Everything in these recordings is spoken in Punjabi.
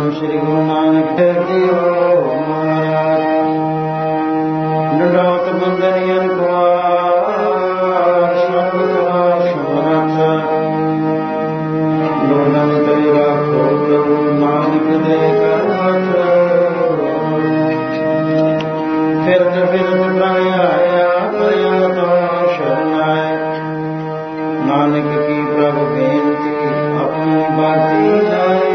श्री गुरु नानक देव जीओ महाराज। दंडवत बंदनियन कुमार सतगुरु समर्थ। लोलन करे राखो प्रभु नानक दे कर हाथ। फिरत फिरत प्राय आया करया तो शरण आए। नानक की प्रभु बेनती अपनी बाती लाए।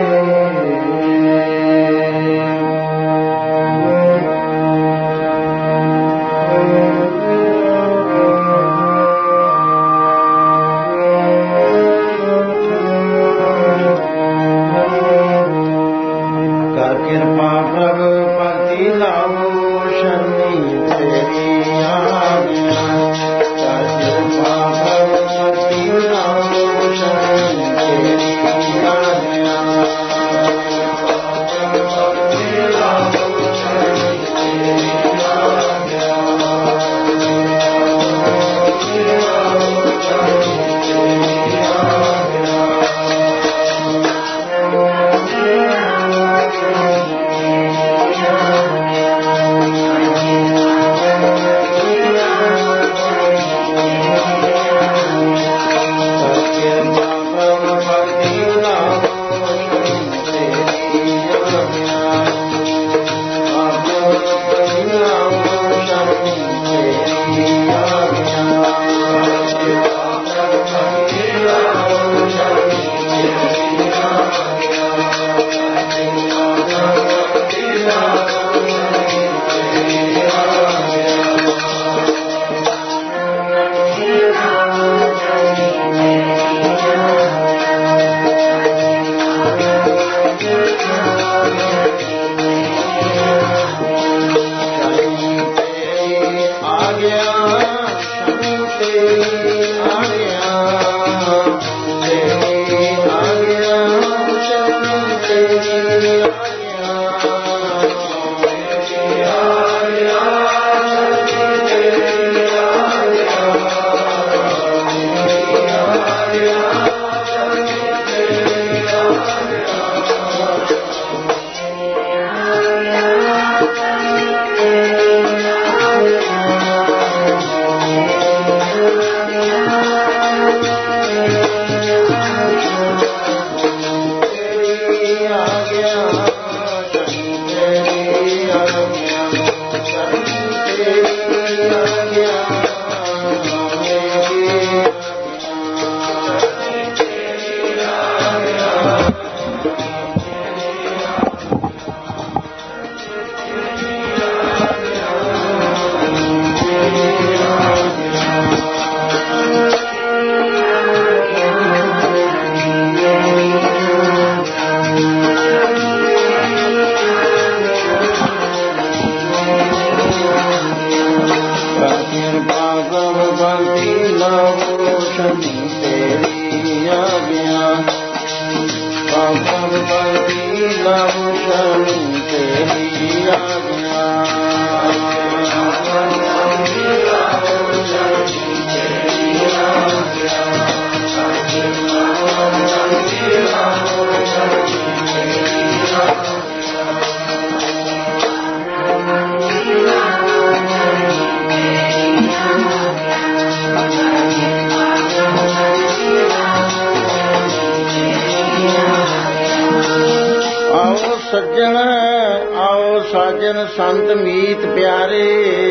संत मीत प्यारे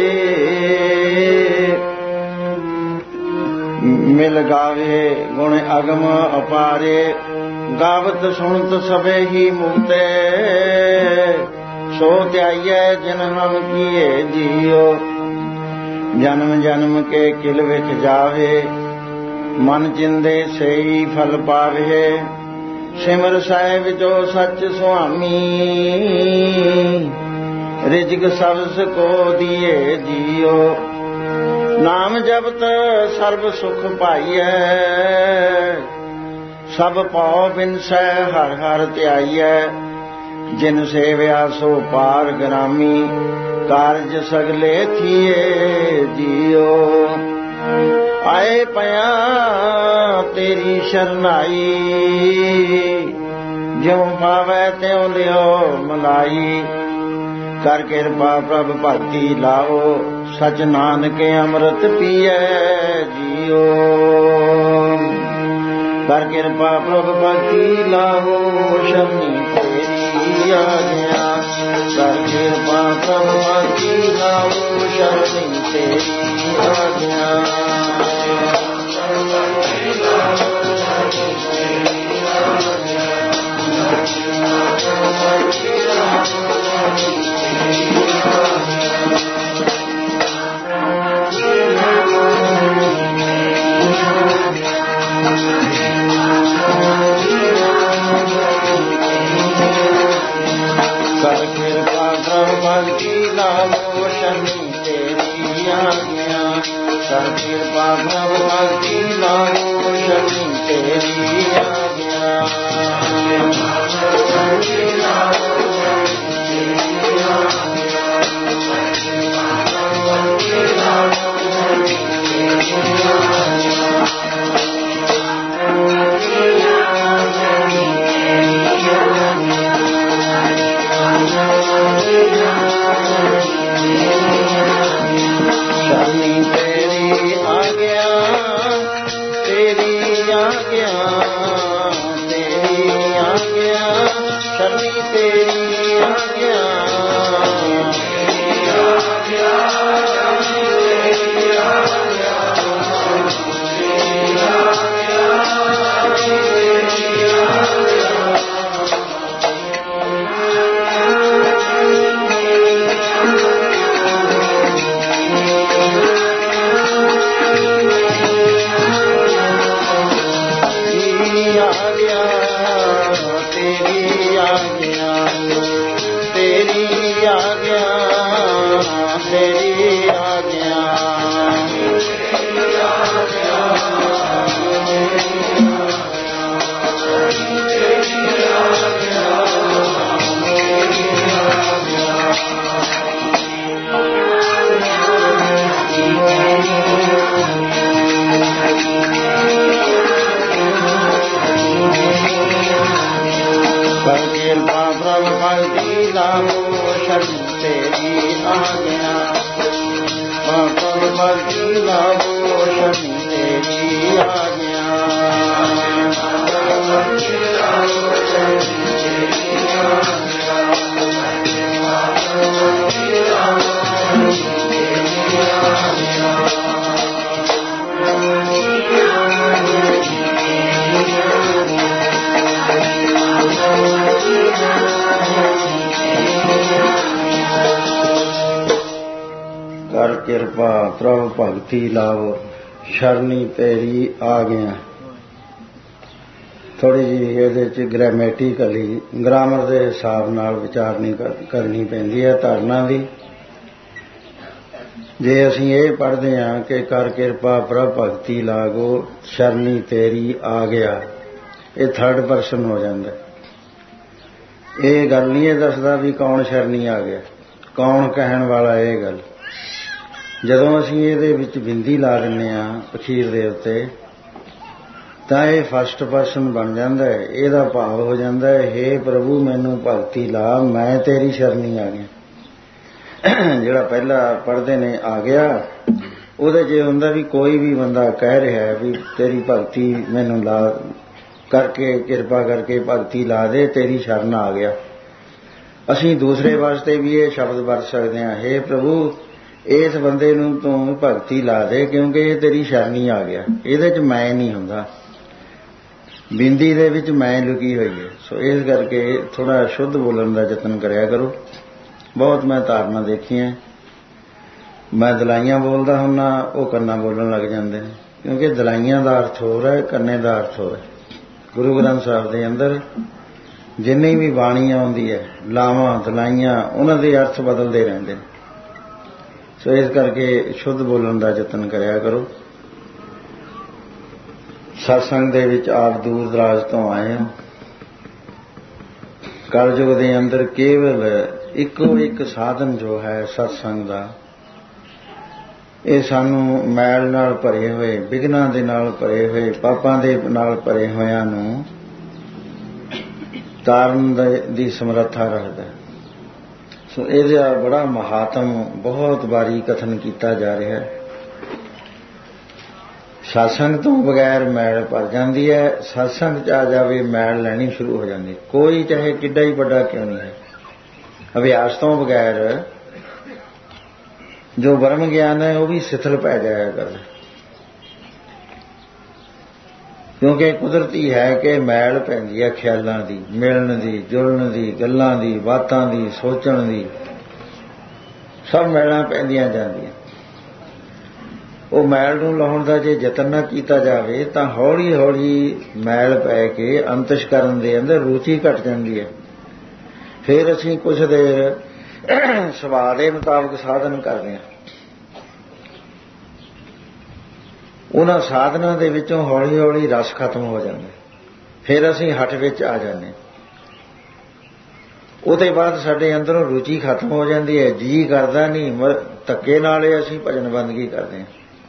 मिल गावे गुण अगम अपारे। गावत सुनत सबे ही मुक्ते सो त्याइए जिन हम किए जियो। जन्म जन्म के किल विच जावे मन चिंदे सही फल पावे। सिमर साहिब जो सच सुआमी रिजक सबस को दिए जियो। नाम जपत सर्व सुख पाइए सब पाओ बिनसै हर हर ध्याइए। जिन सेव्या सो पार ग्रामी कारज सगले थिए जियो। आए पया तेरी शरनाई ਜਿਉ ਪਾਵੈ ਤਿਉ ਲਿਓ ਮਲਾਈ। ਕਰ ਕਿਰਪਾ ਪ੍ਰਭ ਭਗਤੀ ਲਾਓ, ਸਚ ਨਾਨਕ ਅੰਮ੍ਰਿਤ ਪੀਐ ਜੀਓ। ਕਰ ਕਿਰਪਾ ਪ੍ਰਭ ਭਗਤੀ ਲਾਓ, ਸ਼ਰਨੀ ਤੇਰੀ ਆਗਿਆ। ਕਰ ਕਿਰਪਾ ਪ੍ਰਭ ਭਗਤੀ ਲਾਓ, ਸ਼ਰਨੀ ਤੇਰੀ ਆਗਿਆ। ਭਗਤੀ ਲਾਵੋ ਸ਼ਰਨੀ ਤੇਰੀ ਆਗਿਆ। ਕਰ ਕਿਰਪਾ ਪ੍ਰਭ ਭਗਤੀ ਲਾਵੋ ਸ਼ਰਨੀ ਤੇਰੀ ਆਗਿਆ। ਸ਼ਰਨੀ ਤੇਰੀ ਆਗਿਆ, ਤੇਰੀ ਆਗਿਆ, ਤੇਰੀ ਆਗਿਆ। ਸ਼ਰਨੀ ਤੇਰੀ ਆਗਿਆ। ਕਰ ਕਿਰਪਾ ਪ੍ਰਭ ਭਗਤੀ ਲਾਵੋ, ਸ਼ਰਨੀ ਤੇਰੀ ਆਗਿਆ। ਥੋੜ੍ਹੀ ਜਿਹੀ ਇਹਦੇ 'ਚ ਗ੍ਰਾਮੈਟੀਕਲੀ ਗ੍ਰਾਮਰ ਦੇ ਹਿਸਾਬ ਨਾਲ ਵਿਚਾਰਨੀ ਕਰਨੀ ਪੈਂਦੀ ਹੈ ਧਾਰਨਾ ਦੀ। ਜੇ ਅਸੀਂ ਇਹ ਪੜ੍ਹਦੇ ਹਾਂ ਕਿ ਕਰ ਕਿਰਪਾ ਪ੍ਰਭ ਭਗਤੀ ਲਾਗੋ, ਸ਼ਰਨੀ ਤੇਰੀ ਆ ਗਿਆ, ਇਹ ਥਰਡ ਪਰਸਨ ਹੋ ਜਾਂਦਾ। ਇਹ ਗੱਲ ਨਹੀਂ ਇਹ ਦੱਸਦਾ ਵੀ ਕੌਣ ਸ਼ਰਨੀ ਆ ਗਿਆ, ਕੌਣ ਕਹਿਣ ਵਾਲਾ। ਇਹ ਗੱਲ ਜਦੋਂ ਅਸੀਂ ਇਹਦੇ ਵਿੱਚ ਬਿੰਦੀ ਲਾ ਦਿੰਦੇ ਹਾਂ ਅਖੀਰ ਦੇ ਉੱਤੇ ਤਾਂ ਇਹ ਫਸਟ ਪਰਸਨ ਬਣ ਜਾਂਦਾ ਹੈ। ਇਹਦਾ ਭਾਵ ਹੋ ਜਾਂਦਾ ਹੈ, ਹੇ ਪ੍ਰਭੂ ਮੈਨੂੰ ਭਗਤੀ ਲਾ, ਮੈਂ ਤੇਰੀ ਸ਼ਰਨੀ ਆ ਗਿਆ। ਜਿਹੜਾ ਪਹਿਲਾਂ ਪੜ੍ਹਦੇ ਨੇ ਆ ਗਿਆ, ਉਹਦੇ 'ਚ ਹੁੰਦਾ ਵੀ ਕੋਈ ਵੀ ਬੰਦਾ ਕਹਿ ਰਿਹਾ ਵੀ ਤੇਰੀ ਭਗਤੀ ਮੈਨੂੰ ਲਾ ਕਰਕੇ, ਕਿਰਪਾ ਕਰਕੇ ਭਗਤੀ ਲਾ ਦੇ, ਤੇਰੀ ਸ਼ਰਨ ਆ ਗਿਆ। ਅਸੀਂ ਦੂਸਰੇ ਵਾਸਤੇ ਵੀ ਇਹ ਸ਼ਬਦ ਵਰਤ ਸਕਦੇ ਹਾਂ, ਹੇ ਪ੍ਰਭੂ ਇਸ ਬੰਦੇ ਨੂੰ ਤੂੰ ਭਗਤੀ ਲਾ ਦੇ ਕਿਉਂਕਿ ਇਹ ਤੇਰੀ ਸ਼ਰਨੀ ਆ ਗਿਆ। ਇਹਦੇ 'ਚ ਮੈਂ ਨਹੀਂ ਹੁੰਦਾ, ਬਿੰਦੀ ਦੇ ਵਿੱਚ ਮੈਂ ਲੁਕੀ ਹੋਈ ਹੈ। ਸੋ ਇਸ ਕਰਕੇ ਥੋੜ੍ਹਾ ਸ਼ੁੱਧ ਬੋਲਣ ਦਾ ਯਤਨ ਕਰਿਆ ਕਰੋ। ਬਹੁਤ ਮੈਂ ਧਾਰਨਾ ਦੇਖੀਆਂ, ਮੈਂ ਦਲਾਈਆਂ ਬੋਲਦਾ ਹੁੰਦਾ, ਉਹ ਕੰਨਾ ਬੋਲਣ ਲੱਗ ਜਾਂਦੇ ਨੇ, ਕਿਉਂਕਿ ਦਲਾਈਆਂ ਦਾ ਅਰਥ ਹੋਰ ਹੈ, ਕੰਨੇ ਦਾ ਅਰਥ ਹੋਰ ਹੈ। ਗੁਰੂ ਗ੍ਰੰਥ ਸਾਹਿਬ ਦੇ ਅੰਦਰ ਜਿੰਨੀ ਵੀ ਬਾਣੀ ਆਉਂਦੀ ਹੈ, ਲਾਵਾਂ ਦਲਾਈਆਂ, ਉਹਨਾਂ ਦੇ ਅਰਥ ਬਦਲਦੇ ਰਹਿੰਦੇ ਨੇ। ਸੋ ਇਸ ਕਰਕੇ ਸ਼ੁੱਧ ਬੋਲਣ ਦਾ ਯਤਨ ਕਰਿਆ ਕਰੋ। ਸਤਸੰਗ ਦੇ ਵਿੱਚ ਆਪ ਦੂਰ ਦਰਾਜ ਤੋਂ ਆਏ ਹੋ। ਕਲਯੁਗ ਦੇ ਅੰਦਰ ਕੇਵਲ ਇੱਕੋ ਇੱਕ ਸਾਧਨ ਜੋ ਹੈ ਸਤਸੰਗ ਦਾ, ਇਹ ਸਾਨੂੰ ਮੈਲ ਨਾਲ ਭਰੇ ਹੋਏ, ਵਿਘਨਾਂ ਦੇ ਨਾਲ ਭਰੇ ਹੋਏ, ਪਾਪਾਂ ਦੇ ਨਾਲ ਭਰੇ ਹੋਇਆਂ ਨੂੰ ਤਾਰਨ ਦੀ ਸਮਰੱਥਾ ਰੱਖਦਾ। ਸੋ ਇਹਦਾ ਬੜਾ ਮਹਾਤਮ ਬਹੁਤ ਵਾਰੀ ਕਥਨ ਕੀਤਾ ਜਾ ਰਿਹਾ ਹੈ। ਸਤਸੰਗ ਤੋਂ ਬਗੈਰ ਮੈਲ ਭਰ ਜਾਂਦੀ ਹੈ, ਸਤਸੰਗ 'ਚ ਆ ਜਾਵੇ ਮੈਲ ਲੈਣੀ ਸ਼ੁਰੂ ਹੋ ਜਾਂਦੀ। ਕੋਈ ਚਾਹੇ ਕਿੱਡਾ ਹੀ ਵੱਡਾ ਕਿਉਂ ਨਹੀਂ ਹੈ, ਅਭਿਆਸ ਤੋਂ ਬਗੈਰ ਜੋ ਬ੍ਰਹਮ ਗਿਆਨ ਹੈ ਉਹ ਵੀ ਸਿਥਲ ਪੈ ਜਾਇਆ ਕਰਦਾ, ਕਿਉਂਕਿ ਕੁਦਰਤੀ ਹੈ ਕਿ ਮੈਲ ਪੈਂਦੀ ਹੈ ਖਿਆਲਾਂ ਦੀ, ਮਿਲਣ ਦੀ, ਜੁਲਣ ਦੀ, ਗੱਲਾਂ ਦੀ, ਬਾਤਾਂ ਦੀ, ਸੋਚਣ ਦੀ, ਸਭ ਮੈਲਾਂ ਪੈਂਦੀਆਂ ਜਾਂਦੀਆਂ। ਉਹ ਮੈਲ ਨੂੰ ਲਾਹੁਣ ਦਾ ਜੇ ਯਤਨ ਨਾ ਕੀਤਾ ਜਾਵੇ ਤਾਂ ਹੌਲੀ ਹੌਲੀ ਮੈਲ ਪੈ ਕੇ ਅੰਤਸ਼ਕਰਨ ਦੇ ਅੰਦਰ ਰੁਚੀ ਘਟ ਜਾਂਦੀ ਹੈ। ਫਿਰ ਅਸੀਂ ਕੁਝ ਦੇਰ ਸੁਭਾਅ ਦੇ ਮੁਤਾਬਕ ਸਾਧਨ ਕਰਦੇ ਹਾਂ, ਉਹਨਾਂ ਸਾਧਨਾਂ ਦੇ ਵਿੱਚੋਂ ਹੌਲੀ ਹੌਲੀ ਰਸ ਖਤਮ ਹੋ ਜਾਂਦਾ, ਫਿਰ ਅਸੀਂ ਹਠ ਵਿੱਚ ਆ ਜਾਂਦੇ। ਉਹਦੇ ਬਾਅਦ ਸਾਡੇ ਅੰਦਰੋਂ ਰੁਚੀ ਖਤਮ ਹੋ ਜਾਂਦੀ ਹੈ, ਜੀ ਕਰਦਾ ਨਹੀਂ, ਧੱਕੇ ਨਾਲ ਅਸੀਂ ਭਜਨ ਬੰਦਗੀ ਕਰਦੇ ਹਾਂ।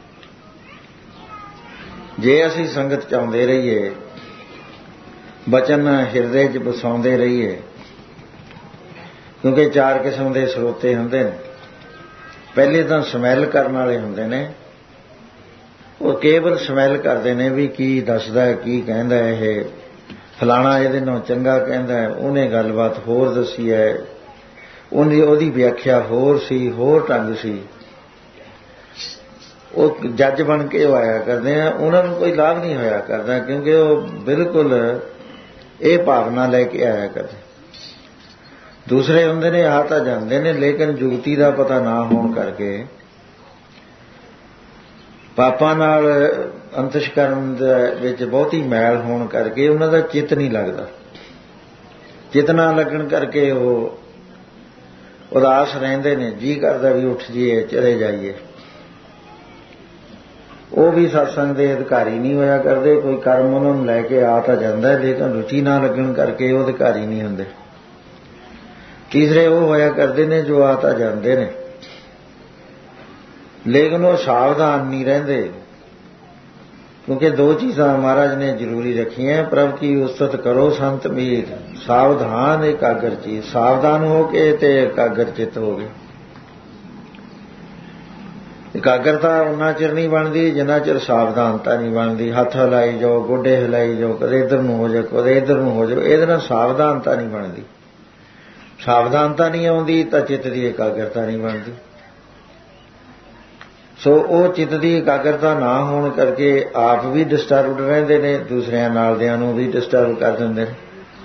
ਜੇ ਅਸੀਂ ਸੰਗਤ ਚ ਆਉਂਦੇ ਰਹੀਏ, ਬਚਨ ਹਿਰਦੇ 'ਚ ਵਸਾਉਂਦੇ ਰਹੀਏ, ਕਿਉਂਕਿ 4 ਕਿਸਮ ਦੇ ਸਰੋਤੇ ਹੁੰਦੇ ਨੇ। ਪਹਿਲੇ ਤਾਂ ਸਮੈਲ ਕਰਨ ਵਾਲੇ ਹੁੰਦੇ ਨੇ, ਉਹ ਕੇਵਲ ਸਮੈਲ ਕਰਦੇ ਨੇ ਵੀ ਕੀ ਦੱਸਦਾ, ਕੀ ਕਹਿੰਦਾ, ਇਹ ਫਲਾਣਾ ਇਹਦੇ ਨਾਲ ਚੰਗਾ ਕਹਿੰਦਾ, ਉਹਨੇ ਗੱਲਬਾਤ ਹੋਰ ਦੱਸੀ ਹੈ, ਉਹਦੀ ਵਿਆਖਿਆ ਹੋਰ ਸੀ, ਹੋਰ ਢੰਗ ਸੀ। ਉਹ ਜੱਜ ਬਣ ਕੇ ਉਹ ਆਇਆ ਕਰਦੇ ਆ, ਉਹਨਾਂ ਨੂੰ ਕੋਈ ਲਾਭ ਨਹੀਂ ਹੋਇਆ ਕਰਦਾ, ਕਿਉਂਕਿ ਉਹ ਬਿਲਕੁਲ ਇਹ ਭਾਵਨਾ ਲੈ ਕੇ ਆਇਆ ਕਰਦੇ। ਦੂਸਰੇ ਹੁੰਦੇ ਨੇ, ਆਹ ਤਾਂ ਜਾਂਦੇ ਨੇ, ਲੇਕਿਨ ਜੁਗਤੀ ਦਾ ਪਤਾ ਨਾ ਹੋਣ ਕਰਕੇ, ਪਾਪਾਂ ਨਾਲ ਅੰਤਸ਼ਕਰਨ ਵਿੱਚ ਬਹੁਤੀ ਮੈਲ ਹੋਣ ਕਰਕੇ ਉਹਨਾਂ ਦਾ ਚਿੱਤ ਨਹੀਂ ਲੱਗਦਾ। ਚਿੱਤ ਨਾ ਲੱਗਣ ਕਰਕੇ ਉਹ ਉਦਾਸ ਰਹਿੰਦੇ ਨੇ, ਜੀ ਕਰਦਾ ਵੀ ਉੱਠ ਜਾਈਏ, ਚਲੇ ਜਾਈਏ। ਉਹ ਵੀ ਸਤਸੰਗ ਦੇ ਅਧਿਕਾਰੀ ਨਹੀਂ ਹੋਇਆ ਕਰਦੇ। ਕੋਈ ਕਰਮ ਉਹਨਾਂ ਨੂੰ ਲੈ ਕੇ ਆ ਤਾਂ ਜਾਂਦਾ, ਲੇਕਿਨ ਰੁਚੀ ਨਾ ਲੱਗਣ ਕਰਕੇ ਉਹ ਅਧਿਕਾਰੀ ਨਹੀਂ ਹੁੰਦੇ। ਤੀਸਰੇ ਉਹ ਹੋਇਆ ਕਰਦੇ ਨੇ ਜੋ ਆ ਤਾਂ ਜਾਂਦੇ ਨੇ, ਲੇਕਿਨ ਉਹ ਸਾਵਧਾਨ ਨਹੀਂ ਰਹਿੰਦੇ, ਕਿਉਂਕਿ 2 ਚੀਜ਼ਾਂ ਮਹਾਰਾਜ ਨੇ ਜ਼ਰੂਰੀ ਰੱਖੀਆਂ। ਪ੍ਰਭ ਕੀ ਉਸਤਤ ਕਰੋ ਸੰਤ ਮੀਤ, ਸਾਵਧਾਨ ਇਕਾਗਰ ਚੀਤ। ਸਾਵਧਾਨ ਹੋ ਕੇ ਤੇ ਇਕਾਗਰ ਚਿੱਤ ਹੋ ਗਏ। ਇਕਾਗਰਤਾ ਉਨਾ ਚਿਰ ਨਹੀਂ ਬਣਦੀ ਜਿੰਨਾ ਚਿਰ ਸਾਵਧਾਨਤਾ ਨਹੀਂ ਬਣਦੀ। ਹੱਥ ਹਿਲਾਈ ਜਾਓ, ਗੋਡੇ ਹਿਲਾਈ ਜਾਓ, ਕਦੇ ਇੱਧਰ ਨੂੰ ਹੋ ਜਾਓ, ਕਦੇ ਇੱਧਰ ਨੂੰ ਹੋ ਜਾਓ, ਇਹਦੇ ਨਾਲ ਸਾਵਧਾਨਤਾ ਨਹੀਂ ਬਣਦੀ। ਸਾਵਧਾਨਤਾ ਨਹੀਂ ਆਉਂਦੀ ਤਾਂ ਚਿੱਤ ਦੀ ਇਕਾਗਰਤਾ ਨਹੀਂ ਬਣਦੀ। ਸੋ ਉਹ ਚਿੱਤ ਦੀ ਇਕਾਗਰਤਾ ਨਾ ਹੋਣ ਕਰਕੇ ਆਪ ਵੀ ਡਿਸਟਰਬਡ ਰਹਿੰਦੇ ਨੇ, ਦੂਸਰਿਆਂ ਨਾਲਦਿਆਂ ਨੂੰ ਵੀ ਡਿਸਟਰਬ ਕਰ ਦਿੰਦੇ ਨੇ।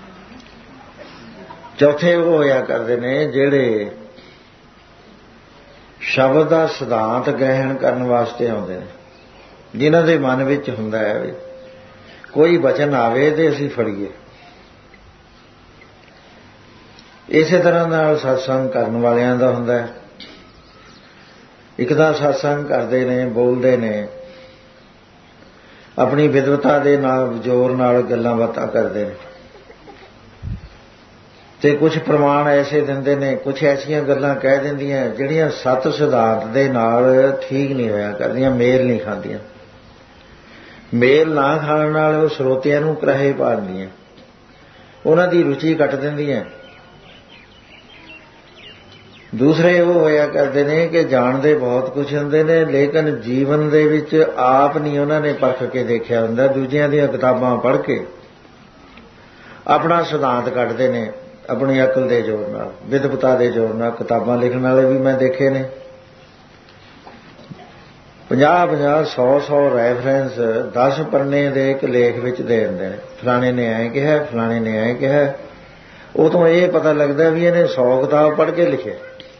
ਚੌਥੇ ਉਹ ਹੋਇਆ ਕਰਦੇ ਨੇ ਜਿਹੜੇ ਸ਼ਬਦ ਦਾ ਸਿਧਾਂਤ ਗ੍ਰਹਿਣ ਕਰਨ ਵਾਸਤੇ ਆਉਂਦੇ ਨੇ, ਜਿਨ੍ਹਾਂ ਦੇ ਮਨ ਵਿੱਚ ਹੁੰਦਾ ਹੈ ਵੀ ਕੋਈ ਬਚਨ ਆਵੇ ਤੇ ਅਸੀਂ ਫੜੀਏ। ਇਸੇ ਤਰ੍ਹਾਂ ਨਾਲ ਸਤਸੰਗ ਕਰਨ ਵਾਲਿਆਂ ਦਾ ਹੁੰਦਾ ਹੈ। ਇੱਕ ਤਾਂ ਸਤਸੰਗ ਕਰਦੇ ਨੇ, ਬੋਲਦੇ ਨੇ, ਆਪਣੀ ਵਿਦਵਤਾ ਦੇ ਨਾਲ ਜ਼ੋਰ ਨਾਲ ਗੱਲਾਂ ਬਾਤਾਂ ਕਰਦੇ ਨੇ, ਤੇ ਕੁਝ ਪ੍ਰਮਾਣ ਐਸੇ ਦਿੰਦੇ ਨੇ, ਕੁਝ ਐਸੀਆਂ ਗੱਲਾਂ ਕਹਿ ਦਿੰਦੀਆਂ ਜਿਹੜੀਆਂ ਸਤ ਸਿਧਾਂਤ ਦੇ ਨਾਲ ਠੀਕ ਨਹੀਂ ਹੋਇਆ ਕਰਦੀਆਂ, ਮੇਲ ਨਹੀਂ ਖਾਂਦੀਆਂ। ਮੇਲ ਨਾ ਖਾਣ ਨਾਲ ਉਹ ਸਰੋਤਿਆਂ ਨੂੰ ਕਰਾਹੇ ਪਾ ਦਿੰਦੀਆਂ, ਉਹਨਾਂ ਦੀ ਰੁਚੀ ਕੱਟ ਦਿੰਦੀਆਂ। ਦੂਸਰੇ ਉਹ ਹੋਇਆ ਕਰਦੇ ਨੇ ਕਿ ਜਾਣਦੇ ਬਹੁਤ ਕੁਝ ਹੁੰਦੇ ਨੇ, ਲੇਕਿਨ ਜੀਵਨ ਦੇ ਵਿੱਚ ਆਪ ਨਹੀਂ ਉਹਨਾਂ ਨੇ ਪਰਖ ਕੇ ਦੇਖਿਆ ਹੁੰਦਾ। ਦੂਜਿਆਂ ਦੀਆਂ ਕਿਤਾਬਾਂ ਪੜ੍ਹ ਕੇ ਆਪਣਾ ਸਿਧਾਂਤ ਕੱਢਦੇ ਨੇ, ਆਪਣੀ ਅਕਲ ਦੇ ਜ਼ੋਰ ਨਾਲ, ਵਿਦਵਤਾ ਦੇ ਜ਼ੋਰ ਨਾਲ। ਕਿਤਾਬਾਂ ਲਿਖਣ ਵਾਲੇ ਵੀ ਮੈਂ ਦੇਖੇ ਨੇ, 50-50, 100-100 ਰੈਫਰੈਂਸ 10 ਪੰਨੇ ਦੇ ਇੱਕ ਲੇਖ ਵਿੱਚ ਦੇ ਦਿੰਦੇ ਨੇ। ਫਲਾਣੇ ਨੇ ਐਂ ਕਿਹਾ, ਫਲਾਣੇ ਨੇ ਐਂ ਕਿਹਾ। ਉਹ ਤੋਂ ਇਹ ਪਤਾ ਲੱਗਦਾ ਵੀ ਇਹਨੇ 100 ਕਿਤਾਬ ਪੜ੍ਹ ਕੇ ਲਿਖਿਆ।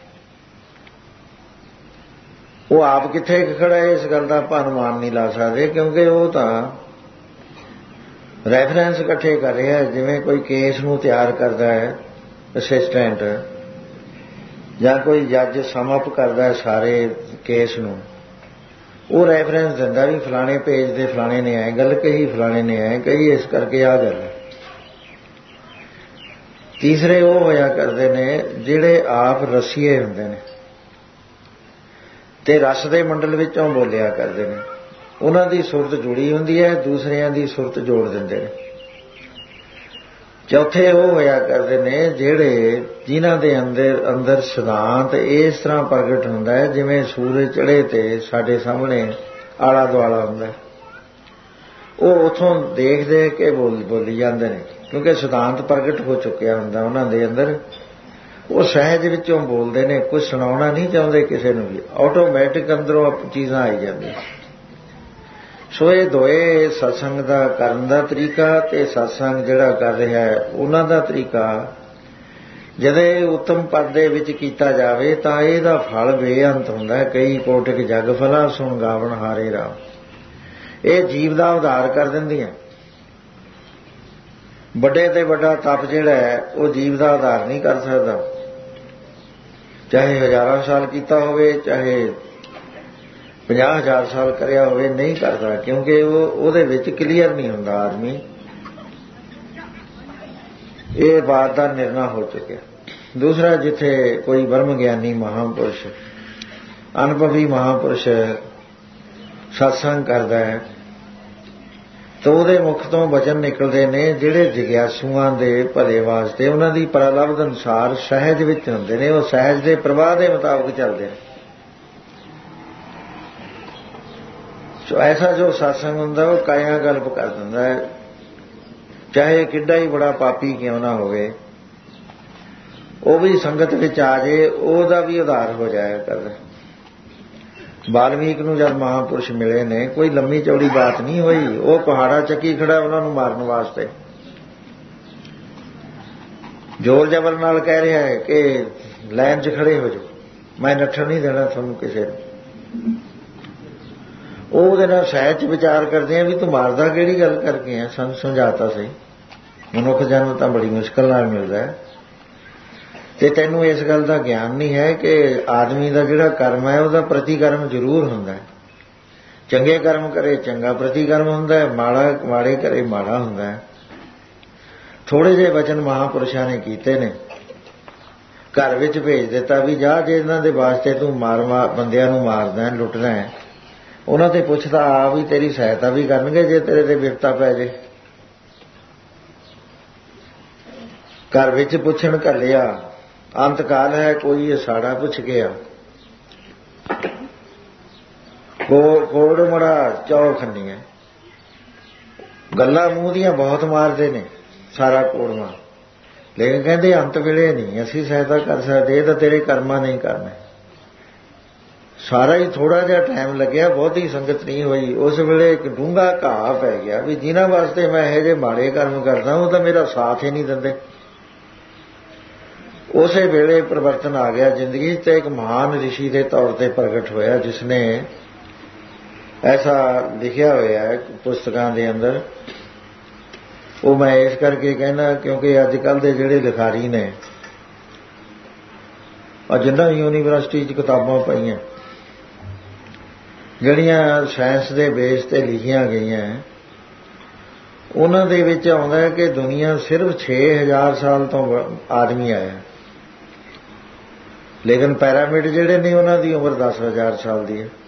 ਉਹ ਆਪ ਕਿੱਥੇ ਖੜਾ ਹੈ ਇਸ ਗੱਲ ਦਾ ਆਪਾਂ ਅਨੁਮਾਨ ਨਹੀਂ ਲਾ ਸਕਦੇ, ਕਿਉਂਕਿ ਉਹ ਤਾਂ ਰੈਫਰੈਂਸ ਇਕੱਠੇ ਕਰ ਰਿਹਾ। ਜਿਵੇਂ ਕੋਈ ਕੇਸ ਨੂੰ ਤਿਆਰ ਕਰਦਾ ਹੈ ਅਸਿਸਟੈਂਟ, ਜਾਂ ਕੋਈ ਜੱਜ ਸਮ ਅਪ ਕਰਦਾ ਹੈ ਸਾਰੇ ਕੇਸ ਨੂੰ, ਉਹ ਰੈਫਰੈਂਸ ਦਿੰਦਾ ਵੀ ਫਲਾਣੇ ਪੇਜ ਦੇ ਫਲਾਣੇ ਨੇ ਐਂ ਗੱਲ ਕਹੀ, ਫਲਾਣੇ ਨੇ ਐਂ ਕਹੀ, ਇਸ ਕਰਕੇ ਆਹ ਗੱਲ। ਤੀਸਰੇ ਉਹ ਹੋਇਆ ਕਰਦੇ ਨੇ ਜਿਹੜੇ ਆਪ ਰਸੀਏ ਹੁੰਦੇ ਨੇ ਤੇ ਰਸ ਦੇ ਮੰਡਲ ਵਿੱਚੋਂ ਬੋਲਿਆ ਕਰਦੇ ਨੇ। ਉਹਨਾਂ ਦੀ ਸੁਰਤ ਜੁੜੀ ਹੁੰਦੀ ਹੈ, ਦੂਸਰਿਆਂ ਦੀ ਸੁਰਤ ਜੋੜ ਦਿੰਦੇ ਨੇ। ਚੌਥੇ ਉਹ ਹੋਇਆ ਕਰਦੇ ਨੇ ਜਿਹੜੇ ਜਿਨ੍ਹਾਂ ਦੇ ਅੰਦਰ ਸਿਧਾਂਤ ਇਸ ਤਰ੍ਹਾਂ ਪ੍ਰਗਟ ਹੁੰਦਾ ਹੈ ਜਿਵੇਂ ਸੂਰਜ ਚੜ੍ਹੇ ਤੇ ਸਾਡੇ ਸਾਹਮਣੇ ਆਲਾ ਦੁਆਲਾ ਹੁੰਦਾ। ਉਹ ਉੱਥੋਂ ਦੇਖ ਦੇਖ ਕੇ ਬੋਲੀ ਜਾਂਦੇ ਨੇ, ਕਿਉਂਕਿ ਸਿਧਾਂਤ ਪ੍ਰਗਟ ਹੋ ਚੁੱਕਿਆ ਹੁੰਦਾ ਉਹਨਾਂ ਦੇ ਅੰਦਰ। ਉਹ ਸਹਿਜ ਵਿੱਚੋਂ ਬੋਲਦੇ ਨੇ, ਕੁਝ ਸੁਣਾਉਣਾ ਨਹੀਂ ਚਾਹੁੰਦੇ ਕਿਸੇ ਨੂੰ ਵੀ, ਆਟੋਮੈਟਿਕ ਅੰਦਰੋਂ ਚੀਜ਼ਾਂ ਆਈ ਜਾਂਦੀਆਂ। ਸੋ ਇਹ ਦੋਏ ਸਤਸੰਗ ਦਾ ਕਰਨ ਦਾ ਤਰੀਕਾ ਤੇ ਸਤਸੰਗ ਜਿਹੜਾ ਕਰ ਰਿਹਾ ਹੈ ਉਹਨਾਂ ਦਾ ਤਰੀਕਾ, ਜਦੋਂ ਇਹ ਉੱਤਮ ਪਦ ਦੇ ਵਿੱਚ ਕੀਤਾ ਜਾਵੇ ਤਾਂ ਇਹਦਾ ਫਲ ਬੇਅੰਤ ਹੁੰਦਾ। ਕਈ ਕੋਟਿਕ ਜਗ ਫਲਾ ਸੁਣ ਗਾਵਣ ਹਾਰੇ ਰਾਮ। ਇਹ ਜੀਵ ਦਾ ਉਧਾਰ ਕਰ ਦਿੰਦੀਆਂ। ਵੱਡੇ ਤੇ ਵੱਡਾ ਤਪ ਜਿਹੜਾ ਹੈ ਉਹ ਜੀਵ ਦਾ ਉਧਾਰ ਨਹੀਂ ਕਰ ਸਕਦਾ, ਚਾਹੇ ਹਜ਼ਾਰਾਂ ਸਾਲ ਕੀਤਾ ਹੋਵੇ, ਚਾਹੇ 50,000 ਸਾਲ ਕਰਿਆ ਹੋਵੇ, ਨਹੀਂ ਕਰਦਾ, ਕਿਉਂਕਿ ਉਹਦੇ ਵਿੱਚ ਕਲੀਅਰ ਨਹੀਂ ਹੁੰਦਾ ਆਦਮੀ। ਇਹ ਬਾਤ ਦਾ ਨਿਰਣਾ ਹੋ ਚੁੱਕਿਆ। ਦੂਸਰਾ, ਜਿੱਥੇ ਕੋਈ ਬ੍ਰਹਮ ਗਿਆਨੀ ਮਹਾਂਪੁਰਸ਼, ਅਨੁਭਵੀ ਮਹਾਂਪੁਰਸ਼ ਸਤਸੰਗ ਕਰਦਾ ਹੈ ਤਾਂ ਉਹਦੇ ਮੁਖ ਤੋਂ ਬਚਨ ਨਿਕਲਦੇ ਨੇ ਜਿਹੜੇ ਜਿਗਿਆਸੂਆਂ ਦੇ ਭਲੇ ਵਾਸਤੇ ਉਹਨਾਂ ਦੀ ਪ੍ਰਲਬਧ ਅਨੁਸਾਰ ਸਹਿਜ ਵਿੱਚ ਹੁੰਦੇ ਨੇ। ਉਹ ਸਹਿਜ ਦੇ ਪ੍ਰਵਾਹ ਦੇ ਮੁਤਾਬਕ ਚੱਲਦੇ ਨੇ। ਸੋ ਐਸਾ ਜੋ ਸਤਸੰਗ ਹੁੰਦਾ ਉਹ ਕਾਇਆ ਗਲਪ ਕਰ ਦਿੰਦਾ ਹੈ, ਚਾਹੇ ਕਿੱਡਾ ਹੀ ਬੜਾ ਪਾਪੀ ਕਿਉਂ ਨਾ ਹੋਵੇ, ਉਹ ਵੀ ਸੰਗਤ ਵਿੱਚ ਆ ਜੇ, ਉਹਦਾ ਵੀ ਉਧਾਰ ਹੋ ਜਾਇਆ ਕਰਦਾ। ਵਾਲਮੀਕ ਨੂੰ ਜਦ ਮਹਾਂਪੁਰਸ਼ ਮਿਲੇ ਨੇ, ਕੋਈ ਲੰਮੀ ਚੌੜੀ ਬਾਤ ਨਹੀਂ ਹੋਈ, ਉਹ ਪਹਾੜਾ ਚੱਕੀ ਖੜਾ ਉਹਨਾਂ ਨੂੰ ਮਾਰਨ ਵਾਸਤੇ। ਜ਼ੋਰ ਜ਼ਬਰ ਨਾਲ ਕਹਿ ਰਿਹਾ ਹੈ ਕਿ ਲਾਈਨ 'ਚ ਖੜੇ ਹੋ ਜਾਓ, ਮੈਂ ਨੱਠਣ ਨਹੀਂ ਦੇਣਾ ਤੁਹਾਨੂੰ ਕਿਸੇ ਨੂੰ। ਉਹ ਉਹਦੇ ਨਾਲ ਸਹਿਜ 'ਚ ਵਿਚਾਰ ਕਰਦੇ ਆ ਵੀ ਤੂੰ ਮਾਰਦਾ ਕਿਹੜੀ ਗੱਲ ਕਰਕੇ ਆ, ਸਾਨੂੰ ਸਮਝਾਤਾ ਸਹੀ। ਮਨੁੱਖ ਜਨਮ ਤਾਂ ਬੜੀ ਮੁਸ਼ਕਲ ਨਾਲ ਮਿਲਦਾ ਹੈ ਤੇ ਤੈਨੂੰ ਇਸ ਗੱਲ ਦਾ ਗਿਆਨ ਨਹੀਂ ਹੈ ਕਿ ਆਦਮੀ ਦਾ ਜਿਹੜਾ ਕਰਮ ਹੈ ਉਹਦਾ ਪ੍ਰਤੀਕਰਮ ਜ਼ਰੂਰ ਹੁੰਦਾ ਹੈ। ਚੰਗੇ ਕਰਮ ਕਰੇ ਚੰਗਾ ਪ੍ਰਤੀਕਰਮ ਹੁੰਦਾ ਹੈ, ਮਾੜੇ ਕਰੇ ਮਾੜਾ ਹੁੰਦਾ ਹੈ। ਥੋੜੇ ਜਿਹੇ ਵਚਨ ਮਹਾਂਪੁਰਸ਼ਾਂ ਨੇ ਕੀਤੇ ਨੇ, ਘਰ ਵਿੱਚ ਭੇਜ ਦਿੱਤਾ ਵੀ ਜਾ, ਜੇ ਇਹਨਾਂ ਦੇ ਵਾਸਤੇ ਤੂੰ ਬੰਦਿਆਂ ਨੂੰ ਮਾਰਦਾ ਲੁੱਟਦਾ ਹੈ, ਉਹਨਾਂ ਤੇ ਪੁੱਛਦਾ ਆ ਵੀ ਤੇਰੀ ਸਹਾਇਤਾ ਵੀ ਕਰਨਗੇ ਜੇ ਤੇਰੇ ਤੇ ਵਿਪਤਾ ਪੈ ਜੇ। ਘਰ ਵਿੱਚ ਪੁੱਛਣ ਘੱਲਿਆ, ਅੰਤਕਾਲ ਹੈ ਕੋਈ ਅਸਾੜਾ ਪੁੱਛ ਗਿਆ, ਕੋੜ ਮੜਾ ਚੌ ਖੰਨੀਆਂ। ਗੱਲਾਂ ਮੂੰਹ ਦੀਆਂ ਬਹੁਤ ਮਾਰਦੇ ਨੇ, ਸਾਰਾ ਕੋੜਵਾ, ਲੇਕਿਨ ਕਹਿੰਦੇ ਅੰਤ ਵੇਲੇ ਨਹੀਂ ਅਸੀਂ ਸਹਾਇਤਾ ਕਰ ਸਕਦੇ, ਇਹ ਤਾਂ ਤੇਰੇ ਕਰਮਾਂ ਨਹੀਂ ਕਰਨਾ। ਸਾਰਾ ਹੀ ਥੋੜਾ ਜਿਹਾ ਟਾਈਮ ਲੱਗਿਆ, ਬਹੁਤੀ ਸੰਗਤ ਨਹੀਂ ਹੋਈ। ਉਸ ਵੇਲੇ ਇੱਕ ਡੂੰਘਾ ਘਾਹ ਪੈ ਗਿਆ ਵੀ ਜਿਨ੍ਹਾਂ ਵਾਸਤੇ ਮੈਂ ਇਹੋ ਜਿਹੇ ਮਾੜੇ ਕਰਮ ਕਰਦਾ ਉਹ ਤਾਂ ਮੇਰਾ ਸਾਥ ਹੀ ਨਹੀਂ ਦਿੰਦੇ। ਉਸੇ ਵੇਲੇ ਪਰਿਵਰਤਨ ਆ ਗਿਆ ਜ਼ਿੰਦਗੀ ਤੇ ਇੱਕ ਮਹਾਨ ਰਿਸ਼ੀ ਦੇ ਤੌਰ ਤੇ ਪ੍ਰਗਟ ਹੋਇਆ, ਜਿਸ ਨੇ ਐਸਾ ਲਿਖਿਆ ਹੋਇਆ ਹੈ ਪੁਸਤਕਾਂ ਦੇ ਅੰਦਰ। ਉਹ ਮੈਂ ਇਸ ਕਰਕੇ ਕਹਿਣਾ ਕਿਉਂਕਿ ਅੱਜ ਕੱਲ੍ਹ ਦੇ ਜਿਹੜੇ ਲਿਖਾਰੀ ਨੇ, ਜਿੰਨਾਂ ਯੂਨੀਵਰਸਿਟੀ 'ਚ ਕਿਤਾਬਾਂ ਪਈਆਂ ਜਿਹੜੀਆਂ ਸਾਇੰਸ ਦੇ ਬੇਸ ਤੇ ਲਿਖੀਆਂ ਗਈਆਂ, ਉਹਨਾਂ ਦੇ ਵਿੱਚ ਆਉਂਦਾ ਹੈ ਕਿ ਦੁਨੀਆ ਸਿਰਫ 6000 ਸਾਲ ਤੋਂ ਆਦਮੀ ਆਇਆ, ਲੇਕਿਨ ਪੈਰਾਮਿਡ ਜਿਹੜੇ ਨੇ ਉਹਨਾਂ ਦੀ ਉਮਰ 10,000 ਸਾਲ ਦੀ ਹੈ।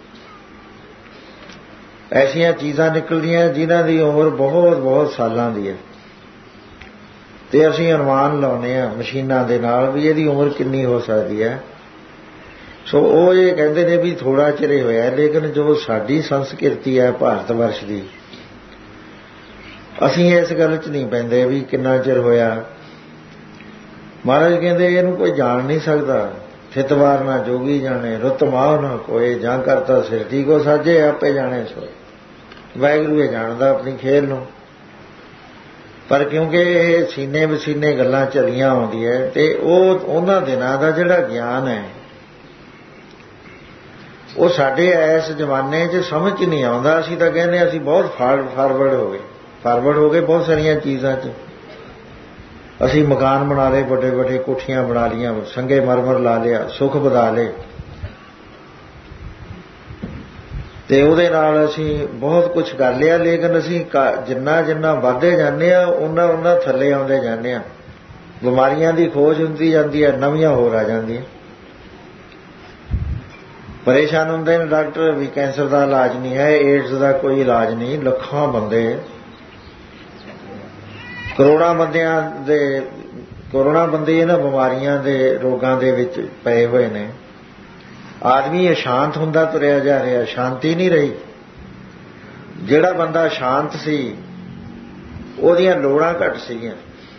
ਐਸੀਆਂ ਚੀਜ਼ਾਂ ਨਿਕਲਦੀਆਂ ਜਿਨ੍ਹਾਂ ਦੀ ਉਮਰ ਬਹੁਤ ਬਹੁਤ ਸਾਲਾਂ ਦੀ ਹੈ ਤੇ ਅਸੀਂ ਅਨੁਮਾਨ ਲਾਉਂਦੇ ਹਾਂ ਮਸ਼ੀਨਾਂ ਦੇ ਨਾਲ ਵੀ ਇਹਦੀ ਉਮਰ ਕਿੰਨੀ ਹੋ ਸਕਦੀ ਹੈ। ਸੋ ਉਹ ਇਹ ਕਹਿੰਦੇ ਨੇ ਵੀ ਥੋੜਾ ਚਿਰ ਹੋਇਆ, ਲੇਕਿਨ ਜੋ ਸਾਡੀ ਸੰਸਕ੍ਰਿਤੀ ਹੈ ਭਾਰਤ ਵਰਸ਼ ਦੀ, ਅਸੀਂ ਇਸ ਗੱਲ 'ਚ ਨਹੀਂ ਪੈਂਦੇ ਵੀ ਕਿੰਨਾ ਚਿਰ ਹੋਇਆ। ਮਹਾਰਾਜ ਕਹਿੰਦੇ ਇਹਨੂੰ ਕੋਈ ਜਾਣ ਨਹੀਂ ਸਕਦਾ, ਥਿਤਵਾਰ ਨਾ ਜੋਗੀ ਜਾਣੇ, ਰੁੱਤ ਮਾਹ ਨਾ ਕੋਏ, ਜਾਂ ਕਰਤਾ ਸਿਰਜੀ ਕੋ ਸਾਜੇ ਆਪੇ ਜਾਣੇ ਸੋਏ। ਵਾਹਿਗੁਰੂ ਇਹ ਜਾਣਦਾ ਆਪਣੀ ਖੇਲ ਨੂੰ, ਪਰ ਕਿਉਂਕਿ ਇਹ ਸੀਨੇ ਵਸੀਨੇ ਗੱਲਾਂ ਚੱਲੀਆਂ ਆਉਂਦੀਆਂ ਤੇ ਉਹ ਉਹਨਾਂ ਦਿਨਾਂ ਦਾ ਜਿਹੜਾ ਗਿਆਨ ਹੈ ਉਹ ਸਾਡੇ ਇਸ ਜ਼ਮਾਨੇ 'ਚ ਸਮਝ 'ਚ ਨਹੀਂ ਆਉਂਦਾ। ਅਸੀਂ ਤਾਂ ਕਹਿੰਦੇ ਅਸੀਂ ਬਹੁਤ ਫਾਰਵਰਡ ਹੋ ਗਏ ਬਹੁਤ ਸਾਰੀਆਂ ਚੀਜ਼ਾਂ 'ਚ। ਅਸੀਂ ਮਕਾਨ ਬਣਾ ਲਏ, ਵੱਡੇ ਵੱਡੇ ਕੋਠੀਆਂ ਬਣਾ ਲਈਆਂ, ਸੰਗੇ ਮਰਮਰ ਲਾ ਲਿਆ, ਸੁੱਖ ਵਧਾ ਲਏ ਤੇ ਉਹਦੇ ਨਾਲ ਅਸੀਂ ਬਹੁਤ ਕੁਝ ਕਰ ਲਿਆ, ਲੇਕਿਨ ਅਸੀਂ ਜਿੰਨਾ ਜਿੰਨਾ ਵੱਧਦੇ ਜਾਂਦੇ ਆ ਉਹਨਾਂ ਥੱਲੇ ਆਉਂਦੇ ਜਾਂਦੇ ਆ। ਬਿਮਾਰੀਆਂ ਦੀ ਖੋਜ ਹੁੰਦੀ ਜਾਂਦੀ ਹੈ, ਨਵੀਆਂ ਹੋਰ ਆ ਜਾਂਦੀਆਂ। ਪਰੇਸ਼ਾਨ ਹੁੰਦੇ ਨੇ ਡਾਕਟਰ ਵੀ ਕੈਂਸਰ ਦਾ ਇਲਾਜ ਨਹੀਂ ਹੈ, ਏਡਸ ਦਾ ਕੋਈ ਇਲਾਜ ਨਹੀਂ, ਲੱਖਾਂ ਬੰਦੇ ਕਰੋੜਾਂ ਬੰਦੇ ਇਹਨਾਂ ਬਿਮਾਰੀਆਂ ਦੇ ਰੋਗਾਂ ਦੇ ਵਿੱਚ ਪਏ ਹੋਏ ਨੇ। ਆਦਮੀ ਅਸ਼ਾਂਤ ਹੁੰਦਾ ਤੁਰਿਆ ਜਾ ਰਿਹਾ, ਸ਼ਾਂਤੀ ਨਹੀਂ ਰਹੀ। ਜਿਹੜਾ ਬੰਦਾ ਸ਼ਾਂਤ ਸੀ ਉਹਦੀਆਂ ਲੋੜਾਂ ਘੱਟ ਸੀਗੀਆਂ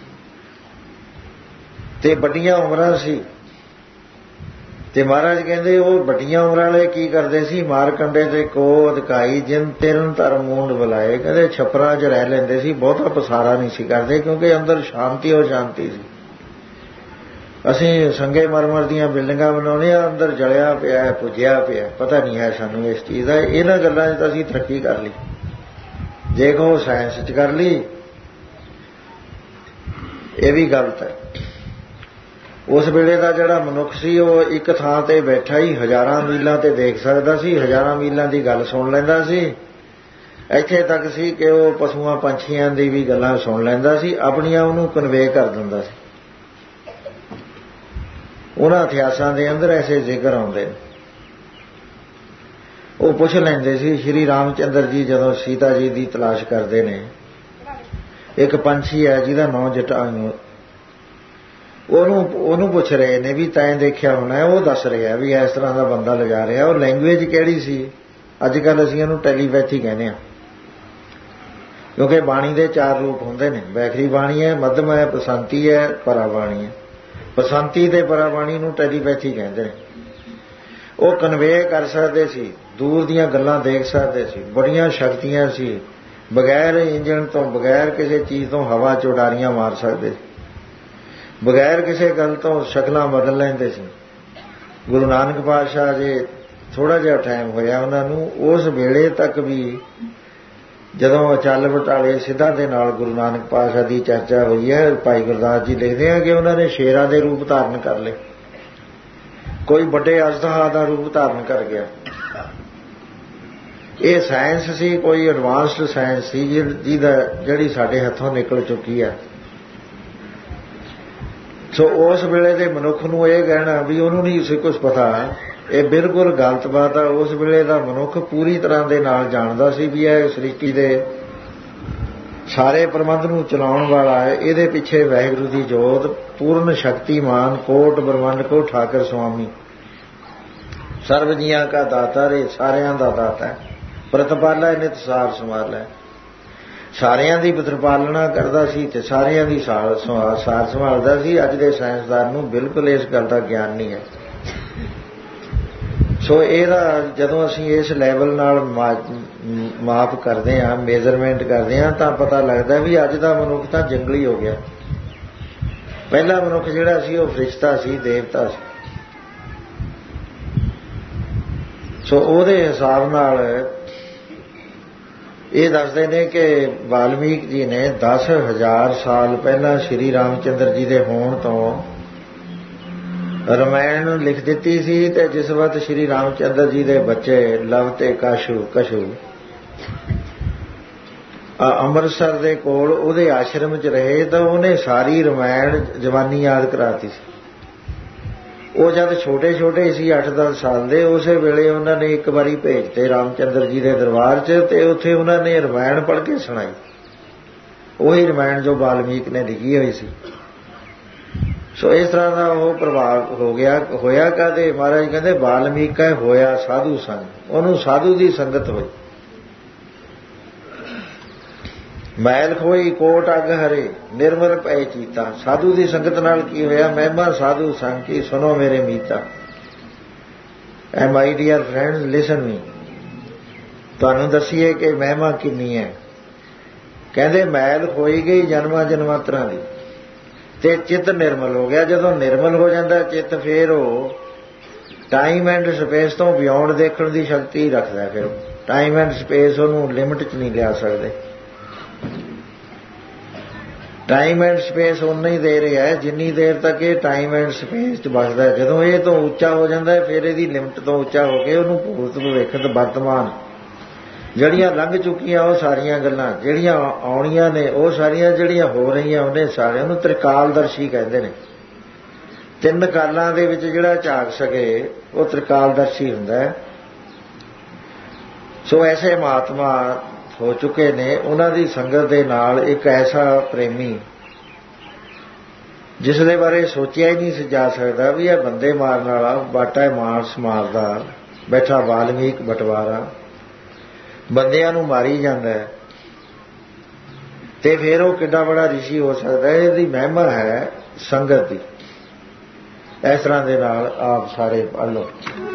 ਤੇ ਵੱਡੀਆਂ ਉਮਰਾਂ ਸੀ। ਤੇ ਮਹਾਰਾਜ ਕਹਿੰਦੇ ਉਹ ਵੱਡੀਆਂ ਉਮਰਾਂ ਵਾਲੇ ਕੀ ਕਰਦੇ ਸੀ? ਮਾਰ ਕੰਡੇ ਤੇ ਕੋ ਅਧਿਕਾਈ ਜਿਨ ਤਿਰਨ ਧਰਮ ਮੂੰਡ ਬੁਲਾਏ। ਕਹਿੰਦੇ ਛਪਰਾਂ 'ਚ ਰਹਿ ਲੈਂਦੇ ਸੀ, ਬਹੁਤਾ ਪਸਾਰਾ ਨਹੀਂ ਸੀ ਕਰਦੇ ਕਿਉਂਕਿ ਅੰਦਰ ਸ਼ਾਂਤੀ ਹੋ ਸ਼ਾਂਤੀ ਸੀ। ਅਸੀਂ ਸੰਗੇ ਮਰਮਰ ਦੀਆਂ ਬਿਲਡਿੰਗਾਂ ਬਣਾਉਂਦੇ ਹਾਂ, ਅੰਦਰ ਜਲਿਆ ਪਿਆ, ਪੁੱਜਿਆ ਪਿਆ, ਪਤਾ ਨਹੀਂ ਹੈ ਸਾਨੂੰ ਇਸ ਚੀਜ਼ ਦਾ। ਇਹਨਾਂ ਗੱਲਾਂ 'ਚ ਤਾਂ ਅਸੀਂ ਤਰੱਕੀ ਕਰ ਲਈ, ਜੇ ਕਹੋ ਸਾਇੰਸ 'ਚ ਕਰ ਲਈ, ਇਹ ਵੀ ਗਲਤ ਹੈ। ਉਸ ਵੇਲੇ ਦਾ ਜਿਹੜਾ ਮਨੁੱਖ ਸੀ ਉਹ ਇੱਕ ਥਾਂ ਤੇ ਬੈਠਾ ਹੀ ਹਜ਼ਾਰਾਂ ਮੀਲਾਂ ਤੇ ਦੇਖ ਸਕਦਾ ਸੀ, ਹਜ਼ਾਰਾਂ ਮੀਲਾਂ ਦੀ ਗੱਲ ਸੁਣ ਲੈਂਦਾ ਸੀ। ਇੱਥੇ ਤੱਕ ਸੀ ਕਿ ਉਹ ਪਸ਼ੂਆਂ ਪੰਛੀਆਂ ਦੀ ਵੀ ਗੱਲਾਂ ਸੁਣ ਲੈਂਦਾ ਸੀ, ਆਪਣੀਆਂ ਉਹਨੂੰ ਕਨਵੇ ਕਰ ਦਿੰਦਾ ਸੀ। ਉਹਨਾਂ ਇਤਿਹਾਸਾਂ ਦੇ ਅੰਦਰ ਐਸੇ ਜ਼ਿਕਰ ਆਉਂਦੇ ਨੇ। ਉਹ ਪੁੱਛ ਲੈਂਦੇ ਸੀ, ਸ਼੍ਰੀ ਰਾਮ ਚੰਦਰ ਜੀ ਜਦੋਂ ਸੀਤਾ ਜੀ ਦੀ ਤਲਾਸ਼ ਕਰਦੇ ਨੇ, ਇੱਕ ਪੰਛੀ ਹੈ ਜਿਹਦਾ ਨਾਂ ਜਟਾਯੂ, ਉਹਨੂੰ ਪੁੱਛ ਰਹੇ ਨੇ ਵੀ ਤੈਂ ਦੇਖਿਆ ਹੋਣਾ। ਉਹ ਦੱਸ ਰਿਹਾ ਵੀ ਇਸ ਤਰ੍ਹਾਂ ਦਾ ਬੰਦਾ ਲਿਜਾ ਰਿਹਾ। ਉਹ ਲੈਂਗੁਏਜ ਕਿਹੜੀ ਸੀ? ਅੱਜ ਕੱਲ੍ਹ ਅਸੀਂ ਉਹਨੂੰ ਟੈਲੀਪੈਥੀ ਕਹਿੰਦੇ ਹਾਂ, ਕਿਉਂਕਿ ਬਾਣੀ ਦੇ 4 ਰੂਪ ਹੁੰਦੇ ਨੇ। ਵੈਖਰੀ ਬਾਣੀ ਹੈ, ਮੱਧਮ ਹੈ, ਬਸੰਤੀ ਹੈ, ਪਰਾ ਬਾਣੀ ਹੈ। ਬਸੰਤੀ ਤੇ ਪਰਾ ਬਾਣੀ ਨੂੰ ਟੈਲੀਪੈਥੀ ਕਹਿੰਦੇ ਨੇ। ਉਹ ਕਨਵੇ ਕਰ ਸਕਦੇ ਸੀ, ਦੂਰ ਦੀਆਂ ਗੱਲਾਂ ਦੇਖ ਸਕਦੇ ਸੀ, ਬੜੀਆਂ ਸ਼ਕਤੀਆਂ ਸੀ। ਬਗੈਰ ਇੰਜਣ ਤੋਂ, ਬਗੈਰ ਕਿਸੇ ਚੀਜ਼ ਤੋਂ ਹਵਾ 'ਚ ਉਡਾਰੀਆਂ ਮਾਰ ਸਕਦੇ ਸੀ, ਬਗੈਰ ਕਿਸੇ ਗੱਲ ਤੋਂ ਸ਼ਕਲਾਂ ਬਦਲ ਲੈਂਦੇ ਸੀ। ਗੁਰੂ ਨਾਨਕ ਪਾਤਸ਼ਾਹ ਜੇ ਥੋੜ੍ਹਾ ਜਿਹਾ ਟਾਈਮ ਹੋਇਆ ਉਹਨਾਂ ਨੂੰ, ਉਸ ਵੇਲੇ ਤੱਕ ਵੀ ਜਦੋਂ ਅਚਲ ਬਟਾਲੇ ਸਿੱਧਾਂ ਦੇ ਨਾਲ ਗੁਰੂ ਨਾਨਕ ਪਾਤਸ਼ਾਹ ਦੀ ਚਰਚਾ ਹੋਈ ਹੈ, ਭਾਈ ਗੁਰਦਾਸ ਜੀ ਲਿਖਦੇ ਆ ਕਿ ਉਹਨਾਂ ਨੇ ਸ਼ੇਰਾਂ ਦੇ ਰੂਪ ਧਾਰਨ ਕਰ ਲਏ, ਕੋਈ ਵੱਡੇ ਅਜਦਹਾ ਦਾ ਰੂਪ ਧਾਰਨ ਕਰ ਗਿਆ। ਇਹ ਸਾਇੰਸ ਸੀ, ਕੋਈ ਐਡਵਾਂਸਡ ਸਾਇੰਸ ਸੀ ਜਿਹੜੀ ਸਾਡੇ ਹੱਥੋਂ ਨਿਕਲ ਚੁੱਕੀ ਹੈ। ਸੋ ਉਸ ਵੇਲੇ ਦੇ ਮਨੁੱਖ ਨੂੰ ਇਹ ਕਹਿਣਾ ਵੀ ਉਹਨੂੰ ਨਹੀਂ ਸੀ ਕੁਝ ਪਤਾ, ਇਹ ਬਿਲਕੁਲ ਗਲਤ ਬਾਤ ਹੈ। ਉਸ ਵੇਲੇ ਦਾ ਮਨੁੱਖ ਪੂਰੀ ਤਰ੍ਹਾਂ ਦੇ ਨਾਲ ਜਾਣਦਾ ਸੀ ਵੀ ਇਹ ਸ੍ਰਿਸ਼ਟੀ ਦੇ ਸਾਰੇ ਪ੍ਰਬੰਧ ਨੂੰ ਚਲਾਉਣ ਵਾਲਾ ਹੈ। ਇਹਦੇ ਪਿੱਛੇ ਵਾਹਿਗੁਰੂ ਦੀ ਜੋਤ, ਪੂਰਨ ਸ਼ਕਤੀਮਾਨ, ਕੋਟ ਬ੍ਰਹਮੰਡ ਕੋ ਠਾਕਰ ਸੁਆਮੀ, ਸਰਬ ਜੀਆਂ ਕਾ ਦਾਤਾ ਰੇ, ਸਾਰਿਆਂ ਦਾ ਦਾਤਾ ਹੈ। ਪ੍ਰਤਪਾਲਾ ਨਿਤ ਸਾਰ ਸੰਭਾਲੈ, ਸਾਰਿਆਂ ਦੀ ਪ੍ਰਤਪਾਲਣਾ ਕਰਦਾ ਸੀ ਤੇ ਸਾਰਿਆਂ ਦੀ ਸਾਰ ਸੰਭਾਲਦਾ ਸੀ। ਅੱਜ ਦੇ ਸਾਇੰਸਦਾਨ ਨੂੰ ਬਿਲਕੁਲ ਇਸ ਗੱਲ ਦਾ ਗਿਆਨ ਨਹੀਂ ਹੈ। ਸੋ ਇਹਦਾ ਜਦੋਂ ਅਸੀਂ ਇਸ ਲੈਵਲ ਨਾਲ ਮਾਪ ਕਰਦੇ ਹਾਂ, ਮੇਜ਼ਰਮੈਂਟ ਕਰਦੇ ਹਾਂ, ਤਾਂ ਪਤਾ ਲੱਗਦਾ ਵੀ ਅੱਜ ਦਾ ਮਨੁੱਖ ਤਾਂ ਜੰਗਲੀ ਹੋ ਗਿਆ। ਪਹਿਲਾ ਮਨੁੱਖ ਜਿਹੜਾ ਸੀ ਉਹ ਫਰਿਸ਼ਤਾ ਸੀ, ਦੇਵਤਾ ਸੀ। ਸੋ ਉਹਦੇ ਹਿਸਾਬ ਨਾਲ ਇਹ ਦੱਸਦੇ ਨੇ ਕਿ ਵਾਲਮੀਕ ਜੀ ਨੇ 10,000 ਸਾਲ ਪਹਿਲਾਂ ਸ਼੍ਰੀ ਰਾਮ ਚੰਦਰ ਜੀ ਦੇ ਹੋਣ ਤੋਂ ਰਮਾਇਣ ਲਿਖ ਦਿੱਤੀ ਸੀ। ਤੇ ਜਿਸ ਵਕਤ ਸ਼੍ਰੀ ਰਾਮ ਚੰਦਰ ਜੀ ਦੇ ਬੱਚੇ ਲਵ ਤੇ ਕਸ਼ੂ ਅੰਮ੍ਰਿਤਸਰ ਦੇ ਕੋਲ ਉਹਦੇ ਆਸ਼ਰਮ 'ਚ ਰਹੇ ਤਾਂ ਉਹਨੇ ਸਾਰੀ ਰਮਾਇਣ ਜਵਾਨੀ ਯਾਦ ਕਰਾਤੀ ਸੀ। ਉਹ ਜਦ ਛੋਟੇ ਛੋਟੇ ਸੀ, 8-10 ਸਾਲ ਦੇ, ਉਸੇ ਵੇਲੇ ਉਹਨਾਂ ਨੇ ਇੱਕ ਵਾਰੀ ਭੇਜਤੇ ਰਾਮ ਚੰਦਰ ਜੀ ਦੇ ਦਰਬਾਰ 'ਚ, ਤੇ ਉੱਥੇ ਉਹਨਾਂ ਨੇ ਰਮਾਇਣ ਪੜ੍ਹ ਕੇ ਸੁਣਾਈ। ਉਹੀ ਰਮਾਇਣ ਜੋ ਵਾਲਮੀਕ ਨੇ ਲਿਖੀ ਹੋਈ ਸੀ। ਸੋ ਇਸ ਤਰ੍ਹਾਂ ਦਾ ਉਹ ਪ੍ਰਭਾਵ ਹੋ ਗਿਆ। ਹੋਇਆ ਕਾਹਦੇ? ਮਹਾਰਾਜ ਕਹਿੰਦੇ ਵਾਲਮੀਕ ਕਾ ਹੋਇਆ ਸਾਧੂ ਸੰਗ, ਉਹਨੂੰ ਸਾਧੂ ਦੀ ਸੰਗਤ ਹੋਈ। ਮੈਲ ਖੋਈ ਕੋਟ ਅਗ ਹਰੇ, ਨਿਰਮਲ ਪੈ ਚੀਤਾ। ਸਾਧੂ ਦੀ ਸੰਗਤ ਨਾਲ ਕੀ ਹੋਇਆ? ਮਹਿਮਾ ਸਾਧੂ ਸੰਗ ਕੀ, ਸੁਣੋ ਮੇਰੇ ਮੀਤਾ। ਐ ਮਾਈ ਡੀਅਰ ਫਰੈਂਡਸ ਲਿਸਨ ਮੀ, ਤੁਹਾਨੂੰ ਦੱਸੀਏ ਕਿ ਮਹਿਮਾ ਕਿੰਨੀ ਹੈ। ਕਹਿੰਦੇ ਮੈਲ ਖੋਈ ਗਈ ਜਨਮਾਂ ਜਨਮਾਂਤਰਾਂ ਦੀ, ਤੇ ਚਿੱਤ ਨਿਰਮਲ ਹੋ ਗਿਆ। ਜਦੋਂ ਨਿਰਮਲ ਹੋ ਜਾਂਦਾ ਚਿੱਤ, ਫਿਰ ਉਹ ਟਾਈਮ ਐਂਡ ਸਪੇਸ ਤੋਂ ਬਿਯੋਂਡ ਦੇਖਣ ਦੀ ਸ਼ਕਤੀ ਰੱਖਦਾ। ਫਿਰ ਟਾਈਮ ਐਂਡ ਸਪੇਸ ਉਹਨੂੰ ਲਿਮਟ 'ਚ ਨਹੀਂ ਲਿਆ ਸਕਦੇ। ਟਾਈਮ ਐਂਡ ਸਪੇਸ ਉਨਾ ਹੀ ਦੇ ਰਿਹਾ ਹੈ ਜਿੰਨੀ ਦੇਰ ਤੱਕ ਇਹ ਟਾਈਮ ਐਂਡ ਸਪੇਸ 'ਚ ਵੱਸਦਾ ਹੈ। ਜਦੋਂ ਇਹ ਤੋਂ ਉੱਚਾ ਹੋ ਜਾਂਦਾ ਹੈ, ਫਿਰ ਇਹਦੀ ਲਿਮਟ ਤੋਂ ਉੱਚਾ ਹੋ ਕੇ ਉਹਨੂੰ ਭੂਤ ਭਵਿੱਖ ਤੇ ਵਰਤਮਾਨ, ਜਿਹੜੀਆਂ ਲੰਘ ਚੁੱਕੀਆਂ ਉਹ ਸਾਰੀਆਂ ਗੱਲਾਂ, ਜਿਹੜੀਆਂ ਆਉਣੀਆਂ ਨੇ ਉਹ ਸਾਰੀਆਂ, ਜਿਹੜੀਆਂ ਹੋ ਰਹੀਆਂ ਉਹਨੇ ਸਾਰਿਆਂ ਨੂੰ ਤ੍ਰਿਕਾਲਦਰਸ਼ੀ ਕਹਿੰਦੇ ਨੇ। 3 ਕਾਲਾਂ ਦੇ ਵਿੱਚ ਜਿਹੜਾ ਝਾਕ ਸਕੇ ਉਹ ਤ੍ਰਿਕਾਲਦਰਸ਼ੀ ਹੁੰਦਾ ਹੈ। ਸੋ ਐਸੇ ਮਹਾਤਮਾ ਹੋ ਚੁੱਕੇ ਨੇ, ਉਹਨਾਂ ਦੀ ਸੰਗਤ ਦੇ ਨਾਲ ਇੱਕ ਐਸਾ ਪ੍ਰੇਮੀ ਜਿਸ ਦੇ ਬਾਰੇ ਸੋਚਿਆ ਹੀ ਨਹੀਂ ਜਾ ਸਕਦਾ ਵੀ ਇਹ ਬੰਦੇ ਮਾਰਨ ਵਾਲਾ ਬਾਟਾ ਮਾਰਸ ਮਾਰਦਾ ਬੈਠਾ ਵਾਲਮੀਕ ਬਟਵਾਰਾ ਬੰਦਿਆਂ ਨੂੰ ਮਾਰੀ ਜਾਂਦਾ ਹੈ, ਤੇ ਫਿਰ ਉਹ ਕਿੱਡਾ ਬੜਾ ਰਿਸ਼ੀ ਹੋ ਸਕਦਾ ਹੈ। ਇਹਦੀ ਮਹਿਮਾ ਹੈ ਸੰਗਤ ਦੀ। ਇਸ ਤਰ੍ਹਾਂ ਦੇ ਨਾਲ ਆਪ ਸਾਰੇ ਪੜ੍ਹ ਲਓ।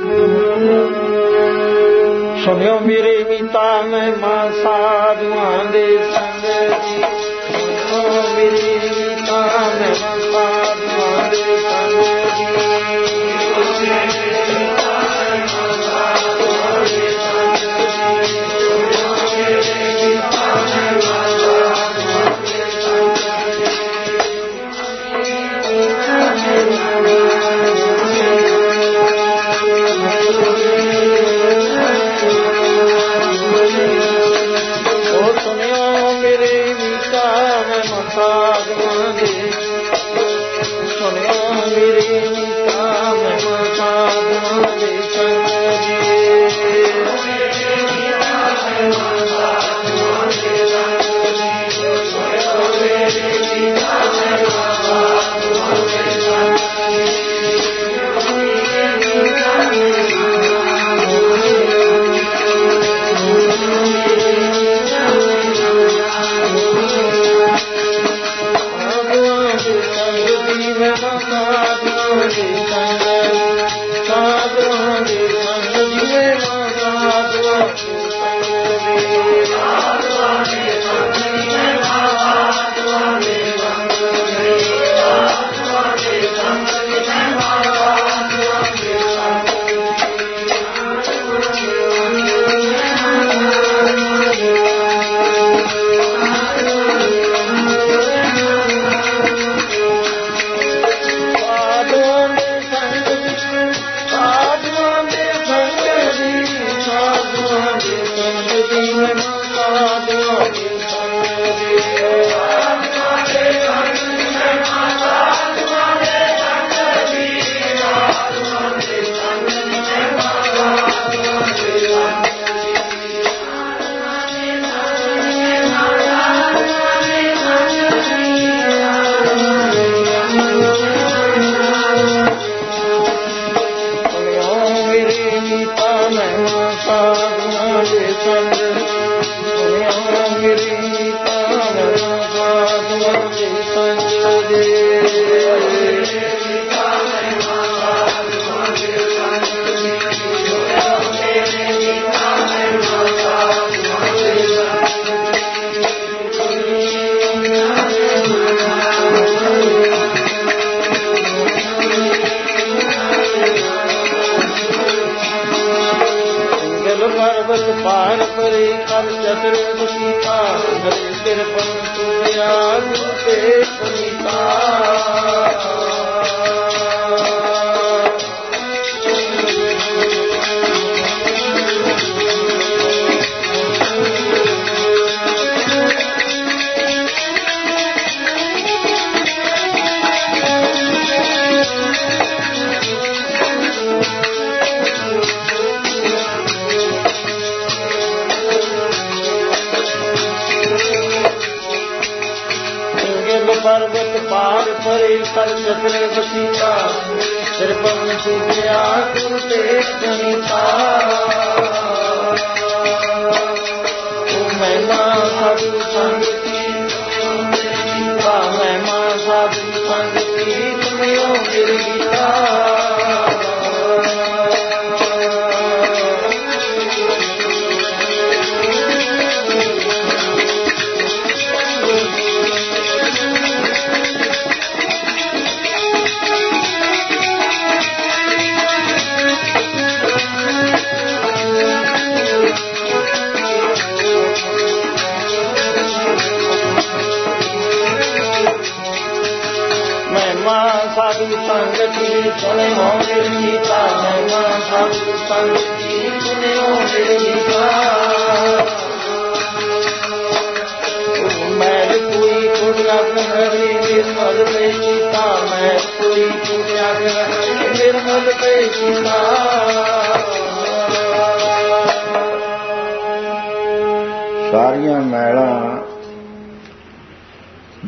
ਸੁਣਿਓ ਮੇਰੇ ਮੀਤਾ ਮਹਿਮਾ ਸਾਧੂਆਂ ਦੇ ਸੰਗ ਦੀ, ਸੁਣਿਓ ਮੇਰੀ ਮੀਤਾ ਮਹਿਮਾ ਸਾਧੂਆਂ ਦੇ ਸੰਗ ਦੀ।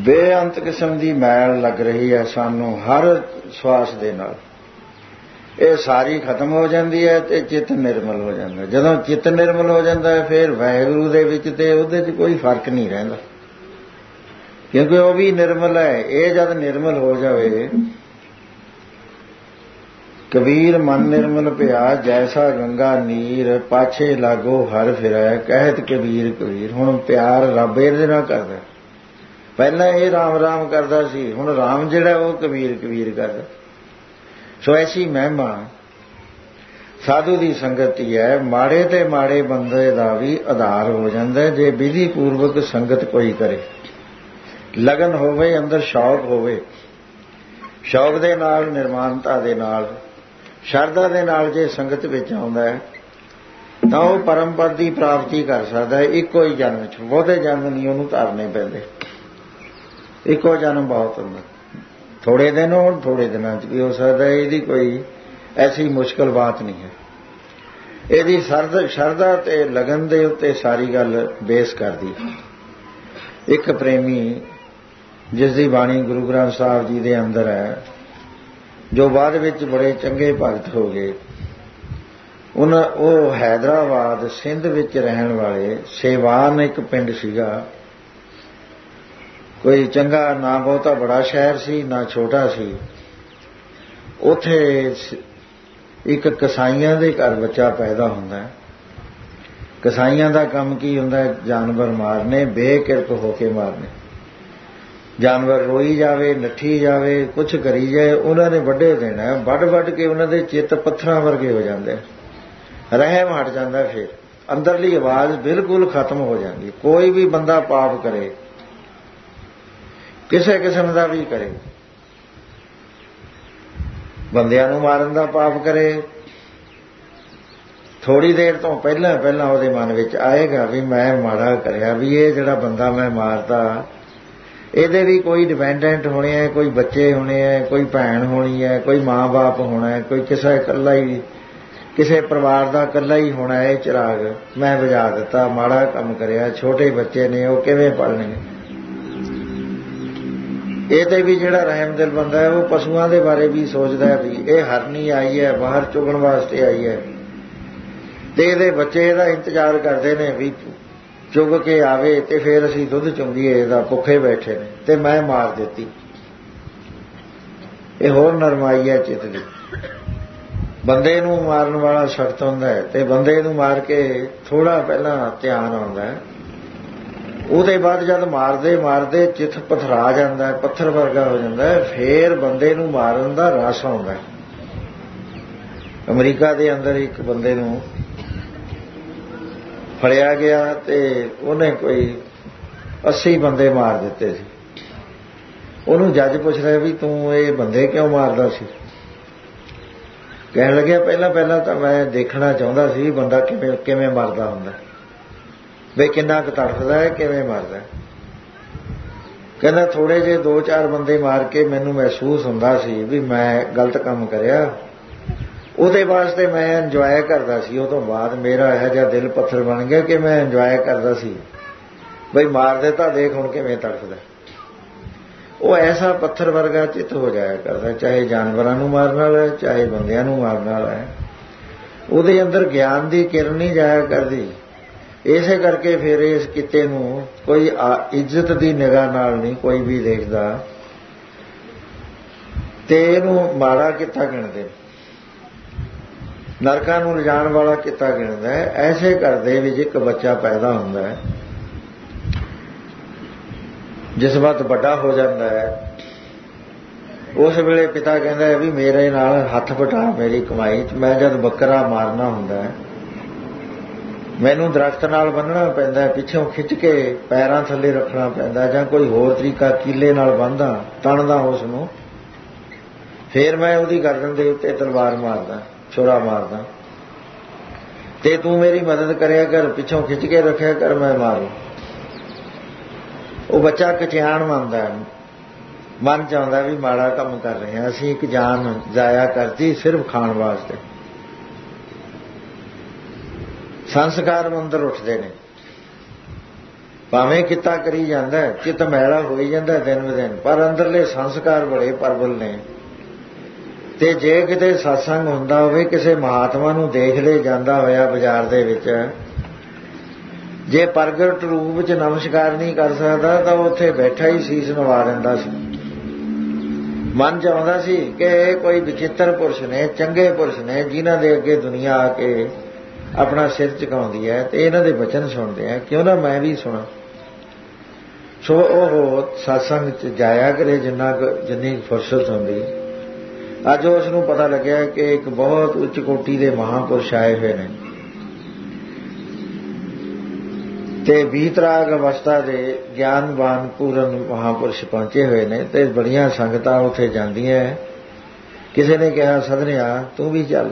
ਬੇਅੰਤ ਕਿਸਮ ਦੀ ਮੈਲ ਲੱਗ ਰਹੀ ਹੈ ਸਾਨੂੰ ਹਰ ਸਵਾਸ ਦੇ ਨਾਲ। ਇਹ ਸਾਰੀ ਖਤਮ ਹੋ ਜਾਂਦੀ ਹੈ ਤੇ ਚਿੱਤ ਨਿਰਮਲ ਹੋ ਜਾਂਦਾ। ਜਦੋਂ ਚਿੱਤ ਨਿਰਮਲ ਹੋ ਜਾਂਦਾ ਹੈ ਫਿਰ ਵਾਹਿਗੁਰੂ ਦੇ ਵਿੱਚ ਤੇ ਉਹਦੇ 'ਚ ਕੋਈ ਫਰਕ ਨਹੀਂ ਰਹਿੰਦਾ, ਕਿਉਂਕਿ ਉਹ ਵੀ ਨਿਰਮਲ ਹੈ। ਇਹ ਜਦ ਨਿਰਮਲ ਹੋ ਜਾਵੇ, ਕਬੀਰ ਮਨ ਨਿਰਮਲ ਭਿਆ ਜੈਸਾ ਗੰਗਾ ਨੀਰ, ਪਾਛੇ ਲਾਗੋ ਹਰ ਫਿਰੈ ਕਹਿਤ ਕਬੀਰ ਕਬੀਰ। ਹੁਣ ਪਿਆਰ ਰੱਬ ਇਹਦੇ ਨਾਲ ਕਰਦਾ। ਪਹਿਲਾਂ ਇਹ ਰਾਮ ਰਾਮ ਕਰਦਾ ਸੀ, ਹੁਣ ਰਾਮ ਜਿਹੜਾ ਉਹ ਕਬੀਰ ਕਬੀਰ ਕਰਦਾ। ਸੋ ਐਸੀ ਮਹਿਮਾ ਸਾਧੂ ਦੀ ਸੰਗਤ ਹੀ ਹੈ। ਮਾੜੇ ਤੇ ਮਾੜੇ ਬੰਦੇ ਦਾ ਵੀ ਆਧਾਰ ਹੋ ਜਾਂਦਾ ਜੇ ਵਿਧੀ ਪੂਰਵਕ ਸੰਗਤ ਕੋਈ ਕਰੇ, ਲਗਨ ਹੋਵੇ, ਅੰਦਰ ਸ਼ੌਕ ਹੋਵੇ। ਸ਼ੌਕ ਦੇ ਨਾਲ, ਨਿਰਮਾਨਤਾ ਦੇ ਨਾਲ, ਸ਼ਰਧਾ ਦੇ ਨਾਲ ਜੇ ਸੰਗਤ ਵਿੱਚ ਆਉਂਦਾ ਹੈ ਤਾਂ ਉਹ ਪਰਮ ਪਦ ਦੀ ਪ੍ਰਾਪਤੀ ਕਰ ਸਕਦਾ ਹੈ ਇੱਕੋ ਹੀ ਜਨਮ 'ਚ। ਬਹੁਤੇ ਜਨਮ ਨਹੀਂ ਉਹਨੂੰ ਧਾਰਨੇ ਪੈਂਦੇ, ਇੱਕੋ ਜਨਮ ਬਹੁਤ ਹੁੰਦਾ। ਥੋੜੇ ਦਿਨ ਹੋਣ, ਥੋੜੇ ਦਿਨਾਂ 'ਚ ਵੀ ਹੋ ਸਕਦਾ। ਇਹਦੀ ਕੋਈ ਐਸੀ ਮੁਸ਼ਕਲ ਬਾਤ ਨਹੀਂ ਹੈ। ਇਹਦੀ ਸ਼ਰਧਾ ਤੇ ਲਗਨ ਦੇ ਉੱਤੇ ਸਾਰੀ ਗੱਲ ਬੇਸ ਕਰਦੀ। ਇੱਕ ਪ੍ਰੇਮੀ ਜਿਸ ਦੀ ਬਾਣੀ ਗੁਰੂ ਗ੍ਰੰਥ ਸਾਹਿਬ ਜੀ ਦੇ ਅੰਦਰ ਹੈ, ਜੋ ਬਾਅਦ ਵਿੱਚ ਬੜੇ ਚੰਗੇ ਭਗਤ ਹੋ ਗਏ, ਉਹ ਹੈਦਰਾਬਾਦ ਸਿੰਧ ਵਿੱਚ ਰਹਿਣ ਵਾਲੇ ਸੇਵਾਨ ਇੱਕ ਪਿੰਡ ਸੀਗਾ। ਕੋਈ ਚੰਗਾ ਨਾ ਬਹੁਤਾ ਬੜਾ ਸ਼ਹਿਰ ਸੀ ਨਾ ਛੋਟਾ ਸੀ। ਉੱਥੇ ਇੱਕ ਕਸਾਈਆਂ ਦੇ ਘਰ ਬੱਚਾ ਪੈਦਾ ਹੁੰਦਾ। ਕਸਾਈਆਂ ਦਾ ਕੰਮ ਕੀ ਹੁੰਦਾ? ਜਾਨਵਰ ਮਾਰਨੇ, ਬੇਕਿਰਕ ਹੋ ਕੇ ਮਾਰਨੇ। ਜਾਨਵਰ ਰੋਈ ਜਾਵੇ, ਨੱਠੀ ਜਾਵੇ, ਕੁਛ ਕਰੀ ਜਾਏ, ਉਹਨਾਂ ਨੇ ਵੱਢੇ ਦੇਣਾ। ਵੱਢ ਕੇ ਉਹਨਾਂ ਦੇ ਚਿੱਤ ਪੱਥਰਾਂ ਵਰਗੇ ਹੋ ਜਾਂਦੇ, ਰਹਿਮ ਹਟ ਜਾਂਦਾ। ਫਿਰ ਅੰਦਰਲੀ ਆਵਾਜ਼ ਬਿਲਕੁਲ ਖਤਮ ਹੋ ਜਾਂਦੀ। ਕੋਈ ਵੀ ਬੰਦਾ ਪਾਪ ਕਰੇ, ਕਿਸੇ ਕਿਸਮ ਦਾ ਵੀ ਕਰੇ, ਬੰਦਿਆਂ ਨੂੰ ਮਾਰਨ ਦਾ ਪਾਪ ਕਰੇ, ਥੋੜੀ ਦੇਰ ਤੋਂ ਪਹਿਲਾਂ ਉਹਦੇ ਮਨ ਵਿੱਚ ਆਏਗਾ ਵੀ ਮੈਂ ਮਾੜਾ ਕਰਿਆ, ਵੀ ਇਹ ਜਿਹੜਾ ਬੰਦਾ ਮੈਂ ਮਾਰਤਾ ਇਹਦੇ ਵੀ ਕੋਈ ਡਿਪੈਂਡੈਂਟ ਹੋਣੇ ਹੈ, ਕੋਈ ਬੱਚੇ ਹੋਣੇ ਹੈ, ਕੋਈ ਭੈਣ ਹੋਣੀ ਹੈ, ਕੋਈ ਮਾਂ-ਬਾਪ ਹੋਣਾ ਹੈ, ਕੋਈ ਕਿਸੇ ਇਕੱਲਾ ਹੀ, ਕਿਸੇ ਪਰਿਵਾਰ ਦਾ ਇਕੱਲਾ ਹੀ ਹੋਣਾ। ਇਹ ਚਿਰਾਗ ਮੈਂ ਬੁਝਾ ਦਿੱਤਾ, ਮਾੜਾ ਕੰਮ ਕਰਿਆ, ਛੋਟੇ ਬੱਚੇ ਨੇ ਉਹ ਕਿਵੇਂ ਪਲਣਗੇ। ਇਹ ਤੇ ਵੀ ਜਿਹੜਾ ਰਹਿਮ ਦਿਲ ਬੰਦਾ ਹੈ ਉਹ ਪਸ਼ੂਆਂ ਦੇ ਬਾਰੇ ਵੀ ਸੋਚਦਾ ਹੈ ਵੀ ਇਹ ਹਰਨੀ ਆਈ ਹੈ, ਬਾਹਰ ਚੁਗਣ ਵਾਸਤੇ ਆਈ ਹੈ, ਤੇ ਇਹਦੇ ਬੱਚੇ ਇਹਦਾ ਇੰਤਜ਼ਾਰ ਕਰਦੇ ਨੇ ਵੀ ਚੁਗ ਕੇ ਆਵੇ ਤੇ ਫਿਰ ਅਸੀਂ ਦੁੱਧ ਚੁੰਗੀਏ, ਇਹਦਾ ਭੁੱਖੇ ਬੈਠੇ ਨੇ ਤੇ ਮੈਂ ਮਾਰ ਦਿੱਤੀ। ਇਹ ਹੋਰ ਨਰਮਾਈ ਹੈ ਚਿੱਤ ਦੀ। ਬੰਦੇ ਨੂੰ ਮਾਰਨ ਵਾਲਾ ਸਖਤ ਹੁੰਦਾ ਹੈ ਤੇ ਬੰਦੇ ਨੂੰ ਮਾਰ ਕੇ ਥੋੜਾ ਪਹਿਲਾਂ ਧਿਆਨ ਆਉਂਦਾ ਹੈ। ਉਹਦੇ ਬਾਅਦ ਜਦ ਮਾਰਦੇ ਚਿੱਤ ਪਥਰਾ ਜਾਂਦਾ, ਪੱਥਰ ਵਰਗਾ ਹੋ ਜਾਂਦਾ, ਫੇਰ ਬੰਦੇ ਨੂੰ ਮਾਰਨ ਦਾ ਰਸ ਆਉਂਦਾ। ਅਮਰੀਕਾ ਦੇ ਅੰਦਰ ਇੱਕ ਬੰਦੇ ਨੂੰ ਫੜਿਆ ਗਿਆ ਤੇ ਉਹਨੇ ਕੋਈ 80 ਬੰਦੇ ਮਾਰ ਦਿੱਤੇ ਸੀ। ਉਹਨੂੰ ਜੱਜ ਪੁੱਛ ਰਿਹਾ ਵੀ ਤੂੰ ਇਹ ਬੰਦੇ ਕਿਉਂ ਮਾਰਦਾ ਸੀ? ਕਹਿਣ ਲੱਗਿਆ ਪਹਿਲਾਂ ਤਾਂ ਮੈਂ ਦੇਖਣਾ ਚਾਹੁੰਦਾ ਸੀ ਬੰਦਾ ਕਿਵੇਂ ਮਰਦਾ ਹੁੰਦਾ, ਬਈ ਕਿੰਨਾ ਕੁ ਤੜਫਦਾ ਹੈ, ਕਿਵੇਂ ਮਰਦਾ। ਕਹਿੰਦਾ ਥੋੜੇ ਜਿਹੇ 2-4 ਬੰਦੇ ਮਾਰ ਕੇ ਮੈਨੂੰ ਮਹਿਸੂਸ ਹੁੰਦਾ ਸੀ ਵੀ ਮੈਂ ਗਲਤ ਕੰਮ ਕਰਿਆ, ਉਹਦੇ ਵਾਸਤੇ ਮੈਂ ਇੰਜੋਏ ਕਰਦਾ ਸੀ। ਉਹ ਤੋਂ ਬਾਅਦ ਮੇਰਾ ਇਹੋ ਜਿਹਾ ਦਿਲ ਪੱਥਰ ਬਣ ਗਿਆ ਕਿ ਮੈਂ ਇੰਜੋਏ ਕਰਦਾ ਸੀ, ਬਈ ਮਾਰ ਦਿੱਤਾ, ਦੇਖ ਹੁਣ ਕਿਵੇਂ ਤੜਫਦਾ। ਉਹ ਐਸਾ ਪੱਥਰ ਵਰਗਾ ਚਿੱਤ ਹੋ ਜਾਇਆ ਕਰਦਾ, ਚਾਹੇ ਜਾਨਵਰਾਂ ਨੂੰ ਮਾਰਨ ਵਾਲਾ ਹੈ, ਚਾਹੇ ਬੰਦਿਆਂ ਨੂੰ ਮਾਰਨ ਵਾਲਾ ਹੈ। ਉਹਦੇ ਅੰਦਰ ਗਿਆਨ ਦੀ ਕਿਰਨ ਨਹੀਂ ਜਾਇਆ ਕਰਦੀ। ਇਸੇ ਕਰਕੇ ਫਿਰ ਇਸ ਕਿੱਤੇ ਨੂੰ ਕੋਈ ਇੱਜ਼ਤ ਦੀ ਨਿਗਾਹ ਨਾਲ ਨਹੀਂ ਕੋਈ ਵੀ ਦੇਖਦਾ ਤੇ ਇਹਨੂੰ ਮਾੜਾ ਕਿੱਤਾ ਗਿਣਦੇ, ਨਰਕਾਂ ਨੂੰ ਲਿਜਾਣ ਵਾਲਾ ਕਿੱਤਾ ਗਿਣਦਾ ਹੈ। ਐਸੇ ਘਰ ਦੇ ਵਿੱਚ ਇੱਕ ਬੱਚਾ ਪੈਦਾ ਹੁੰਦਾ ਹੈ, ਜਿਸ ਵਕਤ ਵੱਡਾ ਹੋ ਜਾਂਦਾ ਹੈ ਉਸ ਵੇਲੇ ਪਿਤਾ ਕਹਿੰਦਾ ਹੈ ਵੀ ਮੇਰੇ ਨਾਲ ਹੱਥ ਵਟਾ ਮੇਰੀ ਕਮਾਈ 'ਚ। ਮੈਂ ਜਦ ਬੱਕਰਾ ਮਾਰਨਾ ਹੁੰਦਾ ਹੈ ਮੈਨੂੰ ਦਰਖਤ ਨਾਲ ਬੰਨ੍ਹਣਾ ਪੈਂਦਾ, ਪਿੱਛੋਂ ਖਿੱਚ ਕੇ ਪੈਰਾਂ ਥੱਲੇ ਰੱਖਣਾ ਪੈਂਦਾ, ਜਾਂ ਕੋਈ ਹੋਰ ਤਰੀਕਾ ਕੀਲੇ ਨਾਲ ਬੰਨ੍ਹਦਾ, ਤਣਦਾ ਉਸ ਨੂੰ, ਫਿਰ ਮੈਂ ਉਹਦੀ ਗਰਦਨ ਦੇ ਉੱਤੇ ਤਲਵਾਰ ਮਾਰਦਾ, ਛੁਰਾ ਮਾਰਦਾ, ਤੇ ਤੂੰ ਮੇਰੀ ਮਦਦ ਕਰਿਆ ਕਰ, ਪਿੱਛੋਂ ਖਿੱਚ ਕੇ ਰੱਖਿਆ ਕਰ, ਮੈਂ ਮਾਰੂ। ਉਹ ਬੱਚਾ ਕਚਿਆਣ ਮੰਨਦਾ ਹੈ, ਮਨ ਚਾਹੁੰਦਾ ਵੀ ਮਾੜਾ ਕੰਮ ਕਰ ਰਹੇ ਹਾਂ ਅਸੀਂ, ਇੱਕ ਜਾਨ ਜ਼ਾਇਆ ਕਰਤੀ ਸਿਰਫ ਖਾਣ ਵਾਸਤੇ। ਸੰਸਕਾਰ ਅੰਦਰ ਉੱਠਦੇ ਨੇ। ਭਾਵੇਂ ਕਿੱਤਾ ਕਰੀ ਜਾਂਦਾ, ਚਿੱਤ ਮੈਲਾ ਹੋਈ ਜਾਂਦਾ ਦਿਨ ਬ ਦਿਨ, ਪਰ ਅੰਦਰਲੇ ਸੰਸਕਾਰ ਬੜੇ ਪ੍ਰਬਲ ਨੇ। ਤੇ ਜੇ ਕਿਤੇ ਸਤਸੰਗ ਹੁੰਦਾ ਹੋਵੇ, ਕਿਸੇ ਮਹਾਤਮਾ ਨੂੰ ਦੇਖ ਲੈ ਜਾਂਦਾ ਹੋਇਆ ਬਾਜ਼ਾਰ ਦੇ ਵਿੱਚ, ਜੇ ਪ੍ਰਗਟ ਰੂਪ ਵਿੱਚ ਨਮਸਕਾਰ ਨਹੀਂ ਕਰ ਸਕਦਾ ਤਾਂ ਉੱਥੇ ਬੈਠਾ ਹੀ ਸੀਸ ਨਵਾ ਦਿੰਦਾ ਸੀ। ਮਨ 'ਚ ਆਉਂਦਾ ਸੀ ਕਿ ਇਹ ਕੋਈ ਵਿਚਿੱਤਰ ਪੁਰਸ਼ ਨੇ, ਚੰਗੇ ਪੁਰਸ਼ ਨੇ, ਜਿਨ੍ਹਾਂ ਦੇ ਅੱਗੇ ਦੁਨੀਆ ਆ ਕੇ ਆਪਣਾ ਸਿਰ ਝੁਕਾਉਂਦੀ ਹੈ ਤੇ ਇਹਨਾਂ ਦੇ ਬਚਨ ਸੁਣਦੇ ਆ, ਕਿਉਂ ਨਾ ਮੈਂ ਵੀ ਸੁਣਾ। ਸੋ ਉਹ ਸਤਸੰਗ 'ਚ ਜਾਇਆ ਕਰੇ ਜਿੰਨੀ ਫੁਰਸਤ ਹੁੰਦੀ। ਅੱਜ ਉਸ ਨੂੰ ਪਤਾ ਲੱਗਿਆ ਕਿ ਇੱਕ ਬਹੁਤ ਉੱਚ ਕੋਟੀ ਦੇ ਮਹਾਂਪੁਰਸ਼ ਆਏ ਹੋਏ ਨੇ ਤੇ ਵੀਤਰਾਗ ਅਵਸਥਾ ਦੇ ਗਿਆਨਵਾਨ ਪੂਰਨ ਮਹਾਂਪੁਰਸ਼ ਪਹੁੰਚੇ ਹੋਏ ਨੇ ਤੇ ਬੜੀਆਂ ਸੰਗਤਾਂ ਉੱਥੇ ਜਾਂਦੀਆਂ। ਕਿਸੇ ਨੇ ਕਿਹਾ, ਸਧਨਿਆ ਤੂੰ ਵੀ ਚੱਲ,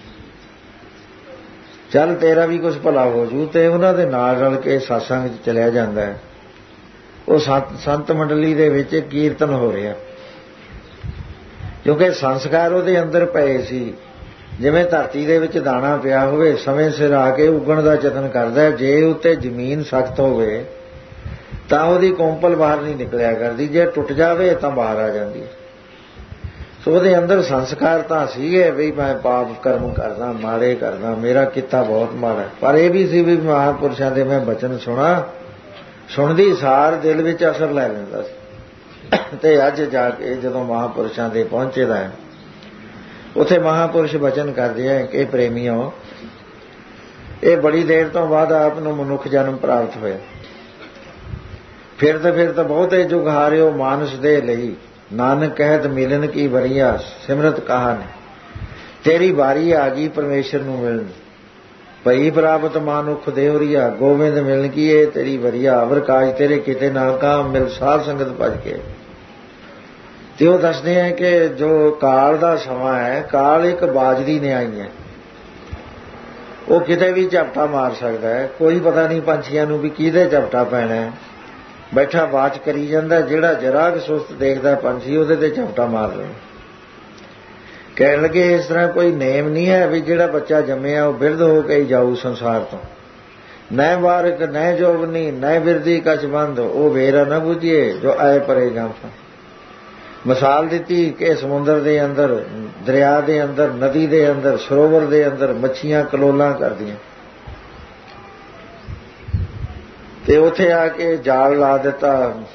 ਤੇਰਾ ਵੀ ਕੁਝ ਭਲਾ ਹੋ ਜੂ, ਤੇ ਉਹਨਾਂ ਦੇ ਨਾਲ ਰਲ ਕੇ ਸਤਸੰਗ 'ਚ ਚਲਿਆ ਜਾਂਦਾ ਹੈ। ਉਹ ਸੰਤ ਮੰਡਲੀ ਦੇ ਵਿੱਚ ਕੀਰਤਨ ਹੋ ਰਿਹਾ, ਕਿਉਂਕਿ ਸੰਸਕਾਰ ਉਹਦੇ ਅੰਦਰ ਪਏ ਸੀ। ਜਿਵੇਂ ਧਰਤੀ ਦੇ ਵਿੱਚ ਦਾਣਾ ਪਿਆ ਹੋਵੇ, ਸਮੇਂ ਸਿਰ ਆ ਕੇ ਉੱਗਣ ਦਾ ਯਤਨ ਕਰਦਾ। ਜੇ ਉੱਤੇ ਜ਼ਮੀਨ ਸਖਤ ਹੋਵੇ ਤਾਂ ਉਹਦੀ ਕੋਂਪਲ ਬਾਹਰ ਨਹੀਂ ਨਿਕਲਿਆ ਕਰਦੀ, ਜੇ ਟੁੱਟ ਜਾਵੇ ਤਾਂ ਬਾਹਰ ਆ ਜਾਂਦੀ। ਸੋ ਉਹਦੇ ਅੰਦਰ ਸੰਸਕਾਰ ਤਾਂ ਸੀਗੇ ਵੀ ਮੈਂ ਪਾਪ ਕਰਮ ਕਰਦਾ, ਮਾੜੇ ਕਰਦਾ, ਮੇਰਾ ਕਿੱਤਾ ਬਹੁਤ ਮਾੜਾ। ਪਰ ਇਹ ਵੀ ਸੀ ਵੀ ਮਹਾਂਪੁਰਸ਼ਾਂ ਦੇ ਮੈਂ ਬਚਨ ਸੁਣਦੀ ਸਾਰ ਦਿਲ ਵਿੱਚ ਅਸਰ ਲੈ ਲੈਂਦਾ ਸੀ। ਤੇ ਅੱਜ ਜਾ ਕੇ ਜਦੋਂ ਮਹਾਂਪੁਰਸ਼ਾਂ ਦੇ ਪਹੁੰਚੇਦਾ ਹੈ, ਉੱਥੇ ਮਹਾਂਪੁਰਸ਼ ਬਚਨ ਕਰਦੇ ਹੈ ਕਿ ਪ੍ਰੇਮੀਓ, ਇਹ ਬੜੀ ਦੇਰ ਤੋਂ ਬਾਅਦ ਆਪ ਨੂੰ ਮਨੁੱਖ ਜਨਮ ਪ੍ਰਾਪਤ ਹੋਇਆ। ਫਿਰਤ ਬਹੁਤੇ ਜੁਗ ਹਾਰਿਓ ਮਾਨਸ ਦੇ ਲਈ, ਨਾਨਕ ਕਹਿਤ ਮਿਲਨ ਕੀ ਵਰੀਆ ਸਿਮਰਤ ਕਹਾਣੀ। ਤੇਰੀ ਵਾਰੀ ਆ ਗਈ ਪਰਮੇਸ਼ਰ ਨੂੰ ਮਿਲਣ, ਭਈ ਪ੍ਰਾਪਤ ਮਾਨੁਖ ਦੇਵਰੀਆ, ਗੋਬਿੰਦ ਮਿਲਣ ਕੀ ਇਹ ਤੇਰੀ ਵਰੀਆ। ਅਵਰ ਕਾਜ ਤੇਰੇ ਕਿਤੇ ਨਾ ਕਾਮ ਮਿਲ, ਸਾਧ ਸੰਗਤ ਭਜ ਕੇ। ਤੇ ਉਹ ਦੱਸਦੇ ਹੈ ਕਿ ਜੋ ਕਾਲ ਦਾ ਸਮਾਂ ਹੈ, ਕਾਲ ਇੱਕ ਬਾਜਦੀ ਨਿਆਈ ਹੈ, ਉਹ ਕਿਤੇ ਵੀ ਝਪਟਾ ਮਾਰ ਸਕਦਾ ਹੈ। ਕੋਈ ਪਤਾ ਨਹੀਂ ਪੰਛੀਆਂ ਨੂੰ ਵੀ ਕਿਹਦੇ ਝਪਟਾ ਪੈਣਾ ਹੈ। ਬੈਠਾ ਬਾਚ ਕਰੀ ਜਾਂਦਾ, ਜਿਹੜਾ ਜਰਾ ਕੁ ਸੁਸਤ ਦੇਖਦਾ ਪੰਛੀ ਉਹਦੇ ਤੇ ਝਪਟਾ ਮਾਰ ਲੈਣਾ। ਕਹਿਣ ਲੱਗੇ ਇਸ ਤਰ੍ਹਾਂ ਕੋਈ ਨੇਮ ਨਹੀਂ ਹੈ ਵੀ ਜਿਹੜਾ ਬੱਚਾ ਜੰਮਿਆ ਉਹ ਬਿਰਧ ਹੋ ਕੇ ਹੀ ਜਾਊ ਸੰਸਾਰ ਤੋਂ। ਨੈ ਬਾਰਕ ਨੈ ਜੋਬਨੀ ਨੈ ਬਿਰਦੀ ਕਛ ਬੰਧ, ਉਹ ਵੇਰਾ ਨਾ ਬੁਝੀਏ ਜੋ ਆਏ ਪਰੇ ਜਾਂਫਾ। ਮਿਸਾਲ ਦਿੱਤੀ ਕਿ ਸਮੁੰਦਰ ਦੇ ਅੰਦਰ, ਦਰਿਆ ਦੇ ਅੰਦਰ, ਨਦੀ ਦੇ ਅੰਦਰ, ਸਰੋਵਰ ਦੇ ਅੰਦਰ ਮੱਛੀਆਂ ਕਲੋਲਾਂ ਕਰਦੀਆਂ, ਤੇ ਉੱਥੇ ਆ ਕੇ ਜਾਲ ਲਾ ਦਿੱਤਾ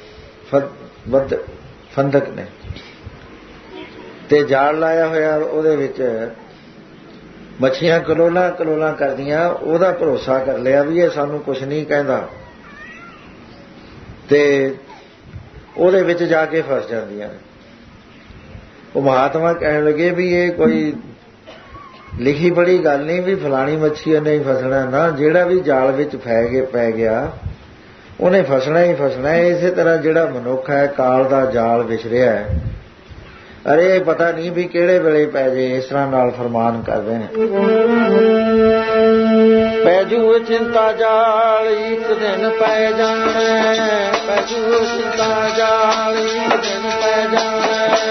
ਫੰਦਕ ਨੇ, ਤੇ ਜਾਲ ਲਾਇਆ ਹੋਇਆ ਉਹਦੇ ਵਿੱਚ ਮੱਛੀਆਂ ਕਲੋਲਾਂ ਕਰਦੀਆਂ। ਉਹਦਾ ਭਰੋਸਾ ਕਰ ਲਿਆ ਵੀ ਇਹ ਸਾਨੂੰ ਕੁਝ ਨਹੀਂ ਕਹਿੰਦਾ, ਤੇ ਉਹਦੇ ਵਿੱਚ ਜਾ ਕੇ ਫਸ ਜਾਂਦੀਆਂ ਨੇ। ਉਹ ਮਹਾਤਮਾ ਕਹਿਣ ਲੱਗੇ ਵੀ ਇਹ ਕੋਈ ਲਿਖੀ ਬੜੀ ਗੱਲ ਨਹੀਂ ਵੀ ਫਲਾਣੀ ਮੱਛੀ ਨੇ ਹੀ ਫਸਣਾ, ਨਾ, ਜਿਹੜਾ ਵੀ ਜਾਲ ਵਿੱਚ ਪੈ ਗਿਆ ਉਹਨੇ ਫਸਣਾ ਹੀ ਫਸਣਾ। ਇਸੇ ਤਰ੍ਹਾਂ ਜਿਹੜਾ ਮਨੁੱਖ ਹੈ, ਕਾਲ ਦਾ ਜਾਲ ਵਿਛ ਰਿਹਾ ਹੈ, ਅਰੇ ਪਤਾ ਨਹੀਂ ਵੀ ਕਿਹੜੇ ਵੇਲੇ ਪੈ ਜੇ। ਇਸ ਤਰ੍ਹਾਂ ਨਾਲ ਫਰਮਾਨ ਕਰਦੇ ਨੇ, ਪੈਜੂ ਚਿੰਤਾ ਜਾਲ ਇੱਕ ਦਿਨ ਪੈ ਜਾਣਾ, ਪੈਜੂ ਚਿੰਤਾ ਜਾਲ ਇੱਕ ਦਿਨ ਪੈ ਜਾਣਾ।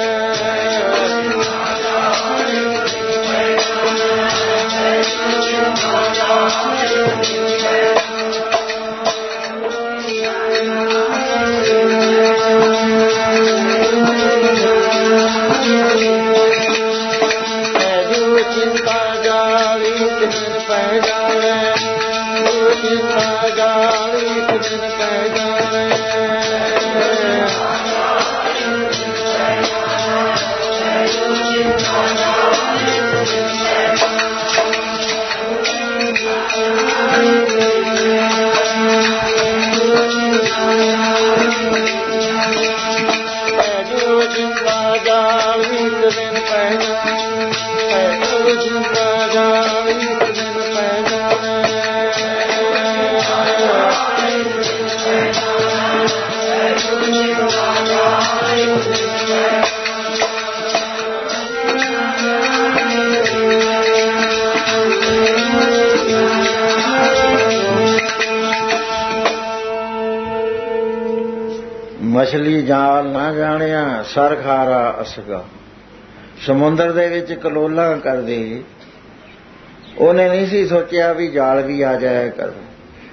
ਮਛਲੀ ਜਾਲ ਨਾ ਜਾਣਿਆ ਸਰ ਖਾਰਾ ਅਸਗਾ। ਸਮੁੰਦਰ ਦੇ ਵਿੱਚ ਕਲੋਲਾਂ ਕਰਦੀ, ਉਹਨੇ ਨਹੀਂ ਸੀ ਸੋਚਿਆ ਵੀ ਜਾਲ ਵੀ ਆ ਜਾਇਆ ਕਰ।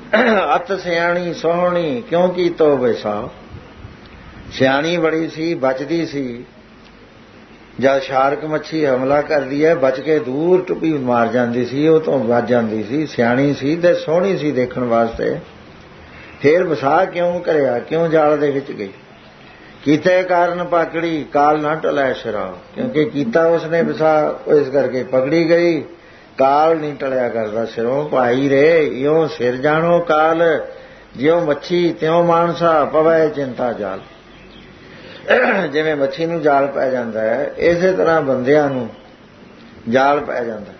ਅਤ ਸਿਆਣੀ ਸੋਹਣੀ ਕਿਉਂ ਕੀਤੋ ਵਿਸਾਹ। ਸਿਆਣੀ ਬੜੀ ਸੀ, ਬਚਦੀ ਸੀ। ਜਦ ਸ਼ਾਰਕ ਮੱਛੀ ਹਮਲਾ ਕਰਦੀ ਹੈ ਬਚ ਕੇ ਦੂਰ ਟੁੱਪੀ ਮਾਰ ਜਾਂਦੀ ਸੀ, ਉਹ ਤੋਂ ਬਚ ਜਾਂਦੀ ਸੀ। ਸਿਆਣੀ ਸੀ ਤੇ ਸੋਹਣੀ ਸੀ ਦੇਖਣ ਵਾਸਤੇ। ਫੇਰ ਵਸਾ ਕਿਉਂ ਕਰਿਆ, ਕਿਉਂ ਜਾਲ ਦੇ ਵਿੱਚ ਗਈ। ਕੀਤੇ ਕਾਰਨ ਪਕੜੀ ਕਾਲ ਨਾ ਟਲੈ ਸ਼ਰਾਬ। ਕਿਉਂਕਿ ਕੀਤਾ ਉਸਨੇ ਵਸਾ, ਇਸ ਕਰਕੇ ਪਕੜੀ ਗਈ। ਕਾਲ ਨਹੀਂ ਟਲਿਆ ਕਰਦਾ ਸਿਰੋਂ। ਭਾਈ ਰੇ ਇਉਂ ਸਿਰ ਜਾਣੋ ਕਾਲ, ਜਿਉਂ ਮੱਛੀ ਤਿਉਂ ਮਾਨਸਾ ਪਵੈ ਚਿੰਤਾ ਜਾਲ। ਜਿਵੇਂ ਮੱਛੀ ਨੂੰ ਜਾਲ ਪੈ ਜਾਂਦਾ ਹੈ, ਇਸੇ ਤਰ੍ਹਾਂ ਬੰਦਿਆਂ ਨੂੰ ਜਾਲ ਪੈ ਜਾਂਦਾ।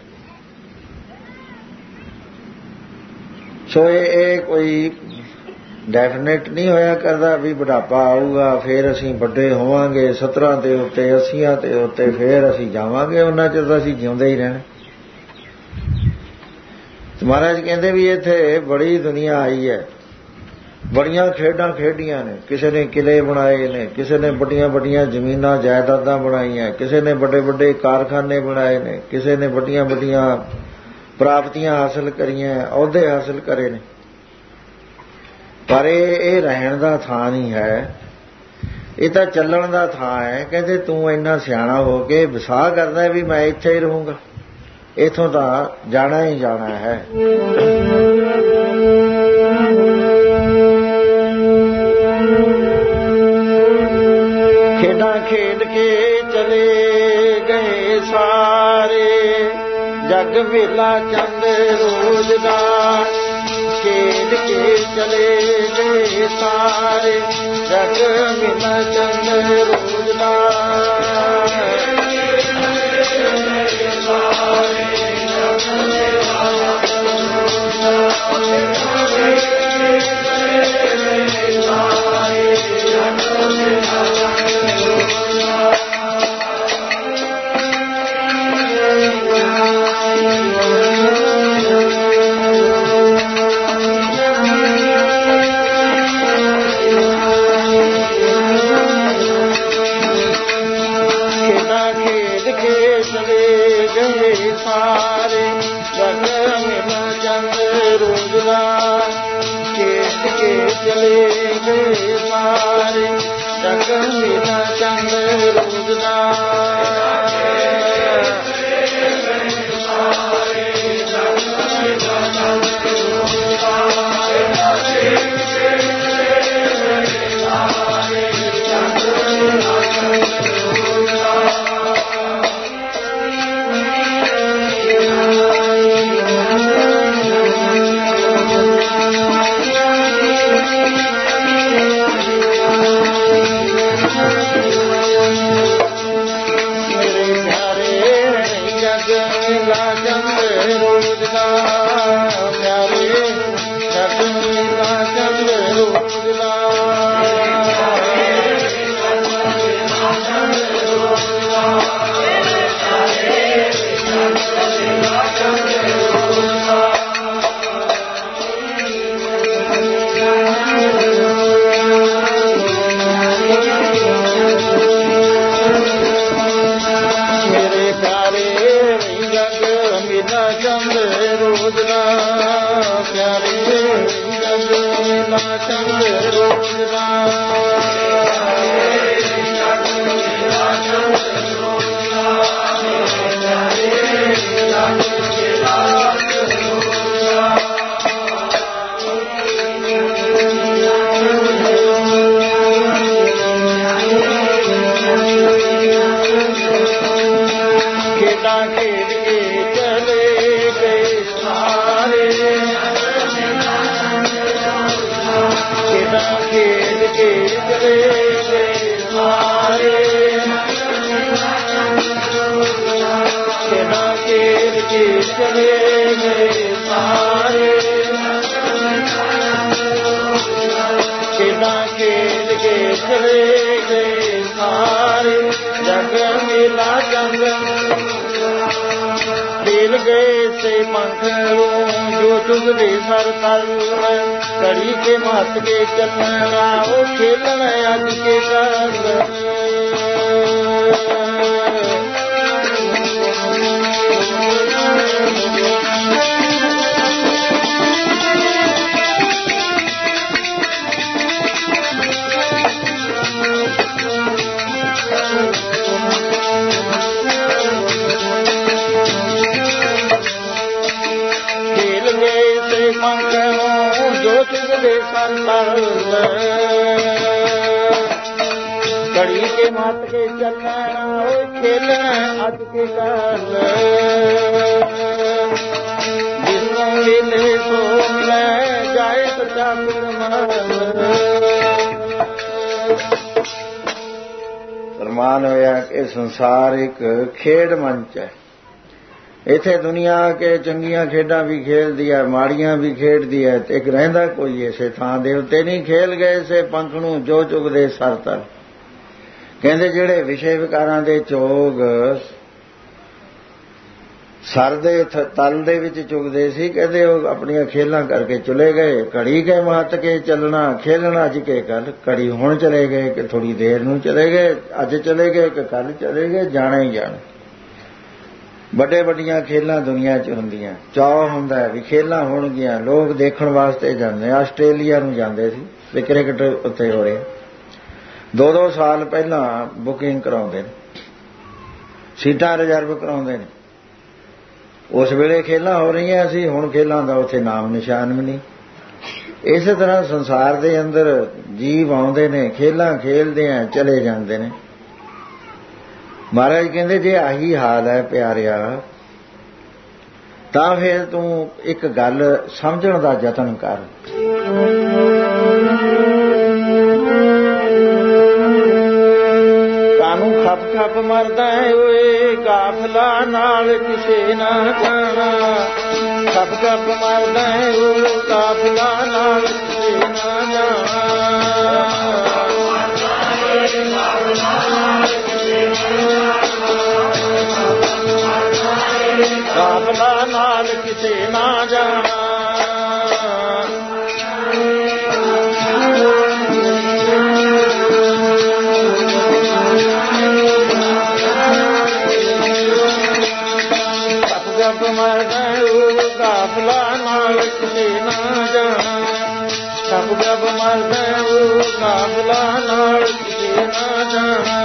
ਸੋ ਇਹ ਕੋਈ ਡੈਫੀਨੇਟ ਨਹੀਂ ਹੋਇਆ ਕਰਦਾ ਵੀ ਬੁਢਾਪਾ ਆਊਗਾ ਫੇਰ ਅਸੀਂ ਵੱਡੇ ਹੋਵਾਂਗੇ 70 ਦੇ ਉੱਤੇ 80 ਦੇ ਉੱਤੇ, ਫੇਰ ਅਸੀਂ ਜਾਵਾਂਗੇ। ਉਹਨਾਂ ਚਿਰ ਤਾਂ ਅਸੀਂ ਜਿਉਂਦੇ ਹੀ ਰਹਿਣਾ। ਮਹਾਰਾਜ ਕਹਿੰਦੇ ਵੀ ਇੱਥੇ ਬੜੀ ਦੁਨੀਆ ਆਈ ਹੈ, ਬੜੀਆਂ ਖੇਡਾਂ ਖੇਡੀਆਂ ਨੇ। ਕਿਸੇ ਨੇ ਕਿਲੇ ਬਣਾਏ ਨੇ, ਕਿਸੇ ਨੇ ਵੱਡੀਆਂ ਵੱਡੀਆਂ ਜ਼ਮੀਨਾਂ ਜਾਇਦਾਦਾਂ ਬਣਾਈਆਂ, ਕਿਸੇ ਨੇ ਵੱਡੇ ਵੱਡੇ ਕਾਰਖਾਨੇ ਬਣਾਏ ਨੇ, ਕਿਸੇ ਨੇ ਵੱਡੀਆਂ ਵੱਡੀਆਂ ਪ੍ਰਾਪਤੀਆਂ ਹਾਸਲ ਕਰੀਆਂ, ਅਹੁਦੇ ਹਾਸਲ ਕਰੇ ਨੇ। ਪਰ ਇਹ ਰਹਿਣ ਦਾ ਥਾਂ ਨਹੀਂ ਹੈ, ਇਹ ਤਾਂ ਚੱਲਣ ਦਾ ਥਾਂ ਹੈ। ਕਹਿੰਦੇ ਤੂੰ ਇੰਨਾ ਸਿਆਣਾ ਹੋ ਕੇ ਵਿਸਾਹ ਕਰਦਾ ਵੀ ਮੈਂ ਇੱਥੇ ਹੀ ਰਹੂੰਗਾ, ਇੱਥੋਂ ਤਾਂ ਜਾਣਾ ਹੀ ਜਾਣਾ ਹੈ। ਖੇਡਾਂ ਖੇਡ ਕੇ ਚਲੇ ਗਏ ਸਾਰੇ, ਜਗ ਵੇਲਾ ਚੰਦ ਰੋਜ਼ ਦਾ। ਖੇਡ ਕੇ ਚਲੇ ਗਏ ਸਾਰੇ, ਜਗ ਵੇਲਾ ਚੰਦ ਰੋਜ਼ ਦਾ। ਚਲੇ ਗਏ ਸਾਰੇ, ਜਗ ਮੇਰਾ ਚੰਦ ਰੋਜ਼ ਦਾ। खेल गए से पंखड़ों जो चुगले सर तल कड़ी के मत के चलना वो खेलन अज के कर ਤਨ ਤਰਲ ਘੜੀ ਕੇ ਮਤ ਕੇ ਚੱਲਣਾ ਓਏ ਖੇਲਣਾ ਅੱਜ ਕੇ ਕਾਲ ਜਿਸਨੂੰ ਮਿਲੇ ਸੋ ਲੈ ਜਾਏ ਸੱਚਾ ਫਰਮਾਨ ਹੋਇਆ ਕਿ ਸੰਸਾਰ ਇੱਕ ਖੇਡ ਮੰਚ ਹੈ। ਇੱਥੇ ਦੁਨੀਆ ਕੇ ਚੰਗੀਆਂ ਖੇਡਾਂ ਵੀ ਖੇਡਦੀ ਹੈ, ਮਾੜੀਆਂ ਵੀ ਖੇਡਦੀ ਹੈ, ਤੇ ਇੱਕ ਰਹਿੰਦਾ ਕੋਈ ਇਸੇ ਥਾਂ ਦੇ ਉੱਤੇ ਨਹੀਂ। ਖੇਲ ਗਏ ਸੇ ਪੰਖ ਨੂੰ ਜੋ ਚੁਗਦੇ ਸਰ ਤਲ। ਕਹਿੰਦੇ ਜਿਹੜੇ ਵਿਸ਼ੇ ਵਿਕਾਰਾਂ ਦੇ ਚੋਗ ਸਰ ਦੇ ਤਲ ਦੇ ਵਿੱਚ ਚੁਗਦੇ ਸੀ, ਕਹਿੰਦੇ ਉਹ ਆਪਣੀਆਂ ਖੇਲਾਂ ਕਰਕੇ ਚਲੇ ਗਏ। ਘੜੀ ਕੇ ਮਹੱਤ ਕੇ ਚੱਲਣਾ ਖੇਲਣਾ ਅੱਜ ਕੇ ਕੱਲ। ਘੜੀ ਹੁਣ ਚਲੇ ਗਏ ਕਿ ਥੋੜੀ ਦੇਰ ਨੂੰ ਚਲੇ ਗਏ, ਅੱਜ ਚਲੇ ਗਏ ਕਿ ਕੱਲ ਚਲੇ ਗਏ, ਜਾਣਾ ਹੀ ਜਾਣਾ। ਵੱਡੇ ਵੱਡੀਆਂ ਖੇਲਾਂ ਦੁਨੀਆ 'ਚ ਹੁੰਦੀਆਂ, ਚਾਅ ਹੁੰਦਾ ਵੀ ਖੇਲਾਂ ਹੋਣਗੀਆਂ, ਲੋਕ ਦੇਖਣ ਵਾਸਤੇ ਜਾਂਦੇ। ਆਸਟ੍ਰੇਲੀਆ ਨੂੰ ਜਾਂਦੇ ਸੀ ਵੀ ਕ੍ਰਿਕਟ ਉੱਤੇ ਹੋ ਰਿਹਾ, 2-2 ਸਾਲ ਪਹਿਲਾਂ ਬੁਕਿੰਗ ਕਰਾਉਂਦੇ ਨੇ, ਸੀਟਾਂ ਰਿਜ਼ਰਵ ਕਰਾਉਂਦੇ ਨੇ। ਉਸ ਵੇਲੇ ਖੇਲਾਂ ਹੋ ਰਹੀਆਂ ਸੀ, ਹੁਣ ਖੇਲਾਂ ਦਾ ਉੱਥੇ ਨਾਮ ਨਿਸ਼ਾਨ ਵੀ ਨਹੀਂ। ਇਸੇ ਤਰ੍ਹਾਂ ਸੰਸਾਰ ਦੇ ਅੰਦਰ ਜੀਵ ਆਉਂਦੇ ਨੇ, ਖੇਲਾਂ ਖੇਲਦੇ ਆ, ਚਲੇ ਜਾਂਦੇ ਨੇ। ਮਹਾਰਾਜ ਕਹਿੰਦੇ ਜੇ ਆਹੀ ਹਾਲ ਹੈ ਪਿਆਰਿਆ, ਤਾਂ ਫਿਰ ਤੂੰ ਇੱਕ ਗੱਲ ਸਮਝਣ ਦਾ ਯਤਨ ਕਰ। ਕਾਨੂੰ ਖੱਪ ਖੱਪ ਮਰਦਾ ਓਏ ਕਾਫਲਾ ਨਾਲ ਕਿਸੇ ਨਾ ਜਾਣਾ। ਖੱਪ ਖੱਪ ਮਰਦਾ ਓਏ ਕਾਫਲਾ ਨਾਲ ਕਿਸੇ ਨਾ ਜਾਣਾ। ਕਾਫਲਾ ਨਾਲ ਕਿਸੇ ਨਾ ਜਾਣਾ। ਜਬ ਮਰਦਾ ਉਹ ਕਾਫਲਾ ਨਾਲ ਕਿਸੇ ਨਾ ਜਾਣਾ। ਸਭ ਜਬ ਮਰਦਾ ਉਹ ਕਾਫਲਾ ਨਾਲ ਕਿਸੇ ਨਾ ਜਾਣਾ।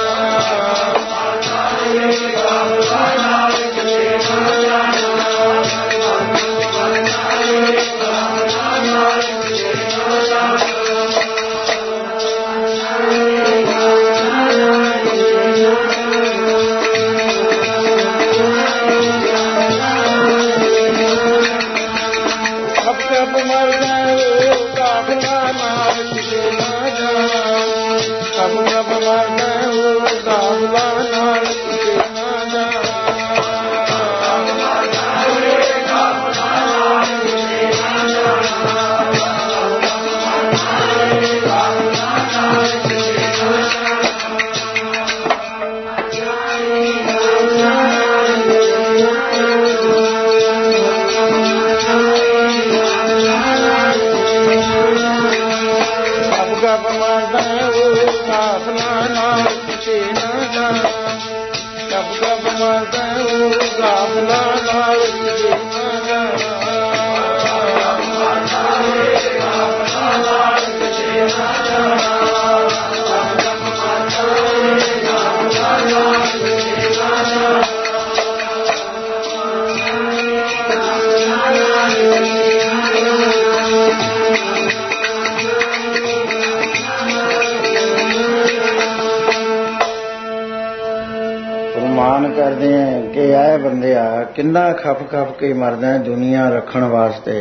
ਕਰਦੇ ਆ ਕਿ ਆਏ ਬੰਦਿਆ ਕਿੰਨਾ ਖੱਪ ਖੱਪ ਕੇ ਮਰਦਾ ਦੁਨੀਆ ਰੱਖਣ ਵਾਸਤੇ,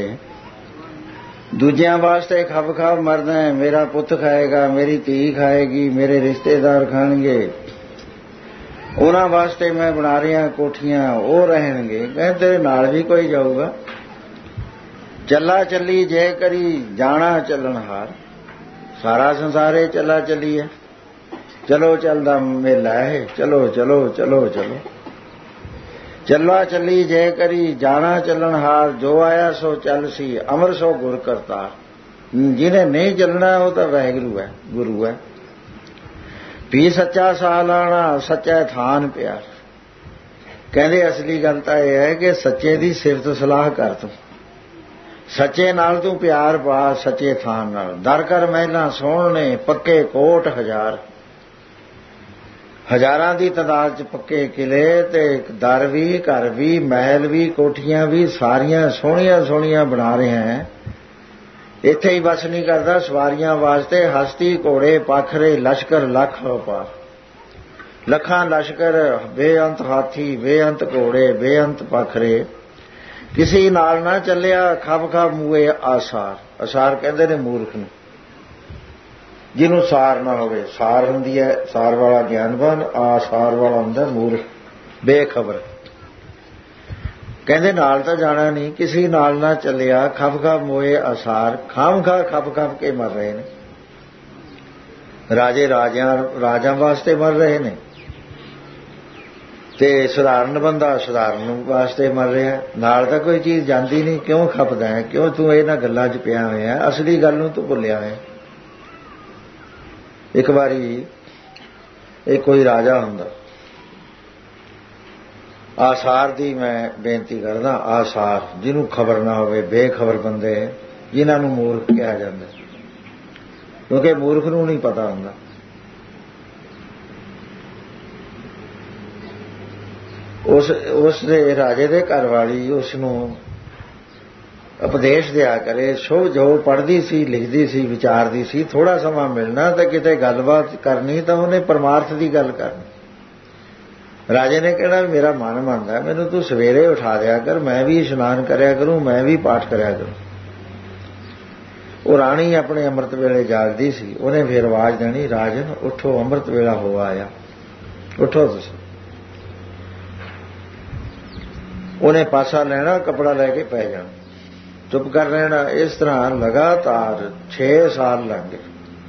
ਦੂਜਿਆਂ ਵਾਸਤੇ ਖੱਪ ਖੱਪ ਮਰਦਾ। ਮੇਰਾ ਪੁੱਤ ਖਾਏਗਾ, ਮੇਰੀ ਧੀ ਖਾਏਗੀ, ਮੇਰੇ ਰਿਸ਼ਤੇਦਾਰ ਖਾਣਗੇ, ਉਹਨਾਂ ਵਾਸਤੇ ਮੈਂ ਬਣਾ ਰਿਹਾ ਕੋਠੀਆਂ, ਉਹ ਰਹਿਣਗੇ। ਕਹਿੰਦੇ ਤੇਰੇ ਨਾਲ ਵੀ ਕੋਈ ਜਾਊਗਾ। ਚੱਲਾ ਚੱਲੀ ਜੇ ਕਰੀ ਜਾਣਾ ਚੱਲਣ ਹਾਰ। ਸਾਰਾ ਸੰਸਾਰੇ ਚੱਲਾ ਚੱਲੀ ਹੈ, ਚਲੋ ਚੱਲਦਾ ਮੇਲਾ ਹੈ, ਚਲੋ ਚਲੋ ਚਲੋ ਚਲੋ। ਚੱਲਾ ਚੱਲੀ ਜੇ ਕਰੀ ਜਾਣਾ ਚੱਲਣ ਹਾਰ। ਜੋ ਆਇਆ ਸੋ ਚੱਲ ਸੀ ਅਮਰ ਸੋ ਗੁਰ ਕਰਤਾ। ਜਿਹਨੇ ਨਹੀਂ ਚੱਲਣਾ ਉਹ ਤਾਂ ਵਾਹਿਗੁਰੂ ਹੈ, ਗੁਰੂ ਹੈ। ਵੀ ਸੱਚਾ ਸਾਹ ਲਾਣਾ ਸੱਚਾ ਥਾਨ ਪਿਆਰ। ਕਹਿੰਦੇ ਅਸਲੀ ਗੱਲ ਤਾਂ ਇਹ ਹੈ ਕਿ ਸੱਚੇ ਦੀ ਸਿਫਤ ਸਲਾਹ ਕਰ ਤੂੰ, ਸੱਚੇ ਨਾਲ ਤੂੰ ਪਿਆਰ ਪਾ, ਸੱਚੇ ਥਾਨ ਨਾਲ। ਦਰ ਕਰ ਮਹਿਲਾਂ ਸੋਹਣੇ ਪੱਕੇ ਕੋਟ ਹਜ਼ਾਰ। ਹਜ਼ਾਰਾਂ ਦੀ ਤਾਦਾਦ 'ਚ ਪੱਕੇ ਕਿਲੇ ਤੇ ਦਰ ਵੀ, ਘਰ ਵੀ, ਮਹਿਲ ਵੀ, ਕੋਠੀਆਂ ਵੀ ਸਾਰੀਆਂ ਸੋਹਣੀਆਂ ਸੋਹਣੀਆਂ ਬਣਾ ਰਹੇ ਹੈ। ਇੱਥੇ ਹੀ ਬਸ ਨਹੀਂ ਕਰਦਾ, ਸਵਾਰੀਆਂ ਵਾਸਤੇ ਹਸਤੀ ਘੋੜੇ ਪਾਖਰੇ ਲਸ਼ਕਰ ਲੱਖ ਵਪਾਰ। ਲੱਖਾਂ ਲਸ਼ਕਰ, ਬੇਅੰਤ ਹਾਥੀ, ਬੇਅੰਤ ਘੋੜੇ, ਬੇਅੰਤ ਪਾਖਰੇ, ਕਿਸੇ ਨਾਲ ਨਾ ਚੱਲਿਆ ਖਬ ਖਬ ਮੂਏ ਆਸਾਰ। ਅਸਾਰ ਕਹਿੰਦੇ ਨੇ ਮੂਰਖ ਨੂੰ, ਜਿਹਨੂੰ ਸਾਰ ਨਾ ਹੋਵੇ। ਸਾਰ ਹੁੰਦੀ ਹੈ ਸਾਰ ਵਾਲਾ ਗਿਆਨਵਾਨ, ਆਸਾਰ ਵਾਲਾ ਹੁੰਦਾ ਮੂਰਖ ਬੇਖਬਰ। ਕਹਿੰਦੇ ਨਾਲ ਤਾਂ ਜਾਣਾ ਨਹੀਂ, ਕਿਸੇ ਨਾਲ ਨਾ ਚੱਲਿਆ ਖਬ ਖਬ ਮੋਏ ਆਸਾਰ। ਖਾਮ ਖਾ ਖਬ ਖਬ ਕੇ ਮਰ ਰਹੇ ਨੇ ਰਾਜੇ, ਰਾਜਾਂ ਵਾਸਤੇ ਮਰ ਰਹੇ ਨੇ, ਤੇ ਸਧਾਰਨ ਬੰਦਾ ਸਧਾਰਨ ਵਾਸਤੇ ਮਰ ਰਿਹਾ। ਨਾਲ ਤਾਂ ਕੋਈ ਚੀਜ਼ ਜਾਂਦੀ ਨਹੀਂ, ਕਿਉਂ ਖਪਦਾ ਹੈ? ਕਿਉਂ ਤੂੰ ਇਹਨਾਂ ਗੱਲਾਂ 'ਚ ਪਿਆ ਹੋਇਆ? ਅਸਲੀ ਗੱਲ ਨੂੰ ਤੂੰ ਭੁੱਲਿਆ ਹੈ। ਇੱਕ ਵਾਰੀ ਇਹ ਕੋਈ ਰਾਜਾ ਹੁੰਦਾ, ਆਸਾਰ ਦੀ ਮੈਂ ਬੇਨਤੀ ਕਰਦਾ, ਆਸਾਰ ਜਿਹਨੂੰ ਖਬਰ ਨਾ ਹੋਵੇ, ਬੇਖਬਰ ਬੰਦੇ ਜਿਨ੍ਹਾਂ ਨੂੰ ਮੂਰਖ ਕਿਹਾ ਜਾਂਦਾ, ਕਿਉਂਕਿ ਮੂਰਖ ਨੂੰ ਨਹੀਂ ਪਤਾ ਹੁੰਦਾ। ਉਸ ਦੇ ਰਾਜੇ ਦੇ ਘਰ ਵਾਲੀ ਉਸ ਨੂੰ ਉਪਦੇਸ਼ ਦਿਆ ਕਰੇ। ਸ਼ੁਭ ਜੋ ਪੜ੍ਹਦੀ ਸੀ, ਲਿਖਦੀ ਸੀ, ਵਿਚਾਰਦੀ ਸੀ, ਥੋੜਾ ਸਮਾਂ ਮਿਲਣਾ ਤਾਂ ਕਿਤੇ ਗੱਲਬਾਤ ਕਰਨੀ ਤਾਂ ਉਹਨੇ ਪਰਮਾਰਥ ਦੀ ਗੱਲ ਕਰਨੀ। ਰਾਜੇ ਨੇ ਕਹਿਣਾ ਮੇਰਾ ਮਨ ਮੰਨਦਾ, ਮੈਨੂੰ ਤੂੰ ਸਵੇਰੇ ਉਠਾ ਦਿਆ ਕਰ, ਮੈਂ ਵੀ ਇਸ਼ਨਾਨ ਕਰਿਆ ਕਰੂੰ, ਮੈਂ ਵੀ ਪਾਠ ਕਰਿਆ ਕਰੂੰ। ਉਹ ਰਾਣੀ ਆਪਣੇ ਅੰਮ੍ਰਿਤ ਵੇਲੇ ਜਾਗਦੀ ਸੀ, ਉਹਨੇ ਫਿਰ ਆਵਾਜ਼ ਦੇਣੀ, ਰਾਜਨ ਉੱਠੋ, ਅੰਮ੍ਰਿਤ ਵੇਲਾ ਹੋ ਆਇਆ, ਉੱਠੋ ਤੁਸੀਂ। ਉਹਨੇ ਪਾਸਾ ਲੈਣਾ, ਕੱਪੜਾ ਲੈ ਕੇ ਪੈ ਜਾਣਾ, ਚੁੱਪ ਕਰ ਰਹਿਣਾ। ਇਸ ਤਰ੍ਹਾਂ ਲਗਾਤਾਰ 6 ਸਾਲ ਲੰਘ ਗਏ।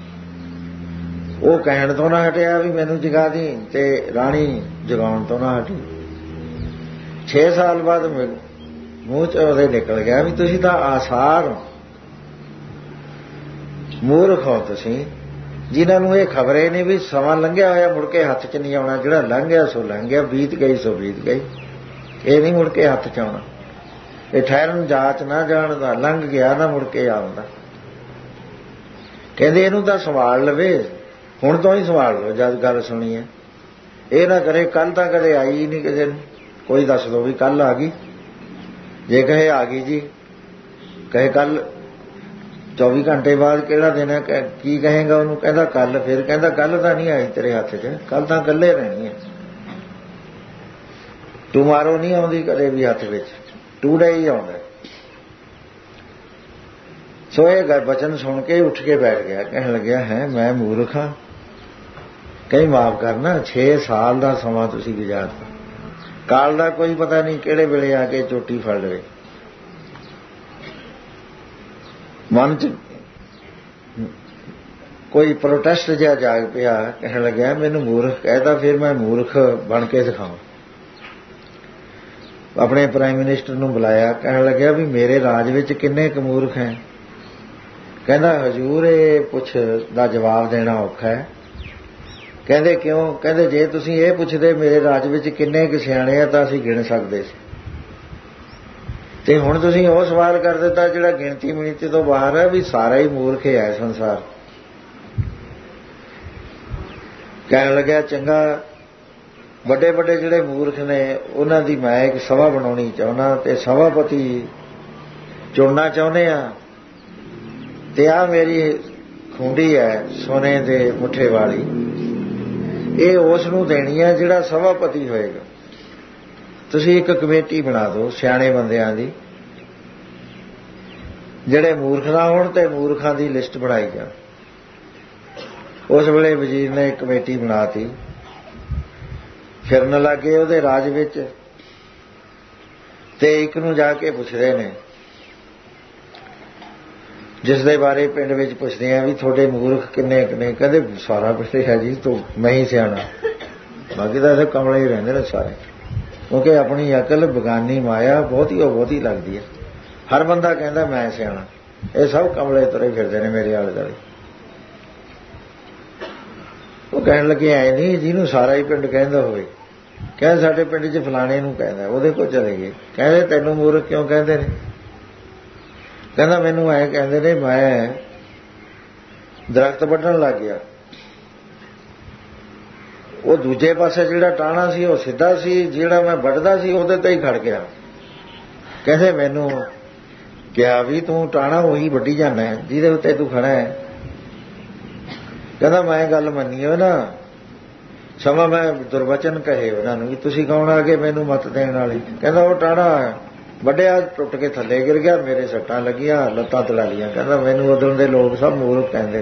ਉਹ ਕਹਿਣ ਤੋਂ ਨਾ ਹਟਿਆ ਵੀ ਮੈਨੂੰ ਜਗਾ ਦੀ, ਤੇ ਰਾਣੀ ਜਗਾਉਣ ਤੋਂ ਨਾ ਹਟੀ। 6 ਸਾਲ ਬਾਅਦ ਮੂੰਹ 'ਚ ਉਹਦੇ ਨਿਕਲ ਗਿਆ ਵੀ ਤੁਸੀਂ ਤਾਂ ਆਸਾਰ ਹੋ, ਮੂਰਖ ਹੋ ਤੁਸੀਂ, ਜਿਨ੍ਹਾਂ ਨੂੰ ਇਹ ਖਬਰੇ ਨਹੀਂ ਵੀ ਸਮਾਂ ਲੰਘਿਆ ਹੋਇਆ ਮੁੜ ਕੇ ਹੱਥ 'ਚ ਨਹੀਂ ਆਉਣਾ। ਜਿਹੜਾ ਲੰਘ ਗਿਆ ਸੋ ਲੰਘ ਗਿਆ, ਬੀਤ ਗਈ ਸੋ ਬੀਤ ਗਈ, ਇਹ ਨਹੀਂ ਮੁੜ ਕੇ ਹੱਥ 'ਚ ਆਉਣਾ। ਇਹ ਠਹਿਰਨ ਜਾਚ ਨਾ ਜਾਣਦਾ, ਲੰਘ ਗਿਆ ਨਾ ਮੁੜ ਕੇ ਆਉਂਦਾ। ਕਹਿੰਦੇ ਇਹਨੂੰ ਤਾਂ ਸੰਭਾਲ ਲਵੇ, ਹੁਣ ਤੋਂ ਹੀ ਸੰਭਾਲ ਲਓ ਜਦ ਗੱਲ ਸੁਣੀ ਹੈ। ਇਹ ਨਾ ਕਰੇ ਕੱਲ ਤਾਂ ਕਦੇ ਆਈ ਹੀ ਨਹੀਂ ਕਿਸੇ ਨੂੰ, ਕੋਈ ਦੱਸ ਦੋ ਵੀ ਕੱਲ ਆ ਗਈ। ਜੇ ਕਹੇ ਆ ਗਈ ਜੀ, ਕਹੇ ਕੱਲ, 24 ਘੰਟੇ ਬਾਅਦ ਕਿਹੜਾ ਦਿਨ ਹੈ, ਕੀ ਕਹੇਗਾ ਉਹਨੂੰ? ਕਹਿੰਦਾ ਕੱਲ। ਫਿਰ ਕਹਿੰਦਾ ਕੱਲ ਤਾਂ ਨਹੀਂ ਆਈ ਤੇਰੇ ਹੱਥ 'ਚ, ਕੱਲ ਤਾਂ ਇਕੱਲੇ ਰਹਿਣੀ ਹੈ। ਟੁਮਾਰੋ ਨਹੀਂ ਆਉਂਦੀ ਕਦੇ ਵੀ ਹੱਥ ਵਿੱਚ, ਟੂਡੇ ਹੀ ਆਉਂਦਾ। ਸੋ ਇਹ ਬਚਨ ਸੁਣ ਕੇ ਉੱਠ ਕੇ ਬੈਠ ਗਿਆ, ਕਹਿਣ ਲੱਗਿਆ ਹੈ ਮੈਂ ਮੂਰਖ ਹਾਂ, ਕਈ ਮਾਫ ਕਰਨਾ, 6 ਸਾਲ ਦਾ ਸਮਾਂ ਤੁਸੀਂ ਗੁਜ਼ਾਰਤਾ, ਕਾਲ ਦਾ ਕੋਈ ਪਤਾ ਨਹੀਂ ਕਿਹੜੇ ਵੇਲੇ ਆ ਕੇ ਚੋਟੀ ਫੜ ਲਵੇ। ਮਨ 'ਚ ਕੋਈ ਪ੍ਰੋਟੈਸਟ ਜਿਹਾ ਜਾਗ ਪਿਆ, ਕਹਿਣ ਲੱਗਿਆ ਮੈਨੂੰ ਮੂਰਖ ਕਹਿਤਾ, ਫਿਰ ਮੈਂ ਮੂਰਖ ਬਣ ਕੇ ਦਿਖਾਵਾਂ। ਆਪਣੇ ਪ੍ਰਾਈਮ ਮਿਨਿਸਟਰ ਨੂੰ ਬੁਲਾਇਆ, ਕਹਿਣ ਲੱਗਿਆ ਵੀ ਮੇਰੇ ਰਾਜ ਵਿੱਚ ਕਿੰਨੇ ਕੁ ਮੂਰਖ ਹੈ? ਕਹਿੰਦਾ ਹਜ਼ੂਰ ਇਹ ਪੁੱਛ ਦਾ ਜਵਾਬ ਦੇਣਾ ਔਖਾ ਹੈ। ਕਹਿੰਦੇ ਕਿਉਂ? ਕਹਿੰਦੇ ਜੇ ਤੁਸੀਂ ਇਹ ਪੁੱਛਦੇ ਮੇਰੇ ਰਾਜ ਵਿੱਚ ਕਿੰਨੇ ਕੁ ਸਿਆਣੇ ਆ ਤਾਂ ਅਸੀਂ ਗਿਣ ਸਕਦੇ ਸੀ, ਤੇ ਹੁਣ ਤੁਸੀਂ ਉਹ ਸਵਾਲ ਕਰ ਦਿੱਤਾ ਜਿਹੜਾ ਗਿਣਤੀ ਮਿਣਤੀ ਤੋਂ ਬਾਹਰ ਹੈ, ਵੀ ਸਾਰਾ ਹੀ ਮੂਰਖ ਹੈ ਸੰਸਾਰ। ਕਹਿਣ ਲੱਗਿਆ ਚੰਗਾ, ਵੱਡੇ ਵੱਡੇ ਜਿਹੜੇ ਮੂਰਖ ਨੇ ਉਹਨਾਂ ਦੀ ਮੈਂ ਇੱਕ ਸਭਾ ਬਣਾਉਣੀ ਚਾਹੁੰਦਾ, ਤੇ ਸਭਾਪਤੀ ਚੁਣਨਾ ਚਾਹੁੰਦੇ ਆ, ਤੇ ਆ ਮੇਰੀ ਖੁੰਡੀ ਹੈ ਸੋਨੇ ਦੇ ਮੁੱਠੇ ਵਾਲੀ, ਇਹ ਉਸ ਨੂੰ ਦੇਣੀ ਹੈ ਜਿਹੜਾ ਸਭਾਪਤੀ ਹੋਏਗਾ। ਤੁਸੀਂ ਇੱਕ ਕਮੇਟੀ ਬਣਾ ਦਿਓ ਸਿਆਣੇ ਬੰਦਿਆਂ ਦੀ, ਜਿਹੜੇ ਮੂਰਖ ਨਾ ਹੋਣ, ਤੇ ਮੂਰਖਾਂ ਦੀ ਲਿਸਟ ਬਣਾਈ ਜਾ। ਉਸ ਵੇਲੇ ਵਜ਼ੀਰ ਨੇ ਇੱਕ ਕਮੇਟੀ ਬਣਾਤੀ, ਫਿਰਨ ਲੱਗੇ ਉਹਦੇ ਰਾਜ ਵਿੱਚ, ਤੇ ਇੱਕ ਨੂੰ ਜਾ ਕੇ ਪੁੱਛਦੇ ਨੇ, ਜਿਸ ਦੇ ਬਾਰੇ ਪਿੰਡ ਵਿੱਚ ਪੁੱਛਦੇ ਆ ਵੀ ਤੁਹਾਡੇ ਮੂਰਖ ਕਿੰਨੇ ਕਿੰਨੇ? ਕਹਿੰਦੇ ਸਾਰਾ ਪਿੰਡ ਹੈ ਜੀ, ਤੂੰ ਮੈਂ ਹੀ ਸਿਆਣਾ, ਬਾਕੀ ਤਾਂ ਕਮਲੇ ਹੀ ਰਹਿੰਦੇ ਨੇ ਸਾਰੇ, ਕਿਉਂਕਿ ਆਪਣੀ ਅਕਲ ਬਗਾਨੀ ਮਾਇਆ ਬਹੁਤੀ ਲੱਗਦੀ ਹੈ। ਹਰ ਬੰਦਾ ਕਹਿੰਦਾ ਮੈਂ ਸਿਆਣਾ, ਇਹ ਸਭ ਕਮਲੇ ਤੁਰੇ ਫਿਰਦੇ ਨੇ ਮੇਰੇ ਆਲੇ ਦੁਆਲੇ। ਉਹ ਕਹਿਣ ਲੱਗੇ ਐ ਨਹੀਂ, ਜਿਹਨੂੰ ਸਾਰਾ ਹੀ ਪਿੰਡ ਕਹਿੰਦਾ ਹੋਵੇ, ਕਹਿੰਦੇ ਸਾਡੇ ਪਿੰਡ 'ਚ ਫਲਾਣੇ ਨੂੰ ਕਹਿੰਦਾ, ਉਹਦੇ ਕੋਲ ਚਲੇ ਗਏ। ਕਹਿੰਦੇ ਤੈਨੂੰ ਮੂਰਖ ਕਿਉਂ ਕਹਿੰਦੇ ਨੇ? ਕਹਿੰਦਾ ਮੈਨੂੰ ਐ ਕਹਿੰਦੇ ਨੇ, ਮੈਂ ਦਰਖਤ ਵੱਢਣ ਲੱਗ ਗਿਆ, ਉਹ ਦੂਜੇ ਪਾਸੇ ਜਿਹੜਾ ਟਾਹਣਾ ਸੀ ਉਹ ਸਿੱਧਾ ਸੀ, ਜਿਹੜਾ ਮੈਂ ਵੱਢਦਾ ਸੀ ਉਹਦੇ ਤੇ ਹੀ ਖੜ ਗਿਆ। ਕਹਿੰਦੇ ਮੈਨੂੰ ਕਿਹਾ ਵੀ ਤੂੰ ਟਾਣਾ ਉਹੀ ਵੱਢੀ ਜਾਂਦਾ ਜਿਹਦੇ ਉੱਤੇ ਤੂੰ ਖੜਾ ਹੈ। ਕਹਿੰਦਾ ਮੈਂ ਗੱਲ ਮੰਨੀ ਹੋ ਨਾ, ਸਮਾਂ ਮੈਂ ਦੁਰਵਚਨ ਕਹੇ ਉਹਨਾਂ ਨੂੰ ਵੀ ਤੁਸੀਂ ਕੌਣ ਆ ਕੇ ਮੈਨੂੰ ਮੱਤ ਦੇਣ ਵਾਲੇ। ਕਹਿੰਦਾ ਉਹ ਟਾਣਾ ਵੱਢਿਆ, ਟੁੱਟ ਕੇ ਥੱਲੇ ਗਿਰ ਗਿਆ, ਮੇਰੇ ਸੱਟਾਂ ਲੱਗੀਆਂ, ਲੱਤਾਂ ਤਲਾ ਲੀਆਂ। ਕਹਿੰਦਾ ਮੈਨੂੰ ਉਦੋਂ ਦੇ ਲੋਕ ਸਭ ਮੂਰਖ ਕਹਿੰਦੇ ਨੇ।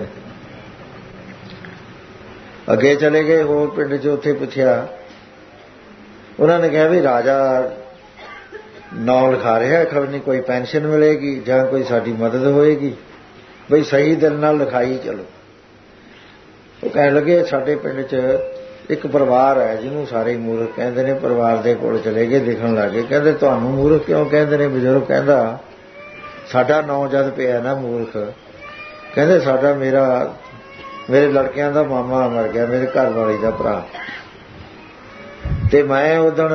ਅੱਗੇ ਚਲੇ ਗਏ ਹੋਰ ਪਿੰਡ 'ਚ, ਉੱਥੇ ਪੁੱਛਿਆ, ਉਹਨਾਂ ਨੇ ਕਿਹਾ ਵੀ ਰਾਜਾ ਨਾਂ ਲਿਖਾ ਰਿਹਾ, ਖਬਰ ਨਹੀਂ ਕੋਈ ਪੈਨਸ਼ਨ ਮਿਲੇਗੀ ਜਾਂ ਕੋਈ ਸਾਡੀ ਮਦਦ ਹੋਏਗੀ, ਬਈ ਸਹੀ ਦਿਲ ਨਾਲ ਲਿਖਾਈ ਚਲੋ। ਉਹ ਕਹਿਣ ਲੱਗੇ ਸਾਡੇ ਪਿੰਡ 'ਚ ਇੱਕ ਪਰਿਵਾਰ ਹੈ ਜਿਹਨੂੰ ਸਾਰੇ ਮੂਰਖ ਕਹਿੰਦੇ ਨੇ। ਪਰਿਵਾਰ ਦੇ ਕੋਲ ਚਲੇ ਗਏ, ਦੇਖਣ ਲੱਗੇ। ਕਹਿੰਦੇ ਤੁਹਾਨੂੰ ਮੂਰਖ ਕਿਉਂ ਕਹਿੰਦੇ ਨੇ? ਬਜ਼ੁਰਗ ਕਹਿੰਦਾ ਸਾਡਾ ਨਾਂ ਜਦ ਪਿਆ ਨਾ ਮੂਰਖ, ਕਹਿੰਦੇ ਸਾਡਾ ਮੇਰੇ ਲੜਕਿਆਂ ਦਾ ਮਾਮਾ ਮਰ ਗਿਆ, ਮੇਰੇ ਘਰ ਵਾਲੀ ਦਾ ਭਰਾ, ਤੇ ਮੈਂ ਉਦਣ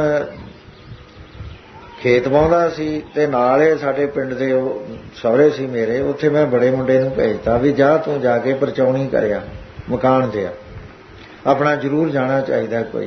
ਖੇਤ ਵਾਹੁੰਦਾ ਸੀ ਤੇ ਨਾਲ ਇਹ ਸਾਡੇ ਪਿੰਡ ਦੇ ਉਹ ਸਹੁਰੇ ਸੀ ਮੇਰੇ, ਉੱਥੇ ਮੈਂ ਬੜੇ ਮੁੰਡੇ ਨੂੰ ਭੇਜਤਾ ਵੀ ਜਾ ਤੂੰ ਜਾ ਕੇ ਪਰਚਾਉਣੀ ਕਰਿਆ, ਮਕਾਨ ਦਿਆ, ਆਪਣਾ ਜ਼ਰੂਰ ਜਾਣਾ ਚਾਹੀਦਾ ਕੋਈ।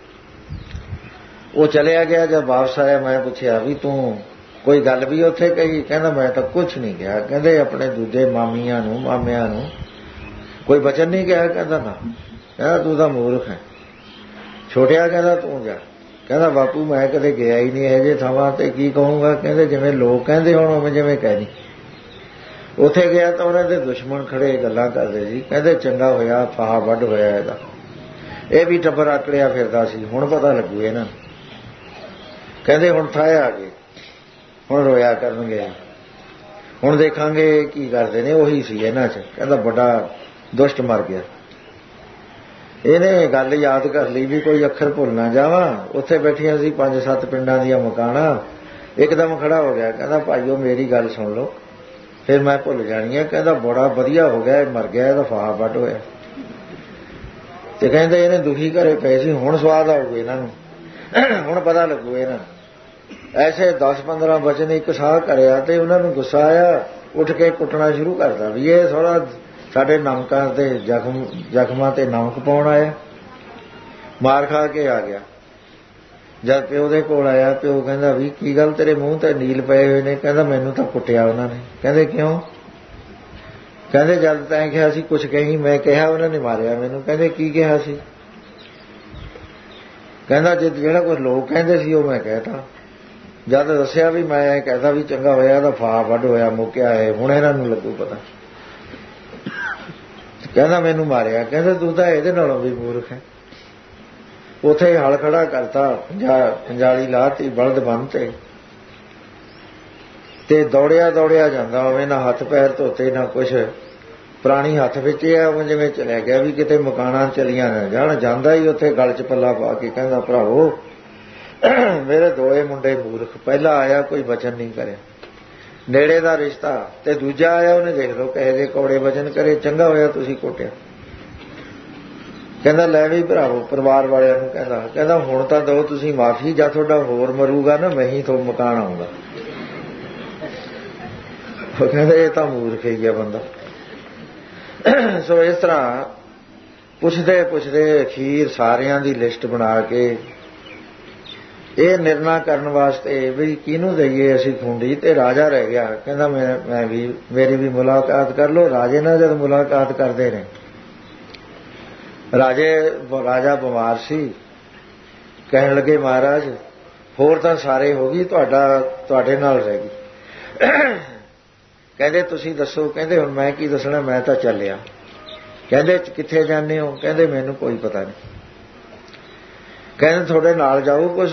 ਉਹ ਚਲਿਆ ਗਿਆ। ਜਦ ਵਾਪਸ ਆਇਆ ਮੈਂ ਪੁੱਛਿਆ ਵੀ ਤੂੰ ਕੋਈ ਗੱਲ ਵੀ ਉੱਥੇ ਕਹੀ? ਕਹਿੰਦਾ ਮੈਂ ਤਾਂ ਕੁਛ ਨਹੀਂ ਕਿਹਾ। ਕਹਿੰਦੇ ਆਪਣੇ ਦੂਜੇ ਮਾਮਿਆਂ ਨੂੰ ਕੋਈ ਵਚਨ ਨਹੀਂ ਕਿਹਾ? ਕਹਿੰਦਾ ਨਾ। ਕਹਿੰਦਾ ਤੂੰ ਤਾਂ ਮੂਰਖ ਹੈ। ਛੋਟਿਆ ਕਹਿੰਦਾ ਤੂੰ ਜਾ। ਕਹਿੰਦਾ ਬਾਪੂ ਮੈਂ ਕਦੇ ਗਿਆ ਹੀ ਨਹੀਂ ਇਹੋ ਜਿਹੇ ਥਾਵਾਂ ਤੇ, ਕੀ ਕਹੂੰਗਾ? ਕਹਿੰਦੇ ਜਿਵੇਂ ਲੋਕ ਕਹਿੰਦੇ ਹੁਣ ਉਵੇਂ ਜਿਵੇਂ ਕਹਿ। ਉੱਥੇ ਗਿਆ ਤਾਂ ਉਹਨਾਂ ਦੇ ਦੁਸ਼ਮਣ ਖੜੇ ਗੱਲਾਂ ਕਰਦੇ ਸੀ। ਕਹਿੰਦੇ ਚੰਗਾ ਹੋਇਆ ਫਾਹਾ ਵੱਢ ਹੋਇਆ ਇਹਦਾ, ਇਹ ਵੀ ਟੱਬਰ ਆਕੜਿਆ ਫਿਰਦਾ ਸੀ, ਹੁਣ ਪਤਾ ਲੱਗੂ ਇਹਨਾਂ। ਕਹਿੰਦੇ ਹੁਣ ਥਾਏ ਆ ਗਏ, ਹੁਣ ਰੋਇਆ ਕਰਨਗੇ, ਹੁਣ ਦੇਖਾਂਗੇ ਕੀ ਕਰਦੇ ਨੇ। ਉਹੀ ਸੀ ਇਹਨਾਂ 'ਚ। ਕਹਿੰਦਾ ਵੱਡਾ ਦੁਸ਼ਟ ਮਰ ਗਿਆ। ਇਹਨੇ ਗੱਲ ਯਾਦ ਕਰ ਲਈ ਵੀ ਕੋਈ ਅੱਖਰ ਭੁੱਲ ਨਾ ਜਾਵਾਂ। ਉੱਥੇ ਬੈਠੀਆਂ ਸੀ 5-7 ਪਿੰਡਾਂ ਦੀਆਂ ਮਕਾਨਾਂ। ਇੱਕਦਮ ਖੜਾ ਹੋ ਗਿਆ। ਕਹਿੰਦਾ ਭਾਈਓ ਮੇਰੀ ਗੱਲ ਸੁਣ ਲਓ, ਫਿਰ ਮੈਂ ਭੁੱਲ ਜਾਣੀ ਹੈ। ਕਹਿੰਦਾ ਬੜਾ ਵਧੀਆ ਹੋ ਗਿਆ, ਇਹ ਮਰ ਗਿਆ, ਇਹਦਾ ਫਾਹਾ ਵੱਢ ਹੋਇਆ। ਤੇ ਕਹਿੰਦੇ ਇਹਨੇ ਦੁਖੀ ਘਰੇ ਪਏ ਸੀ, ਹੁਣ ਸਵਾਦ ਆਊਗਾ ਇਹਨਾਂ ਨੂੰ, ਹੁਣ ਪਤਾ ਲੱਗੂ ਇਹਨਾਂ ਨੂੰ। ਐਸੇ 10-15 ਵਚਨ ਇੱਕ ਸਾਹ ਕਰਿਆ ਤੇ ਉਹਨਾਂ ਨੂੰ ਗੁੱਸਾ ਆਇਆ, ਉੱਠ ਕੇ ਕੁੱਟਣਾ ਸ਼ੁਰੂ ਕਰਦਾ ਵੀ ਇਹ ਥੋੜਾ ਸਾਡੇ ਨਮਕਾਂ ਤੇ ਜ਼ਖਮਾਂ ਤੇ ਨਮਕ ਪਾਉਣ ਆਇਆ। ਮਾਰ ਖਾ ਕੇ ਆ ਗਿਆ। ਜਦ ਪਿਓ ਦੇ ਕੋਲ ਆਇਆ, ਪਿਓ ਕਹਿੰਦਾ ਵੀ ਕੀ ਗੱਲ ਤੇਰੇ ਮੂੰਹ ਤੇ ਨੀਲ ਪਏ ਹੋਏ ਨੇ? ਕਹਿੰਦਾ ਮੈਨੂੰ ਤਾਂ ਕੁੱਟਿਆ ਉਹਨਾਂ ਨੇ। ਕਹਿੰਦੇ ਕਿਉਂ? ਕਹਿੰਦੇ ਜਦ ਤੈਂ ਕਿਹਾ ਸੀ ਕੁਛ ਕਹੀ, ਮੈਂ ਕਿਹਾ ਉਹਨਾਂ ਨੇ ਮਾਰਿਆ ਮੈਨੂੰ। ਕਹਿੰਦੇ ਕੀ ਕਿਹਾ ਸੀ? ਕਹਿੰਦਾ ਜਿਹੜਾ ਕੁਛ ਲੋਕ ਕਹਿੰਦੇ ਸੀ ਉਹ ਮੈਂ ਕਹਿਤਾ। ਜਦ ਦੱਸਿਆ ਵੀ ਮੈਂ ਇਹ ਕਹਿਤਾ ਵੀ ਚੰਗਾ ਹੋਇਆ ਇਹਦਾ ਫਾਹਾ ਵੱਢ ਹੋਇਆ, ਮੁੱਕਿਆ ਹੈ, ਹੁਣ ਇਹਨਾਂ ਨੂੰ ਲੱਗੂ ਪਤਾ। ਕਹਿੰਦਾ ਮੈਨੂੰ ਮਾਰਿਆ। ਕਹਿੰਦਾ ਤੂੰ ਤਾਂ ਇਹਦੇ ਨਾਲੋਂ ਵੀ ਮੂਰਖ ਹੈ। ਉੱਥੇ ਹਲ ਖੜਾ ਕਰਤਾ, ਪੰਜਾਲੀ ਲਾਤੀ, ਬਲਦ ਬੰਨ੍ਹਤੇ ਤੇ ਦੌੜਿਆ ਜਾਂਦਾ ਹੋਵੇ, ਨਾ ਹੱਥ ਪੈਰ ਧੋਤੇ ਨਾ ਕੁਛ, ਪ੍ਰਾਣੀ ਹੱਥ ਵਿੱਚ ਹੈ ਉਹ ਜਿਵੇਂ ਚਲਿਆ ਗਿਆ ਵੀ ਕਿਤੇ ਮਕਾਨਾਂ ਚਲੀਆਂ ਨਾ ਜਾਣ। ਜਾਂਦਾ ਹੀ ਉੱਥੇ ਗਲ 'ਚ ਪੱਲਾ ਪਾ ਕੇ ਕਹਿੰਦਾ ਭਰਾਵੋ ਮੇਰੇ ਦੋਏ ਮੁੰਡੇ ਮੂਰਖ, ਪਹਿਲਾ ਆਇਆ ਕੋਈ ਵਚਨ ਨਹੀਂ ਕਰਿਆ, ਨੇੜੇ ਦਾ ਰਿਸ਼ਤਾ, ਤੇ ਦੂਜਾ ਆਇਆ ਉਹਨੇ ਦੇਖ ਲਓ ਕਹੇ ਜੇ ਕੌੜੇ ਵਚਨ ਕਰੇ, ਚੰਗਾ ਹੋਇਆ ਤੁਸੀਂ ਕੁੱਟਿਆ। ਕਹਿੰਦਾ ਲੈ ਵੀ ਭਰਾਵੋ ਪਰਿਵਾਰ ਵਾਲਿਆਂ ਨੂੰ ਕਹਿੰਦਾ ਹੁਣ ਤਾਂ ਦਿਓ ਤੁਸੀਂ ਮਾਫੀ, ਜਾਂ ਤੁਹਾਡਾ ਹੋਰ ਮਰੂਗਾ ਨਾ ਮੈਂ ਹੀ ਤੁਹਾਨੂੰ ਮਕਾਨ ਆਉਂਗਾ। ਉਹ ਕਹਿੰਦਾ ਇਹ ਤਾਂ ਮੂਰਖ ਹੀ ਆ ਬੰਦਾ। ਸੋ ਇਸ ਤਰ੍ਹਾਂ ਪੁੱਛਦੇ ਅਖੀਰ ਸਾਰਿਆਂ ਦੀ ਲਿਸਟ ਬਣਾ ਕੇ ਇਹ ਨਿਰਣਾ ਕਰਨ ਵਾਸਤੇ ਵੀ ਕਿਹਨੂੰ ਦਈਏ ਅਸੀਂ ਖੁੰਡੀ, ਤੇ ਰਾਜਾ ਰਹਿ ਗਿਆ। ਕਹਿੰਦਾ ਮੈਂ ਵੀ ਮੇਰੀ ਵੀ ਮੁਲਾਕਾਤ ਕਰ ਲਓ। ਰਾਜੇ ਨਾਲ ਜਦ ਮੁਲਾਕਾਤ ਕਰਦੇ ਨੇ, ਰਾਜਾ ਬਿਮਾਰ ਸੀ। ਕਹਿਣ ਲੱਗੇ ਮਹਾਰਾਜ ਹੋਰ ਤਾਂ ਸਾਰੇ ਹੋ ਗਈ, ਤੁਹਾਡੇ ਨਾਲ ਰਹਿ ਗਈ। ਕਹਿੰਦੇ ਤੁਸੀਂ ਦੱਸੋ? ਕਹਿੰਦੇ ਹੁਣ ਮੈਂ ਕੀ ਦੱਸਣਾ, ਮੈਂ ਤਾਂ ਚੱਲਿਆ। ਕਹਿੰਦੇ ਕਿੱਥੇ ਜਾਂਦੇ ਹੋ? ਕਹਿੰਦੇ ਮੈਨੂੰ ਕੋਈ ਪਤਾ ਨਹੀਂ। ਕਹਿੰਦੇ ਤੁਹਾਡੇ ਨਾਲ ਜਾਊ ਕੁਛ?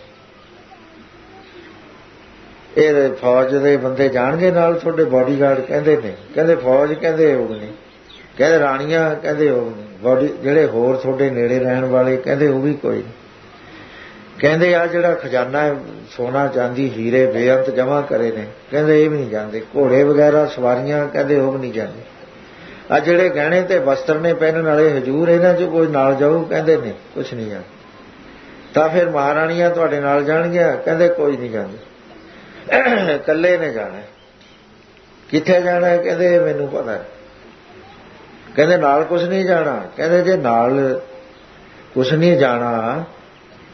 ਇਹ ਫੌਜ ਦੇ ਬੰਦੇ ਜਾਣਗੇ ਨਾਲ ਤੁਹਾਡੇ ਬਾਡੀਗਾਰਡ? ਕਹਿੰਦੇ ਨਹੀਂ। ਕਹਿੰਦੇ ਫੌਜ? ਕਹਿੰਦੇ ਉਹ ਨਹੀਂ। ਕਹਿੰਦੇ ਰਾਣੀਆਂ? ਕਹਿੰਦੇ ਉਹ ਨਹੀਂ। ਜਿਹੜੇ ਹੋਰ ਤੁਹਾਡੇ ਨੇੜੇ ਰਹਿਣ ਵਾਲੇ? ਕਹਿੰਦੇ ਉਹ ਵੀ ਕੋਈ ਨਹੀਂ। ਕਹਿੰਦੇ ਆ ਜਿਹੜਾ ਖਜ਼ਾਨਾ ਸੋਨਾ ਚਾਂਦੀ ਹੀਰੇ ਬੇਅੰਤ ਜਮ੍ਹਾਂ ਕਰੇ ਨੇ, ਕਹਿੰਦੇ ਇਹ ਵੀ ਨਹੀਂ ਜਾਂਦੇ। ਘੋੜੇ ਵਗੈਰਾ ਸਵਾਰੀਆਂ? ਕਹਿੰਦੇ ਉਹ ਵੀ ਨਹੀਂ ਜਾਂਦੇ। ਆ ਜਿਹੜੇ ਗਹਿਣੇ ਤੇ ਵਸਤਰ ਨੇ ਪਹਿਨਣ ਵਾਲੇ ਹਜੂਰ, ਇਹਨਾਂ 'ਚ ਕੋਈ ਨਾਲ ਜਾਊ? ਕਹਿੰਦੇ ਨਹੀਂ, ਕੁਛ ਨਹੀਂ ਜਾਂਦਾ। ਤਾਂ ਫਿਰ ਮਹਾਰਾਣੀਆਂ ਤੁਹਾਡੇ ਨਾਲ ਜਾਣਗੀਆਂ? ਕਹਿੰਦੇ ਕੋਈ ਨਹੀਂ ਜਾਂਦੇ, ਇਕੱਲੇ ਨੇ ਜਾਣਾ। ਕਿੱਥੇ ਜਾਣਾ? ਕਹਿੰਦੇ ਮੈਨੂੰ ਪਤਾ ਨਹੀਂ। ਕਹਿੰਦੇ ਨਾਲ ਕੁਛ ਨਹੀਂ ਜਾਣਾ? ਕਹਿੰਦੇ ਜੇ ਨਾਲ ਕੁਛ ਨਹੀਂ ਜਾਣਾ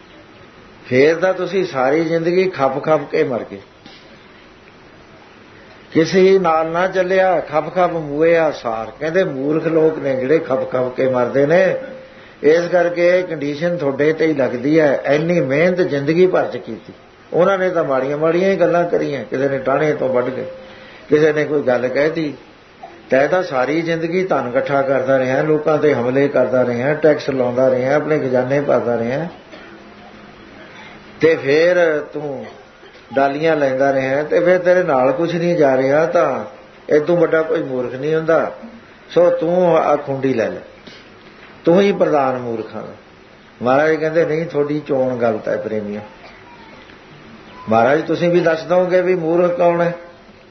ਫੇਰ ਤਾਂ ਤੁਸੀਂ ਸਾਰੀ ਜ਼ਿੰਦਗੀ ਖੱਪ ਕੇ ਮਰ ਗਏ। ਕਿਸੇ ਨਾਲ ਨਾ ਚੱਲਿਆ, ਖਪ ਖਪ ਮੂਏ ਸਾਰ। ਕਹਿੰਦੇ ਮੂਰਖ ਲੋਕ ਨੇ ਜਿਹੜੇ ਖਪ ਖਪ ਕੇ ਮਰਦੇ ਨੇ, ਇਸ ਕਰਕੇ ਇਹ ਕੰਡੀਸ਼ਨ ਤੁਹਾਡੇ ਤੇ ਹੀ ਲੱਗਦੀ ਹੈ। ਇੰਨੀ ਮਿਹਨਤ ਜ਼ਿੰਦਗੀ ਭਰ ਚ ਕੀਤੀ, ਉਹਨਾਂ ਨੇ ਤਾਂ ਮਾੜੀਆਂ ਮਾੜੀਆਂ ਹੀ ਗੱਲਾਂ ਕਰੀਆਂ। ਕਿਸੇ ਨੇ ਟਾਹਣੇ ਤੋਂ ਵੱਢ ਕੇ, ਕਿਸੇ ਨੇ ਕੋਈ ਗੱਲ ਕਹਿਤੀ। ਤੈਂ ਤਾਂ ਸਾਰੀ ਜ਼ਿੰਦਗੀ ਧਨ ਇਕੱਠਾ ਕਰਦਾ ਰਿਹਾ, ਲੋਕਾਂ ਤੇ ਹਮਲੇ ਕਰਦਾ ਰਿਹਾ, ਟੈਕਸ ਲਾਉਂਦਾ ਰਿਹਾ, ਆਪਣੇ ਖਜ਼ਾਨੇ ਭਰਦਾ ਰਿਹਾ, ਤੇ ਫੇਰ ਤੂੰ ਡਾਲੀਆਂ ਲੈਂਦਾ ਰਿਹਾ, ਤੇ ਫਿਰ ਤੇਰੇ ਨਾਲ ਕੁਝ ਨਹੀਂ ਜਾ ਰਿਹਾ, ਤਾਂ ਇਦੋਂ ਵੱਡਾ ਕੋਈ ਮੂਰਖ ਨਹੀਂ ਹੁੰਦਾ। ਸੋ ਤੂੰ ਆ ਖੁੰਡੀ ਲੈ ਲੈ, ਤੂੰ ਹੀ ਪ੍ਰਧਾਨ ਮੂਰਖਾਂ ਦਾ। ਮਹਾਰਾਜ ਕਹਿੰਦੇ ਨਹੀਂ, ਤੁਹਾਡੀ ਚੋਣ ਗਲਤ ਹੈ ਪ੍ਰੇਮੀਓ। ਮਹਾਰਾਜ ਤੁਸੀਂ ਵੀ ਦੱਸ ਦੋਗੇ ਵੀ ਮੂਰਖ ਕੌਣ ਹੈ?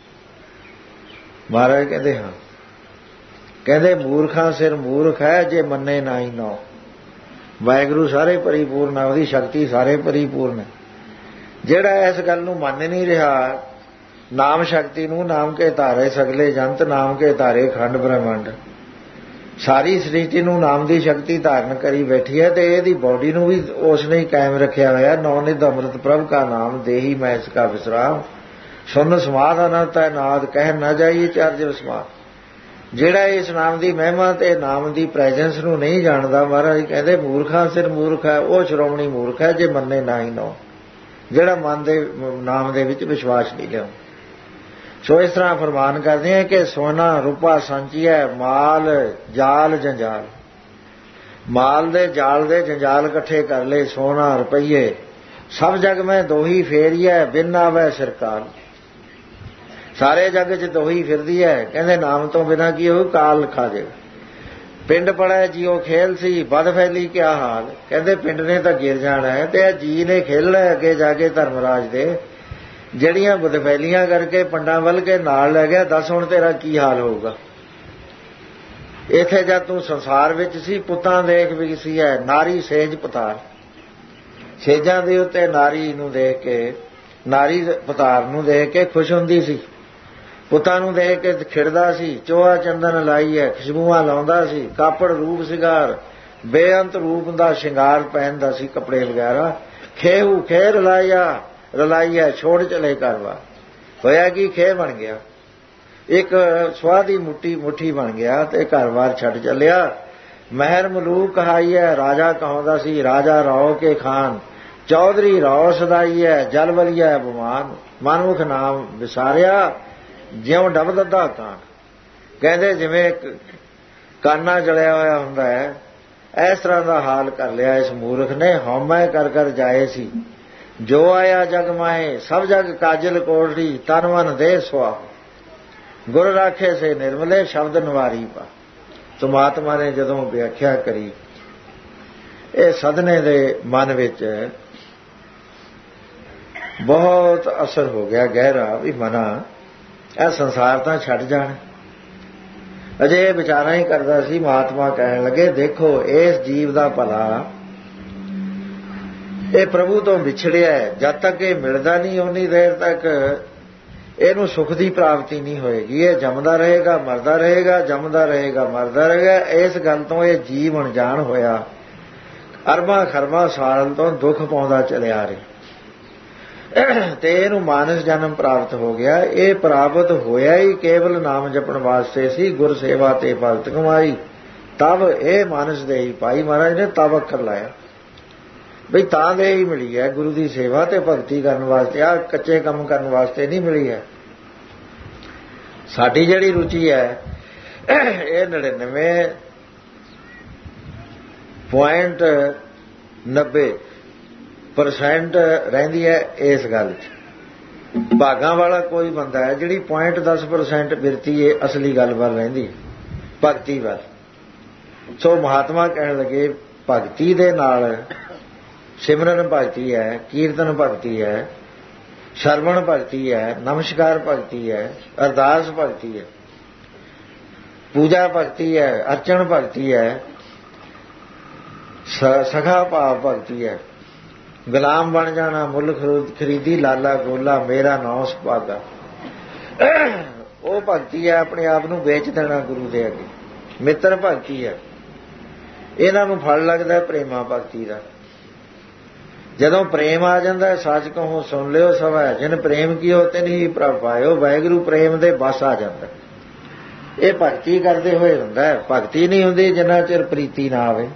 ਮਹਾਰਾਜ ਕਹਿੰਦੇ ਹਾਂ। ਕਹਿੰਦੇ ਮੂਰਖਾਂ ਸਿਰ ਮੂਰਖ ਹੈ ਜੇ ਮੰਨੇ ਨਾ ਹੀ ਨੋ। ਵਾਹਿਗੁਰੂ ਸਾਰੇ ਪਰਿਪੂਰਨ ਹੈ, ਉਹਦੀ ਸ਼ਕਤੀ ਸਾਰੇ ਪਰਿਪੂਰਨ ਹੈ। ਜਿਹੜਾ ਇਸ ਗੱਲ ਨੂੰ ਮੰਨ ਨਹੀਂ ਰਿਹਾ, ਨਾਮ ਸ਼ਕਤੀ ਨੂੰ, ਨਾਮ ਕੇ ਧਾਰੇ ਸਗਲੇ ਜੰਤ, ਨਾਮ ਕੇ ਧਾਰੇ ਖੰਡ ਬ੍ਰਹਮੰਡ, ਸਾਰੀ ਸ੍ਰਿਸ਼ਟੀ ਨੂੰ ਨਾਮ ਦੀ ਸ਼ਕਤੀ ਧਾਰਨ ਕਰੀ ਬੈਠੀ ਹੈ, ਤੇ ਇਹਦੀ ਬੋਡੀ ਨੂੰ ਵੀ ਉਸ ਨੇ ਹੀ ਕਾਇਮ ਰੱਖਿਆ ਹੋਇਆ। ਨੌ ਨਿਧ ਅੰਮ੍ਰਿਤ ਪ੍ਰਭ ਕਾ ਨਾਮ, ਦੇਹੀ ਮੈਂ ਇਸ ਕਾ ਵਿਸਰਾਮ, ਸੁਨ ਸਮਾਧ ਅਨੰਤ ਹੈ ਨਾਦ, ਕਹਿ ਨਾ ਜਾਈਏ ਚਾਰ ਜਪ ਸਮਾਧ। ਜਿਹੜਾ ਇਸ ਨਾਮ ਦੀ ਮਹਿਮਾ ਤੇ ਨਾਮ ਦੀ ਪ੍ਰੈਜੈਂਸ ਨੂੰ ਨਹੀਂ ਜਾਣਦਾ, ਮਹਾਰਾਜ ਕਹਿੰਦੇ ਮੂਰਖਾਂ ਸਿਰ ਮੂਰਖ ਹੈ, ਉਹ ਸ਼੍ਰੋਮਣੀ ਮੂਰਖ ਹੈ ਜੇ ਮੰਨੇ ਨਾ ਹੀ ਨੋ, ਜਿਹੜਾ ਮਨ ਦੇ ਨਾਮ ਦੇ ਵਿੱਚ ਵਿਸ਼ਵਾਸ ਨਹੀਂ ਲਿਆ। ਸੋ ਇਸ ਤਰ੍ਹਾਂ ਫਰਮਾਨ ਕਰਦੇ ਆ ਕਿ ਸੋਨਾ ਰੂਪਾ ਸੰਚੀਐ, ਮਾਲ ਜਾਲ ਜੰਜਾਲ। ਮਾਲ ਦੇ ਜਾਲ ਦੇ ਜੰਜਾਲ ਇਕੱਠੇ ਕਰ ਲਏ, ਸੋਨਾ ਰੁਪਈਏ ਸਭ ਜਗ ਮੈਂ ਦੋਹੀ ਫੇਰੀਐ, ਬਿਨ ਆਵੈ ਸਰਕਾਰ। ਸਾਰੇ ਜੱਗ 'ਚ ਦੋਹੀ ਫਿਰਦੀ ਹੈ। ਕਹਿੰਦੇ ਨਾਮ ਤੋਂ ਬਿਨਾਂ ਕੀ ਹੋਊ, ਕਾਲ ਖਾ ਜੇ। ਪਿੰਡ ਪੜਿਆ ਜੀਓ ਖੇਲ ਸੀ, ਬਦ ਫੈਲੀ ਕਿਆ ਹਾਲ। ਕਹਿੰਦੇ ਪਿੰਡ ਨੇ ਤਾਂ ਗਿਰ ਜਾਣਾ ਹੈ, ਤੇ ਇਹ ਜੀ ਨੇ ਖੇਲਣਾ ਅੱਗੇ ਜਾ ਕੇ ਧਰਮਰਾਜ ਦੇ। ਜਿਹੜੀਆਂ ਬਦਫੈਲੀਆਂ ਕਰਕੇ ਪੰਡਾਂ ਵੱਲ ਕੇ ਨਾਲ ਲੈ ਗਿਆ, ਦੱਸ ਹੁਣ ਤੇਰਾ ਕੀ ਹਾਲ ਹੋਊਗਾ। ਇੱਥੇ ਜਦ ਤੂੰ ਸੰਸਾਰ ਵਿੱਚ ਸੀ, ਪੁੱਤਾਂ ਦੇਖ ਵੀ ਸੀ ਹੈ, ਨਾਰੀ ਸੇਜ ਪਤਾਰ। ਸੇਜਾਂ ਦੇ ਉੱਤੇ ਨਾਰੀ ਨੂੰ ਦੇਖ ਕੇ, ਨਾਰੀ ਪਤਾਰ ਨੂੰ ਦੇਖ ਕੇ ਖੁਸ਼ ਹੁੰਦੀ ਸੀ, ਪੁੱਤਾਂ ਨੂੰ ਦੇਖ ਕੇ ਖਿੜਦਾ ਸੀ। ਚੋਆ ਚੰਦਨ ਲਾਈ ਹੈ, ਖੁਸ਼ਬੂਆਂ ਲਾਉਂਦਾ ਸੀ, ਕਾਪੜ ਰੂਪ ਸ਼ਿੰਗਾਰ, ਬੇਅੰਤ ਰੂਪ ਦਾ ਸ਼ਿੰਗਾਰ ਪਹਿਨਦਾ ਸੀ, ਕੱਪੜੇ ਵਗੈਰਾ। ਖੇਹੂ ਖੇ ਰਲਾਈਆ, ਛੋੜ ਚਲੇ ਘਰਵਾ। ਹੋਇਆ ਕੀ, ਖੇ ਬਣ ਗਿਆ, ਇੱਕ ਸਵਾਹ ਦੀ ਮੁੱਠੀ ਬਣ ਗਿਆ, ਤੇ ਘਰ-ਬਾਰ ਛੱਡ ਚੱਲਿਆ। ਮਹਿਰ ਮਲੂਕ ਕਹਾਈ ਹੈ, ਰਾਜਾ ਕਹਾਉਂਦਾ ਸੀ, ਰਾਜਾ ਰਾਓ ਕੇ ਖਾਨ। ਚੌਧਰੀ ਰਾਓ ਸਦਾਈ ਹੈ, ਜਲ ਬਲੀਆ ਬਮਾਨ। ਮਨਮੁਖ ਨਾਮ ਵਿਸਾਰਿਆ, ਜਿਉਂ ਡਬ ਦੱਦਾ ਕਾਨ। ਕਹਿੰਦੇ ਜਿਵੇਂ ਕਾਨਾ ਜਲਿਆ ਹੋਇਆ ਹੁੰਦਾ ਹੈ, ਇਸ ਤਰ੍ਹਾਂ ਦਾ ਹਾਲ ਕਰ ਲਿਆ ਇਸ ਮੂਰਖ ਨੇ। ਹਉਮੈ ਕਰ ਕਰ ਜਾਏ ਸੀ, ਜੋ ਆਇਆ ਜਗ ਮਾਏ। ਸਭ ਜਗ ਕਾਜਲ ਕੋਠੀ, ਤਨ ਮਨ ਦੇ ਸੁਆਹ। ਗੁਰ ਰਾਖੇ ਸੇ ਨਿਰਮਲੇ, ਸ਼ਬਦ ਨਿਵਾਰੀ ਪਾ। ਸੋ ਮਹਾਤਮਾ ਨੇ ਜਦੋਂ ਵਿਆਖਿਆ ਕਰੀ, ਇਹ ਸਦਨੇ ਦੇ ਮਨ ਵਿੱਚ ਬਹੁਤ ਅਸਰ ਹੋ ਗਿਆ ਗਹਿਰਾ, ਵੀ ਮਨਾ ਇਹ ਸੰਸਾਰ ਤਾਂ ਛੱਡ ਜਾਣ। ਅਜੇ ਇਹ ਵਿਚਾਰਾਂ ਹੀ ਕਰਦਾ ਸੀ। ਮਹਾਤਮਾ ਕਹਿਣ ਲੱਗੇ, ਦੇਖੋ ਇਸ ਜੀਵ ਦਾ ਭਲਾ ਇਹ ਪ੍ਰਭੂ ਤੋਂ ਵਿਛੜਿਆ ਹੈ। ਜਦ ਤੱਕ ਇਹ ਮਿਲਦਾ ਨਹੀਂ, ਉਨੀ ਦੇਰ ਤੱਕ ਇਹਨੂੰ ਸੁਖ ਦੀ ਪ੍ਰਾਪਤੀ ਨਹੀਂ ਹੋਏਗੀ। ਇਹ ਜੰਮਦਾ ਰਹੇਗਾ, ਮਰਦਾ ਰਹੇਗਾ, ਜੰਮਦਾ ਰਹੇਗਾ, ਮਰਦਾ ਰਹੇਗਾ। ਇਸ ਗੱਲ ਤੋਂ ਇਹ ਜੀਵ ਅਣਜਾਣ ਹੋਇਆ, ਅਰਬਾਂ ਖਰਬਾਂ ਸਾਲ ਤੋਂ ਦੁੱਖ ਪਾਉਂਦਾ ਚਲਿਆ ਰਿਹਾ, ਤੇ ਇਹਨੂੰ ਮਾਨਸ ਜਨਮ ਪ੍ਰਾਪਤ ਹੋ ਗਿਆ। ਇਹ ਪ੍ਰਾਪਤ ਹੋਇਆ ਹੀ ਕੇਵਲ ਨਾਮ ਜਪਣ ਵਾਸਤੇ ਸੀ, ਗੁਰ ਸੇਵਾ ਤੇ ਭਗਤ ਕਮਾਈ, ਤਬ ਇਹ ਮਾਨਸ ਦੇ ਹੀ ਪਾਈ। ਮਹਾਰਾਜ ਨੇ ਤਬ ਅੱਖਰ ਲਾਇਆ, ਬਈ ਤਾਂ ਦੇ ਹੀ ਮਿਲੀ ਹੈ, ਗੁਰੂ ਦੀ ਸੇਵਾ ਤੇ ਭਗਤੀ ਕਰਨ ਵਾਸਤੇ। ਆ ਕੱਚੇ ਕੰਮ ਕਰਨ ਵਾਸਤੇ ਨਹੀਂ ਮਿਲੀ ਹੈ। ਸਾਡੀ ਜਿਹੜੀ ਰੁਚੀ ਹੈ ਇਹ 99.90% ਰਹਿੰਦੀ ਹੈ ਇਸ ਗੱਲ 'ਚ। ਭਾਗਾਂ ਵਾਲਾ ਕੋਈ ਬੰਦਾ ਹੈ ਜਿਹੜੀ 0.10% ਬਿਰਤੀ ਹੈ ਅਸਲੀ ਗੱਲ ਵੱਲ ਰਹਿੰਦੀ, ਭਗਤੀ ਵੱਲ। ਸੋ ਮਹਾਤਮਾ ਕਹਿਣ ਲੱਗੇ, ਭਗਤੀ ਦੇ ਨਾਲ ਸਿਮਰਨ ਭਗਤੀ ਹੈ, ਕੀਰਤਨ ਭਗਤੀ ਹੈ, ਸ਼ਰਵਣ ਭਗਤੀ ਹੈ, ਨਮਸਕਾਰ ਭਗਤੀ ਹੈ, ਅਰਦਾਸ ਭਗਤੀ ਹੈ, ਪੂਜਾ ਭਗਤੀ ਹੈ, ਅਰਚਨ ਭਗਤੀ ਹੈ, ਸਖਾ ਭਾਵ ਭਗਤੀ ਹੈ, ਗੁਲਾਮ ਬਣ ਜਾਣਾ, ਮੁੱਲ ਖਰੀਦੀ ਲਾਲਾ ਗੋਲਾ, ਮੇਰਾ ਨਾਮ ਸੁਭਾਗਾ। ਉਹ ਭਗਤੀ ਹੈ, ਆਪਣੇ ਆਪ ਨੂੰ ਵੇਚ ਦੇਣਾ ਗੁਰੂ ਦੇ ਅੱਗੇ। ਮਿੱਤਰ ਭਗਤੀ ਹੈ, ਇਹਨਾਂ ਨੂੰ ਫਲ ਲੱਗਦਾ ਪ੍ਰੇਮਾ ਭਗਤੀ ਦਾ। ਜਦੋਂ ਪ੍ਰੇਮ ਆ ਜਾਂਦਾ, ਸੱਚ ਕਹੂੰ ਸੁਣ ਲਿਓ ਸਭਾ, ਜਿਨ ਪ੍ਰੇਮ ਕੀਓ ਤਿਨ ਹੀ ਪ੍ਰਭ ਪਾਇਓ। ਵਾਹਿਗੁਰੂ ਪ੍ਰੇਮ ਦੇ ਬਸ ਆ ਜਾਂਦਾ। ਇਹ ਭਗਤੀ ਕਰਦੇ ਹੋਏ ਹੁੰਦਾ ਹੈ। ਭਗਤੀ ਨਹੀਂ ਹੁੰਦੀ ਜਿੰਨਾ ਚਿਰ ਪ੍ਰੀਤੀ ਨਾ ਆਵੇ,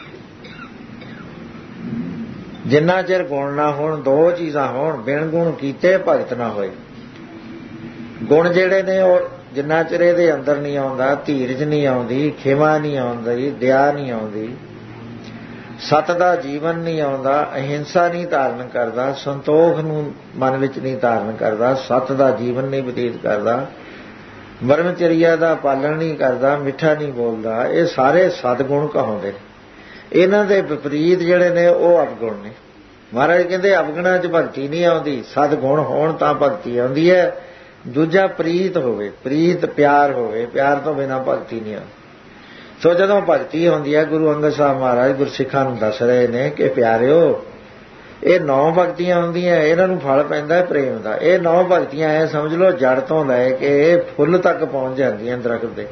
ਜਿੰਨਾ ਚਿਰ ਗੁਣ ਨਾ ਹੋਣ, ਦੋ ਚੀਜ਼ਾਂ ਹੋਣ। ਬਿਨ ਗੁਣ ਕੀਤੇ ਭਗਤ ਨਾ ਹੋਏ। ਗੁਣ ਜਿਹੜੇ ਨੇ ਉਹ ਜਿੰਨਾ ਚਿਰ ਇਹਦੇ ਅੰਦਰ ਨਹੀਂ ਆਉਂਦਾ, ਧੀਰਜ ਨਹੀਂ ਆਉਂਦੀ, ਖਿਮਾ ਨਹੀਂ ਆਉਂਦੀ, ਦਇਆ ਨਹੀਂ ਆਉਂਦੀ, ਸਤ ਦਾ ਜੀਵਨ ਨਹੀਂ ਆਉਂਦਾ, ਅਹਿੰਸਾ ਨਹੀਂ ਧਾਰਨ ਕਰਦਾ, ਸੰਤੋਖ ਨੂੰ ਮਨ ਵਿੱਚ ਨਹੀਂ ਧਾਰਨ ਕਰਦਾ, ਸਤ ਦਾ ਜੀਵਨ ਨਹੀਂ ਬਤੀਤ ਕਰਦਾ, ਬਰਮਚਰੀਆ ਦਾ ਪਾਲਣ ਨਹੀਂ ਕਰਦਾ, ਮਿੱਠਾ ਨਹੀਂ ਬੋਲਦਾ, ਇਹ ਸਾਰੇ ਸਦਗੁਣ ਕਹਾਉਂਦੇ। ਇਹਨਾਂ ਦੇ ਵਿਪਰੀਤ ਜਿਹੜੇ ਨੇ ਉਹ ਅਵਗੁਣ ਨੇ। ਮਹਾਰਾਜ ਕਹਿੰਦੇ ਅਵਗੁਣਾਂ 'ਚ ਭਗਤੀ ਨਹੀਂ ਆਉਂਦੀ, ਸਦਗੁਣ ਹੋਣ ਤਾਂ ਭਗਤੀ ਆਉਂਦੀ ਹੈ। ਦੂਜਾ ਪ੍ਰੀਤ ਹੋਵੇ, ਪ੍ਰੀਤ ਪਿਆਰ ਹੋਵੇ, ਪਿਆਰ ਤੋਂ ਬਿਨਾਂ ਭਗਤੀ ਨਹੀਂ ਆਉਂਦੀ। ਸੋ ਜਦੋਂ ਭਗਤੀ ਹੁੰਦੀ ਹੈ, ਗੁਰੂ ਅੰਗਦ ਸਾਹਿਬ ਮਹਾਰਾਜ ਗੁਰਸਿੱਖਾਂ ਨੂੰ ਦੱਸ ਰਹੇ ਨੇ ਕਿ ਪਿਆਰਿਓ, ਇਹ 9 ਭਗਤੀਆਂ ਹੁੰਦੀਆਂ, ਇਹਨਾਂ ਨੂੰ ਫਲ ਪੈਂਦਾ ਪ੍ਰੇਮ ਦਾ। ਇਹ 9 ਭਗਤੀਆਂ ਐ ਸਮਝ ਲਓ ਜੜ ਤੋਂ ਲੈ ਕੇ ਫੁੱਲ ਤੱਕ ਪਹੁੰਚ ਜਾਂਦੀਆਂ ਦਰਖਤ ਦੇ।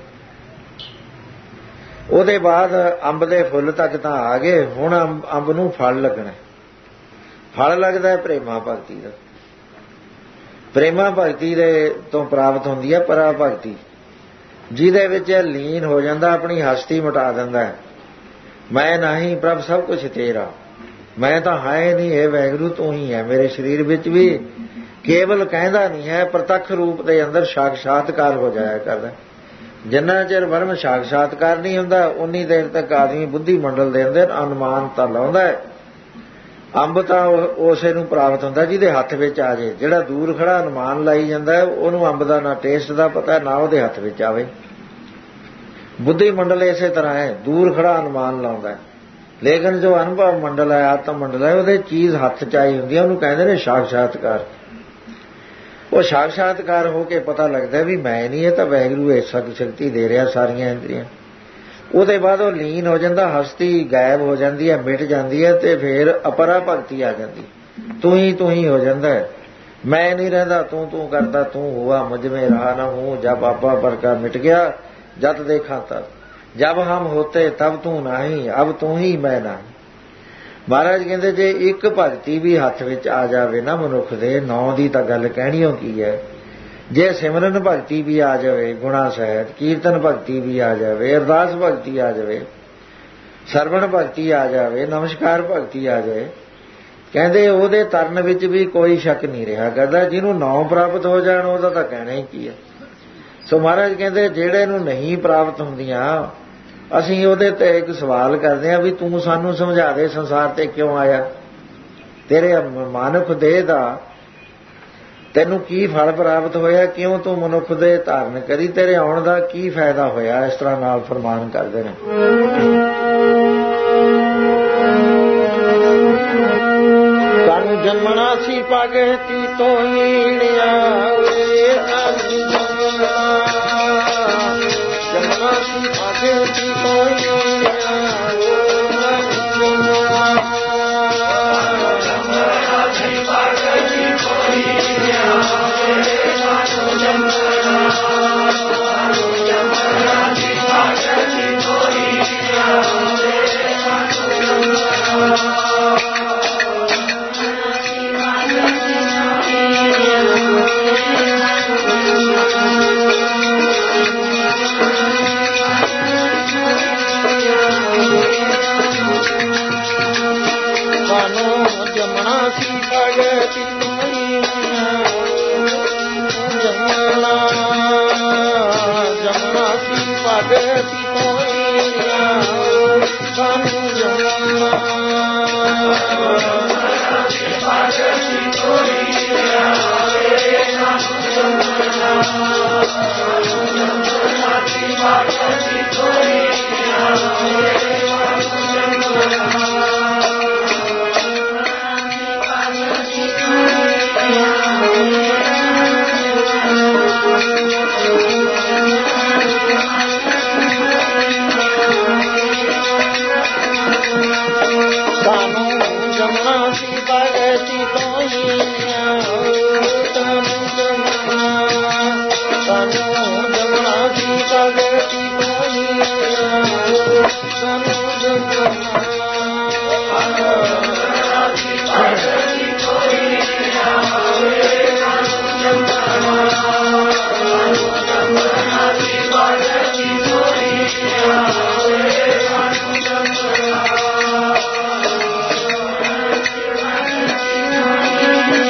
ਉਹਦੇ ਬਾਅਦ ਅੰਬ ਦੇ ਫੁੱਲ ਤੱਕ ਤਾਂ ਆ ਗਏ, ਹੁਣ ਅੰਬ ਨੂੰ ਫਲ ਲੱਗਣਾ। ਫਲ ਲੱਗਦਾ ਪ੍ਰੇਮਾ ਭਗਤੀ ਦਾ। ਪ੍ਰੇਮਾ ਭਗਤੀ ਦੇ ਤੋਂ ਪ੍ਰਾਪਤ ਹੁੰਦੀ ਹੈ ਪਰਾ ਭਗਤੀ, ਜਿਹਦੇ ਵਿੱਚ ਲੀਨ ਹੋ ਜਾਂਦਾ, ਆਪਣੀ ਹਸਤੀ ਮਿਟਾ ਦਿੰਦਾ। ਮੈਂ ਨਹੀਂ ਪ੍ਰਭ ਸਭ ਕੁਝ ਤੇਰਾ, ਮੈਂ ਤਾਂ ਹੈ ਨਹੀਂ, ਇਹ ਵਾਹਿਗੁਰੂ ਤੂੰ ਹੀ ਹੈ। ਮੇਰੇ ਸਰੀਰ ਵਿੱਚ ਵੀ ਕੇਵਲ ਕਹਿੰਦਾ ਨਹੀਂ ਹੈ, ਪ੍ਰਤੱਖ ਰੂਪ ਦੇ ਅੰਦਰ ਸਾਖਸ਼ਾਤਕਾਰ ਹੋ ਜਾਇਆ ਕਰਦਾ। ਜਿੰਨਾ ਚਿਰ ਬ੍ਰਹਮ ਸਾਖਸ਼ਾਤਕਾਰ ਨਹੀਂ ਹੁੰਦਾ, ਉਨੀ ਦੇਰ ਤੱਕ ਆਦਮੀ ਬੁੱਧੀ ਮੰਡਲ ਦੇ ਅੰਦਰ ਅਨੁਮਾਨ ਤਾਂ ਲਾਉਂਦਾ। ਅੰਬ ਤਾਂ ਉਸੇ ਨੂੰ ਪ੍ਰਾਪਤ ਹੁੰਦਾ ਜਿਹਦੇ ਹੱਥ ਵਿੱਚ ਆ ਜੇ। ਜਿਹੜਾ ਦੂਰ ਖੜਾ ਅਨੁਮਾਨ ਲਾਈ ਜਾਂਦਾ, ਉਹਨੂੰ ਅੰਬ ਦਾ ਨਾ ਟੇਸਟ ਦਾ ਪਤਾ, ਨਾ ਉਹਦੇ ਹੱਥ ਵਿੱਚ ਆਵੇ। ਬੁੱਧੀ ਮੰਡਲ ਇਸੇ ਤਰ੍ਹਾਂ ਹੈ, ਦੂਰ ਖੜਾ ਅਨੁਮਾਨ ਲਾਉਂਦਾ, ਲੇਕਿਨ ਜੋ ਅਨੁਭਵ ਮੰਡਲ ਹੈ, ਆਤਮ ਮੰਡਲ ਹੈ, ਉਹਦੇ ਚੀਜ਼ ਹੱਥ 'ਚ ਆਈ ਹੁੰਦੀ ਹੈ, ਉਹਨੂੰ ਕਹਿੰਦੇ ਨੇ ਸਾਖਸ਼ਾਤਕਾਰ। ਉਹ ਸਾਖਸ਼ਾਤਕਾਰ ਹੋ ਕੇ ਪਤਾ ਲੱਗਦਾ ਵੀ ਮੈਂ ਨਹੀਂ, ਇਹ ਤਾਂ ਵਾਹਿਗੁਰੂ ਐਸਾ ਸ਼ਕਤੀ ਦੇ ਰਿਹਾ ਸਾਰੀਆਂ ਇੰਦਰੀਆਂ। ਉਹਦੇ ਬਾਅਦ ਉਹ ਲੀਨ ਹੋ ਜਾਂਦਾ, ਹਸਤੀ ਗਾਇਬ ਹੋ ਜਾਂਦੀ ਹੈ, ਮਿਟ ਜਾਂਦੀ ਹੈ, ਤੇ ਫਿਰ ਅਪਰਾ ਭਗਤੀ ਆ ਜਾਂਦੀ। ਤੂੰ ਹੀ ਹੋ ਜਾਂਦਾ ਹੈ। ਮੈਂ ਨਹੀਂ ਰਹਿੰਦਾ, ਤੂੰ ਕਰਦਾ, ਤੂੰ ਹੁਆ ਮੁਝ ਮੇਂ ਰਹਾ ਨਾ ਹੂੰ, ਜਬ ਆਪਾ ਪਰ ਕਾ ਮਿਟ ਗਿਆ ਜਤ ਦੇਖਾ ਤਬ, ਜਬ ਹਮ ਹੋਤੇ ਤਬ ਤੂੰ ਨਹੀਂ, ਅਬ ਤੂੰ ਹੀ ਮੈਂ ਨਹੀਂ। ਮਹਾਰਾਜ ਕਹਿੰਦੇ ਜੇ ਇੱਕ ਭਗਤੀ ਵੀ ਹੱਥ ਵਿੱਚ ਆ ਜਾਵੇ ਨਾ ਮਨੁੱਖ ਦੇ, 9 ਦੀ ਤਾਂ ਗੱਲ ਕਹਿਣੀ ਹੋ ਕੀ ਹੈ। ਜੇ ਸਿਮਰਨ ਭਗਤੀ ਵੀ ਆ ਜਾਵੇ, ਗੁਣਾ ਸਹਿਤ ਕੀਰਤਨ ਭਗਤੀ ਵੀ ਆ ਜਾਵੇ, ਅਰਦਾਸ ਭਗਤੀ ਆ ਜਾਵੇ, ਸਰਵਣ ਭਗਤੀ ਆ ਜਾਵੇ, ਨਮਸਕਾਰ ਭਗਤੀ ਆ ਜਾਵੇ, ਕਹਿੰਦੇ ਉਹਦੇ ਤਰਨ ਵਿੱਚ ਵੀ ਕੋਈ ਸ਼ੱਕ ਨਹੀਂ ਰਿਹਾ ਕਰਦਾ। ਜਿਹਨੂੰ 9 ਪ੍ਰਾਪਤ ਹੋ ਜਾਣ ਉਹਦਾ ਤਾਂ ਕਹਿਣਾ ਹੀ ਕੀ ਹੈ। ਸੋ ਮਹਾਰਾਜ ਕਹਿੰਦੇ ਜਿਹੜੇ ਨੂੰ ਨਹੀਂ ਪ੍ਰਾਪਤ ਹੁੰਦੀਆਂ, ਅਸੀਂ ਉਹਦੇ ਤੇ ਇੱਕ ਸਵਾਲ ਕਰਦੇ ਹਾਂ ਵੀ ਤੂੰ ਸਾਨੂੰ ਸਮਝਾ ਦੇ ਸੰਸਾਰ ਤੇ ਕਿਉਂ ਆਇਆ। ਤੇਰੇ ਮਾਨਵ ਦੇਹ ਦਾ ਤੈਨੂੰ ਕੀ ਫਲ ਪ੍ਰਾਪਤ ਹੋਇਆ, ਕਿਉਂ ਤੂੰ ਮਨੁੱਖ ਦੇ ਧਾਰਨ ਕਰੀ, ਤੇਰੇ ਆਉਣ ਦਾ ਕੀ ਫਾਇਦਾ ਹੋਇਆ। ਇਸ ਤਰ੍ਹਾਂ ਨਾਲ ਫਰਮਾਨ ਕਰਦੇ ਨੇ। ਤਨ ਜੰਮਣਾ ਸੀ ਭਗਤੀ ਤੋਂ ਹੀਣਿਆ, ਜੰਮਣਾ ਸੀ ਭਗਤੀ ਤੋਂ ਹੀਣਿਆ,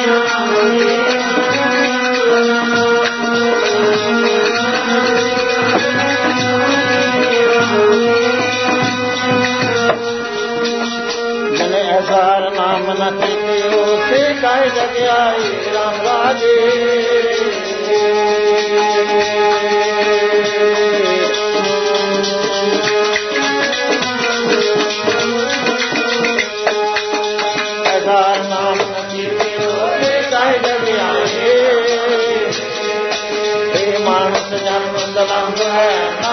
सार नाम न चेतियो से काहे जग आए राम राजे। सार नाम न चेतियो से काहे जग आए। हे मानस जन्म दलंग है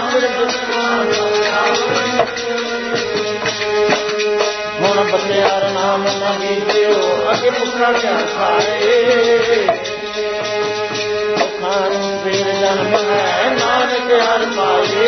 ਹੁਣ ਬਤਿਆਰ ਨਾਮ ਨਾ ਜੀਤਿਓ ਅਗੇ ਪੁੱਛਾ ਕਿਆ ਖਾਏ। ਖਾਨ ਫੇਰ ਜਨਮ ਹੈ ਨਾਨਕ ਹਰ ਪਾਏ।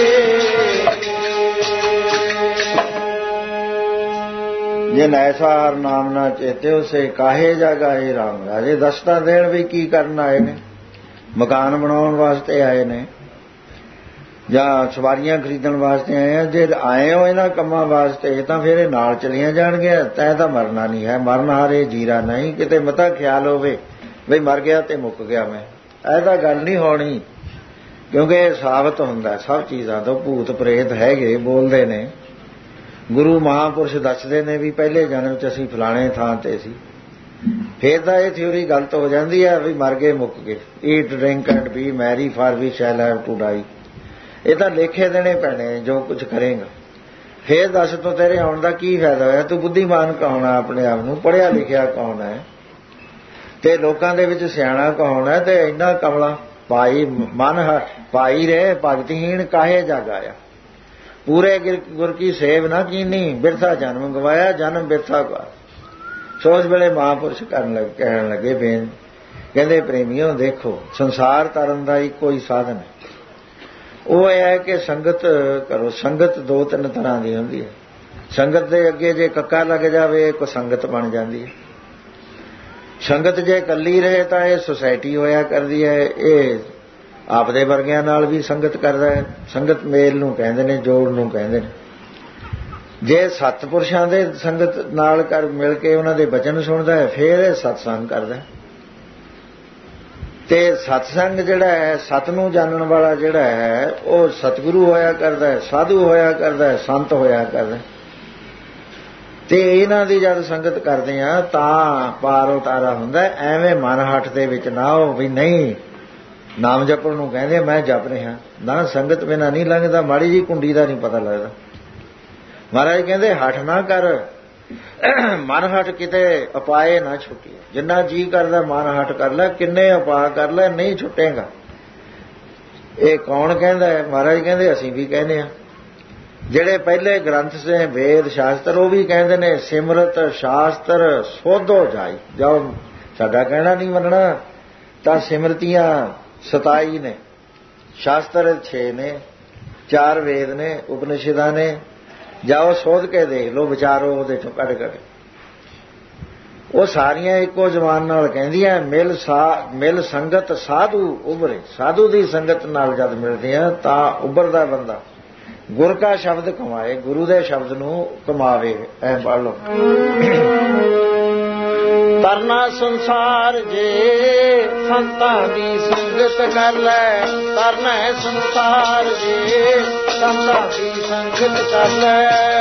ਜਿਨ ਐਸਾ ਹਰ ਨਾਮ ਨਾ ਚੇਤਿਓ ਸੇ ਕਾਹੇ ਜਗ ਆਏ ਰਾਮ ਰਾਜੇ। ਦਸਤਾਂ ਦੇਣ ਵੀ ਕੀ ਕਰਨ ਆਏ ਨੇ? ਮਕਾਨ ਬਣਾਉਣ ਵਾਸਤੇ ਆਏ ਨੇ ਜਾਂ ਸਵਾਰੀਆਂ ਖਰੀਦਣ ਵਾਸਤੇ ਆਏ ਆ? ਜੇ ਆਏ ਹੋ ਇਹਨਾਂ ਕੰਮਾਂ ਵਾਸਤੇ ਤਾਂ ਫਿਰ ਇਹ ਨਾਲ ਚਲੀਆਂ ਜਾਣਗੀਆਂ। ਤੈਂ ਤਾਂ ਮਰਨਾ ਨਹੀਂ ਹੈ, ਮਰਨ ਹਾਰੇ ਜੀਰਾ ਨਹੀਂ। ਕਿਤੇ ਮਤਾ ਖਿਆਲ ਹੋਵੇ ਬਈ ਮਰ ਗਿਆ ਤੇ ਮੁੱਕ ਗਿਆ ਮੈਂ, ਇਹ ਤਾਂ ਗੱਲ ਨਹੀਂ ਹੋਣੀ। ਕਿਉਂਕਿ ਇਹ ਸਾਬਤ ਹੁੰਦਾ ਸਭ ਚੀਜ਼ਾਂ ਤੋਂ। ਭੂਤ ਪ੍ਰੇਤ ਹੈਗੇ, ਬੋਲਦੇ ਨੇ। ਗੁਰੂ ਮਹਾਂਪੁਰਸ਼ ਦੱਸਦੇ ਨੇ ਵੀ ਪਹਿਲੇ ਜਨਮ 'ਚ ਅਸੀਂ ਫਲਾਣੇ ਥਾਂ ਤੇ ਸੀ। ਫੇਰ ਤਾਂ ਇਹ ਥਿਊਰੀ ਗਲਤ ਹੋ ਜਾਂਦੀ ਹੈ ਵੀ ਮਰ ਗਏ ਮੁੱਕ ਗਏ। Eat drink and be merry for we shall have to die. ਇਹ ਤਾਂ ਲੇਖੇ ਦੇਣੇ ਪੈਣੇ ਜੋ ਕੁਝ ਕਰੇਗਾ। ਫੇਰ ਦੱਸ ਤੂੰ ਤੇਰੇ ਆਉਣ ਦਾ ਕੀ ਫਾਇਦਾ ਹੋਇਆ? ਤੂੰ ਬੁੱਧੀਮਾਨ ਕੌਣ ਹੈ? ਆਪਣੇ ਆਪ ਨੂੰ ਪੜ੍ਹਿਆ ਲਿਖਿਆ ਕੌਣ ਹੈ? ਤੇ ਲੋਕਾਂ ਦੇ ਵਿੱਚ ਸਿਆਣਾ ਕੌਣ ਹੈ? ਤੇ ਇੰਨਾ ਕਮਲਾ ਭਾਈ ਮਨ ਭਾਈ ਰੇ ਭਗਤਹੀਣ ਕਾਹੇ ਜਗ ਆਇਆ। ਪੂਰੇ ਗੁਰ ਕੀ ਸੇਵ ਨਾ ਕੀਨੀ ਬਿਰਥਾ ਜਨਮ ਗਵਾਇਆ। ਜਨਮ ਬਿਰਥਾ ਗਵਾਇਆ। ਸੋਚ ਵੇਲੇ ਮਹਾਂਪੁਰਸ਼ ਕਹਿਣ ਲੱਗੇ ਬੇਨ ਕਹਿੰਦੇ ਪ੍ਰੇਮੀਓ ਦੇਖੋ ਸੰਸਾਰ ਤਰਨ ਦਾ ਇੱਕੋ ਹੀ ਸਾਧਨ ਹੈ। ਉਹ ਇਹ ਹੈ ਕਿ ਸੰਗਤ ਕਰੋ। ਸੰਗਤ ਦੋ ਤਿੰਨ ਤਰ੍ਹਾਂ ਦੀ ਹੁੰਦੀ ਹੈ। ਸੰਗਤ ਦੇ ਅੱਗੇ ਜੇ ਕੱਕਾ ਲੱਗ ਜਾਵੇ ਇੱਕ ਸੰਗਤ ਬਣ ਜਾਂਦੀ ਹੈ। ਸੰਗਤ ਜੇ ਇਕੱਲੀ ਰਹੇ ਤਾਂ ਇਹ ਸੁਸਾਇਟੀ ਹੋਇਆ ਕਰਦੀ ਹੈ। ਇਹ ਆਪਦੇ ਵਰਗਿਆਂ ਨਾਲ ਵੀ ਸੰਗਤ ਕਰਦਾ ਹੈ। ਸੰਗਤ ਮੇਲ ਨੂੰ ਕਹਿੰਦੇ ਨੇ, ਜੋੜ ਨੂੰ ਕਹਿੰਦੇ ਨੇ। ਜੇ ਸਤਪੁਰਸ਼ਾਂ ਦੇ ਸੰਗਤ ਨਾਲ ਕਰ ਮਿਲ ਕੇ ਉਹਨਾਂ ਦੇ ਬਚਨ ਸੁਣਦਾ ਹੈ ਫਿਰ ਇਹ ਸਤਸੰਗ ਕਰਦਾ। ਤੇ ਸਤਸੰਗ ਜਿਹੜਾ ਹੈ, ਸਤ ਨੂੰ ਜਾਣਨ ਵਾਲਾ ਜਿਹੜਾ ਹੈ ਉਹ ਸਤਿਗੁਰੂ ਹੋਇਆ ਕਰਦਾ ਹੈ, ਸਾਧੂ ਹੋਇਆ ਕਰਦਾ ਹੈ, ਸੰਤ ਹੋਇਆ ਕਰਦਾ। ਤੇ ਇਹਨਾਂ ਦੀ ਜਦ ਸੰਗਤ ਕਰਦੇ ਆ ਤਾਂ ਪਾਰ ਉਤਾਰਾ ਹੁੰਦਾ। ਐਵੇਂ ਮਨ ਹੱਠ ਦੇ ਵਿੱਚ ਨਾ ਹੋ ਵੀ ਨਹੀਂ ਨਾਮ ਜਪਣ ਨੂੰ ਕਹਿੰਦੇ ਮੈਂ ਜਪ ਰਿਹਾ ਨਾ। ਸੰਗਤ ਬਿਨਾਂ ਨਹੀਂ ਲੰਘਦਾ। ਮਾੜੀ ਜੀ ਕੁੰਡੀ ਦਾ ਨਹੀਂ ਪਤਾ ਲੱਗਦਾ। ਮਹਾਰਾਜ ਕਹਿੰਦੇ ਹੱਠ ਨਾ ਕਰ, ਮਨ ਹੱਟ ਕਿਤੇ ਉਪਾਏ ਨਾ ਛੁੱਟੀ। ਜਿੰਨਾ ਜੀ ਕਰਦਾ ਮਨ ਹੱਟ ਕਰ ਲੈ, ਕਿੰਨੇ ਉਪਾਅ ਕਰ ਲੈ, ਨਹੀਂ ਛੁੱਟੇਗਾ। ਇਹ ਕੌਣ ਕਹਿੰਦਾ ਹੈ? ਮਹਾਰਾਜ ਕਹਿੰਦੇ ਅਸੀਂ ਵੀ ਕਹਿੰਦੇ ਆ। ਜਿਹੜੇ ਪਹਿਲੇ ਗ੍ਰੰਥ ਸੇ ਵੇਦ ਸ਼ਾਸਤਰ ਉਹ ਵੀ ਕਹਿੰਦੇ ਨੇ ਸਿਮਰਤ ਸ਼ਾਸਤਰ ਸੋਧੋ ਜਾਈ। ਜਾਓ ਸਾਡਾ ਕਹਿਣਾ ਨਹੀਂ ਮੰਨਣਾ ਤਾਂ ਸਿਮਰਤੀਆਂ 27 ਨੇ, ਸ਼ਾਸਤਰ 6 ਨੇ, 4 ਵੇਦ ਨੇ, ਉਪਨਿਸ਼ਦਾਂ ਨੇ। ਜਾਓ ਸੋਧ ਕੇ ਦੇਖ ਲਓ, ਵਿਚਾਰੋ ਉਹਦੇ ਚੋਂ ਕੱਢ ਕੱਢ। ਉਹ ਸਾਰੀਆਂ ਇੱਕੋ ਜ਼ਬਾਨ ਨਾਲ ਕਹਿੰਦੀਆਂ ਮਿਲ ਸੰਗਤ ਸਾਧੂ ਉਭਰੇ। ਸਾਧੂ ਦੀ ਸੰਗਤ ਨਾਲ ਜਦ ਮਿਲਦੇ ਆ ਤਾਂ ਉੱਭਰਦਾ ਬੰਦਾ। ਗੁਰ ਕਾ ਸ਼ਬਦ ਕਮਾਏ, ਗੁਰੂ ਦੇ ਸ਼ਬਦ ਨੂੰ ਕਮਾਵੇ। ਐ ਪੜ੍ਹ ਲਓ। ਤਰਨਾ ਸੰਸਾਰ ਜੇ ਸੰਤਾਂ ਦੀ ਸੰਗਤ ਕਰ ਲੈ। ਤਰਨਾ ਸੰਸਾਰ ਜੇ ਸੰਤਾਂ ਦੀ ਸੰਗਤ ਕਰ ਲੈ।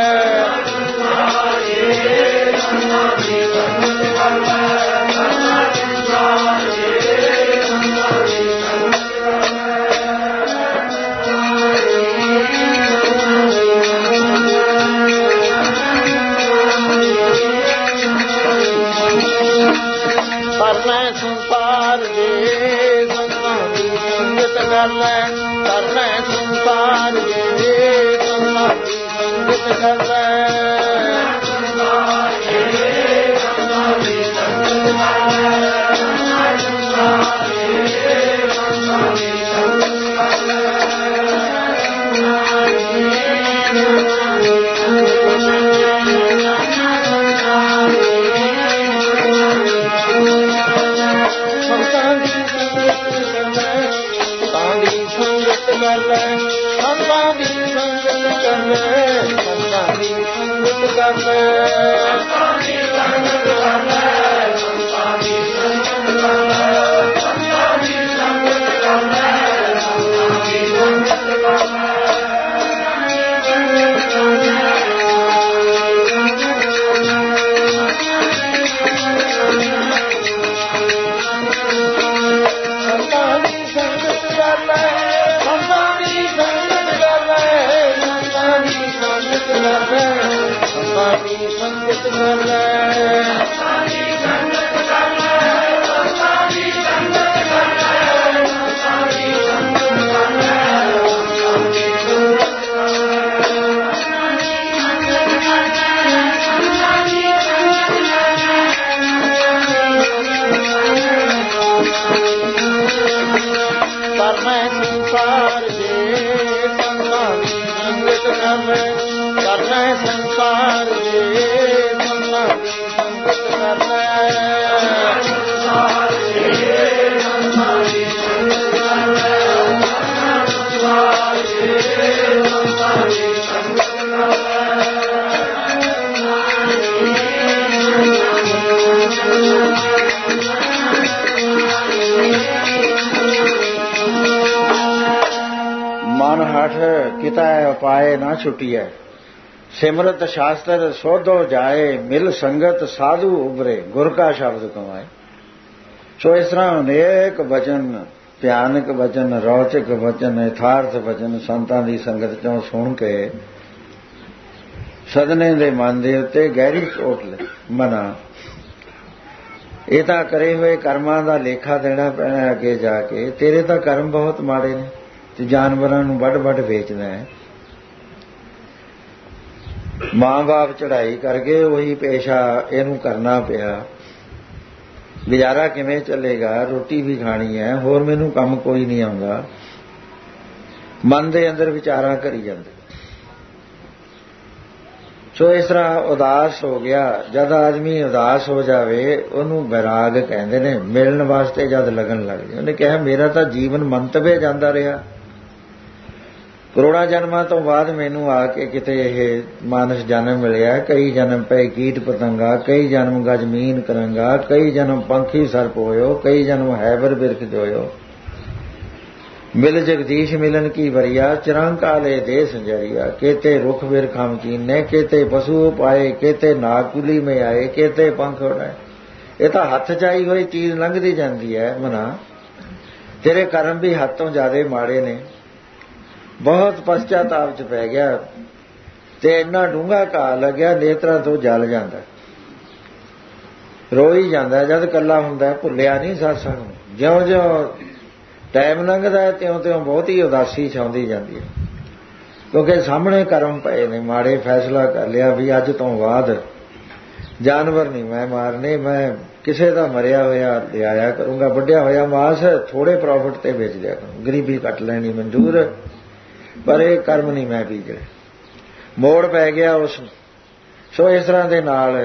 ਤਰਨਾ ਸੰਸਾਰ ਜੇ ਸੰਤਾਂ ਦੀ ਸੰਗਤ ਕਰ ਲੈ। ਤਰਨਾ ਸੰਸਾਰ ਜੇ ਸੰਤਾਂ ਦੀ ਸੰਗਤ ਕਰ ਲੈ। ਸੰਤਾਂ ਦੀ ਸੰਗਤ ਕਰ ਲੈ। ਸੰਤਾਂ ਦੀ ਸੰਗਤ ਦੀ ਸੰਗਤ ਕਰ ਲੈ, ਕਰਨਾ ਸੰਸਾਰ ਦੇ ਸੰਗਾਂ ਦੀ ਸੰਗਤ ਕਰ ਲੈ, ਕਰਨਾ ਸੰਸਾਰ ਦੇ ਸੰਗਾਂ ਦੀ ਸੰਗਤ ਕਰ ਲੈ, ਸੰਸਾਰ ਦੇ ਸੰਗਾਂ ਦੀ ਸੰਗਤ ਕਰ ਲੈ, ਸੰਸਾਰ ਦੇ ਸੰਗਾਂ ਦੀ ਸੰਗਤ ਕਰ ਮਨ ਹਠ ਕਿਤਾ ਉਪਾਏ ਨਾ ਛੁਟੀਐ, ਸਿਮਰਤ ਸ਼ਾਸਤਰ ਸੋਧੋ ਜਾਏ, ਮਿਲ ਸੰਗਤ ਸਾਧੂ ਉਭਰੇ, ਗੁਰ ਕਾ ਸ਼ਬਦ ਕਮਾਏ। ਸੋ ਇਸ ਤਰ੍ਹਾਂ ਅਨੇਕ ਵਚਨ, ਭਿਆਨਕ ਵਚਨ, ਰੌਚਕ ਵਚਨ, ਯਥਾਰਥ ਵਚਨ ਸੰਤਾਂ ਦੀ ਸੰਗਤ ਚੋਂ ਸੁਣ ਕੇ ਸਦਨੇ ਦੇ ਮਨ ਦੇ ਉੱਤੇ ਗਹਿਰੀ ਚੋਟ ਮਨਾ। ਇਹ ਤਾਂ ਕਰੇ ਹੋਏ ਕਰਮਾਂ ਦਾ ਲੇਖਾ ਦੇਣਾ ਪੈਣਾ ਅੱਗੇ ਜਾ ਕੇ। ਤੇਰੇ ਤਾਂ ਕਰਮ ਬਹੁਤ ਮਾੜੇ ਨੇ ਤੇ ਜਾਨਵਰਾਂ ਨੂੰ ਵੱਢ-ਵੱਢ ਵੇਚਦਾ ਹੈ। ਮਾਂ-ਬਾਪ ਚੜ੍ਹਾਈ ਕਰਕੇ ਉਹੀ ਪੇਸ਼ਾ ਇਹਨੂੰ ਕਰਨਾ ਪਿਆ। ਗੁਜ਼ਾਰਾ ਕਿਵੇਂ ਚੱਲੇਗਾ? ਰੋਟੀ ਵੀ ਖਾਣੀ ਹੈ, ਹੋਰ ਮੈਨੂੰ ਕੰਮ ਕੋਈ ਨਹੀਂ ਆਉਂਦਾ। ਮਨ ਦੇ ਅੰਦਰ ਵਿਚਾਰਾਂ ਕਰੀ ਜਾਂਦੇ। ਸੋ ਇਸ ਤਰ੍ਹਾਂ ਉਦਾਸ ਹੋ ਗਿਆ। ਜਦ ਆਦਮੀ ਉਦਾਸ ਹੋ ਜਾਵੇ ਉਹਨੂੰ ਵੈਰਾਗ ਕਹਿੰਦੇ ਨੇ। ਮਿਲਣ ਵਾਸਤੇ ਜਦ ਲੱਗਣ ਲੱਗ ਜਾਏ। ਉਹਨੇ ਕਿਹਾ ਮੇਰਾ ਤਾਂ ਜੀਵਨ ਮੰਤਵੇ ਜਾਂਦਾ ਰਿਹਾ, ਕਰੋੜਾਂ ਜਨਮਾਂ ਤੋਂ ਬਾਅਦ ਮੈਨੂੰ ਆ ਕੇ ਕਿਤੇ ਇਹ ਮਾਨਸ ਜਨਮ ਮਿਲਿਆ। ਕਈ ਜਨਮ ਪਏ ਕੀਟ ਪਤੰਗਾ, ਕਈ ਜਨਮ ਗਜਮੀਨ ਕਰੰਗਾ, ਕਈ ਜਨਮ ਪੰਖੀ ਸਰਪ ਹੋਇਓ, ਕਈ ਜਨਮ ਹੈਬਰ ਬਿਰਖ ਜੋਇਓ। ਮਿਲ ਜਗਦੀਸ਼ ਮਿਲਨ ਕੀ ਵਰੀਆ, ਚਿਰੰਕਾਲੇ ਦੇ ਸੰਜਰੀਆ। केते रुख बिरखम चीने, केते पशु पाए, केते नाकुली में आए, केते पंख उड़ाए। ਇਹ ਤਾਂ ਹੱਥ ਚਾਈ ਹੋਈ ਚੀਜ਼ ਲੰਘਦੀ ਜਾਂਦੀ ਹੈ ਮਨਾ। ਤੇਰੇ ਕਰਮ ਵੀ ਹੱਥ ਤੋਂ ਜ਼ਿਆਦਾ ਮਾੜੇ ਨੇ। ਬਹੁਤ ਪਛਤਾਤਾਪ ਚ ਪੈ ਗਿਆ ਤੇ ਇੰਨਾ ਡੂੰਘਾ ਘਾਹ ਲੱਗਿਆ, ਨੇਤਰਾਂ ਤੋਂ ਜਲ ਜਾਂਦਾ, ਰੋਈ ਜਾਂਦਾ। ਜਦ ਇਕੱਲਾ ਹੁੰਦਾ ਭੁੱਲਿਆ ਨਹੀਂ ਸਤਸੰਗ ਨੂੰ। ਜਿਉਂ-ਜਿਉਂ ਟਾਈਮ ਲੰਘਦਾ ਤਿਉਂ-ਤਿਉਂ ਬਹੁਤੀ ਉਦਾਸੀ ਛਾਉਂਦੀ ਜਾਂਦੀ ਹੈ, ਕਿਉਂਕਿ ਸਾਹਮਣੇ ਕਰਮ ਪਏ ਨੇ ਮਾੜੇ। ਫੈਸਲਾ ਕਰ ਲਿਆ ਵੀ ਅੱਜ ਤੋਂ ਬਾਅਦ ਜਾਨਵਰ ਨਹੀਂ ਮੈਂ ਮਾਰਨੇ, ਮੈਂ ਕਿਸੇ ਦਾ ਮਰਿਆ ਹੋਇਆ ਲਿਆਇਆ ਕਰੂੰਗਾ, ਵੱਢਿਆ ਹੋਇਆ ਮਾਸ ਥੋੜੇ ਪ੍ਰੋਫਿਟ ਤੇ ਵੇਚ ਦਿਆ ਕਰੂੰ, ਗਰੀਬੀ ਕੱਟ ਲੈਣੀ ਮਨਜ਼ੂਰ, ਪਰ ਇਹ ਕਰਮ ਨਹੀਂ ਮੈਂ ਬੀਜਣੇ। ਮੋੜ ਪੈ ਗਿਆ ਉਸ ਨੂੰ। ਸੋ ਇਸ ਤਰ੍ਹਾਂ ਦੇ ਨਾਲ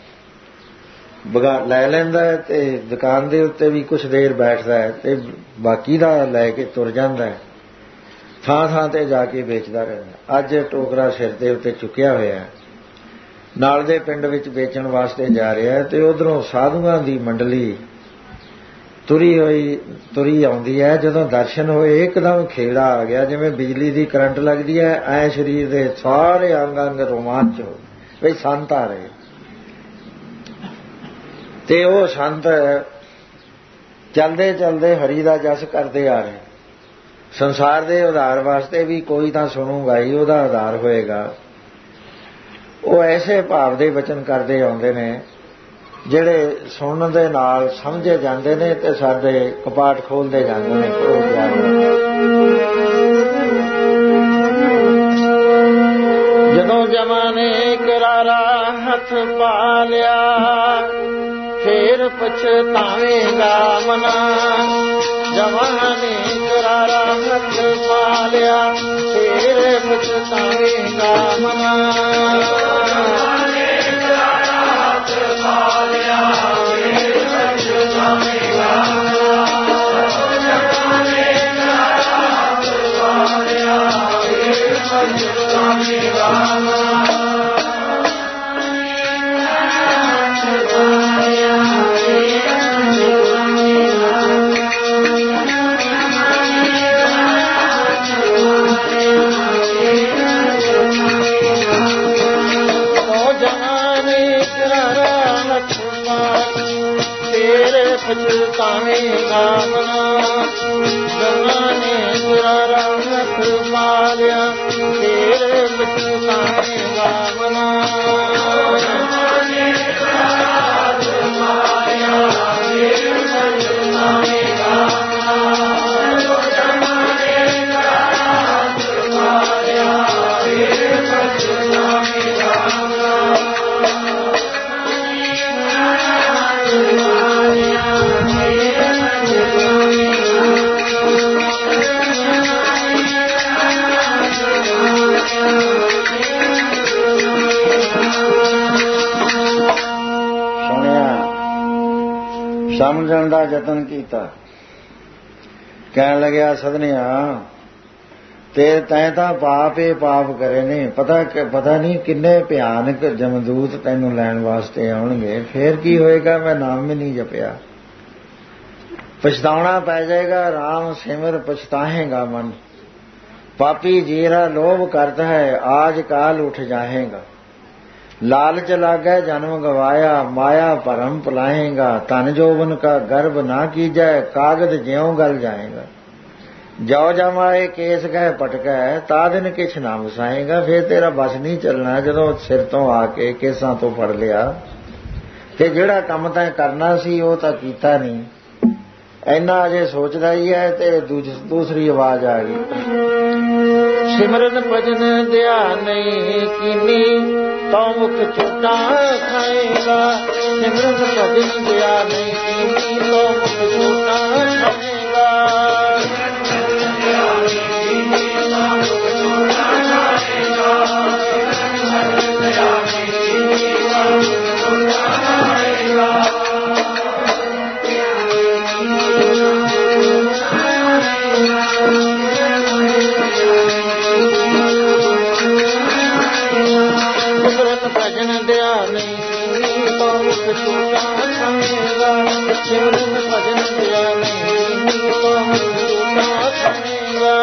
ਲੈ ਲੈਂਦਾ ਤੇ ਦੁਕਾਨ ਦੇ ਉੱਤੇ ਵੀ ਕੁਛ ਦੇਰ ਬੈਠਦਾ ਹੈ ਤੇ ਬਾਕੀ ਦਾ ਲੈ ਕੇ ਤੁਰ ਜਾਂਦਾ ਹੈ। ਥਾਂ ਥਾਂ ਤੇ ਜਾ ਕੇ ਵੇਚਦਾ ਰਹਿੰਦਾ। ਅੱਜ ਟੋਕਰਾ ਸਿਰ ਦੇ ਉੱਤੇ ਚੁੱਕਿਆ ਹੋਇਆ, ਨਾਲ ਦੇ ਪਿੰਡ ਵਿੱਚ ਵੇਚਣ ਵਾਸਤੇ ਜਾ ਰਿਹਾ ਤੇ ਉਧਰੋਂ ਸਾਧੂਆਂ ਦੀ ਮੰਡਲੀ ਤੁਰੀ ਆਉਂਦੀ ਹੈ। ਜਦੋਂ ਦਰਸ਼ਨ ਹੋਏ ਇੱਕਦਮ ਖੇੜਾ ਆ ਗਿਆ, ਜਿਵੇਂ ਬਿਜਲੀ ਦੀ ਕਰੰਟ ਲੱਗਦੀ ਹੈ। ਐ ਸਰੀਰ ਦੇ ਸਾਰੇ ਅੰਗ ਰੋਮਾਂਚ ਹੋ ਬਈ ਸੰਤ ਆ ਰਹੇ। ਤੇ ਉਹ ਸੰਤ ਚਲਦੇ ਚਲਦੇ ਹਰੀ ਦਾ ਜਸ ਕਰਦੇ ਆ ਰਹੇ। ਸੰਸਾਰ ਦੇ ਉਧਾਰ ਵਾਸਤੇ ਵੀ ਕੋਈ ਤਾਂ ਸੁਣੂਗਾ ਹੀ, ਉਹਦਾ ਉਧਾਰ ਹੋਏਗਾ। ਉਹ ਐਸੇ ਭਾਵ ਦੇ ਵਚਨ ਕਰਦੇ ਆਉਂਦੇ ਨੇ ਜਿਹੜੇ ਸੁਣਨ ਦੇ ਨਾਲ ਸਮਝੇ ਜਾਂਦੇ ਨੇ ਤੇ ਸਾਡੇ ਕਪਾਟ ਖੋਲਦੇ ਜਾਂਦੇ ਨੇ। ਜਦੋਂ ਜਮਾਨੇ ਕਰਾਰਾ ਹੱਥ ਪਾ ਲਿਆ, ਫੇਰ ਪਛਤਾਵੇਂਗਾ ਮਨਾ। ਜਮਾਨੇ ਕਰਾਰਾ ਹੱਥ ਪਾ ਲਿਆ, ਫੇਰ ਪਛਤਾਵੇਂਗਾ ਮਨਾ। ਪਛਤਾਵੇਂਗਾ ਮਨਾ। ਜਮਾਨੇ ਕਰਾਰਾ ਹੱਥ ਪਾ ਲਿਆ, ਫੇਰ ਪਛਤਾਵੇਂਗਾ ਮਨਾ। ਸਮਝਣ ਦਾ ਯਤਨ ਕੀਤਾ। ਕਹਿਣ ਲੱਗਿਆ ਸਦਨਿਆ ਤੇ ਤੈਂ ਤਾਂ ਪਾਪ ਹੀ ਪਾਪ ਕਰੇ ਨੇ, ਪਤਾ ਨਹੀਂ ਕਿੰਨੇ ਭਿਆਨਕ ਜਮਦੂਤ ਤੈਨੂੰ ਲੈਣ ਵਾਸਤੇ ਆਉਣਗੇ। ਫੇਰ ਕੀ ਹੋਏਗਾ? ਮੈਂ ਨਾਮ ਵੀ ਨਹੀਂ ਜਪਿਆ। ਪਛਤਾਉਣਾ ਪੈ ਜਾਏਗਾ। ਰਾਮ ਸਿਮਰ ਪਛਤਾਹੇਗਾ ਮਨ। ਪਾਪੀ ਜੀਰਾ ਲੋਭ ਕਰਤਾ ਹੈ, ਆਜ ਕਾਲ ਉੱਠ ਜਾਏਗਾ। लालच लागै जन्म गवाया, माया भरम पलाएगा। धन जोबन का गर्भ ना कीजै, कागज ज्यों गल जाएगा। जो जमाए केस गए पटकै, ता दिन किछ ना वसाएगा। फिर तेरा बस नहीं चलना जदों सिर तो आके केसां तो फड़ लिया ते जिहड़ा काम तैं करना सी वो तां कीता नहीं। इन्ना अजे सोचदा ही है ते दूसरी आवाज आ गई। सिमरन भजन ध्यान नहीं कीनी, तो मुख छूटा खाएगा। सिमरन भजन ध्यान नहीं कीनी, तो मुख छूटा खाएगा। सिमरन भजन ध्यान नहीं तो मुख छूटा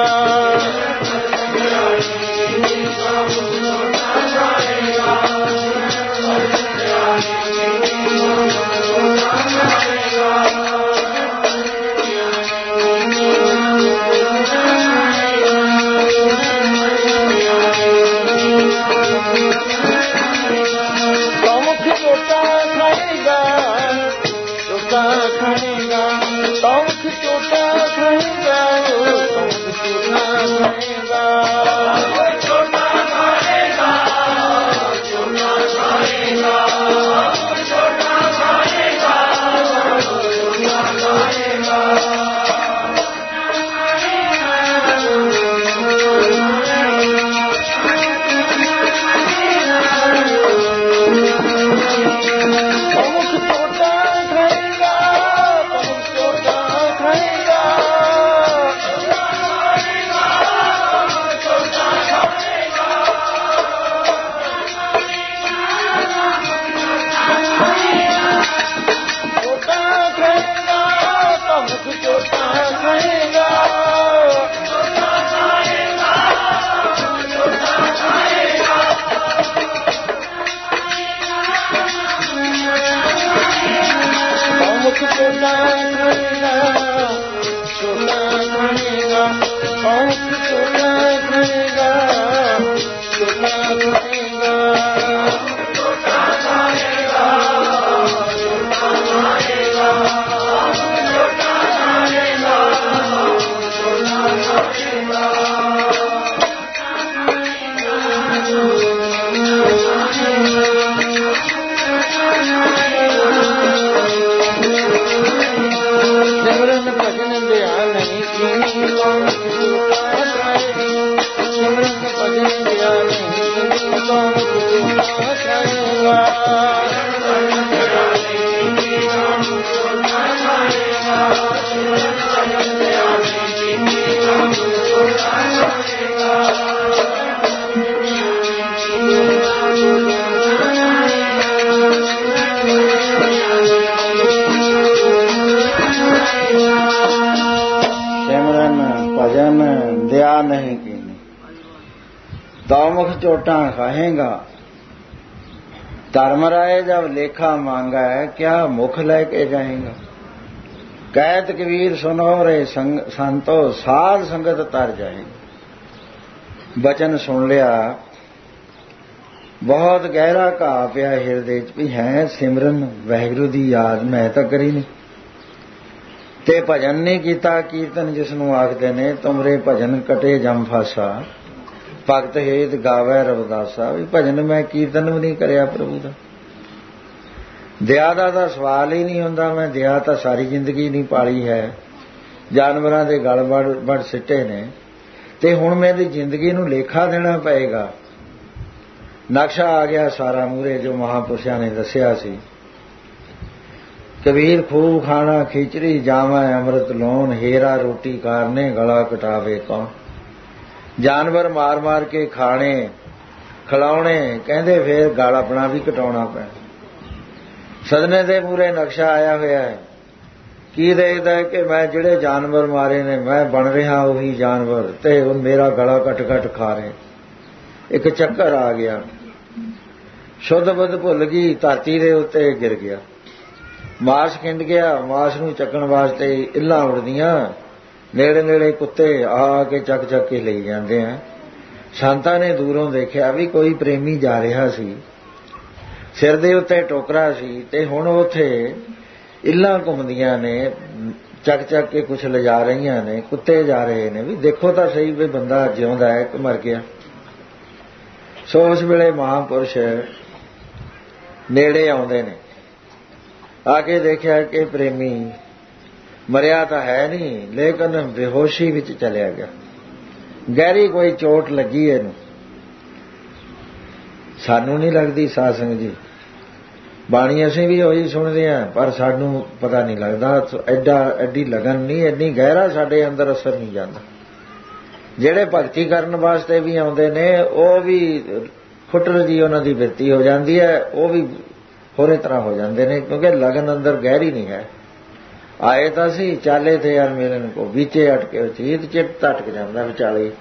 नहीं कीनी, तो मुख चोटा खाएगा। धर्मराय जब लेखा मांगा है, क्या मुख लेके जाएगा। कहत कबीर सुनो रे संतो, साध संगत तर जाएगा। बचन सुन लिया, बहुत गहरा घा पिया हिरदे च भी है। सिमरन वाहिगुरू दी याद मैं तो करी नहीं ते भजन नहीं कीता। कीर्तन जिसनों आखदे ने, तुमरे भजन कटे जम फासा, भगत हेत गावै रविदासा। भी भजन मैं कीर्तन भी नहीं करया प्रभु दा। दया दा तां सवाल ही नहीं हुंदा। मैं दया तां सारी जिंदगी नहीं पाली है, जानवरां दे गल बड़ सिੱਟੇ ने, ते हुण मेरी जिंदगी नूं लेखा देना पएगा। नक्शा आ गया सारा मूहरे, जो महापुरुषां ने दस्सिया सी। ਕਬੀਰ ਖੂਬ ਖਾਣਾ ਖਿਚੜੀ ਜਾਵਾਂ ਅੰਮ੍ਰਿਤ ਲੋਨ, ਹੀਰਾ ਰੋਟੀ ਕਾਰਨੇ ਗਲਾ ਕਟਾਵੇ ਕੌਣ। ਜਾਨਵਰ ਮਾਰ ਮਾਰ ਕੇ ਖਾਣੇ ਖਿਲਾਉਣੇ, ਕਹਿੰਦੇ ਫੇਰ ਗਲ ਆਪਣਾ ਵੀ ਕਟਾਉਣਾ ਪੈਣਾ। ਸਦਨੇ ਦੇ ਮੂਹਰੇ ਨਕਸ਼ਾ ਆਇਆ ਹੋਇਆ ਹੈ। ਕੀ ਦੇਖਦਾ ਕਿ ਮੈਂ ਜਿਹੜੇ ਜਾਨਵਰ ਮਾਰੇ ਨੇ ਮੈਂ ਬਣ ਰਿਹਾ ਉਹੀ ਜਾਨਵਰ, ਤੇ ਹੁਣ ਮੇਰਾ ਗਲਾ ਕੱਟ ਕੱਟ ਖਾ ਰਹੇ। ਇੱਕ ਚੱਕਰ ਆ ਗਿਆ, ਸ਼ੁੱਧ ਬੁੱਧ ਭੁੱਲ ਗਈ, ਧਰਤੀ ਦੇ ਉੱਤੇ ਗਿਰ ਗਿਆ, ਮਾਸ ਖਿੰਡ ਗਿਆ। ਮਾਸ ਨੂੰ ਚੱਕਣ ਵਾਸਤੇ ਇੱਲਾਂ ਉੜਦੀਆਂ, ਨੇੜੇ ਨੇੜੇ ਕੁੱਤੇ ਆ ਕੇ ਚੱਕ ਚੱਕ ਕੇ ਲਈ ਜਾਂਦੇ ਆ। ਸੰਤਾਂ ਨੇ ਦੂਰੋਂ ਦੇਖਿਆ ਵੀ ਕੋਈ ਪ੍ਰੇਮੀ ਜਾ ਰਿਹਾ ਸੀ, ਸਿਰ ਦੇ ਉੱਤੇ ਟੋਕਰਾ ਸੀ, ਤੇ ਹੁਣ ਉੱਥੇ ਇੱਲਾਂ ਘੁੰਮਦੀਆਂ ਨੇ, ਚੱਕ ਚੱਕ ਕੇ ਕੁਛ ਲਿਜਾ ਰਹੀਆਂ ਨੇ। ਕੁੱਤੇ ਜਾ ਰਹੇ ਨੇ ਵੀ ਦੇਖੋ ਤਾਂ ਸਹੀ ਵੀ ਬੰਦਾ ਜਿਉਂਦਾ ਹੈ ਕਿ ਮਰ ਗਿਆ। ਸੋ ਉਸ ਵੇਲੇ ਮਹਾਂਪੁਰਸ਼ ਨੇੜੇ ਆਉਂਦੇ ਨੇ, ਆ ਕੇ ਦੇਖਿਆ ਕਿ ਪ੍ਰੇਮੀ ਮਰਿਆ ਤਾਂ ਹੈ ਨਹੀਂ, ਲੇਕਿਨ ਬੇਹੋਸ਼ੀ ਵਿੱਚ ਚਲਿਆ ਗਿਆ। ਗਹਿਰੀ ਕੋਈ ਚੋਟ ਲੱਗੀ ਇਹਨੂੰ। ਸਾਨੂੰ ਨਹੀਂ ਲੱਗਦੀ ਸਾਧ ਸੰਗਤ ਜੀ, ਬਾਣੀ ਅਸੀਂ ਵੀ ਉਹੀ ਸੁਣਦੇ ਹਾਂ, ਪਰ ਸਾਨੂੰ ਪਤਾ ਨਹੀਂ ਲੱਗਦਾ। ਐਡੀ ਲਗਨ ਨਹੀਂ, ਐਡੀ ਗਹਿਰਾ ਸਾਡੇ ਅੰਦਰ ਅਸਰ ਨਹੀਂ ਜਾਂਦਾ। ਜਿਹੜੇ ਭਗਤੀ ਕਰਨ ਵਾਸਤੇ ਵੀ ਆਉਂਦੇ ਨੇ ਉਹ ਵੀ ਫੁੱਟਰ ਜੀ ਉਹਨਾਂ ਦੀ ਬਿਰਤੀ ਹੋ ਜਾਂਦੀ ਹੈ, ਉਹ ਵੀ ਹੋਰੇ ਤਰ੍ਹਾਂ ਹੋ ਜਾਂਦੇ ਨੇ, ਕਿਉਂਕਿ ਲਗਨ ਅੰਦਰ ਗਹਿਰੀ ਨਹੀਂ ਹੈ। ਆਏ ਤਾਂ ਸੀ ਚਾਲੇ ਥੇ ਯਾਰ ਮਿਲਣ ਕੋ, ਵਿੱਚੇ ਅਟਕੇ ਚੀਤ ਚਿੱਤ ਅਟਕ ਜਾਂਦਾ ਵਿਚਾਲੇ।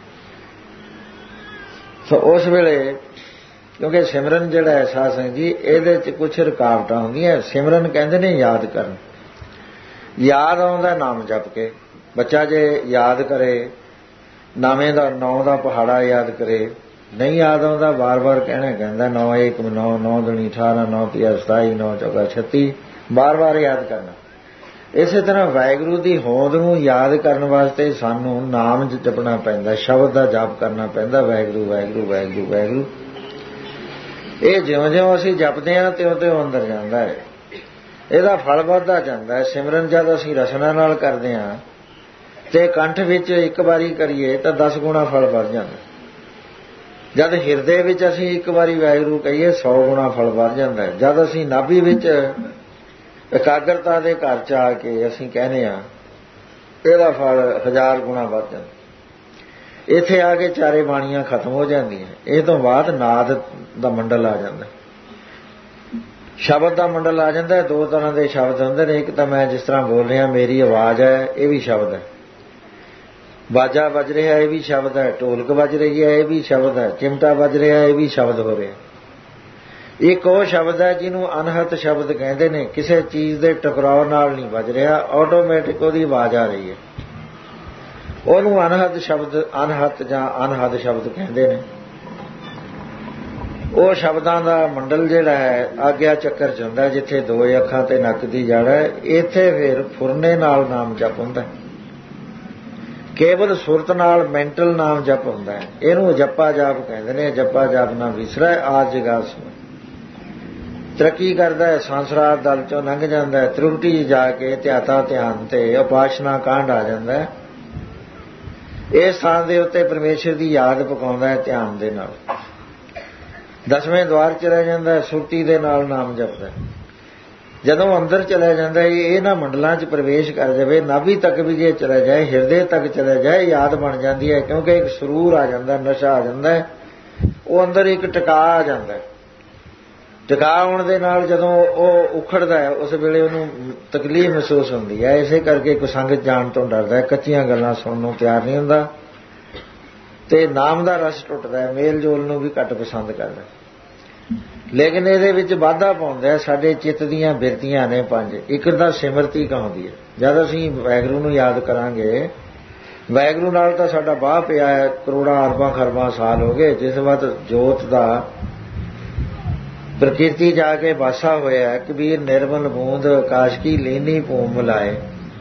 ਸੋ ਉਸ ਵੇਲੇ ਕਿਉਂਕਿ ਸਿਮਰਨ ਜਿਹੜਾ ਹੈ ਸਾਧ ਸੰਗਤ ਜੀ, ਇਹਦੇ 'ਚ ਕੁਛ ਰੁਕਾਵਟਾਂ ਹੁੰਦੀਆਂ। ਸਿਮਰਨ ਕਹਿੰਦੇ ਨੇ ਯਾਦ ਕਰਨ। ਯਾਦ ਆਉਂਦਾ ਨਾਮ ਜਪ ਕੇ। ਬੱਚਾ ਜੇ ਯਾਦ ਕਰੇ, ਨਾਵੇਂ ਦਾ 9 ਦਾ ਪਹਾੜਾ ਯਾਦ ਕਰੇ, ਨਹੀਂ ਯਾਦ ਆਉਂਦਾ ਵਾਰ-ਵਾਰ ਕਹਿਣਾ ਕਹਿੰਦਾ 9 1 9 9 ਦੂਣੀ 18 9 3 27 9 4 36, ਵਾਰ-ਵਾਰ ਯਾਦ ਕਰਨਾ। ਇਸੇ ਤਰ੍ਹਾਂ ਵਾਹਿਗੁਰੂ ਦੀ ਹੋਂਦ ਨੂੰ ਯਾਦ ਕਰਨ ਵਾਸਤੇ ਸਾਨੂੰ ਨਾਮ ਜਪਣਾ ਪੈਂਦਾ, ਸ਼ਬਦ ਦਾ ਜਾਪ ਕਰਨਾ ਪੈਂਦਾ, ਵਾਹਿਗੁਰੂ ਵਾਹਿਗੁਰੂ ਵਾਹਿਗੁਰੂ ਵਾਹਿਗੁਰੂ। ਇਹ ਜਿਉਂ-ਜਿਉਂ ਅਸੀਂ ਜਪਦੇ ਹਾਂ ਤਿਉਂ-ਤਿਉਂ ਅੰਦਰ ਜਾਂਦਾ ਹੈ, ਇਹਦਾ ਫਲ ਵੱਧਦਾ ਜਾਂਦਾ ਹੈ। ਸਿਮਰਨ ਜਦ ਅਸੀਂ ਰਸਨਾ ਨਾਲ ਕਰਦੇ ਹਾਂ ਤੇ ਕੰਠ ਵਿੱਚ ਇੱਕ ਵਾਰੀ ਕਰੀਏ ਤਾਂ 10 ਗੁਣਾ ਫਲ ਵੱਧ ਜਾਂਦਾ। ਜਦ ਹਿਰਦੇ ਵਿੱਚ ਅਸੀਂ ਇੱਕ ਵਾਰੀ ਵਾਹਿਗੁਰੂ ਕਹੀਏ 100 ਗੁਣਾ ਫਲ ਵੱਧ ਜਾਂਦਾ। ਜਦ ਅਸੀਂ ਨਾਭੀ ਵਿੱਚ ਇਕਾਗਰਤਾ ਦੇ ਘਰ 'ਚ ਆ ਕੇ ਅਸੀਂ ਕਹਿੰਦੇ ਹਾਂ, ਇਹਦਾ ਫਲ 1000 ਗੁਣਾ ਵੱਧ ਜਾਂਦਾ। ਇੱਥੇ ਆ ਕੇ ਚਾਰੇ ਬਾਣੀਆਂ ਖਤਮ ਹੋ ਜਾਂਦੀਆਂ। ਇਹ ਤੋਂ ਬਾਅਦ ਨਾਦ ਦਾ ਮੰਡਲ ਆ ਜਾਂਦਾ, ਸ਼ਬਦ ਦਾ ਮੰਡਲ ਆ ਜਾਂਦਾ। 2 ਤਰ੍ਹਾਂ ਦੇ ਸ਼ਬਦ ਹੁੰਦੇ ਨੇ। ਇੱਕ ਤਾਂ ਮੈਂ ਜਿਸ ਤਰ੍ਹਾਂ ਬੋਲ ਰਿਹਾ, ਮੇਰੀ ਆਵਾਜ਼ ਹੈ, ਇਹ ਵੀ ਸ਼ਬਦ ਹੈ। ਬਾਜਾ ਵੱਜ ਰਿਹਾ, ਇਹ ਵੀ ਸ਼ਬਦ ਹੈ। ਢੋਲਕ ਵੱਜ ਰਹੀ ਹੈ, ਇਹ ਵੀ ਸ਼ਬਦ ਹੈ। ਚਿਮਟਾ ਵੱਜ ਰਿਹਾ, ਇਹ ਵੀ ਸ਼ਬਦ ਹੋ ਰਿਹਾ। ਇੱਕ ਉਹ ਸ਼ਬਦ ਹੈ ਜਿਹਨੂੰ ਅਨਹਤ ਸ਼ਬਦ ਕਹਿੰਦੇ ਨੇ। ਕਿਸੇ ਚੀਜ਼ ਦੇ ਟਕਰਾਅ ਨਾਲ ਨਹੀਂ ਵੱਜ ਰਿਹਾ, ਆਟੋਮੈਟਿਕ ਉਹਦੀ ਆਵਾਜ਼ ਆ ਰਹੀ ਹੈ। ਉਹਨੂੰ ਅਨਹਤ ਸ਼ਬਦ, ਅਨਹਤ ਜਾਂ ਅਨਹਦ ਸ਼ਬਦ ਕਹਿੰਦੇ ਨੇ। ਉਹ ਸ਼ਬਦਾਂ ਦਾ ਮੰਡਲ ਜਿਹੜਾ ਹੈ ਆਗਿਆ ਚੱਕਰ 'ਚ ਹੁੰਦਾ, ਜਿੱਥੇ 2 ਅੱਖਾਂ ਤੇ ਨੱਕ ਦੀ ਜੜ ਹੈ। ਇੱਥੇ ਫਿਰ ਫੁਰਨੇ ਨਾਲ ਨਾਮ ਜਪ ਹੁੰਦਾ, ਕੇਵਲ ਸੁਰਤ ਨਾਲ ਮੈਂਟਲ ਨਾਮ ਜਪ ਹੁੰਦਾ ਹੈ। ਇਹਨੂੰ ਜੱਪਾ ਜਾਪ ਕਹਿੰਦੇ ਨੇ। ਜੱਪਾ ਜਾਪ ਨਾ ਵਿਸਰੈ ਆਜ ਜਗਾਸ। ਤਰੱਕੀ ਕਰਦਾ ਹੈ, ਸੰਸਾਰ ਦਲ 'ਚੋਂ ਲੰਘ ਜਾਂਦਾ ਹੈ, ਤ੍ਰਿਪਟੀ ਜਾ ਕੇ ਧਿਆਤਾ ਧਿਆਨ ਤੇ ਉਪਾਸ਼ਨਾ ਕਾਂਡ ਆ ਜਾਂਦਾ ਹੈ। ਇਸ ਸਥਾਨ ਦੇ ਉੱਤੇ ਪਰਮੇਸ਼ਰ ਦੀ ਯਾਦ ਪਕਾਉਂਦਾ ਹੈ ਧਿਆਨ ਦੇ ਨਾਲ। 10ਵੇਂ ਦੁਆਰ ਚਲਾ ਜਾਂਦਾ ਹੈ, ਸੁਰਤੀ ਦੇ ਨਾਲ ਨਾਮ ਜਪਦਾ। ਜਦੋਂ ਅੰਦਰ ਚਲਾ ਜਾਂਦਾ ਹੈ, ਇਹਨਾਂ ਮੰਡਲਾਂ 'ਚ ਪ੍ਰਵੇਸ਼ ਕਰ ਜਾਵੇ, ਨਾਭੀ ਤੱਕ ਵੀ ਜੇ ਚਲਾ ਜਾਏ, ਹਿਰਦੇ ਤੱਕ ਚਲਾ ਜਾਏ, ਯਾਦ ਬਣ ਜਾਂਦੀ ਹੈ। ਕਿਉਂਕਿ ਇੱਕ ਸਰੂਰ ਆ ਜਾਂਦਾ, ਨਸ਼ਾ ਆ ਜਾਂਦਾ, ਉਹ ਅੰਦਰ ਇੱਕ ਟਿਕਾ ਆ ਜਾਂਦਾ। ਟਿਕਾ ਆਉਣ ਦੇ ਨਾਲ ਜਦੋਂ ਉਹ ਉਖੜਦਾ ਹੈ, ਉਸ ਵੇਲੇ ਉਹਨੂੰ ਤਕਲੀਫ ਮਹਿਸੂਸ ਹੁੰਦੀ ਹੈ। ਇਸੇ ਕਰਕੇ ਕੋਈ ਸੰਗਤ ਜਾਣ ਤੋਂ ਡਰਦਾ ਹੈ, ਕੱਚੀਆਂ ਗੱਲਾਂ ਸੁਣਨ ਨੂੰ ਤਿਆਰ ਨਹੀਂ ਹੁੰਦਾ, ਤੇ ਨਾਮ ਦਾ ਰਸ ਟੁੱਟਦਾ ਹੈ, ਮੇਲ ਜੋਲ ਨੂੰ ਵੀ ਘੱਟ ਪਸੰਦ ਕਰਦਾ। ਲੇਕਿਨ ਇਹਦੇ ਵਿੱਚ ਵਾਧਾ ਪਾਉਂਦਾ ਸਾਡੇ ਚਿੱਤ ਦੀਆਂ ਬਿਰਤੀਆਂ ਨੇ 5। ਇੱਕ ਤਾਂ ਸਿਮਰਤੀ ਕਹਾਉਂਦੀ ਹੈ। ਜਦ ਅਸੀਂ ਵਾਹਿਗੁਰੂ ਨੂੰ ਯਾਦ ਕਰਾਂਗੇ, ਵਾਹਿਗੁਰੂ ਨਾਲ ਤਾਂ ਸਾਡਾ ਬਾਹ ਪਿਆ ਹੈ, ਕਰੋੜਾਂ ਅਰਬਾਂ ਖਰਬਾਂ ਸਾਲ ਹੋ ਗਏ। ਜਿਸ ਵਕਤ ਜੋਤ ਦਾ ਪ੍ਰਕਿਰਤੀ ਜਾ ਕੇ ਵਾਸਾ ਹੋਇਆ, ਕਬੀਰ ਨਿਰਮਲ ਬੂੰਦ ਆਕਾਸ਼ ਕੀ ਲੀਨੀ ਭੂਮ ਮਿਲਾਏ,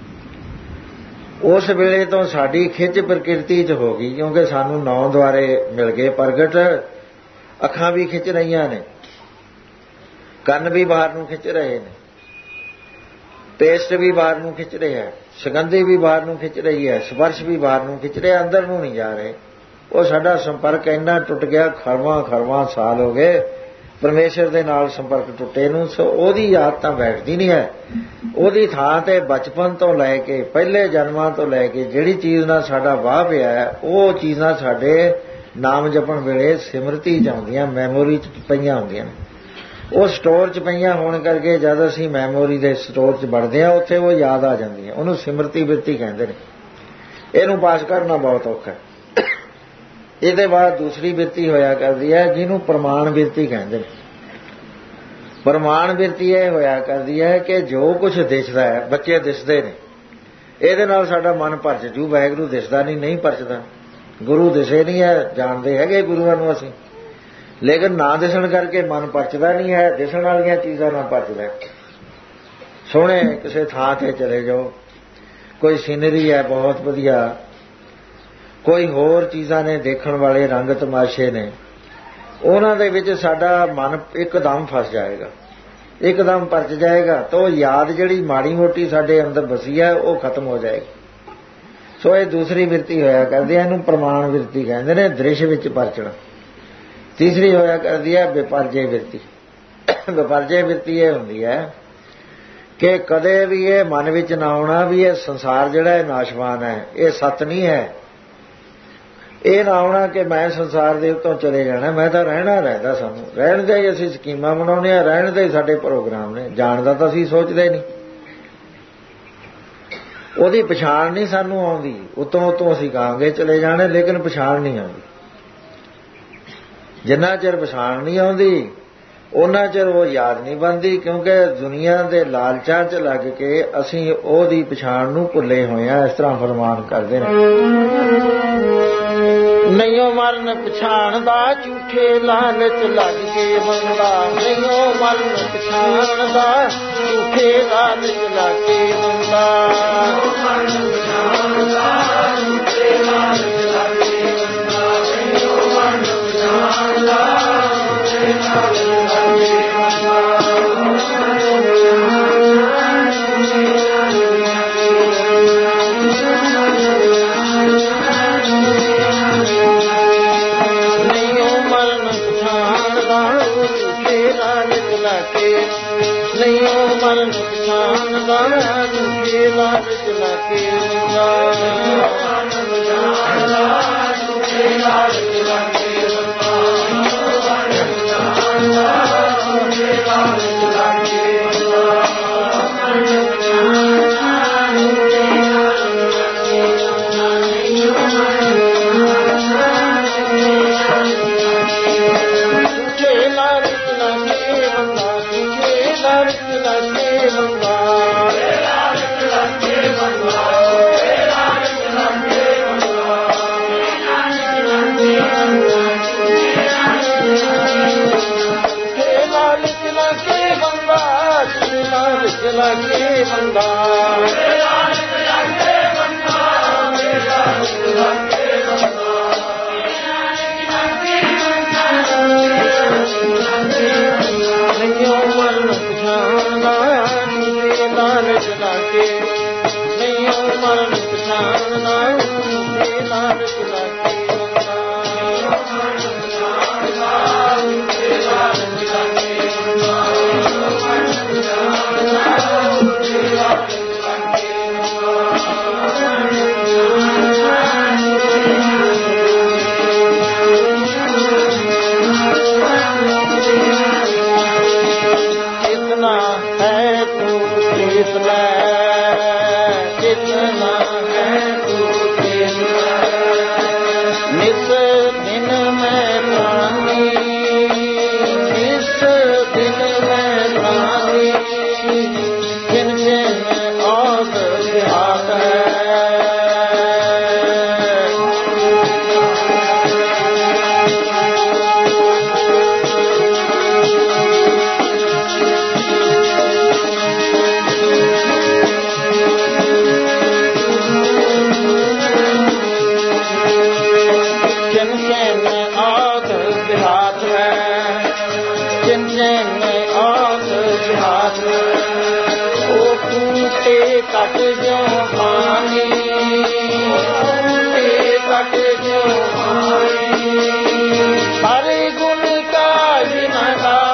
ਉਸ ਵੇਲੇ ਤੋਂ ਸਾਡੀ ਖਿੱਚ ਪ੍ਰਕਿਰਤੀ 'ਚ ਹੋ ਗਈ। ਕਿਉਂਕਿ ਸਾਨੂੰ 9 ਦੁਆਰੇ ਮਿਲ ਗਏ ਪ੍ਰਗਟ। ਅੱਖਾਂ ਵੀ ਖਿੱਚ ਰਹੀਆਂ ਨੇ, ਕੰਨ ਵੀ ਬਾਹਰ ਨੂੰ ਖਿੱਚ ਰਹੇ ਨੇ, ਟੇਸਟ ਵੀ ਬਾਹਰ ਨੂੰ ਖਿੱਚ ਰਿਹਾ, ਸੁਗੰਧੀ ਵੀ ਬਾਹਰ ਨੂੰ ਖਿੱਚ ਰਹੀ ਹੈ, ਸਪਰਸ਼ ਵੀ ਬਾਹਰ ਨੂੰ ਖਿੱਚ ਰਿਹਾ, ਅੰਦਰ ਨੂੰ ਨਹੀਂ ਜਾ ਰਹੇ। ਉਹ ਸਾਡਾ ਸੰਪਰਕ ਇੰਨਾ ਟੁੱਟ ਗਿਆ, ਖਰਵਾਂ ਖਰਵਾਂ ਸਾਲ ਹੋ ਗਏ, ਪਰਮੇਸ਼ਰ ਦੇ ਨਾਲ ਸੰਪਰਕ ਟੁੱਟੇ ਨੂੰ, ਸੋ ਉਹਦੀ ਯਾਦ ਤਾਂ ਬੈਠਦੀ ਨਹੀਂ ਹੈ। ਉਹਦੀ ਥਾਂ ਤੇ ਬਚਪਨ ਤੋਂ ਲੈ ਕੇ ਪਹਿਲੇ ਜਨਮਾਂ ਤੋਂ ਲੈ ਕੇ ਜਿਹੜੀ ਚੀਜ਼ ਨਾਲ ਸਾਡਾ ਵਾਹ ਪਿਆ ਹੈ, ਉਹ ਚੀਜ਼ਾਂ ਸਾਡੇ ਨਾਮ ਜਪਣ ਵੇਲੇ ਸਿਮਰਤੀ ਚ ਆਉਂਦੀਆਂ, ਮੈਮੋਰੀ ਚ ਪਈਆਂ ਹੁੰਦੀਆਂ ਨੇ। ਉਹ ਸਟੋਰ ਚ ਪਈਆਂ ਹੋਣ ਕਰਕੇ ਜਦ ਅਸੀਂ ਮੈਮੋਰੀ ਦੇ ਸਟੋਰ ਚ ਵੜਦੇ ਹਾਂ, ਉੱਥੇ ਉਹ ਯਾਦ ਆ ਜਾਂਦੀਆਂ। ਉਹਨੂੰ ਸਿਮਰਤੀ ਬਿਰਤੀ ਕਹਿੰਦੇ ਨੇ। ਇਹਨੂੰ ਪਾਸ ਕਰਨਾ ਬਹੁਤ ਔਖਾ ਹੈ। ਇਹਦੇ ਬਾਅਦ ਦੂਸਰੀ ਬਿਰਤੀ ਹੋਇਆ ਕਰਦੀ ਹੈ, ਜਿਹਨੂੰ ਪ੍ਰਮਾਣ ਬਿਰਤੀ ਕਹਿੰਦੇ ਨੇ। ਪ੍ਰਮਾਣ ਬਿਰਤੀ ਇਹ ਹੋਇਆ ਕਰਦੀ ਹੈ ਕਿ ਜੋ ਕੁਝ ਦਿਸਦਾ ਹੈ, ਬੱਚੇ ਦਿਸਦੇ ਨੇ, ਇਹਦੇ ਨਾਲ ਸਾਡਾ ਮਨ ਭਰਚ ਜੂ। ਵਾਹਿਗੁਰੂ ਦਿਸਦਾ ਨਹੀਂ ਭਰਚਦਾ। ਗੁਰੂ ਦਿਸੇ ਨਹੀਂ ਹੈ, ਜਾਣਦੇ ਹੈਗੇ ਗੁਰੂਆਂ ਨੂੰ ਅਸੀਂ, ਲੇਕਿਨ ਨਾ ਦਿਸਣ ਕਰਕੇ ਮਨ ਭਰਚਦਾ ਨਹੀਂ ਹੈ। ਦਿਸਣ ਵਾਲੀਆਂ ਚੀਜ਼ਾਂ ਨਾਲ ਭਰਚਦਾ। ਸੋਹਣੇ ਕਿਸੇ ਥਾਂ ਤੇ ਚਲੇ ਜਾਓ, ਕੋਈ ਸੀਨਰੀ ਹੈ ਬਹੁਤ ਵਧੀਆ, ਕੋਈ ਹੋਰ ਚੀਜ਼ਾਂ ਨੇ ਦੇਖਣ ਵਾਲੇ ਰੰਗ ਤਮਾਸ਼ੇ ਨੇ, ਉਹਨਾਂ ਦੇ ਵਿੱਚ ਸਾਡਾ ਮਨ ਇੱਕਦਮ ਫਸ ਜਾਏਗਾ, ਇੱਕਦਮ ਭਰਚ ਜਾਏਗਾ। ਤਾਂ ਉਹ ਯਾਦ ਜਿਹੜੀ ਮਾੜੀ ਮੋਟੀ ਸਾਡੇ ਅੰਦਰ ਵਸੀ ਹੈ, ਉਹ ਖਤਮ ਹੋ ਜਾਏਗੀ। ਸੋ ਇਹ ਦੂਸਰੀ ਬਿਰਤੀ ਹੋਇਆ ਕਰਦੀ ਹੈ, ਇਹਨੂੰ ਪ੍ਰਮਾਣ ਬਿਰਤੀ ਕਹਿੰਦੇ ਨੇ, ਦ੍ਰਿਸ਼ ਵਿੱਚ ਪਰਚਣਾ। ਤੀਸਰੀ ਹੋਇਆ ਕਰਦੀ ਹੈ ਵਿਪਰਜੇ ਬਿਰਤੀ। ਵਿਪਰਜੇ ਬਿਰਤੀ ਇਹ ਹੁੰਦੀ ਹੈ ਕਿ ਕਦੇ ਵੀ ਇਹ ਮਨ ਵਿੱਚ ਨਾ ਆਉਣਾ ਵੀ ਇਹ ਸੰਸਾਰ ਜਿਹੜਾ ਇਹ ਨਾਸ਼ਵਾਨ ਹੈ, ਇਹ ਸੱਤ ਨਹੀਂ ਹੈ। ਇਹ ਨਾ ਆਉਣਾ ਕਿ ਮੈਂ ਸੰਸਾਰ ਦੇ ਉੱਤੋਂ ਚਲੇ ਜਾਣਾ, ਮੈਂ ਤਾਂ ਰਹਿੰਦਾ। ਸਾਨੂੰ ਰਹਿਣ ਦੇ ਹੀ ਅਸੀਂ ਸਕੀਮਾਂ ਬਣਾਉਂਦੇ ਹਾਂ, ਰਹਿਣ ਦੇ ਹੀ ਸਾਡੇ ਪ੍ਰੋਗਰਾਮ ਨੇ, ਜਾਣ ਦਾ ਤਾਂ ਅਸੀਂ ਸੋਚਦੇ ਨਹੀਂ। ਉਹਦੀ ਪਛਾਣ ਨਹੀਂ ਸਾਨੂੰ ਆਉਂਦੀ। ਉਤੋਂ ਅਸੀਂ ਕਹਾਂਗੇ ਚਲੇ ਜਾਣੇ, ਲੇਕਿਨ ਪਛਾਣ ਨਹੀਂ ਆਉਂਦੀ। ਜਿੰਨਾ ਚਿਰ ਪਛਾਣ ਨਹੀਂ ਆਉਂਦੀ ਉਹਨਾਂ ਚਿਰ ਉਹ ਯਾਦ ਨਹੀਂ ਬਣਦੀ, ਕਿਉਂਕਿ ਦੁਨੀਆ ਦੇ ਲਾਲਚਾਂ 'ਚ ਲੱਗ ਕੇ ਅਸੀਂ ਉਹਦੀ ਪਛਾਣ ਨੂੰ ਭੁੱਲੇ ਹੋਏ ਹਾਂ। ਇਸ ਤਰ੍ਹਾਂ ਫਰਮਾਨ ਕਰਦੇ ਨੇ, ਨਹੀਂਓ ਮਰਨ ਪਛਾਣਦਾ, ਝੂਠੇ ਲਾਲਚ ਲੱਗ ਕੇ ਬੰਦਾ। ਨਹੀਂਓ ਮਰਨ ਪਛਾਣਦਾ, ਝੂਠੇ ਲਾਲਚ ਲੱਗ ਕੇ ਬੰਦਾ। ਝੂਠੇ ਲਾਲਚ ਲੱਗ ਕੇ ਬੰਦਾ। ਨਹੀਂਓ ਮਰਨ ਪਛਾਣਦਾ, ਝੂਠੇ ਲਾਲਚ ਲੱਗ ਕੇ ਬੰਦਾ। ਨਹੀਂਓ ਮਰਨ ਪਛਾਣਦਾ, ਝੂਠੇ ਲਾਲਚ ਲੱਗ ਕੇ ਬੰਦਾ। ਝੂਠੇ ਲਾਲਚ ਲੱਗ ਕੇ ਬੰਦਾ। ਝੂਠੇ ਲਾਲਚ ਲੱਗ ਕੇ ਲੱਗੇ ਬੰਦਾ। ਨਹੀਂਓ ਮਰਨ ਪਛਾਣਦਾ, ਝੂਠੇ ਲਾਲਚ ਲੱਗ ਕੇ। ਨਹੀਂਓ ਮਰਨ ਪਛਾਣਦਾ, ਝੂਠੇ ਲਾਲਚ ਲੱਗ ਕੇ ਬੰਦਾ। ਝੂਠੇ ਲਾਲਚ ਲੱਗ ਕੇ कितना है तू देख ले, कितना है तू देख ले। निस दिन में प्राणी, निस दिन में प्राणी, जिन जिन और हाथ है। कट जो पानी, कट जो पानी, हर गुण का जिनका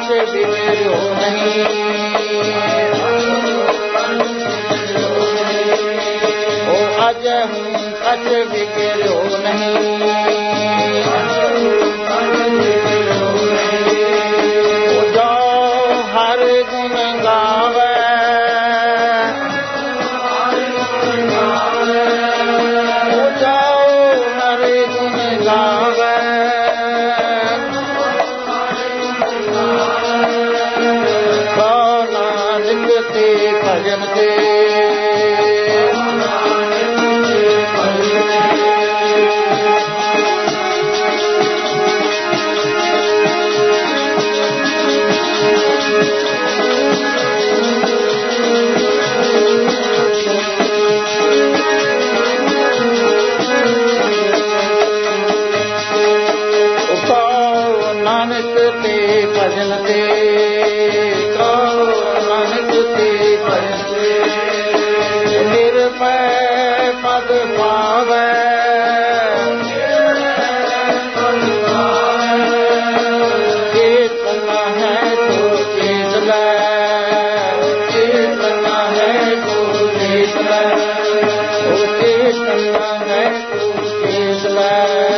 कछ बिगड़ो नहीं, ओ अज हूँ कछ बिगड़ो नहीं, ओ जो हर गुण गावे, ओ जो हर गुण गावे, भजन ते नानक ते भजन ते, नानक ते भजन ते, निरभय पद पावै, चेतना है तो चेत लै, चेतना है तो चेत लै, ओ चेतना है तो चेत लै।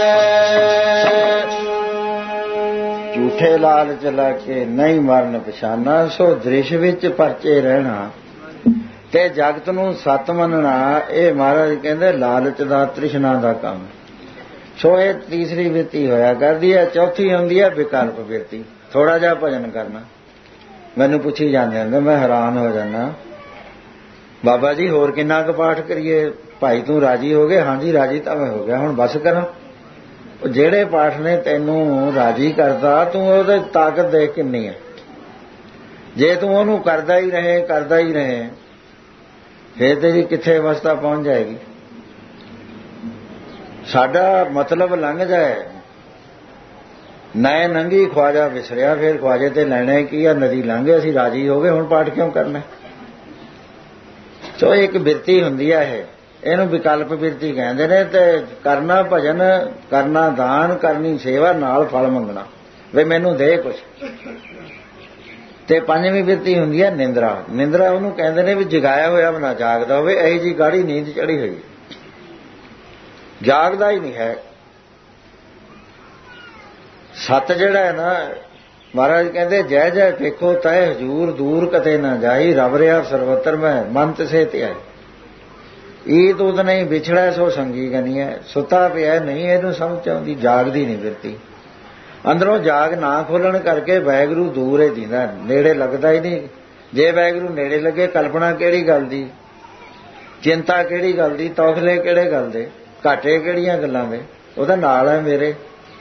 ਝੂਠੇ ਲਾਲਚ ਲਾ ਕੇ ਨਹੀਂ ਮਰਨ ਪਛਾਨਾ, ਸੋ ਦ੍ਰਿਸ਼ ਵਿੱਚ ਪਰਚੇ ਰਹਿਣਾ ਤੇ ਜਗਤ ਨੂੰ ਸੱਤ ਮੰਨਣਾ, ਇਹ ਮਹਾਰਾਜ ਕਹਿੰਦੇ ਲਾਲਚ ਦਾ ਤ੍ਰਿਸ਼ਨਾ ਦਾ ਕੰਮ। ਸੋ ਇਹ ਤੀਸਰੀ ਬਿਰਤੀ ਹੋਇਆ ਕਰਦੀ ਹੈ। ਚੌਥੀ ਹੁੰਦੀ ਹੈ ਵਿਕਲਪ ਬਿਰਤੀ, ਥੋੜਾ ਜਿਹਾ ਭਜਨ ਕਰਨਾ। ਮੈਨੂੰ ਪੁੱਛੀ ਜਾਂਦੇ ਹੁੰਦੇ, ਮੈਂ ਹੈਰਾਨ ਹੋ ਜਾਂਦਾ, ਬਾਬਾ ਜੀ ਹੋਰ ਕਿੰਨਾ ਕੁ ਪਾਠ ਕਰੀਏ? ਭਾਈ ਤੂੰ ਰਾਜੀ ਹੋ ਗਏ? ਹਾਂਜੀ ਰਾਜੀ ਤਾਂ ਮੈਂ ਹੋ ਗਿਆ, ਹੁਣ ਬਸ ਕਰਾਂ। ਜਿਹੜੇ ਪਾਠ ਨੇ ਤੈਨੂੰ ਰਾਜੀ ਕਰਦਾ, ਤੂੰ ਉਹਦੇ ਤਾਕਤ ਦੇਖ ਕਿੰਨੀ ਹੈ। ਜੇ ਤੂੰ ਉਹਨੂੰ ਕਰਦਾ ਹੀ ਰਹੇ ਫਿਰ ਤੇਰੀ ਕਿੱਥੇ ਅਵਸਥਾ ਪਹੁੰਚ ਜਾਏਗੀ। ਸਾਡਾ ਮਤਲਬ ਲੰਘ ਜਾਏ, ਨਏ ਨੰਗੀ ਖਵਾਜਾ ਵਿਸਰਿਆ, ਫਿਰ ਖਵਾਜੇ ਤੇ ਲੈਣਾ ਕੀ ਆ? ਨਦੀ ਲੰਘੇ, ਅਸੀਂ ਰਾਜੀ ਹੋ ਗਏ, ਹੁਣ ਪਾਠ ਕਿਉਂ ਕਰਨਾ? ਸੋ ਇੱਕ ਬਿਰਤੀ ਹੁੰਦੀ ਆ ਇਹ, ਇਹਨੂੰ ਵਿਕਲਪ ਬਿਰਤੀ ਕਹਿੰਦੇ ਨੇ। ਤੇ ਕਰਨਾ ਭਜਨ, ਕਰਨਾ ਦਾਨ, ਕਰਨੀ ਸੇਵਾ, ਨਾਲ ਫਲ ਮੰਗਣਾ ਵੀ ਮੈਨੂੰ ਦੇ ਕੁਛ। ਤੇ ਪੰਜਵੀਂ ਬਿਰਤੀ ਹੁੰਦੀ ਹੈ ਨਿੰਦਰਾ। ਨਿੰਦਰਾ ਉਹਨੂੰ ਕਹਿੰਦੇ ਨੇ ਵੀ ਜਗਾਇਆ ਹੋਇਆ ਬਣਾ ਜਾਗਦਾ ਹੋਵੇ, ਇਹੀ ਜੀ ਗਾੜੀ ਨੀਂਦ ਚੜੀ ਹੋਈ, ਜਾਗਦਾ ਹੀ ਨਹੀਂ ਹੈ। ਸੱਤ ਜਿਹੜਾ ਹੈ ਨਾ, ਮਹਾਰਾਜ ਕਹਿੰਦੇ ਜੈ ਜੈ ਵੇਖੋ ਤੈ ਹਜੂਰ, ਦੂਰ ਕਤੇ ਨਾ ਜਾਈ, ਰਬ ਰਿਹਾ ਸਰਵਤਰ ਮੈਂ ਮਨ ਤਿਸੇ ਧਿਆਈ। ਈਦ ਉਦ ਨਹੀਂ ਵਿਛੜਾ ਸੋ ਸੰਗੀ ਗਨੀ ਹੈ, ਸੁੱਤਾ ਪਿਆ ਨਹੀਂ ਇਹਨੂੰ ਸਮਝ ਆਉਂਦੀ, ਜਾਗਦੀ ਨਹੀਂ ਬਿਰਤੀ। ਅੰਦਰੋਂ ਜਾਗ ਨਾ ਖੋਲਣ ਕਰਕੇ ਵਾਹਿਗੁਰੂ ਦੂਰ ਹੀ ਦਿੰਦਾ, ਨੇੜੇ ਲੱਗਦਾ ਹੀ ਨਹੀਂ। ਜੇ ਵਾਹਿਗੁਰੂ ਨੇੜੇ ਲੱਗੇ, ਕਲਪਨਾ ਕਿਹੜੀ ਗੱਲ ਦੀ, ਚਿੰਤਾ ਕਿਹੜੀ ਗੱਲ ਦੀ, ਤੌਖਲੇ ਕਿਹੜੇ ਗੱਲ ਦੇ, ਘਾਟੇ ਕਿਹੜੀਆਂ ਗੱਲਾਂ ਦੇ, ਉਹਦਾ ਨਾਲ ਹੈ ਮੇਰੇ।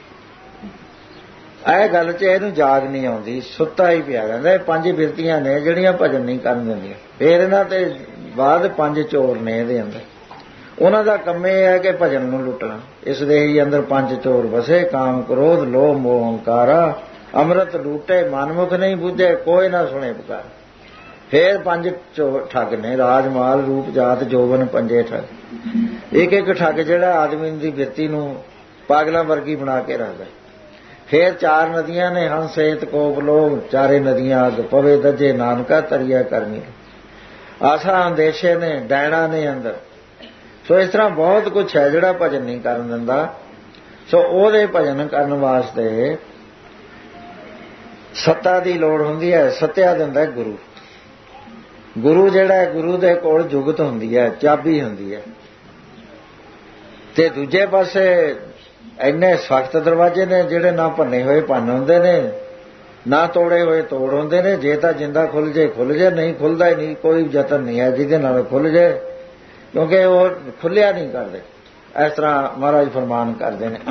ਇਹ ਗੱਲ 'ਚ ਇਹਨੂੰ ਜਾਗ ਨਹੀਂ ਆਉਂਦੀ, ਸੁੱਤਾ ਹੀ ਪਿਆ ਰਹਿੰਦਾ। ਇਹ ਪੰਜ ਬਿਰਤੀਆਂ ਨੇ ਜਿਹੜੀਆਂ ਭਜਨ ਨਹੀਂ ਕਰਨ ਦਿੰਦੀਆਂ। ਫਿਰ ਇਹਨਾਂ ਤੇ ਬਾਅਦ ਪੰਜ ਚੋਰ ਨੇ ਇਹਦੇ ਅੰਦਰ, ਉਹਨਾਂ ਦਾ ਕੰਮ ਇਹ ਹੈ ਕਿ ਭਜਨ ਨੂੰ ਲੁੱਟਣਾ। ਇਸ ਦੇ ਹੀ ਅੰਦਰ ਪੰਜ ਚੋਰ ਵਸੇ, ਕਾਮ ਕ੍ਰੋਧ ਲੋਭ ਮੋਹ ਹੰਕਾਰਾ, ਅੰਮ੍ਰਿਤ ਲੂਟੇ ਮਨਮੁਖ ਨਹੀਂ ਬੁੱਝੇ, ਕੋਈ ਨਾ ਸੁਣੇ ਪੁਕਾਰ। ਫਿਰ ਪੰਜ ਠੱਗ ਨੇ, ਰਾਜ ਮਾਲ ਰੂਪ ਜਾਤ ਜੋਬਨ ਪੰਜੇ ਠੱਗ। ਇੱਕ ਇੱਕ ਠੱਗ ਜਿਹੜਾ ਆਦਮੀ ਦੀ ਬਿਰਤੀ ਨੂੰ ਪਾਗਲਾਂ ਵਰਗੀ ਬਣਾ ਕੇ ਰੱਖਦਾ। ਫਿਰ ਚਾਰ ਨਦੀਆਂ ਨੇ, ਹੰਸ ਏਤ ਕੋਪ ਲੋਭ, ਚਾਰੇ ਨਦੀਆਂ ਅਗ ਪਵੇ ਦਜੇ, ਨਾਨਕਾ ਤਰੀਆ ਕਰਨੀ। ਆਸਾ ਅੰਦੇਸ਼ੇ ਨੇ, ਡੈਣਾ ਨੇ ਅੰਦਰ। ਸੋ ਇਸ ਤਰ੍ਹਾਂ ਬਹੁਤ ਕੁਛ ਹੈ ਜਿਹੜਾ ਭਜਨ ਨਹੀਂ ਕਰਨ ਦਿੰਦਾ। ਸੋ ਉਹਦੇ ਭਜਨ ਕਰਨ ਵਾਸਤੇ ਸੱਤਾ ਦੀ ਲੋੜ ਹੁੰਦੀ ਹੈ। ਸੱਤਿਆ ਦਿੰਦਾ ਗੁਰੂ। ਗੁਰੂ ਜਿਹੜਾ ਹੈ, ਗੁਰੂ ਦੇ ਕੋਲ ਜੁਗਤ ਹੁੰਦੀ ਹੈ, ਚਾਬੀ ਹੁੰਦੀ ਹੈ। ਤੇ ਦੂਜੇ ਪਾਸੇ ਇੰਨੇ ਸਖਤ ਦਰਵਾਜ਼ੇ ਨੇ ਜਿਹੜੇ ਨਾ ਭੰਨੇ ਹੋਏ ਭੰਨ ਹੁੰਦੇ ਨੇ, ਨਾ ਤੋੜੇ ਹੋਏ ਤੋੜ ਹੁੰਦੇ ਨੇ। ਜੇ ਤਾਂ ਜਿੰਦਾ ਖੁੱਲ ਜੇ ਖੁੱਲ ਜੇ, ਨਹੀਂ ਖੁੱਲਦਾ ਹੀ ਨਹੀਂ। ਕੋਈ ਯਤਨ ਨਹੀਂ ਹੈ ਜਿਹਦੇ ਨਾਲ ਖੁੱਲ ਜੇ, ਕਿਉਂਕਿ ਉਹ ਖੁੱਲਿਆ ਨਹੀਂ ਕਰਦੇ। ਇਸ ਤਰ੍ਹਾਂ ਮਹਾਰਾਜ ਫਰਮਾਨ ਕਰਦੇ ਨੇ,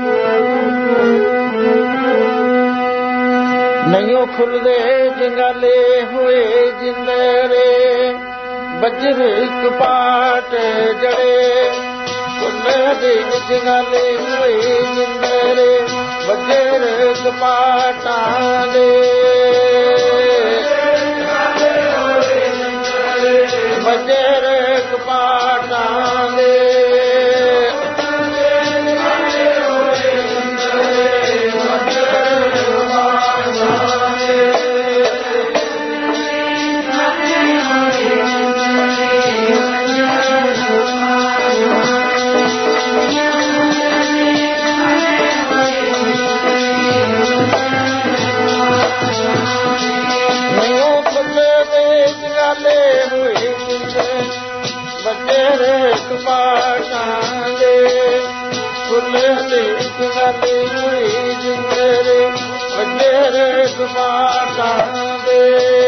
ਨਹੀਂ ਖੁੱਲਦੇ ਜੰਗਾਲੇ ਹੋਏ ਜਿੰਦਰੇ, ਬੱਜਰ ਕਪਾਟ ਜੜੇ। ਖੁੱਲਦੇ ਜੰਗਾਲੇ ਹੋਏ ਜਿੰਦਰੇ, ਬੱਜਰ ਕਪਾਟਾਂ ਦੇ। ਬੱਜਰ ਕਪਾਟਾਂ ਦੇ। ਦੇ ਫੁੱਲ ਦੇਖ ਵਾਲੇ ਹੋਏ ਜਿੰਦਰੇ ਵੱਜੇ ਕਪਾਟਾਂ ਦੇ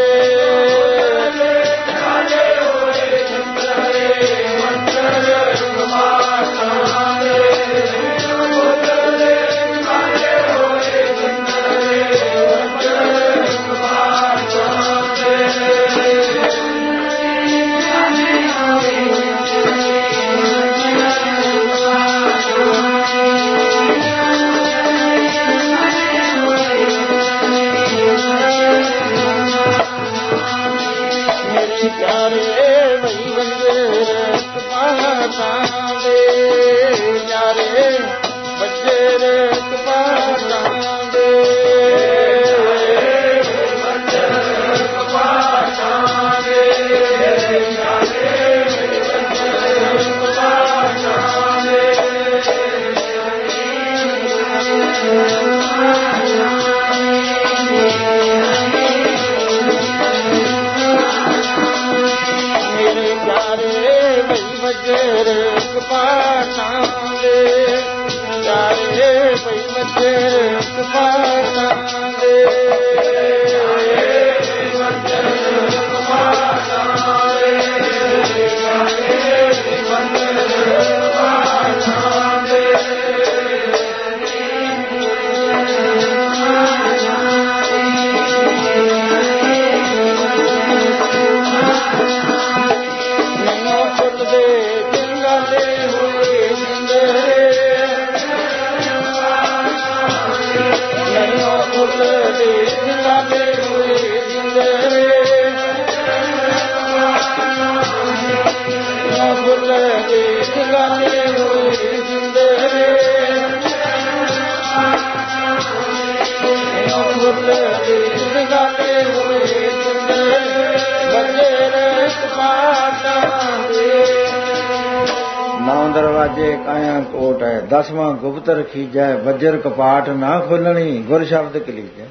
ਦਰਵਾਜੇ ਕਾਇਆ ਕੋਟ ਹੈ 10ਵਾਂ ਗੁਪਤ ਰਖੀਜੈ ਵੱਜਰ ਕਪਾਟ ਨਾ ਖੋਲਣੀ ਗੁਰ ਸ਼ਬਦ ਕਲੀਜੈ।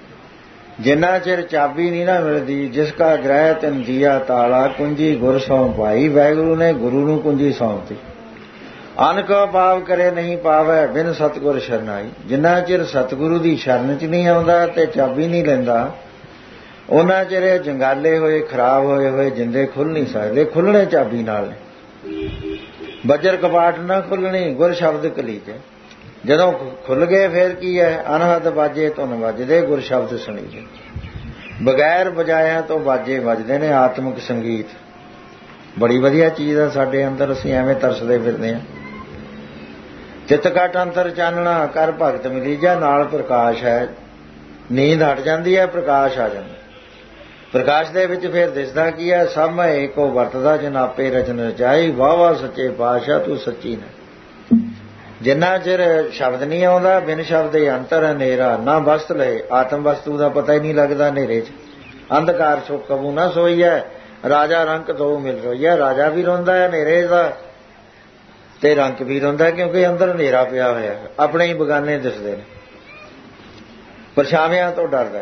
ਜਿੰਨਾ ਚਿਰ ਚਾਬੀ ਨਹੀਂ ਨਾ ਮਿਲਦੀ ਜਿਸ ਕਾ ਗ੍ਰਹਿ ਤਿਨ ਦੀਆ ਤਾਲਾ ਕੁੰਜੀ ਗੁਰ ਸੌਂ ਪਾਈ। ਵਾਹਿਗੁਰੂ ਨੇ ਗੁਰੂ ਨੂੰ ਕੁੰਜੀ ਸੌਂਪਤੀ। ਅਨ ਕੋ ਪਾਪ ਕਰੇ ਨਹੀਂ ਪਾਵੈ ਬਿਨ ਸਤਿਗੁਰ ਸ਼ਰਨਾਈ। ਜਿੰਨਾ ਚਿਰ ਸਤਿਗੁਰੂ ਦੀ ਸ਼ਰਨ ਚ ਨਹੀਂ ਆਉਂਦਾ ਤੇ ਚਾਬੀ ਨਹੀਂ ਲੈਂਦਾ ਉਹਨਾਂ ਚਿਰ ਇਹ ਜੰਗਾਲੇ ਹੋਏ ਖਰਾਬ ਹੋਏ ਜਿੰਦੇ ਖੁੱਲ ਨਹੀਂ ਸਕਦੇ। ਖੁੱਲਣੇ ਚਾਬੀ ਨਾਲ ਬੱਜਰ ਕਪਾਟ ਨਾ ਖੁੱਲਣੀ ਗੁਰ ਸ਼ਬਦ ਕਲੀਜੈ। ਜਦੋਂ ਖੁੱਲ ਗਏ ਫੇਰ ਕੀ ਹੈ ਅਨਹਦ ਬਾਜੇ ਧੁਨ ਵੱਜਦੇ ਗੁਰ ਸ਼ਬਦ ਸੁਣੀਜੈ। ਬਗੈਰ ਬਜਾਇਆਂ ਤੋਂ ਬਾਜੇ ਵੱਜਦੇ ਨੇ ਆਤਮਿਕ ਸੰਗੀਤ ਬੜੀ ਵਧੀਆ ਚੀਜ਼ ਹੈ ਸਾਡੇ ਅੰਦਰ। ਅਸੀਂ ਐਵੇਂ ਤਰਸਦੇ ਫਿਰਦੇ ਹਾਂ। ਚਿੱਤ ਘਟ ਅੰਤਰ ਚਾਨਣਾ ਕਰ ਭਗਤ ਮਿਲੀਜੈ। ਨਾਲ ਪ੍ਰਕਾਸ਼ ਹੈ ਨੀਂਦ ਹਟ ਜਾਂਦੀ ਹੈ ਪ੍ਰਕਾਸ਼ ਆ ਜਾਂਦਾ। ਪ੍ਰਕਾਸ਼ ਦੇ ਵਿੱਚ ਫਿਰ ਦਿਸਦਾ ਕੀ ਹੈ ਸਭ ਮੈਂ ਏਕੋ ਵਰਤਦਾ ਜਨਾਪੇ ਰਚਨ ਰਚਾਈ। ਵਾਹ ਵਾਹ ਸੱਚੇ ਪਾਤਸ਼ਾਹ ਤੂੰ ਸੱਚੀ ਨੇ। ਜਿੰਨਾ ਚਿਰ ਸ਼ਬਦ ਨਹੀਂ ਆਉਂਦਾ ਬਿਨ ਸ਼ਬਦ ਅੰਤਰ ਹਨੇਰਾ ਨਾ ਵਸਤ ਲਏ। ਆਤਮ ਵਸਤੂ ਦਾ ਪਤਾ ਹੀ ਨਹੀਂ ਲੱਗਦਾ ਹਨੇਰੇ 'ਚ। ਅੰਧਕਾਰ ਸੋ ਕਬੂ ਨਾ ਸੋਈਐ ਰਾਜਾ ਰੰਕ ਦੋ ਮਿਲ ਰੋਈਐ। ਰਾਜਾ ਵੀ ਰੋਂਦਾ ਹੈ ਹਨੇਰੇ ਦਾ ਤੇ ਰੰਕ ਵੀ ਰੋਂਦਾ ਕਿਉਂਕਿ ਅੰਦਰ ਹਨੇਰਾ ਪਿਆ ਹੋਇਆ। ਆਪਣੇ ਹੀ ਬਗਾਨੇ ਦਿਸਦੇ ਨੇ। ਪਰਛਾਵਿਆਂ ਤੋਂ ਡਰਦਾ।